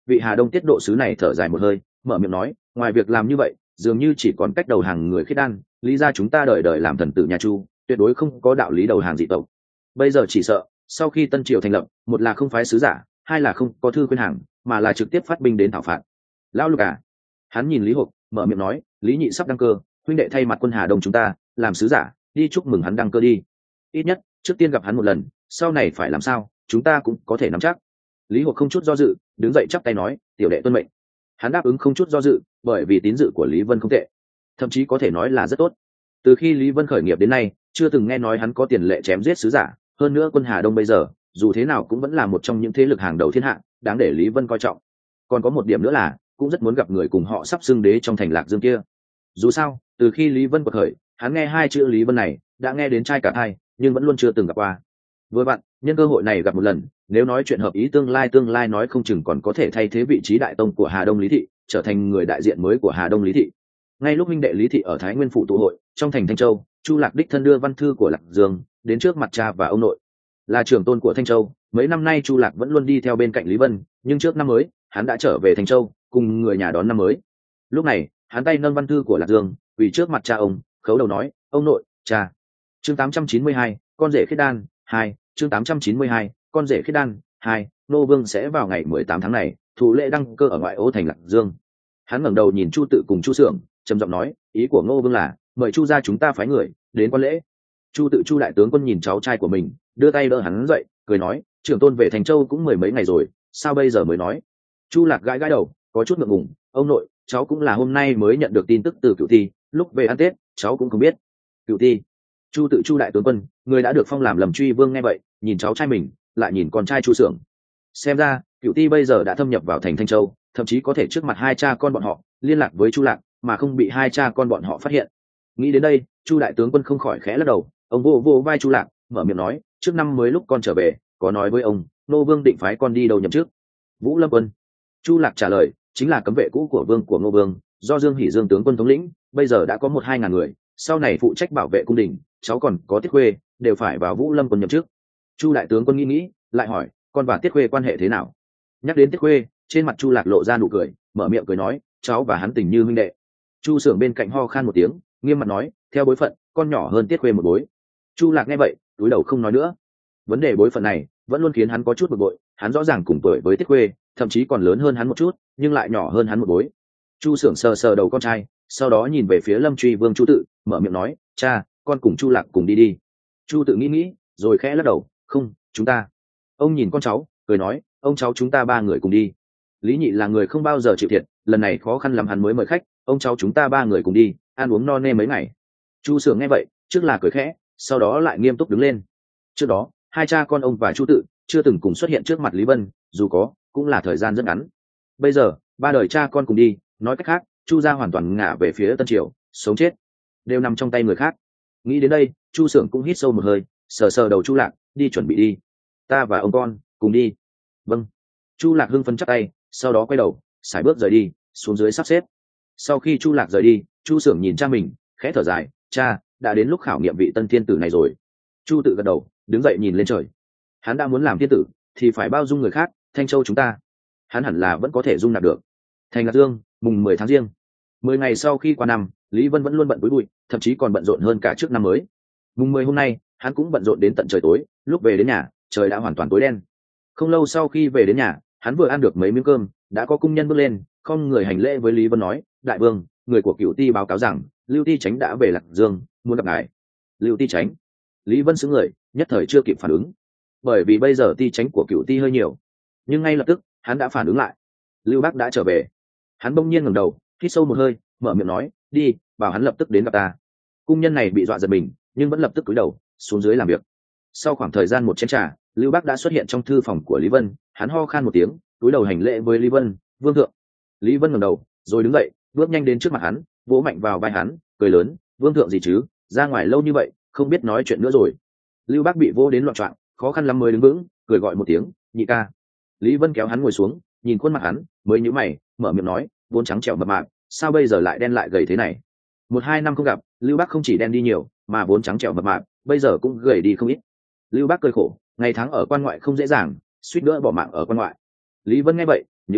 vị Hà Đông tiết độ sứ này thở dài một hơi, mở miệng nói, ngoài việc làm như vậy dường như chỉ còn cách đầu hàng người khiết đan, lý ra chúng ta đời đời làm thần tử nhà Chu, tuyệt đối không có đạo lý đầu hàng dị tộc. Bây giờ chỉ sợ sau khi Tân Triều thành lập, một là không phái sứ giả, hai là không có thư khuyên hàng, mà là trực tiếp phát binh đến thảo phạt. Lão Lục à? Hắn nhìn Lý Hộp, mở miệng nói, Lý Nhị sắp đăng cơ, huynh đệ thay mặt quân Hà Đông chúng ta làm sứ giả đi chúc mừng hắn đăng cơ đi, ít nhất trước tiên gặp hắn một lần, sau này phải làm sao chúng ta cũng có thể nắm chắc. Lý Hộp không chút do dự đứng dậy chắp tay nói, tiểu đệ tuân mệnh. Hắn đáp ứng không chút do dự, bởi vì tín dự của Lý Vân không tệ, thậm chí có thể nói là rất tốt. Từ khi Lý Vân khởi nghiệp đến nay, chưa từng nghe nói hắn có tiền lệ chém giết sứ giả, hơn nữa quân Hà Đông bây giờ dù thế nào cũng vẫn là một trong những thế lực hàng đầu thiên hạ, đáng để Lý Vân coi trọng. Còn có một điểm nữa là cũng rất muốn gặp người cùng họ sắp xưng đế trong thành Lạc Dương kia. Dù sao từ khi Lý Vân quật khởi, hắn nghe hai chữ Lý Vân này đã nghe đến trai cả thai, nhưng vẫn luôn chưa từng gặp qua. Vừa vặn nhân cơ hội này gặp một lần, nếu nói chuyện hợp ý tương lai tương lai nói không chừng còn có thể thay thế vị trí đại tông của Hà Đông Lý thị, trở thành người đại diện mới của Hà Đông Lý thị. Ngay lúc huynh đệ Lý thị ở Thái Nguyên phủ tụ hội trong thành Thanh Châu, Chu Lạc đích thân đưa văn thư của Lạc Dương đến trước mặt cha và ông nội. Là trưởng tôn của Thanh Châu, mấy năm nay Chu Lạc vẫn luôn đi theo bên cạnh Lý Vân, nhưng trước năm mới hắn đã trở về Thanh Châu cùng người nhà đón năm mới. Lúc này hắn tay nâng văn thư của Lạc Dương vì trước mặt cha ông, khấu đầu nói, ông nội, cha. Chương tám trăm chín mươi hai, con rể khiết đan hai. Chương tám trăm chín mươi hai, con rể khiết đan hai. Nô Vương sẽ vào ngày mười tám tháng này thủ lễ đăng cơ ở ngoại ô thành Lạc Dương. Hắn ngẩng đầu nhìn Chu Tự cùng Chu Sưởng, trầm giọng nói, ý của Ngô Vương là mời Chu gia chúng ta phái người đến quan lễ. Chu Tự Chu đại tướng quân nhìn cháu trai của mình, đưa tay đỡ hắn dậy, cười nói, trưởng tôn về Thành Châu cũng mười mấy ngày rồi, sao bây giờ mới nói? Chu Lạc gãi gãi đầu, có chút ngượng ngùng, ông nội, cháu cũng là hôm nay mới nhận được tin tức từ Cửu Ti, lúc về ăn Tết cháu cũng không biết. Cửu Ti? Chu Tự Chu đại tướng quân, người đã được phong làm Lầm Truy Vương nghe vậy, nhìn cháu trai mình, lại nhìn con trai Chu Sưởng. Xem ra Cửu Ti bây giờ đã thâm nhập vào thành Thanh Châu, thậm chí có thể trước mặt hai cha con bọn họ liên lạc với Chu Lạc mà không bị hai cha con bọn họ phát hiện. Nghĩ đến đây, Chu đại tướng quân không khỏi khẽ lắc đầu, ông vô vô vai Chu Lạc, mở miệng nói, trước năm mới lúc con trở về có nói với ông, Nô Vương định phái con đi đâu nhậm chức? Vũ Lâm quân. Chu Lạc trả lời, chính là cấm vệ cũ của vương của Ngô Vương, do Dương Hỷ Dương tướng quân thống lĩnh, bây giờ đã có một hai ngàn người, sau này phụ trách bảo vệ cung đình, cháu còn có Tiết Khuê đều phải vào Vũ Lâm quân nhậm chức. Chu đại tướng quân nghĩ nghĩ, lại hỏi, con và Tiết Khuê quan hệ thế nào? Nhắc đến Tiết Khuê, trên mặt Chu Lạc lộ ra nụ cười, mở miệng cười nói, cháu và hắn tình như huynh đệ. Chu Sưởng bên cạnh ho khan một tiếng, nghiêm mặt nói, theo bối phận con nhỏ hơn Tiết Khuê một bối. Chu Lạc nghe vậy túi đầu không nói nữa. Vấn đề bối phận này vẫn luôn khiến hắn có chút bực bội, hắn rõ ràng cùng tuổi với Tiết Khuê, thậm chí còn lớn hơn hắn một chút, nhưng lại nhỏ hơn hắn một bối. Chu Sưởng sờ sờ đầu con trai, sau đó nhìn về phía Lâm Truy Vương Chu Tự, mở miệng nói, cha, con cùng Chu Lạc cùng đi đi. Chu Tự nghĩ nghĩ rồi khẽ lắc đầu, không, chúng ta. Ông nhìn con cháu cười nói, ông cháu chúng ta ba người cùng đi. Lý Nhị là người không bao giờ chịu thiệt, lần này khó khăn lắm hắn mới mời khách, ông cháu chúng ta ba người cùng đi, ăn uống no nê mấy ngày. Chu Sưởng nghe vậy trước là cười khẽ, sau đó lại nghiêm túc đứng lên. Trước đó hai cha con ông và Chu Tự chưa từng cùng xuất hiện trước mặt Lý Vân, dù có cũng là thời gian rất ngắn. Bây giờ ba đời cha con cùng đi, nói cách khác Chu gia hoàn toàn ngả về phía Tân Triều, sống chết đều nằm trong tay người khác. Nghĩ đến đây, Chu Sưởng cũng hít sâu một hơi, sờ sờ đầu Chu Lạc, đi chuẩn bị đi, ta và ông con cùng đi. Vâng. Chu Lạc hưng phấn chắp tay, sau đó quay đầu sải bước rời đi, xuống dưới sắp xếp. Sau khi Chu Lạc rời đi, Chu Sưởng nhìn cha mình, khẽ thở dài, cha, đã đến lúc khảo nghiệm vị tân thiên tử này rồi. Chu Tự gật đầu, đứng dậy nhìn lên trời. Hắn đã muốn làm thiên tử thì phải bao dung người khác, Thanh Châu chúng ta hắn hẳn là vẫn có thể dung nạp được. Thành Lạc Dương, mùng mười tháng Giêng. Mười ngày sau khi qua năm, Lý Vân vẫn luôn bận bối bụi, thậm chí còn bận rộn hơn cả trước năm mới. Mùng mười hôm nay hắn cũng bận rộn đến tận trời tối, lúc về đến nhà trời đã hoàn toàn tối đen. Không lâu sau khi về đến nhà, hắn vừa ăn được mấy miếng cơm, đã có cung nhân bước lên không người hành lễ với Lý Vân, nói, đại vương, người của Cửu Ti báo cáo rằng Lưu Ti Chánh đã về Lạc Dương, muốn gặp ngài. Lưu Ti Chánh? Lý Vân xứng người, nhất thời chưa kịp phản ứng, bởi vì bây giờ Ti Chánh của Cửu Ti hơi nhiều, nhưng ngay lập tức hắn đã phản ứng lại. Lưu Bác đã trở về. Hắn bỗng nhiên ngẩng đầu, hít sâu một hơi, mở miệng nói, đi, bảo hắn lập tức đến gặp ta. Cung nhân này bị dọa giật mình, nhưng vẫn lập tức cúi đầu xuống dưới làm việc. Sau khoảng thời gian một chén trà, Lưu Bác đã xuất hiện trong thư phòng của Lý Vân. Hắn ho khan một tiếng, cúi đầu hành lễ với Lý Vân, vương thượng. Lý Vân ngẩng đầu rồi đứng dậy, bước nhanh đến trước mặt hắn, vỗ mạnh vào vai hắn, cười lớn, vương thượng gì chứ, ra ngoài lâu như vậy không biết nói chuyện nữa rồi. Lưu Bác bị vỗ đến loạn choạng, khó khăn lắm mới đứng vững, cười gọi một tiếng, nhị ca. Lý Vân kéo hắn ngồi xuống, nhìn khuôn mặt hắn, mới nhíu mày, mở miệng nói, vốn trắng trẻo mập mạp, sao bây giờ lại đen lại gầy thế này? Một hai năm không gặp, Lưu Bác không chỉ đen đi nhiều, mà vốn trắng trẻo mập mạp, bây giờ cũng gầy đi không ít. Lưu Bác cười khổ, ngày tháng ở quan ngoại không dễ dàng, suýt nữa bỏ mạng ở quan ngoại. Lý Vân nghe vậy, nhíu mày,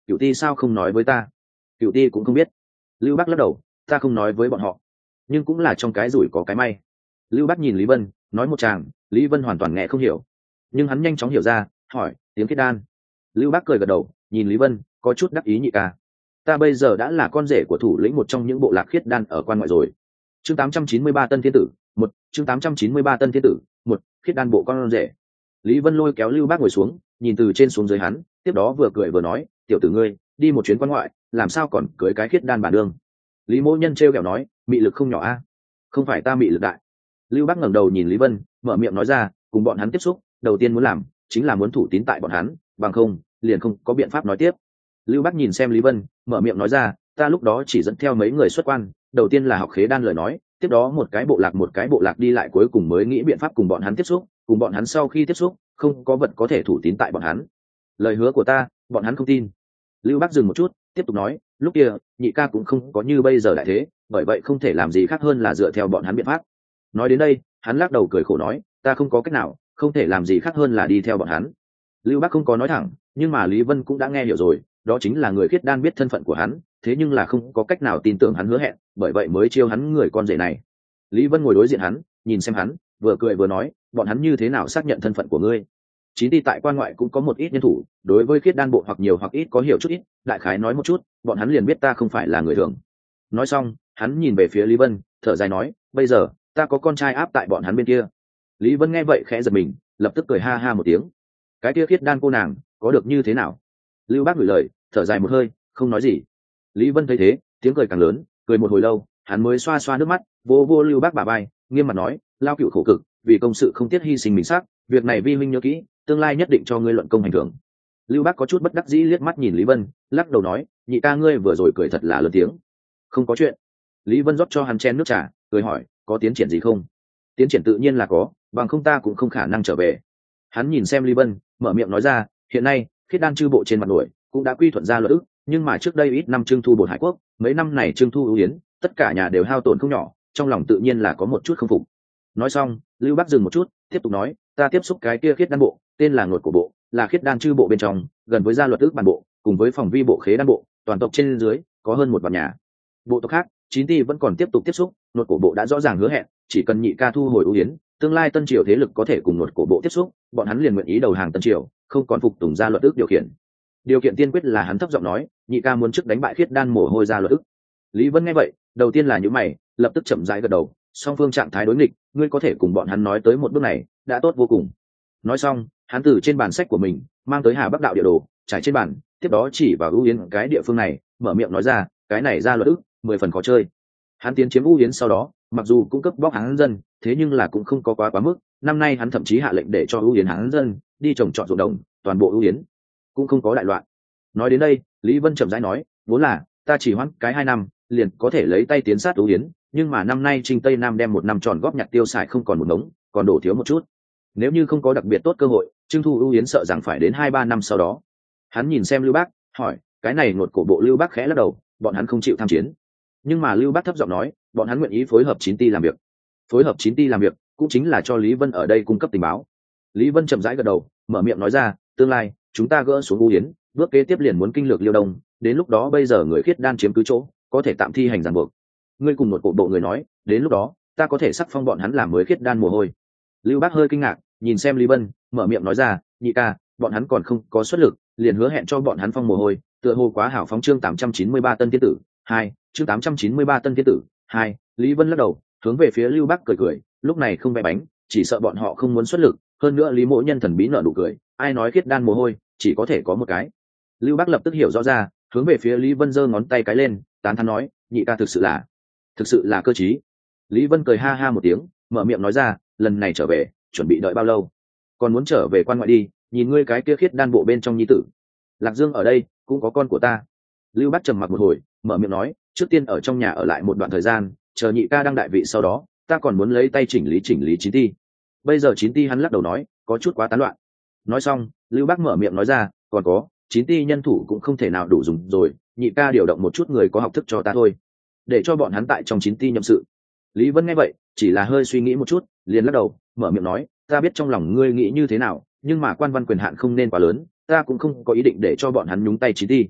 cựu ti sao không nói với ta? Cựu ti cũng không biết. Lưu Bắc lắc đầu, ta không nói với bọn họ, nhưng cũng là trong cái rủi có cái may. Lưu Bắc nhìn Lý Vân nói một tràng, Lý Vân hoàn toàn nghe không hiểu, nhưng hắn nhanh chóng hiểu ra, hỏi tiếng khiết đan. Lưu Bắc cười gật đầu, nhìn Lý Vân có chút đắc ý. Nhị ca, ta bây giờ đã là con rể của thủ lĩnh một trong những bộ lạc khiết đan ở quan ngoại rồi. Chương tám trăm chín mươi ba Tân Thiên Tử một. Chương tám trăm chín mươi ba Tân Thiên Tử một. Khiết đan bộ con rể. Lý Vân lôi kéo Lưu Bắc ngồi xuống, nhìn từ trên xuống dưới hắn, tiếp đó vừa cười vừa nói, tiểu tử ngươi đi một chuyến quan ngoại, làm sao còn cưới cái khiết đan bản đương? Lý Mỗ Nhân trêu ghẹo nói, mị lực không nhỏ a. Không phải ta mị lực đại. Lưu Bắc ngẩng đầu nhìn Lý Vân, mở miệng nói ra, cùng bọn hắn tiếp xúc, đầu tiên muốn làm chính là muốn thủ tín tại bọn hắn, bằng không liền không có biện pháp nói tiếp. Lưu Bắc nhìn xem Lý Vân, mở miệng nói ra, ta lúc đó chỉ dẫn theo mấy người xuất quan, đầu tiên là học khế đan lời nói, tiếp đó một cái bộ lạc một cái bộ lạc đi lại, cuối cùng mới nghĩ biện pháp cùng bọn hắn tiếp xúc, cùng bọn hắn sau khi tiếp xúc, không có vật có thể thủ tín tại bọn hắn. Lời hứa của ta, bọn hắn không tin. Lưu Bắc dừng một chút, tiếp tục nói, lúc kia nhị ca cũng không có như bây giờ đại thế, bởi vậy không thể làm gì khác hơn là dựa theo bọn hắn biện pháp. Nói đến đây, hắn lắc đầu cười khổ nói, ta không có cách nào, không thể làm gì khác hơn là đi theo bọn hắn. Lưu Bắc không có nói thẳng, nhưng mà Lý Vân cũng đã nghe hiểu rồi, đó chính là người khiết đan biết thân phận của hắn, thế nhưng là không có cách nào tin tưởng hắn hứa hẹn, bởi vậy mới chiêu hắn người con rể này. Lý Vân ngồi đối diện hắn, nhìn xem hắn, vừa cười vừa nói, bọn hắn như thế nào xác nhận thân phận của ngươi? Chín ti tại quan ngoại cũng có một ít nhân thủ, đối với khiết đan bộ hoặc nhiều hoặc ít có hiểu chút ít, đại khái nói một chút, bọn hắn liền biết ta không phải là người thường. Nói xong, hắn nhìn về phía Lý Vân, thở dài nói, bây giờ ta có con trai áp tại bọn hắn bên kia. Lý Vân nghe vậy khẽ giật mình, lập tức cười ha ha một tiếng. Cái kia khiết đan cô nàng có được như thế nào? Lưu Bác gửi lời, thở dài một hơi, không nói gì. Lý Vân thấy thế, tiếng cười càng lớn, cười một hồi lâu, hắn mới xoa xoa nước mắt, vô vô Lưu Bác bả vai, nghiêm mặt nói, lao cựu khổ cực, vì công sự không tiếc hy sinh mình xác, việc này vi huynh nhớ kỹ, tương lai nhất định cho ngươi luận công hành thưởng. Lưu Bác có chút bất đắc dĩ liếc mắt nhìn Lý Vân, lắc đầu nói, nhị ca ngươi vừa rồi cười thật là lớn tiếng. Không có chuyện. Lý Vân rót cho hắn chén nước trà, cười hỏi, có tiến triển gì không? Tiến triển tự nhiên là có, bằng không ta cũng không khả năng trở về. Hắn nhìn xem Lý Vân, mở miệng nói ra, hiện nay khiết đan chư bộ trên mặt nổi cũng đã quy thuận ra luật ức, nhưng mà trước đây ít năm trưng thu bột hải quốc, mấy năm này trưng thu ưu yến, tất cả nhà đều hao tổn không nhỏ, trong lòng tự nhiên là có một chút không phục. Nói xong, Lưu Bắc dừng một chút, tiếp tục nói, ta tiếp xúc cái kia khiết đan bộ, tên là Ngột của bộ, là khiết đan chư bộ bên trong, gần với gia luật ức bản bộ, cùng với phòng vi bộ khế đan bộ, toàn tộc trên dưới có hơn một vạn nhà. Bộ tộc khác, chín ti vẫn còn tiếp tục tiếp xúc, Ngột của bộ đã rõ ràng hứa hẹn, chỉ cần nhị ca thu hồi ưu yến, tương lai tân triều thế lực có thể cùng Ngột của bộ tiếp xúc, bọn hắn liền nguyện ý đầu hàng tân triều, không còn phục tùng gia luật ức điều khiển. Điều kiện tiên quyết là hắn thấp giọng nói, nhị ca muốn trước đánh bại khiết đan mồ hôi gia luật ức. Lý Vân nghe vậy, đầu tiên là những mày, lập tức chậm rãi gật đầu, song phương trạng thái đối nghịch, ngươi có thể cùng bọn hắn nói tới một bước này, đã tốt vô cùng. Nói xong, hắn từ trên bàn sách của mình mang tới Hà Bắc đạo địa đồ, trải trên bàn, tiếp đó chỉ vào ưu yến cái địa phương này, mở miệng nói ra, cái này gia luật ức, mười phần khó chơi. Hắn tiến chiếm ưu yến sau đó, mặc dù cũng cấp bóc hắn dân, thế nhưng là cũng không có quá quá mức. Năm nay hắn thậm chí hạ lệnh để cho ưu yến hắn dân đi trồng trọt ruộng đồng, toàn bộ ưu yến cũng không có đại loạn. Nói đến đây, Lý Vân chậm rãi nói, vốn là ta chỉ hoãn cái hai năm liền có thể lấy tay tiến sát ưu yến, nhưng mà năm nay Trinh Tây Nam đem một năm tròn góp nhặt tiêu xài không còn một ngống, còn đổ thiếu một chút. Nếu như không có đặc biệt tốt cơ hội, trưng thu ưu yến sợ rằng phải đến hai ba năm sau đó. Hắn nhìn xem Lưu Bác, hỏi, cái này Ngột cổ bộ. Lưu Bác khẽ lắc đầu, bọn hắn không chịu tham chiến. Nhưng mà Lưu Bác thấp giọng nói, bọn hắn nguyện ý phối hợp chín ti làm việc. Phối hợp chín ti làm việc cũng chính là cho Lý Vân ở đây cung cấp tình báo. Lý Vân chậm rãi gật đầu, mở miệng nói ra, tương lai chúng ta gỡ xuống ưu yến, bước kế tiếp liền muốn kinh lược Liêu Đông, đến lúc đó bây giờ người khiết đan chiếm cứ chỗ, có thể tạm thi hành ràng buộc. Ngươi cùng một bộ bộ người nói, đến lúc đó ta có thể sắc phong bọn hắn làm mới khiết đan mồ hôi. Lưu Bác hơi kinh ngạc, nhìn xem Lý Vân, mở miệng nói ra, nhị ca, bọn hắn còn không có xuất lực, liền hứa hẹn cho bọn hắn phong mồ hôi, tựa hồ quá hảo phóng. Chương tám trăm chín mươi ba Tân Thiên Tử hai. Chương tám trăm chín mươi ba Tân Thiên Tử hai. Lý Vân lắc đầu, hướng về phía Lưu Bác cười cười, lúc này không vẽ bánh, chỉ sợ bọn họ không muốn xuất lực. Hơn nữa Lý Mỗ Nhân thần bí nở nụ cười, ai nói khiết đan mồ hôi chỉ có thể có một cái. Lưu Bác lập tức hiểu rõ ra, hướng về phía Lý Vân giơ ngón tay cái lên, tán thán nói, nhị ca thực sự là thực sự là cơ trí. Lý Vân cười ha ha một tiếng, mở miệng nói ra, lần này trở về chuẩn bị đợi bao lâu? Còn muốn trở về quan ngoại đi, nhìn ngươi cái kia khiết đan bộ bên trong nhi tử Lạc Dương ở đây cũng có con của ta. Lưu Bác trầm mặc một hồi, mở miệng nói, trước tiên ở trong nhà ở lại một đoạn thời gian, chờ nhị ca đăng đại vị sau đó, ta còn muốn lấy tay chỉnh lý chỉnh lý chín ti. Bây giờ chín ti hắn lắc đầu nói, có chút quá tán loạn. Nói xong, Lưu Bác mở miệng nói ra, còn có chín ti nhân thủ cũng không thể nào đủ dùng rồi, nhị ca điều động một chút người có học thức cho ta thôi, để cho bọn hắn tại trong chín ti nhậm sự. Lý Vân nghe vậy, chỉ là hơi suy nghĩ một chút, liền lắc đầu, mở miệng nói, ta biết trong lòng ngươi nghĩ như thế nào, nhưng mà quan văn quyền hạn không nên quá lớn, ta cũng không có ý định để cho bọn hắn nhúng tay chín ti.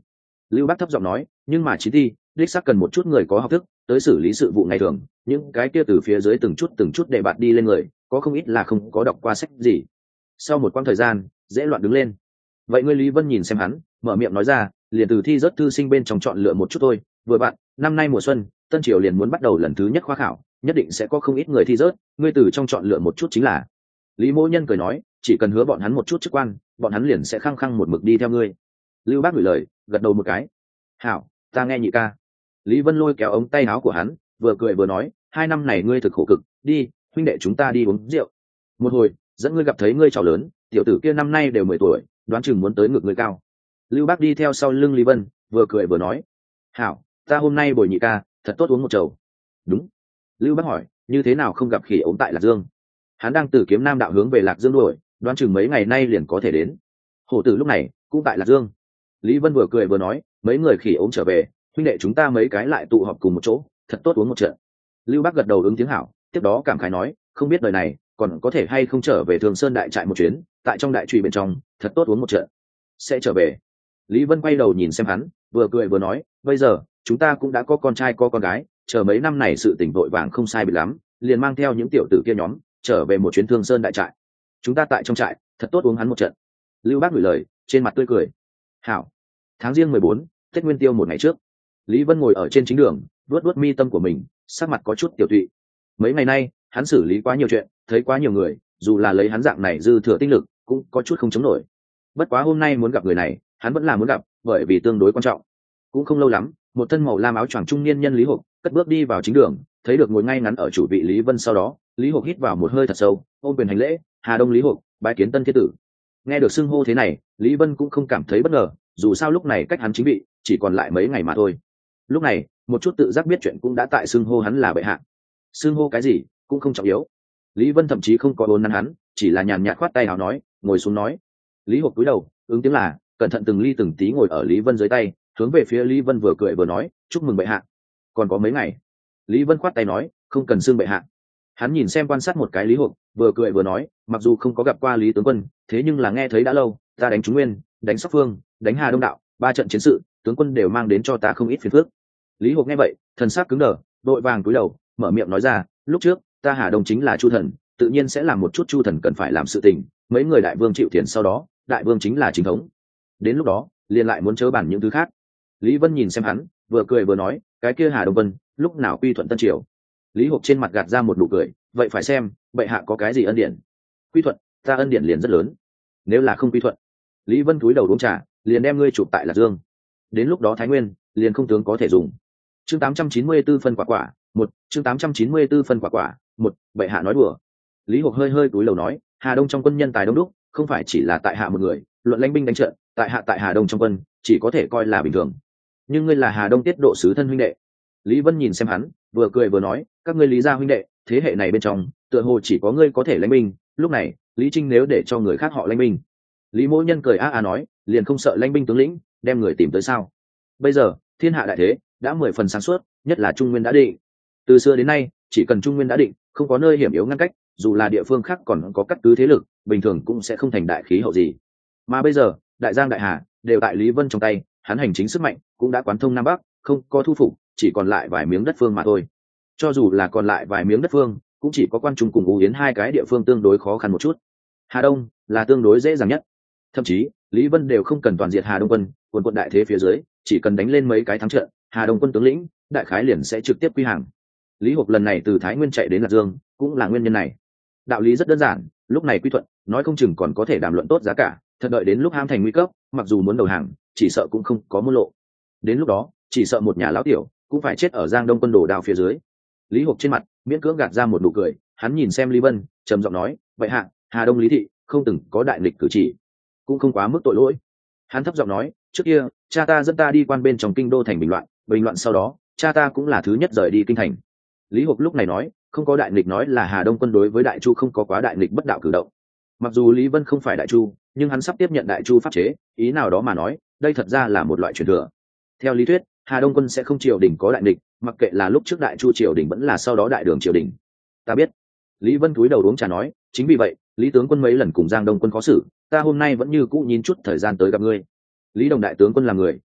Lưu Bác thấp giọng nói, nhưng mà chí thi đích xác cần một chút người có học thức tới xử lý sự vụ ngày thường, những cái kia từ phía dưới từng chút từng chút để bạt đi lên người có không ít là không có đọc qua sách gì. Sau một quãng thời gian dễ loạn đứng lên. Vậy ngươi Lý Vân nhìn xem hắn, mở miệng nói ra, liền từ thi rớt thư sinh bên trong chọn lựa một chút thôi. Vừa bạn, năm nay mùa xuân Tân Triều liền muốn bắt đầu lần thứ nhất khoa khảo, nhất định sẽ có không ít người thi rớt, ngươi từ trong chọn lựa một chút chính là. Lý Mỗ Nhân cười nói, chỉ cần hứa bọn hắn một chút chức quan, bọn hắn liền sẽ khăng khăng một mực đi theo ngươi. Lưu Bác gửi lời, gật đầu một cái. Hảo, ta nghe nhị ca. Lý Vân lôi kéo ống tay áo của hắn, vừa cười vừa nói, hai năm này ngươi thực khổ cực, đi, huynh đệ chúng ta đi uống rượu. Một hồi dẫn ngươi gặp thấy ngươi trò lớn, tiểu tử kia năm nay đều mười tuổi, đoán chừng muốn tới ngực ngươi cao. Lưu Bác đi theo sau lưng Lý Vân, vừa cười vừa nói, hảo, ta hôm nay bồi nhị ca thật tốt uống một chầu. Đúng. Lưu Bác hỏi, như thế nào không gặp khỉ ốm tại Lạc Dương? Hắn đang từ Kiếm Nam đạo hướng về Lạc Dương đuổi, đoán chừng mấy ngày nay liền có thể đến. Hổ tử lúc này cũng tại Lạc Dương. Lý Vân vừa cười vừa nói, mấy người khỉ ốm trở về, huynh đệ chúng ta mấy cái lại tụ họp cùng một chỗ, thật tốt uống một trận. Lưu Bác gật đầu ứng tiếng hảo, tiếp đó cảm khái nói, không biết đời này còn có thể hay không trở về Thường Sơn đại trại một chuyến, tại trong đại trùy bên trong thật tốt uống một trận. Sẽ trở về. Lý Vân quay đầu nhìn xem hắn, vừa cười vừa nói, bây giờ chúng ta cũng đã có con trai có con gái, chờ mấy năm này sự tỉnh vội vàng không sai biệt lắm, liền mang theo những tiểu tử kia nhóm trở về một chuyến Thương Sơn đại trại. Chúng ta tại trong trại thật tốt uống hắn một trận. Lưu Bác gửi lời, trên mặt tươi cười. Hảo. Tháng riêng mười bốn, Tết Nguyên Tiêu một ngày trước, Lý Vân ngồi ở trên chính đường, vuốt vuốt mi tâm của mình, sắc mặt có chút tiểu tụy. Mấy ngày nay hắn xử lý quá nhiều chuyện, thấy quá nhiều người, dù là lấy hắn dạng này dư thừa tinh lực cũng có chút không chống nổi. Bất quá hôm nay muốn gặp người này, hắn vẫn là muốn gặp, bởi vì tương đối quan trọng. Cũng không lâu lắm, một thân màu lam áo choàng trung niên nhân Lý Hộp cất bước đi vào chính đường, thấy được ngồi ngay ngắn ở chủ vị Lý Vân, sau đó Lý Hộp hít vào một hơi thật sâu, ôm quyền hành lễ, Hà Đông Lý Hộp bái kiến tân thiết tử. Nghe được xưng hô thế này, Lý Vân cũng không cảm thấy bất ngờ, dù sao lúc này cách hắn chính vị chỉ còn lại mấy ngày mà thôi. Lúc này một chút tự giác biết chuyện cũng đã tại xưng hô hắn là bệ hạ. Xưng hô cái gì cũng không trọng yếu. Lý Vân thậm chí không có bốn nắn hắn, chỉ là nhàn nhạt khoát tay áo nói, ngồi xuống nói. Lý Hộp cúi đầu ứng tiếng là, cẩn thận từng ly từng tí ngồi ở Lý Vân dưới tay, hướng về phía Lý Vân vừa cười vừa nói, chúc mừng bệ hạ. Còn có mấy ngày. Lý Vân khoát tay nói, không cần xưng bệ hạ. Hắn nhìn xem quan sát một cái Lý Hộp, vừa cười vừa nói, mặc dù không có gặp qua Lý tướng quân, thế nhưng là nghe thấy đã lâu, ta đánh Trung Nguyên, đánh Sóc Phương, đánh Hà Đông đạo, ba trận chiến sự, tướng quân đều mang đến cho ta không ít phiền phức. Lý Hộp nghe vậy, thần sắc cứng đờ, đội vàng cúi đầu, mở miệng nói ra, lúc trước ta Hà Đông chính là Chu thần, tự nhiên sẽ làm một chút Chu thần cần phải làm sự tình, mấy người đại vương chịu tiền, sau đó đại vương chính là chính thống. Đến lúc đó liền lại muốn chớ bản những thứ khác. Lý Vân nhìn xem hắn, vừa cười vừa nói, cái kia Hà Đông Vân lúc nào quy thuận Tân Triều? Lý Hộp trên mặt gạt ra một nụ cười, vậy phải xem bệ hạ có cái gì ân điển. Quy thuận, ta ân điển liền rất lớn. Nếu là không quy thuận, Lý Vân cúi đầu uống trà, liền đem ngươi chụp tại Lạc Dương. Đến lúc đó Thái Nguyên liền không tướng có thể dùng. Chương tám trăm chín mươi tư phân quả quả, một, chương tám trăm chín mươi tư phân quả quả, một, bệ hạ nói đùa. Lý Hộp hơi hơi cúi đầu nói, Hà Đông trong quân nhân tài đông đúc, không phải chỉ là tại hạ một người, luận lãnh binh đánh trận, tại hạ tại Hà Đông trong quân chỉ có thể coi là bình thường. Nhưng ngươi là Hà Đông tiết độ sứ thân huynh đệ. Lý Vân nhìn xem hắn, vừa cười vừa nói, các ngươi Lý gia huynh đệ, thế hệ này bên trong, tựa hồ chỉ có ngươi có thể lãnh binh. Lúc này, Lý Trinh nếu để cho người khác họ lãnh binh. Lý Mỗ Nhân cười a a nói, liền không sợ lãnh binh tướng lĩnh đem người tìm tới sao? Bây giờ thiên hạ đại thế đã mười phần sáng suốt, nhất là Trung Nguyên đã định. Từ xưa đến nay, chỉ cần Trung Nguyên đã định, không có nơi hiểm yếu ngăn cách, dù là địa phương khác còn có cắt cứ thế lực, bình thường cũng sẽ không thành đại khí hậu gì. Mà bây giờ đại giang đại hà đều tại Lý Vân trong tay, hắn hành chính sức mạnh cũng đã quán thông nam bắc, không có thu phục, chỉ còn lại vài miếng đất phương mà thôi. Cho dù là còn lại vài miếng đất phương, cũng chỉ có Quan Trung cùng U Yến hai cái địa phương tương đối khó khăn một chút. Hà Đông là tương đối dễ dàng nhất, thậm chí Lý Vân đều không cần toàn diệt Hà Đông quân, quân quân đại thế phía dưới, chỉ cần đánh lên mấy cái thắng trận, Hà Đông quân tướng lĩnh đại khái liền sẽ trực tiếp quy hàng. Lý Hộp lần này từ Thái Nguyên chạy đến Lạc Dương cũng là nguyên nhân này. Đạo lý rất đơn giản, lúc này quy thuận, nói không chừng còn có thể đàm luận tốt giá cả, thật đợi đến lúc ham thành nguy cấp, mặc dù muốn đầu hàng, chỉ sợ cũng không có môn lộ. Đến lúc đó, chỉ sợ một nhà lão tiểu cũng phải chết ở Giang Đông quân đổ đao phía dưới. Lý Hộp trên mặt miễn cưỡng gạt ra một nụ cười, hắn nhìn xem Lý Vân, trầm giọng nói, vậy hạ, Hà Đông Lý thị không từng có đại nghịch cử chỉ, cũng không quá mức tội lỗi. Hắn thấp giọng nói, trước kia cha ta dẫn ta đi quan bên trong kinh đô thành bình loạn, bình loạn sau đó cha ta cũng là thứ nhất rời đi kinh thành. Lý Hộp lúc này nói, không có đại nghịch nói là Hà Đông quân đối với Đại Chu không có quá đại nghịch bất đạo cử động. Mặc dù Lý Vân không phải Đại Chu, nhưng hắn sắp tiếp nhận Đại Chu pháp chế, ý nào đó mà nói, đây thật ra là một loại truyền thừa. Theo lý thuyết, Hà Đông quân sẽ không triều đình có đại nghịch, mặc kệ là lúc trước Đại Chu triều đình vẫn là sau đó Đại Đường triều đình. Ta biết. Lý Vân cúi đầu uống trà nói, chính vì vậy, Lý tướng quân mấy lần cùng Giang Đông quân có xử, ta hôm nay vẫn như cũ nhìn chút thời gian tới gặp ngươi. Lý Đồng đại tướng quân là người,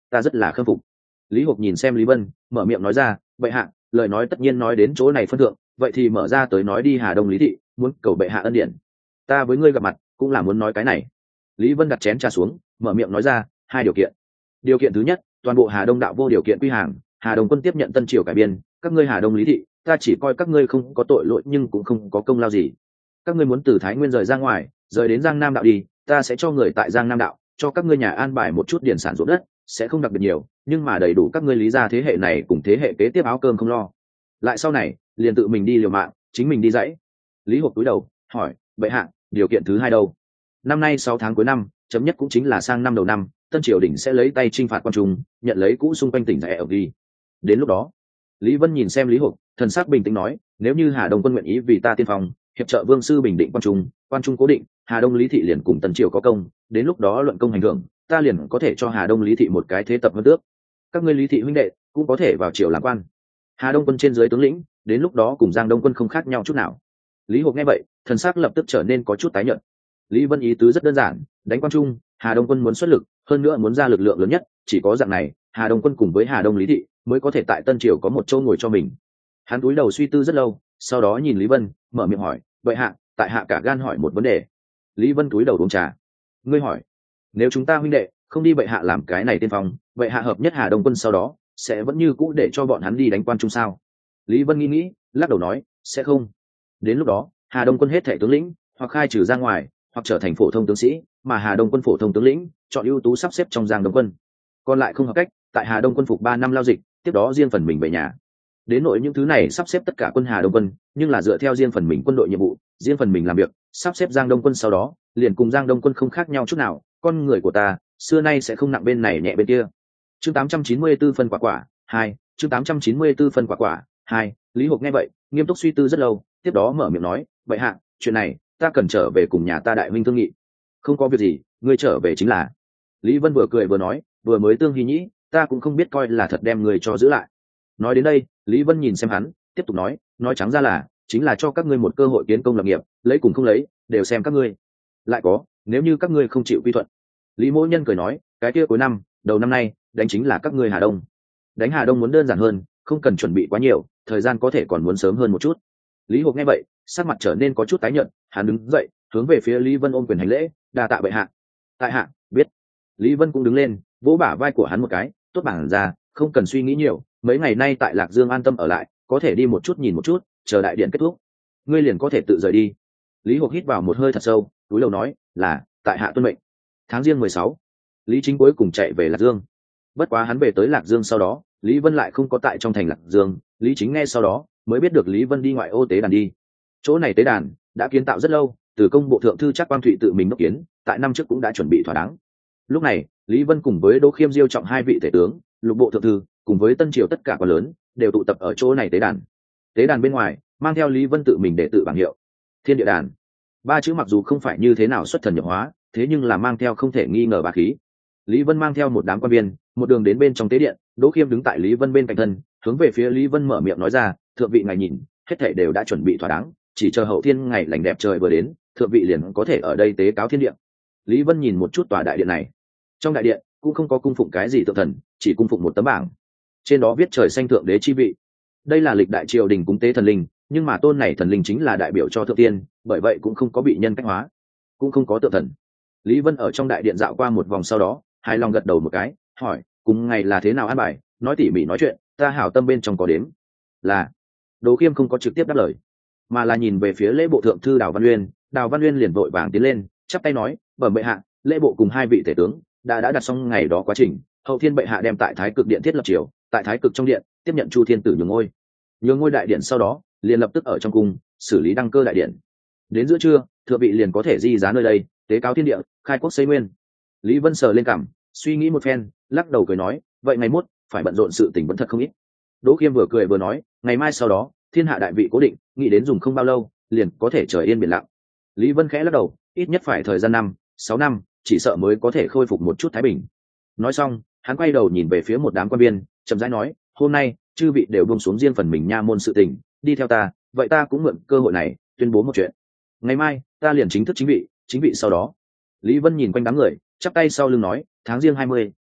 ta rất là khâm phục. Lý Hục nhìn xem Lý Vân, mở miệng nói ra, bệ hạ, lời nói tất nhiên nói đến chỗ này phân thượng, vậy thì mở ra tới nói đi. Hà Đông Lý thị muốn cầu bệ hạ ân điển, ta với ngươi gặp mặt cũng là muốn nói cái này. Lý Vân đặt chén trà xuống, mở miệng nói ra, hai điều kiện. Điều kiện thứ nhất, toàn bộ Hà Đông đạo vô điều kiện quy hàng, Hà Đông quân tiếp nhận Tân Triều cải biên, các ngươi Hà Đông Lý thị, ta chỉ coi các ngươi không có tội lỗi nhưng cũng không có công lao gì. Các ngươi muốn từ Thái Nguyên rời ra ngoài, rời đến Giang Nam đạo đi, ta sẽ cho người tại Giang Nam đạo, cho các ngươi nhà an bài một chút điển sản ruộng đất, sẽ không đặc biệt nhiều, nhưng mà đầy đủ các ngươi Lý gia thế hệ này cùng thế hệ kế tiếp áo cơm không lo. Lại sau này, liền tự mình đi liều mạng, chính mình đi dãy. Lý Hục cúi đầu, hỏi, bệ hạ, điều kiện thứ hai đâu? Năm nay sáu tháng cuối năm, chấm nhất cũng chính là sang năm đầu năm, Tân Triều đình sẽ lấy tay chinh phạt quan trung, nhận lấy cũ xung quanh tỉnh rẻ ở đi. Đến lúc đó, Lý Vân nhìn xem Lý Hục, thần sắc bình tĩnh nói, nếu như Hà Đông quân nguyện ý vì ta tiên phong, hiệp trợ vương sư bình định quan trung, quan trung cố định, Hà Đông Lý thị liền cùng Tân Triều có công, đến lúc đó luận công hành thưởng, ta liền có thể cho Hà Đông Lý thị một cái thế tập hơn tước. Các ngươi Lý thị huynh đệ cũng có thể vào triều làm quan. Hà Đông quân trên dưới tướng lĩnh, đến lúc đó cùng Giang Đông quân không khác nhau chút nào. Lý Hục nghe vậy, thần sắc lập tức trở nên có chút tái nhợt. Lý Vân ý tứ rất đơn giản, đánh quan trung, Hà Đông quân muốn xuất lực, hơn nữa muốn ra lực lượng lớn nhất, chỉ có dạng này, Hà Đông quân cùng với Hà Đông Lý thị mới có thể tại Tân Triều có một chỗ ngồi cho mình. Hắn cúi đầu suy tư rất lâu, sau đó nhìn Lý Vân, mở miệng hỏi, vậy hạ, tại hạ cả gan hỏi một vấn đề. Lý Vân cúi đầu uống trà. Ngươi hỏi, nếu chúng ta huynh đệ không đi bệ hạ làm cái này tiên phong, bệ hạ hợp nhất Hà Đông quân sau đó sẽ vẫn như cũ để cho bọn hắn đi đánh quan trung sao? Lý Vân nghĩ nghĩ, lắc đầu nói, sẽ không. Đến lúc đó, Hà Đông quân hết thảy tướng lĩnh hoặc khai trừ ra ngoài, hoặc trở thành phổ thông tướng sĩ, mà Hà Đông quân phổ thông tướng lĩnh chọn ưu tú sắp xếp trong Giang Đông quân. Còn lại không hợp cách, tại Hà Đông quân phục ba năm lao dịch, tiếp đó riêng phần mình về nhà. Đến nội những thứ này sắp xếp tất cả quân Hà Đông quân, nhưng là dựa theo riêng phần mình quân đội nhiệm vụ, riêng phần mình làm việc, sắp xếp Giang Đông quân sau đó, liền cùng Giang Đông quân không khác nhau chút nào, con người của ta xưa nay sẽ không nặng bên này nhẹ bên kia. Chương tám trăm chín mươi tư phân quả quả hai, chương tám trăm chín mươi tư phân quả quả hai. Lý Hục nghe vậy, nghiêm túc suy tư rất lâu, tiếp đó mở miệng nói, vậy hạ, chuyện này ta cần trở về cùng nhà ta đại huynh thương nghị. Không có việc gì, ngươi trở về chính là. Lý Vân vừa cười vừa nói, vừa mới tương hy nhĩ, ta cũng không biết coi là thật đem người cho giữ lại. Nói đến đây, Lý Vân nhìn xem hắn, tiếp tục nói, nói trắng ra là chính là cho các ngươi một cơ hội kiến công lập nghiệp, lấy cùng không lấy đều xem các ngươi. Lại có, nếu như các ngươi không chịu quy thuận. Lý Mỗ Nhân cười nói, cái kia cuối năm, đầu năm nay, đánh chính là các ngươi Hà Đông. Đánh Hà Đông muốn đơn giản hơn, không cần chuẩn bị quá nhiều, thời gian có thể còn muốn sớm hơn một chút. Lý Hục nghe vậy, sắc mặt trở nên có chút tái nhợt, hắn đứng dậy, hướng về phía Lý Vân ôm quyền hành lễ, đa tạ bệ hạ. Tại hạ biết. Lý Vân cũng đứng lên, vỗ bả vai của hắn một cái, tốt bản ra, không cần suy nghĩ nhiều, mấy ngày nay tại Lạc Dương an tâm ở lại, có thể đi một chút nhìn một chút, chờ đại điện kết thúc, ngươi liền có thể tự rời đi. Lý Hục hít vào một hơi thật sâu, túi đầu nói, là, tại hạ tuân mệnh. Tháng Giêng mười sáu, Lý Chính cuối cùng chạy về Lạc Dương. Bất quá hắn về tới Lạc Dương sau đó, Lý Vân lại không có tại trong thành Lạc Dương, Lý Chính nghe sau đó mới biết được Lý Vân đi ngoại ô tế đàn đi. Chỗ này tế đàn đã kiến tạo rất lâu, từ công bộ thượng thư Trác Quang Thụy tự mình đốc kiến, tại năm trước cũng đã chuẩn bị thỏa đáng. Lúc này, Lý Vân cùng với Đỗ Khiêm Diêu trọng hai vị tể tướng, lục bộ thượng thư, cùng với Tân Triều tất cả quan lớn, đều tụ tập ở chỗ này tế đàn. Tế đàn bên ngoài, mang theo Lý Vân tự mình để tự bảng hiệu. Thiên Địa Đàn. Ba chữ mặc dù không phải như thế nào xuất thần nhập hóa, thế nhưng là mang theo không thể nghi ngờ bá khí. Lý Vân mang theo một đám quan viên, một đường đến bên trong tế điện, Đỗ Khiêm đứng tại Lý Vân bên cạnh thân, hướng về phía Lý Vân mở miệng nói ra, thượng vị ngài nhìn, hết thảy đều đã chuẩn bị thỏa đáng, chỉ chờ hậu thiên ngày lành đẹp trời vừa đến, thượng vị liền có thể ở đây tế cáo thiên địa. Lý Vân nhìn một chút tòa đại điện này, trong đại điện cũng không có cung phụng cái gì tượng thần, chỉ cung phụng một tấm bảng, trên đó viết trời xanh thượng đế chi vị. Đây là lịch đại triều đình cúng tế thần linh, nhưng mà tôn này thần linh chính là đại biểu cho thượng tiên, bởi vậy cũng không có bị nhân cách hóa, cũng không có tượng thần. Lý Vân ở trong đại điện dạo qua một vòng sau đó, hài lòng gật đầu một cái, hỏi, cùng ngày là thế nào an bài, nói tỉ mỉ nói chuyện, ta hảo tâm bên trong có đếm. Là. Đỗ Khiêm không có trực tiếp đáp lời, mà là nhìn về phía lễ bộ thượng thư Đào Văn Uyên. Đào Văn Uyên liền vội vàng tiến lên, chắp tay nói, bẩm bệ hạ, lễ bộ cùng hai vị tể tướng đã đã đặt xong ngày đó quá trình, hậu thiên bệ hạ đem tại Thái Cực điện thiết lập triều, tại Thái Cực trong điện tiếp nhận Chu Thiên tử nhường ngôi. Nhường ngôi đại điện sau đó, liền lập tức ở trong cung xử lý đăng cơ đại điện. Đến giữa trưa, thượng vị liền có thể di giá nơi đây, tế cáo thiên địa, khai quốc xây nguyên. Lý Vân sờ lên cằm, suy nghĩ một phen, lắc đầu cười nói, vậy ngày mốt phải bận rộn sự tình vẫn thật không ít. Đỗ Khiêm vừa cười vừa nói, ngày mai sau đó thiên hạ đại vị cố định, nghĩ đến dùng không bao lâu liền có thể trời yên biển lặng. Lý Vân khẽ lắc đầu, ít nhất phải thời gian năm sáu năm, chỉ sợ mới có thể khôi phục một chút thái bình. Nói xong, hắn quay đầu nhìn về phía một đám quan viên, chậm rãi nói, hôm nay chư vị đều buông xuống riêng phần mình nha môn sự tình, đi theo ta, vậy ta cũng mượn cơ hội này tuyên bố một chuyện. Ngày mai ta liền chính thức chính vị, chính vị sau đó. Lý Vân nhìn quanh đám người, chắp tay sau lưng nói, tháng Giêng hai mươi,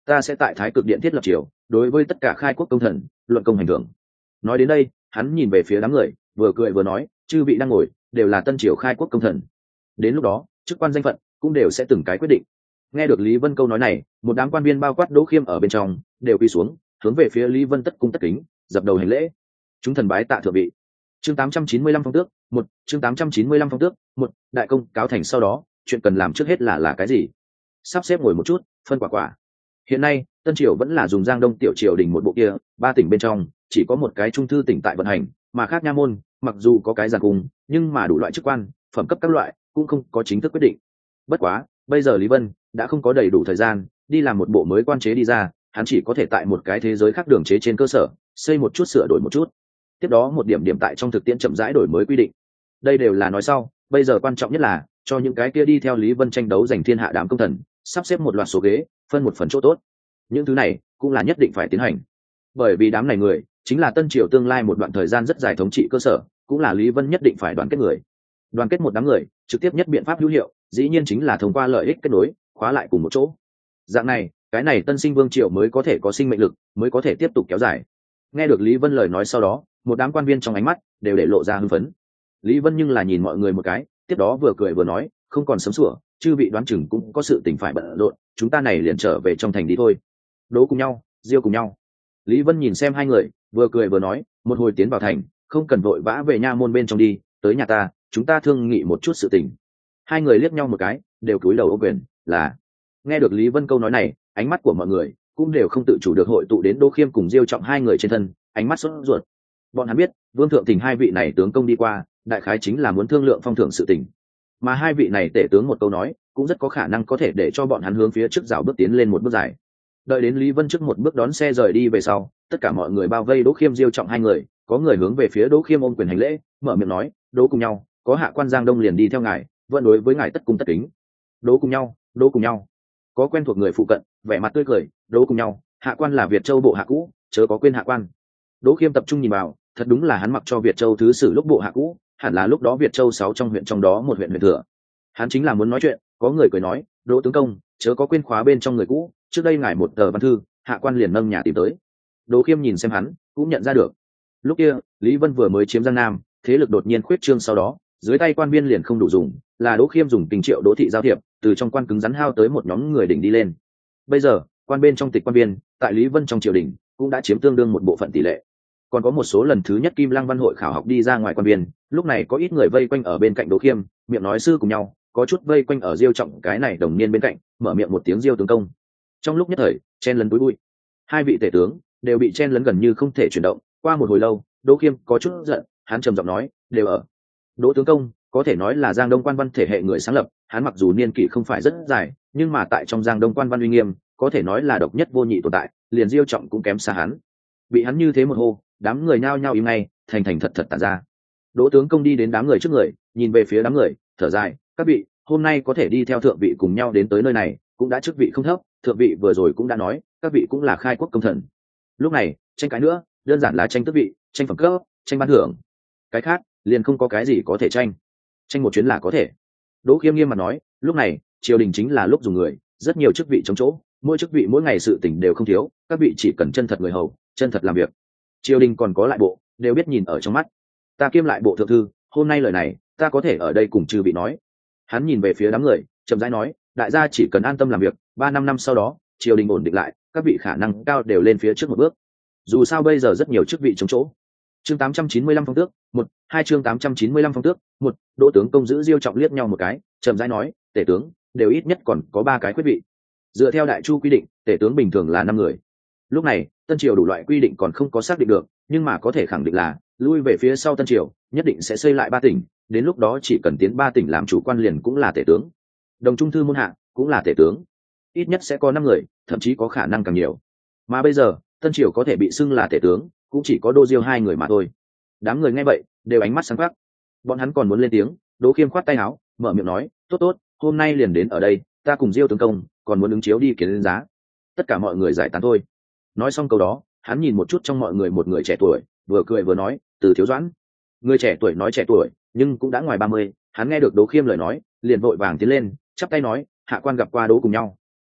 ta sẽ tại thái cực điện thiết lập triều, đối với tất cả khai quốc công thần luận công hành thưởng. Nói đến đây hắn nhìn về phía đám người, vừa cười vừa nói, chư vị đang ngồi đều là tân triều khai quốc công thần, đến lúc đó chức quan danh phận cũng đều sẽ từng cái quyết định. Nghe được Lý Vân câu nói này, một đám quan viên bao quát Đỗ Khiêm ở bên trong đều quỳ xuống, hướng về phía Lý Vân tất cung tất kính, dập đầu hành lễ. Chúng thần bái tạ thượng vị. Chương tám trăm chín mươi lăm phong tước, một, chương tám trăm chín mươi lăm phong tước, một, đại công cáo thành sau đó, chuyện cần làm trước hết là là cái gì? Sắp xếp ngồi một chút, phân quả quả. Hiện nay, Tân Triều vẫn là dùng Giang Đông tiểu triều đình một bộ kia, ba tỉnh bên trong chỉ có một cái trung thư tỉnh tại vận hành, mà khác nha môn, mặc dù có cái giàn cung, nhưng mà đủ loại chức quan, phẩm cấp các loại cũng không có chính thức quyết định. Bất quá, bây giờ Lý Vân đã không có đầy đủ thời gian đi làm một bộ mới quan chế đi ra, hắn chỉ có thể tại một cái thế giới khác đường chế trên cơ sở xây một chút, sửa đổi một chút, tiếp đó một điểm điểm tại trong thực tiễn chậm rãi đổi mới quy định. Đây đều là nói sau, bây giờ quan trọng nhất là cho những cái kia đi theo Lý Vân tranh đấu giành thiên hạ đám công thần sắp xếp một loạt số ghế, phân một phần chỗ tốt. Những thứ này cũng là nhất định phải tiến hành, bởi vì đám này người chính là Tân Triều tương lai một đoạn thời gian rất dài thống trị cơ sở, cũng là Lý Vân nhất định phải đoàn kết người. Đoàn kết một đám người trực tiếp nhất biện pháp hữu hiệu dĩ nhiên chính là thông qua lợi ích kết nối, khóa lại cùng một chỗ. Dạng này, cái này tân sinh vương triều mới có thể có sinh mệnh lực, mới có thể tiếp tục kéo dài. Nghe được Lý Vân lời nói sau đó, một đám quan viên trong ánh mắt đều để lộ ra hưng phấn. Lý Vân nhưng là nhìn mọi người một cái, tiếp đó vừa cười vừa nói, không còn sớm sủa, chư vị đoán chừng cũng có sự tình phải bận rộn, chúng ta này liền trở về trong thành đi thôi. Đố cùng nhau, Diêu cùng nhau. Lý Vân nhìn xem hai người, vừa cười vừa nói, một hồi tiến vào thành, không cần vội vã về nha môn bên trong đi, tới nhà ta, chúng ta thương nghị một chút sự tình. Hai người liếc nhau một cái, đều cúi đầu ô quyền, là. Nghe được Lý Vân câu nói này, ánh mắt của mọi người cũng đều không tự chủ được hội tụ đến Đỗ Khiêm cùng Diêu Trọng hai người trên thân, ánh mắt sốt ruột. Bọn hắn biết, Vương thượng thỉnh hai vị này tướng công đi qua, đại khái chính là muốn thương lượng phong thưởng sự tình. Mà hai vị này tể tướng một câu nói, cũng rất có khả năng có thể để cho bọn hắn hướng phía trước rào bước tiến lên một bước dài. Đợi đến Lý Vân trước một bước đón xe rời đi về sau, tất cả mọi người bao vây Đỗ Khiêm Diêu Trọng hai người, có người hướng về phía Đỗ Khiêm ôm quyền hành lễ, mở miệng nói, Đỗ cùng nhau, có hạ quan Giang Đông liền đi theo ngài, vẫn đối với ngài tất cung tất kính. Đỗ cùng nhau, Đỗ cùng nhau. Có quen thuộc người phụ cận, vẻ mặt tươi cười, Đỗ cùng nhau, hạ quan là Việt Châu bộ hạ cũ, chớ có quên hạ quan. Đỗ Khiêm tập trung nhìn vào, thật đúng là hắn mặc cho Việt Châu thứ sử lúc bộ hạ cũ, hẳn là lúc đó Việt Châu sáu trong huyện trong đó một huyện huyện thừa. Hắn chính là muốn nói chuyện, có người cười nói, Đỗ tướng công, chớ có quên khóa bên trong người cũ, trước đây ngài một tờ văn thư, hạ quan liền nâng nhà tìm tới. Đỗ Khiêm nhìn xem hắn, cũng nhận ra được. Lúc kia, Lý Vân vừa mới chiếm Giang Nam, thế lực đột nhiên khuyết trương, sau đó, dưới tay quan viên liền không đủ dùng, là Đỗ Khiêm dùng tình triệu Đỗ thị giao thiệp, từ trong quan cứng rắn hao tới một nhóm người đỉnh đi lên. Bây giờ, quan bên trong tịch quan viên, tại Lý Vân trong triều đình, cũng đã chiếm tương đương một bộ phận tỷ lệ. Còn có một số lần thứ nhất Kim Lăng Văn hội khảo học đi ra ngoài quan viên, lúc này có ít người vây quanh ở bên cạnh Đỗ Khiêm, miệng nói sư cùng nhau, có chút vây quanh ở Diêu Trọng cái này đồng niên bên cạnh, mở miệng một tiếng Diêu tướng công. Trong lúc nhất thời, chen lấn túi bụi. Hai vị tể tướng đều bị chen lấn gần như không thể chuyển động. Qua một hồi lâu, Đỗ Khiêm có chút giận, hắn trầm giọng nói, đều ở. Đỗ tướng công có thể nói là Giang Đông quan văn thể hệ người sáng lập, hắn mặc dù niên kỷ không phải rất dài, nhưng mà tại trong Giang Đông quan văn uy nghiêm, có thể nói là độc nhất vô nhị tồn tại, liền Diêu Trọng cũng kém xa hắn. Bị hắn như thế một hô, đám người nhao nhao im ngay, thành thành thật thật tản ra. Đỗ tướng công đi đến đám người trước người, nhìn về phía đám người, thở dài, các vị, hôm nay có thể đi theo thượng vị cùng nhau đến tới nơi này, cũng đã chức vị không thấp, thượng vị vừa rồi cũng đã nói, các vị cũng là khai quốc công thần. Lúc này, tranh cái nữa, đơn giản là tranh tước vị, tranh phẩm cấp, tranh ban thưởng. Cái khác, liền không có cái gì có thể tranh. Tranh một chuyến là có thể. Đỗ Khiêm nghiêm mặt nói, lúc này, triều đình chính là lúc dùng người, rất nhiều chức vị chống chỗ, mỗi chức vị mỗi ngày sự tình đều không thiếu, các vị chỉ cần chân thật người hầu, chân thật làm việc. Triều đình còn có lại bộ, đều biết nhìn ở trong mắt. Ta kiêm lại bộ thượng thư, hôm nay lời này, ta có thể ở đây cùng chư vị nói. Hắn nhìn về phía đám người, chậm rãi nói, đại gia chỉ cần an tâm làm việc, ba năm năm sau đó, triều đình ổn định lại, các vị khả năng cao đều lên phía trước một bước. Dù sao bây giờ rất nhiều chức vị chống chỗ. Chương tám trăm chín mươi lăm phong tước, một, hai chương tám trăm chín mươi lăm phong tước, một, Đỗ tướng công giữ Diêu Trọng liếc nhau một cái, chậm rãi nói, tể tướng đều ít nhất còn có ba cái quyết vị. Dựa theo đại chu quy định, tể tướng bình thường là năm người. Lúc này, Tân Triều đủ loại quy định còn không có xác định được, nhưng mà có thể khẳng định là, lui về phía sau Tân Triều, nhất định sẽ xây lại ba tỉnh, đến lúc đó chỉ cần tiến ba tỉnh làm chủ quan liền cũng là tể tướng. Đồng trung thư môn hạ cũng là tể tướng. Ít nhất sẽ có năm người, thậm chí có khả năng càng nhiều. Mà bây giờ, Tân Triều có thể bị xưng là tể tướng, cũng chỉ có Đỗ Diêu hai người mà thôi. Đám người nghe vậy, đều ánh mắt sáng quắc. Bọn hắn còn muốn lên tiếng, Đỗ Khiêm khoát tay áo, mở miệng nói, tốt tốt, hôm nay liền đến ở đây, ta cùng Diêu tướng công, còn muốn ứng chiếu đi kiến lên giá. Tất cả mọi người giải tán thôi. Nói xong câu đó, hắn nhìn một chút trong mọi người một người trẻ tuổi, vừa cười vừa nói, Từ Thiếu Doãn. Người trẻ tuổi nói trẻ tuổi, nhưng cũng đã ngoài ba mươi, hắn nghe được Đỗ Khiêm lời nói, liền vội vàng tiến lên, chắp tay nói, hạ quan gặp qua Đỗ cùng nhau.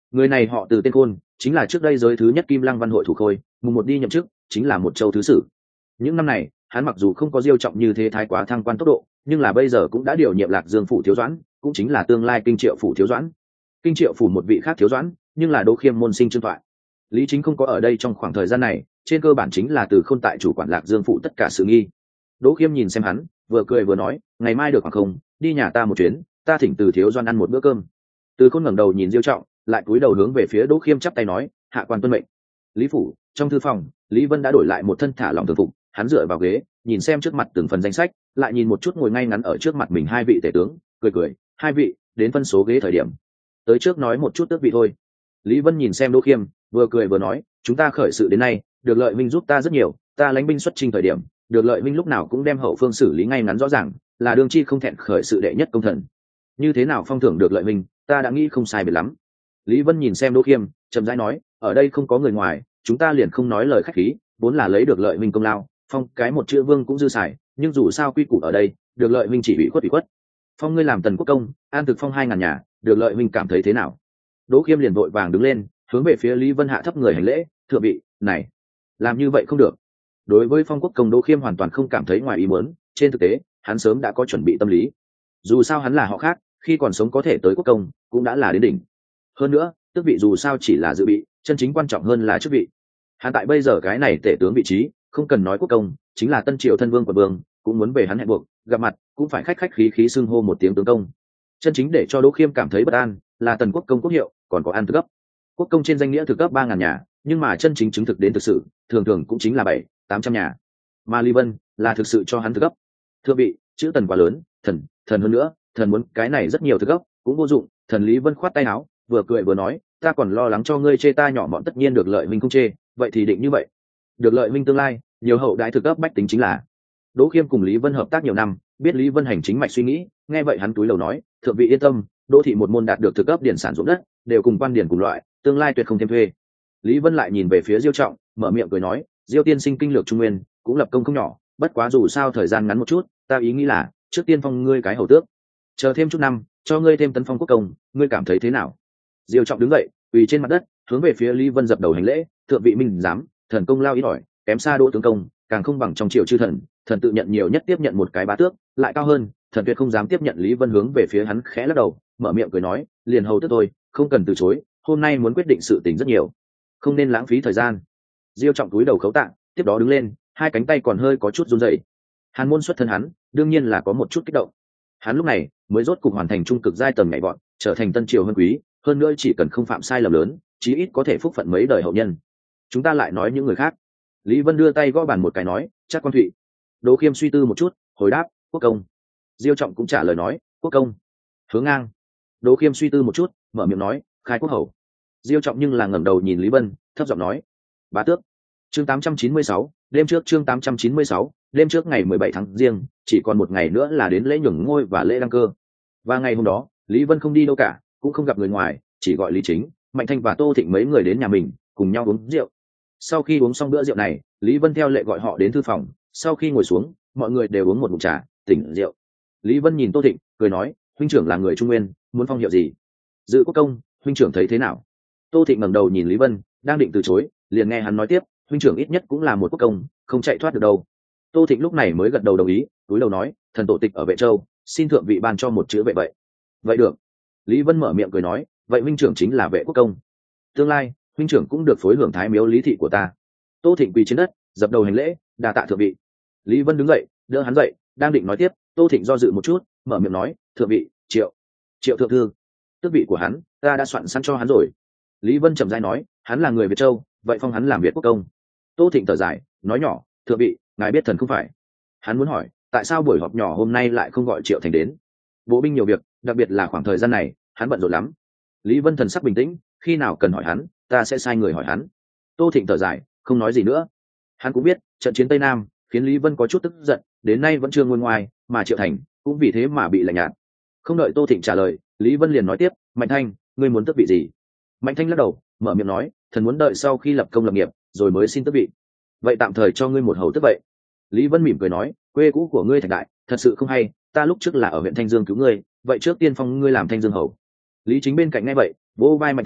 Người này họ Từ tên Khôn, chính là trước đây giới thứ nhất Kim Lăng Văn hội thủ khôi, mùng một đi nhậm chức, chính là một châu thứ sử. Những năm này, hắn mặc dù không có Diêu Trọng như thế thái quá thăng quan tốc độ, nhưng là bây giờ cũng đã điều nhiệm Lạc Dương phủ thiếu doãn, cũng chính là tương lai Kinh Triệu phủ thiếu doãn. Kinh Triệu phủ một vị khác thiếu doãn, nhưng là Đỗ Khiêm môn sinh Trương Toại. Lý Chính không có ở đây trong khoảng thời gian này, trên cơ bản chính là Từ Khôn tại chủ quản Lạc Dương phủ tất cả sự nghi. Đỗ Khiêm nhìn xem hắn, vừa cười vừa nói, ngày mai được hoặc không, đi nhà ta một chuyến, ta thỉnh Từ thiếu doãn ăn một bữa cơm. Từ Khôn ngẩng đầu nhìn Diêu Trọng, lại cúi đầu hướng về phía Đỗ Khiêm chắp tay nói, hạ quan tuân mệnh. Lý phủ, trong thư phòng, Lý Vân đã đổi lại một thân thả lỏng thường phục, hắn dựa vào ghế, nhìn xem trước mặt từng phần danh sách, lại nhìn một chút ngồi ngay ngắn ở trước mặt mình hai vị tể tướng, cười cười, hai vị, đến phân số ghế thời điểm, tới trước nói một chút tước vị thôi. Lý Vân nhìn xem Đỗ Khiêm, vừa cười vừa nói, chúng ta khởi sự đến nay, được Lợi Minh giúp ta rất nhiều, ta lãnh binh xuất chinh thời điểm, được Lợi Minh lúc nào cũng đem hậu phương xử lý ngay ngắn rõ ràng, là đương chi không thẹn khởi sự đệ nhất công thần. Như thế nào phong thưởng được Lợi Minh, ta đã nghĩ không sai biệt lắm. Lý Vân nhìn xem Đỗ Khiêm, chậm rãi nói, ở đây không có người ngoài, chúng ta liền không nói lời khách khí, vốn là lấy được Lợi Minh công lao, phong cái một chữ vương cũng dư xài, nhưng dù sao quy củ ở đây, được Lợi Minh chỉ bị khuất bị khuất. Phong ngươi làm tần quốc công, an thực phong hai ngàn nhà, được Lợi Minh cảm thấy thế nào? Đỗ Khiêm liền vội vàng đứng lên, hướng về phía Lý Vân hạ thấp người hành lễ, thượng vị, này, làm như vậy không được. Đối với phong quốc công, Đỗ Khiêm hoàn toàn không cảm thấy ngoài ý muốn, trên thực tế, hắn sớm đã có chuẩn bị tâm lý. Dù sao hắn là họ khác, khi còn sống có thể tới quốc công, cũng đã là đến đỉnh. Hơn nữa, tước vị dù sao chỉ là dự bị, chân chính quan trọng hơn là chức vị. Hắn tại bây giờ cái này tể tướng vị trí, không cần nói quốc công, chính là tân triều thân vương của vương, cũng muốn về hắn hẹn buộc, gặp mặt cũng phải khách khách khí khí xưng hô một tiếng tướng công. Chân chính để cho Đỗ Khiêm cảm thấy bất an là tần quốc công quốc hiệu, còn có an thực cấp. Quốc công trên danh nghĩa thực cấp ba ngàn nhà, nhưng mà chân chính chứng thực đến thực sự, thường thường cũng chính là bảy, tám trăm nhà. Mà Lý Vân là thực sự cho hắn thực cấp. Thưa vị, chữ tần quá lớn, thần, thần hơn nữa, thần muốn cái này rất nhiều thực cấp, cũng vô dụng. Thần Lý Vân khoát tay áo, vừa cười vừa nói, ta còn lo lắng cho ngươi chê ta nhỏ mọn, tất nhiên được Lợi Minh không chê, vậy thì định như vậy. Được Lợi Minh tương lai, nhiều hậu đãi thực cấp bách tính chính là. Đỗ Khiêm cùng Lý Vân hợp tác nhiều năm, biết Lý Vân hành chính mạch suy nghĩ, nghe vậy hắn túi lầu nói, thượng vị yên tâm, Đỗ thị một môn đạt được thực cấp điển sản ruộng đất, đều cùng quan điển cùng loại, tương lai tuyệt không thêm thuê. Lý Vân lại nhìn về phía Diêu Trọng, mở miệng cười nói, Diêu tiên sinh kinh lược trung nguyên, cũng lập công không nhỏ, bất quá dù sao thời gian ngắn một chút, ta ý nghĩ là trước tiên phong ngươi cái hầu tước, chờ thêm chút năm, cho ngươi thêm tấn phong quốc công, ngươi cảm thấy thế nào? Diêu Trọng đứng dậy, quỳ trên mặt đất, hướng về phía Lý Vân dập đầu hành lễ, thượng vị minh giám, thần công lao ít ỏi, kém xa Đỗ tướng công, càng không bằng trong triều chư thần, thần tự nhận nhiều nhất tiếp nhận một cái bá tước, lại cao hơn, thần tuyệt không dám tiếp nhận. Lý Vân hướng về phía hắn khẽ lắc đầu, mở miệng cười nói, liền hầu tước tôi, không cần từ chối, hôm nay muốn quyết định sự tình rất nhiều, không nên lãng phí thời gian. Diêu Trọng cúi đầu khấu tạ, tiếp đó đứng lên, hai cánh tay còn hơi có chút run rẩy. Hàn môn xuất thân hắn, đương nhiên là có một chút kích động. Hắn lúc này mới rốt cục hoàn thành trung cực giai tầng nhảy vọt, trở thành tân triều hơn quý, hơn nữa chỉ cần không phạm sai lầm lớn, chí ít có thể phúc phận mấy đời hậu nhân. Chúng ta lại nói những người khác. Lý Vân đưa tay gõ bàn một cái nói, chắc quan thụy. Đỗ Khiêm suy tư một chút, hồi đáp, quốc công. Diêu Trọng cũng trả lời nói, quốc công. Hướng ngang. Đỗ Khiêm suy tư một chút, mở miệng nói, khai quốc hầu. Diêu Trọng nhưng là ngẩng đầu nhìn Lý Vân, thấp giọng nói, bá tước. Chương tám trăm chín mươi sáu, đêm trước chương tám trăm chín mươi sáu, đêm trước ngày mười bảy tháng giêng, chỉ còn một ngày nữa là đến lễ nhường ngôi và lễ đăng cơ. Và ngày hôm đó, Lý Vân không đi đâu cả, cũng không gặp người ngoài, chỉ gọi Lý Chính, Mạnh Thanh và Tô Thịnh mấy người đến nhà mình, cùng nhau uống rượu. Sau khi uống xong bữa rượu này, Lý Vân theo lệ gọi họ đến thư phòng, sau khi ngồi xuống, mọi người đều uống một ngụm trà, tỉnh rượu. Lý Vân nhìn Tô Thịnh, cười nói, huynh trưởng là người Trung Nguyên, muốn phong hiệu gì? Dự quốc công, huynh trưởng thấy thế nào? Tô Thịnh ngẩng đầu nhìn Lý Vân, đang định từ chối, liền nghe hắn nói tiếp, huynh trưởng ít nhất cũng là một quốc công, không chạy thoát được đâu. Tô Thịnh lúc này mới gật đầu đồng ý, túi đầu nói, thần tổ tịch ở Vệ Châu, xin thượng vị ban cho một chữ vệ vậy. Vậy được. Lý Vân mở miệng cười nói, vậy huynh trưởng chính là vệ quốc công. Tương lai, huynh trưởng cũng được phối hưởng thái miếu lý thị của ta. Tô Thịnh quỳ trên đất, dập đầu hành lễ, đà tạ thượng vị. Lý Vân đứng dậy, đỡ hắn dậy, đang định nói tiếp, Tô Thịnh do dự một chút, mở miệng nói, thượng vị, Triệu, Triệu thượng thư. Tước vị của hắn, ta đã soạn sẵn cho hắn rồi. Lý Vân trầm rãi nói, hắn là người Việt Châu, vậy phong hắn làm Việt quốc công. Tô Thịnh thở dài, nói nhỏ, thượng vị, ngài biết thần không phải. Hắn muốn hỏi, tại sao buổi họp nhỏ hôm nay lại không gọi Triệu Thành đến? Bộ binh nhiều việc, đặc biệt là khoảng thời gian này, hắn bận rộn lắm. Lý Vân thần sắc bình tĩnh, khi nào cần hỏi hắn, ta sẽ sai người hỏi hắn. Tô Thịnh thở dài, không nói gì nữa. Hắn cũng biết, trận chiến Tây Nam khiến Lý Vân có chút tức giận, đến nay vẫn chưa nguôi ngoai, mà Triệu Thành cũng vì thế mà bị lạnh nhạt. Không đợi Tô Thịnh trả lời, Lý Vân liền nói tiếp, Mạnh Thanh, ngươi muốn tước vị gì? Mạnh Thanh lắc đầu, mở miệng nói, thần muốn đợi sau khi lập công lập nghiệp, rồi mới xin tước vị. Vậy tạm thời cho ngươi một hầu tước vậy. Lý Vân mỉm cười nói, quê cũ của ngươi Thạch Đại, thật sự không hay, ta lúc trước là ở huyện Thanh Dương cứu ngươi, vậy trước tiên phong ngươi làm Thanh Dương hầu. Lý Chính bên cạnh nghe vậy, vỗ vai Mạnh Thanh,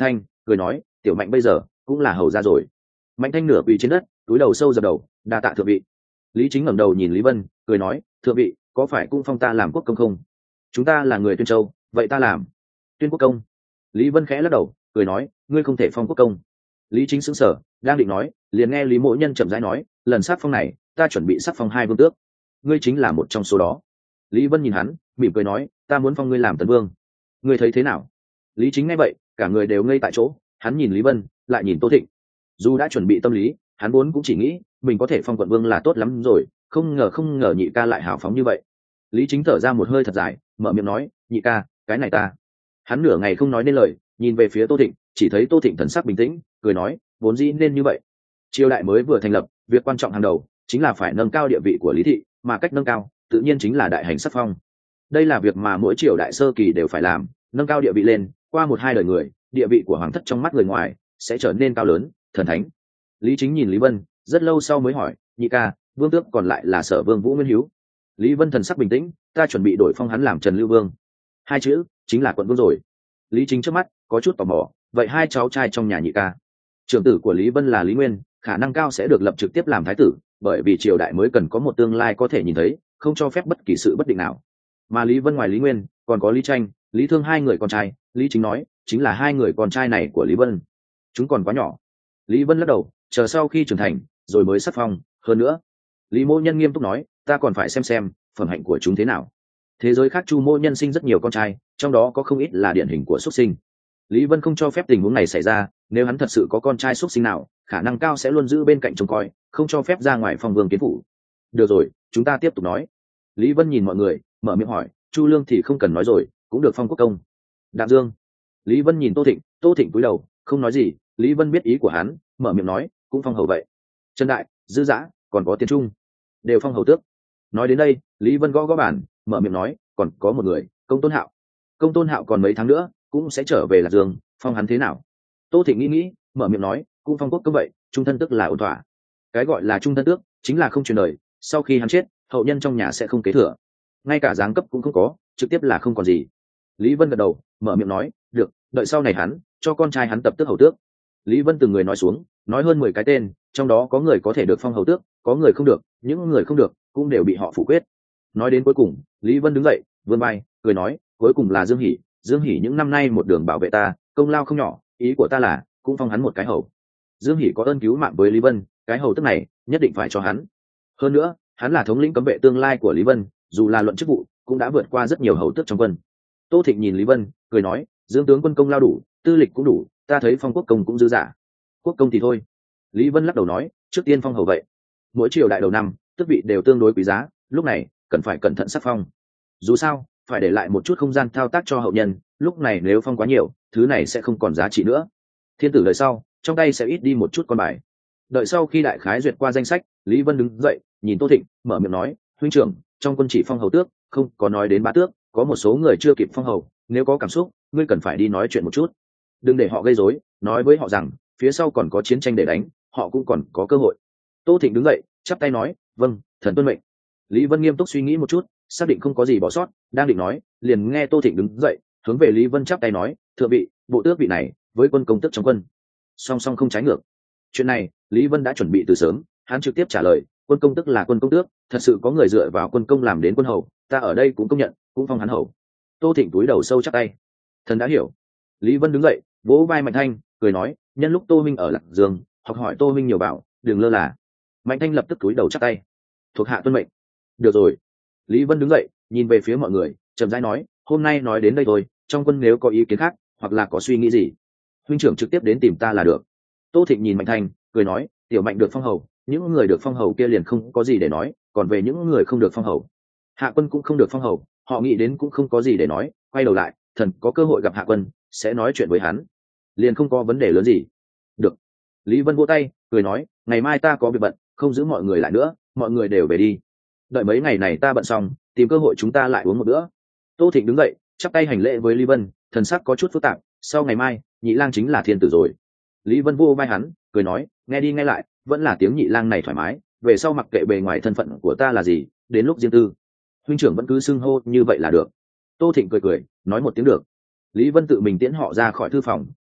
cười nói tiểu mạnh bây giờ cũng là hầu ra rồi. Mạnh thanh nửa quỳ trên đất, túi đầu sâu dập đầu, đa tạ thượng vị. Lý Chính ngẩng đầu nhìn Lý Vân, cười nói thượng vị có phải cũng phong ta làm quốc công không? Chúng ta là người Tuyên Châu, vậy ta làm Tuyên quốc công. Lý Vân khẽ lắc đầu, cười nói ngươi không thể phong quốc công. Lý Chính sững sờ, đang định nói, liền nghe Lý Mỗ Nhân chậm rãi nói, lần sát phong này ta chuẩn bị sát phong hai vương tước, ngươi chính là một trong số đó. Lý Vân nhìn hắn, mỉm cười nói, ta muốn phong ngươi làm tấn vương, ngươi thấy thế nào? Lý Chính nghe vậy, cả người đều ngây tại chỗ, hắn nhìn Lý Vân, lại nhìn Tô Thịnh. Dù đã chuẩn bị tâm lý, hắn vốn cũng chỉ nghĩ mình có thể phong quận vương là tốt lắm rồi, không ngờ không ngờ nhị ca lại hào phóng như vậy. Lý Chính thở ra một hơi thật dài, mở miệng nói, nhị ca, cái này ta. Hắn nửa ngày không nói nên lời, nhìn về phía Tô Thịnh, chỉ thấy Tô Thịnh thần sắc bình tĩnh, cười nói, vốn dĩ nên như vậy. Triều đại mới vừa thành lập, việc quan trọng hàng đầu chính là phải nâng cao địa vị của Lý thị, mà cách nâng cao, tự nhiên chính là đại hành sắc phong. Đây là việc mà mỗi triều đại sơ kỳ đều phải làm, nâng cao địa vị lên, qua một hai đời người, địa vị của hoàng thất trong mắt người ngoài sẽ trở nên cao lớn, thần thánh. Lý Chính nhìn Lý Vân, rất lâu sau mới hỏi, nhị ca, vương tước còn lại là Sở Vương Vũ Nguyên Hiếu. Lý Vân thần sắc bình tĩnh, ta chuẩn bị đổi phong hắn làm Trần Lưu Vương. Hai chữ chính là quận vương rồi. Lý Chính trước mắt có chút tò mò, vậy hai cháu trai trong nhà nhị ca, trưởng tử của Lý Vân là Lý Nguyên, khả năng cao sẽ được lập trực tiếp làm thái tử, bởi vì triều đại mới cần có một tương lai có thể nhìn thấy, không cho phép bất kỳ sự bất định nào. Mà Lý Vân ngoài Lý Nguyên còn có Lý Tranh, Lý Thương hai người con trai. Lý Chính nói, chính là hai người con trai này của Lý Vân, chúng còn quá nhỏ. Lý Vân lắc đầu, chờ sau khi trưởng thành rồi mới sắc phong. Hơn nữa, Lý Mỗ Nhân nghiêm túc nói, ta còn phải xem xem phẩm hạnh của chúng thế nào. Thế giới khác Chu Mỗ Nhân sinh rất nhiều con trai, trong đó có không ít là điển hình của xuất sinh. Lý Vân không cho phép tình huống này xảy ra, nếu hắn thật sự có con trai xuất sinh nào, khả năng cao sẽ luôn giữ bên cạnh trông coi, không cho phép ra ngoài phong vương kiến phủ. Được rồi, chúng ta tiếp tục nói. Lý Vân nhìn mọi người, mở miệng hỏi, Chu Lương thì không cần nói rồi, cũng được phong quốc công. Đạm Dương. Lý Vân nhìn Tô Thịnh, Tô Thịnh cúi đầu, không nói gì. Lý Vân biết ý của hắn, mở miệng nói, cũng phong hầu vậy. Trần Đại, Dư Dã, còn có Tiến Trung, đều phong hầu tước. Nói đến đây, Lý Vân gõ gõ bàn, mở miệng nói, còn có một người, Công Tôn Hạo. Công Tôn Hạo còn mấy tháng nữa cũng sẽ trở về Lạc Dương, phong hắn thế nào? Tô Thịnh nghĩ nghĩ, mở miệng nói, cũng phong quốc công vậy, trung thân tước là ổn thỏa. Cái gọi là trung thân tước chính là không truyền đời, sau khi hắn chết, hậu nhân trong nhà sẽ không kế thừa, ngay cả giáng cấp cũng không có, trực tiếp là không còn gì. Lý Vân gật đầu, mở miệng nói, được, đợi sau này hắn cho con trai hắn tập tước hầu tước. Lý Vân từng người nói xuống, nói hơn mười cái tên, trong đó có người có thể được phong hầu tước, có người không được, những người không được cũng đều bị họ phủ quyết. Nói đến cuối cùng, Lý Vân đứng dậy, vươn vai, cười nói, cuối cùng là Dương Hỷ. Dương Hỷ những năm nay một đường bảo vệ ta, công lao không nhỏ, ý của ta là cũng phong hắn một cái hầu. Dương Hỷ có ơn cứu mạng với Lý Vân, cái hầu tước này nhất định phải cho hắn. Hơn nữa, hắn là thống lĩnh cấm vệ tương lai của Lý Vân, dù là luận chức vụ cũng đã vượt qua rất nhiều hầu tước trong quân. Tô Thịnh nhìn Lý Vân, cười nói, Dương tướng quân công lao đủ, tư lịch cũng đủ, ta thấy phong quốc công cũng dư giả. Quốc công thì thôi. Lý Vân lắc đầu nói, trước tiên phong hầu vậy. Mỗi triều đại đầu năm, tước vị đều tương đối quý giá, lúc này cần phải cẩn thận sắc phong. Dù sao, phải để lại một chút không gian thao tác cho hậu nhân, lúc này nếu phong quá nhiều, thứ này sẽ không còn giá trị nữa. Thiên tử đời sau, trong tay sẽ ít đi một chút con bài. Đợi sau khi đại khái duyệt qua danh sách, Lý Vân đứng dậy, nhìn Tô Thịnh, mở miệng nói, huynh trưởng, trong quân chỉ phong hầu tước, không có nói đến bá tước, có một số người chưa kịp phong hầu, nếu có cảm xúc, ngươi cần phải đi nói chuyện một chút, đừng để họ gây rối, nói với họ rằng phía sau còn có chiến tranh để đánh, họ cũng còn có cơ hội. Tô Thịnh đứng dậy, chắp tay nói, vâng, thần tuân mệnh. Lý Vân nghiêm túc suy nghĩ một chút, xác định không có gì bỏ sót, đang định nói, liền nghe Tô Thịnh đứng dậy, hướng về Lý Vân chắp tay nói, thượng vị, bộ tước vị này với quân công tước trong quân song song không trái ngược. Chuyện này Lý Vân đã chuẩn bị từ sớm, hắn trực tiếp trả lời, quân công tước là quân công tước, thật sự có người dựa vào quân công làm đến quân hầu, ta ở đây cũng công nhận, cũng phong hắn hầu. Tô Thịnh túi đầu sâu chắp tay, thần đã hiểu. Lý Vân đứng dậy, vỗ vai Mạnh Thanh, cười nói, nhân lúc Tô Minh ở Lạc Dương, học hỏi Tô Minh nhiều bảo, đừng lơ là. Mạnh Thanh lập tức túi đầu chắp tay, thuộc hạ tuân mệnh. Được rồi. Lý Vân đứng dậy, nhìn về phía mọi người, chậm rãi nói, hôm nay nói đến đây thôi, trong quân nếu có ý kiến khác hoặc là có suy nghĩ gì, huynh trưởng trực tiếp đến tìm ta là được. Tô Thịnh nhìn Mạnh Thanh, cười nói, tiểu Mạnh được phong hầu, những người được phong hầu kia liền không có gì để nói, còn về những người không được phong hầu, Hạ Quân cũng không được phong hầu, họ nghĩ đến cũng không có gì để nói. Quay đầu lại, thần có cơ hội gặp Hạ Quân, sẽ nói chuyện với hắn, liền không có vấn đề lớn gì. Được. Lý Vân vỗ tay, cười nói, ngày mai ta có việc bận, không giữ mọi người lại nữa, mọi người đều về đi. Đợi mấy ngày này ta bận xong, tìm cơ hội chúng ta lại uống một bữa. Tô Thịnh đứng dậy, chắp tay hành lễ với Lý Vân, thần sắc có chút phức tạp, sau ngày mai Nhị Lang chính là thiên tử rồi. Lý Vân vô vai hắn, cười nói, nghe đi nghe lại, vẫn là tiếng Nhị Lang này thoải mái, về sau mặc kệ bề ngoài thân phận của ta là gì, đến lúc riêng tư, huynh trưởng vẫn cứ xưng hô như vậy là được. Tô Thịnh cười cười, nói một tiếng được. Lý Vân tự mình tiễn họ ra khỏi thư phòng,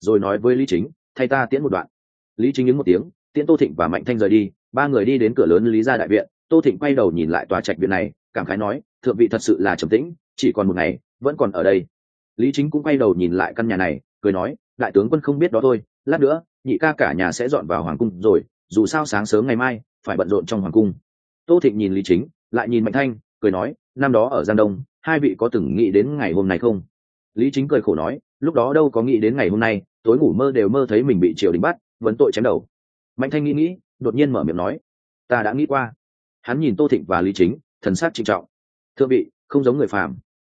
rồi nói với lý chính, thay ta tiễn một đoạn. Lý chính ứng một tiếng, tiễn Tô Thịnh và Mạnh Thanh rời đi. Ba người đi đến cửa lớn Lý gia đại viện. Tô Thịnh quay đầu nhìn lại tòa trạch viện này, cảm khái nói, thượng vị thật sự là trầm tĩnh, chỉ còn một ngày vẫn còn ở đây. Lý chính cũng quay đầu nhìn lại căn nhà này, cười nói, đại tướng quân không biết đó thôi, lát nữa nhị ca cả nhà sẽ dọn vào hoàng cung rồi, dù sao sáng sớm ngày mai phải bận rộn trong hoàng cung. Tô Thịnh nhìn Lý chính, lại nhìn Mạnh Thanh, cười nói, năm đó ở Giang Đông, hai vị có từng nghĩ đến ngày hôm nay không? Lý chính cười khổ nói, lúc đó đâu có nghĩ đến ngày hôm nay, tối ngủ mơ đều mơ thấy mình bị triều đình bắt, vấn tội chém đầu. Mạnh Thanh nghĩ nghĩ, đột nhiên mở miệng nói, ta đã nghĩ qua. Hắn nhìn Tô Thịnh và Lý chính, thần sắc trịnh trọng. Thượng vị không giống người phàm,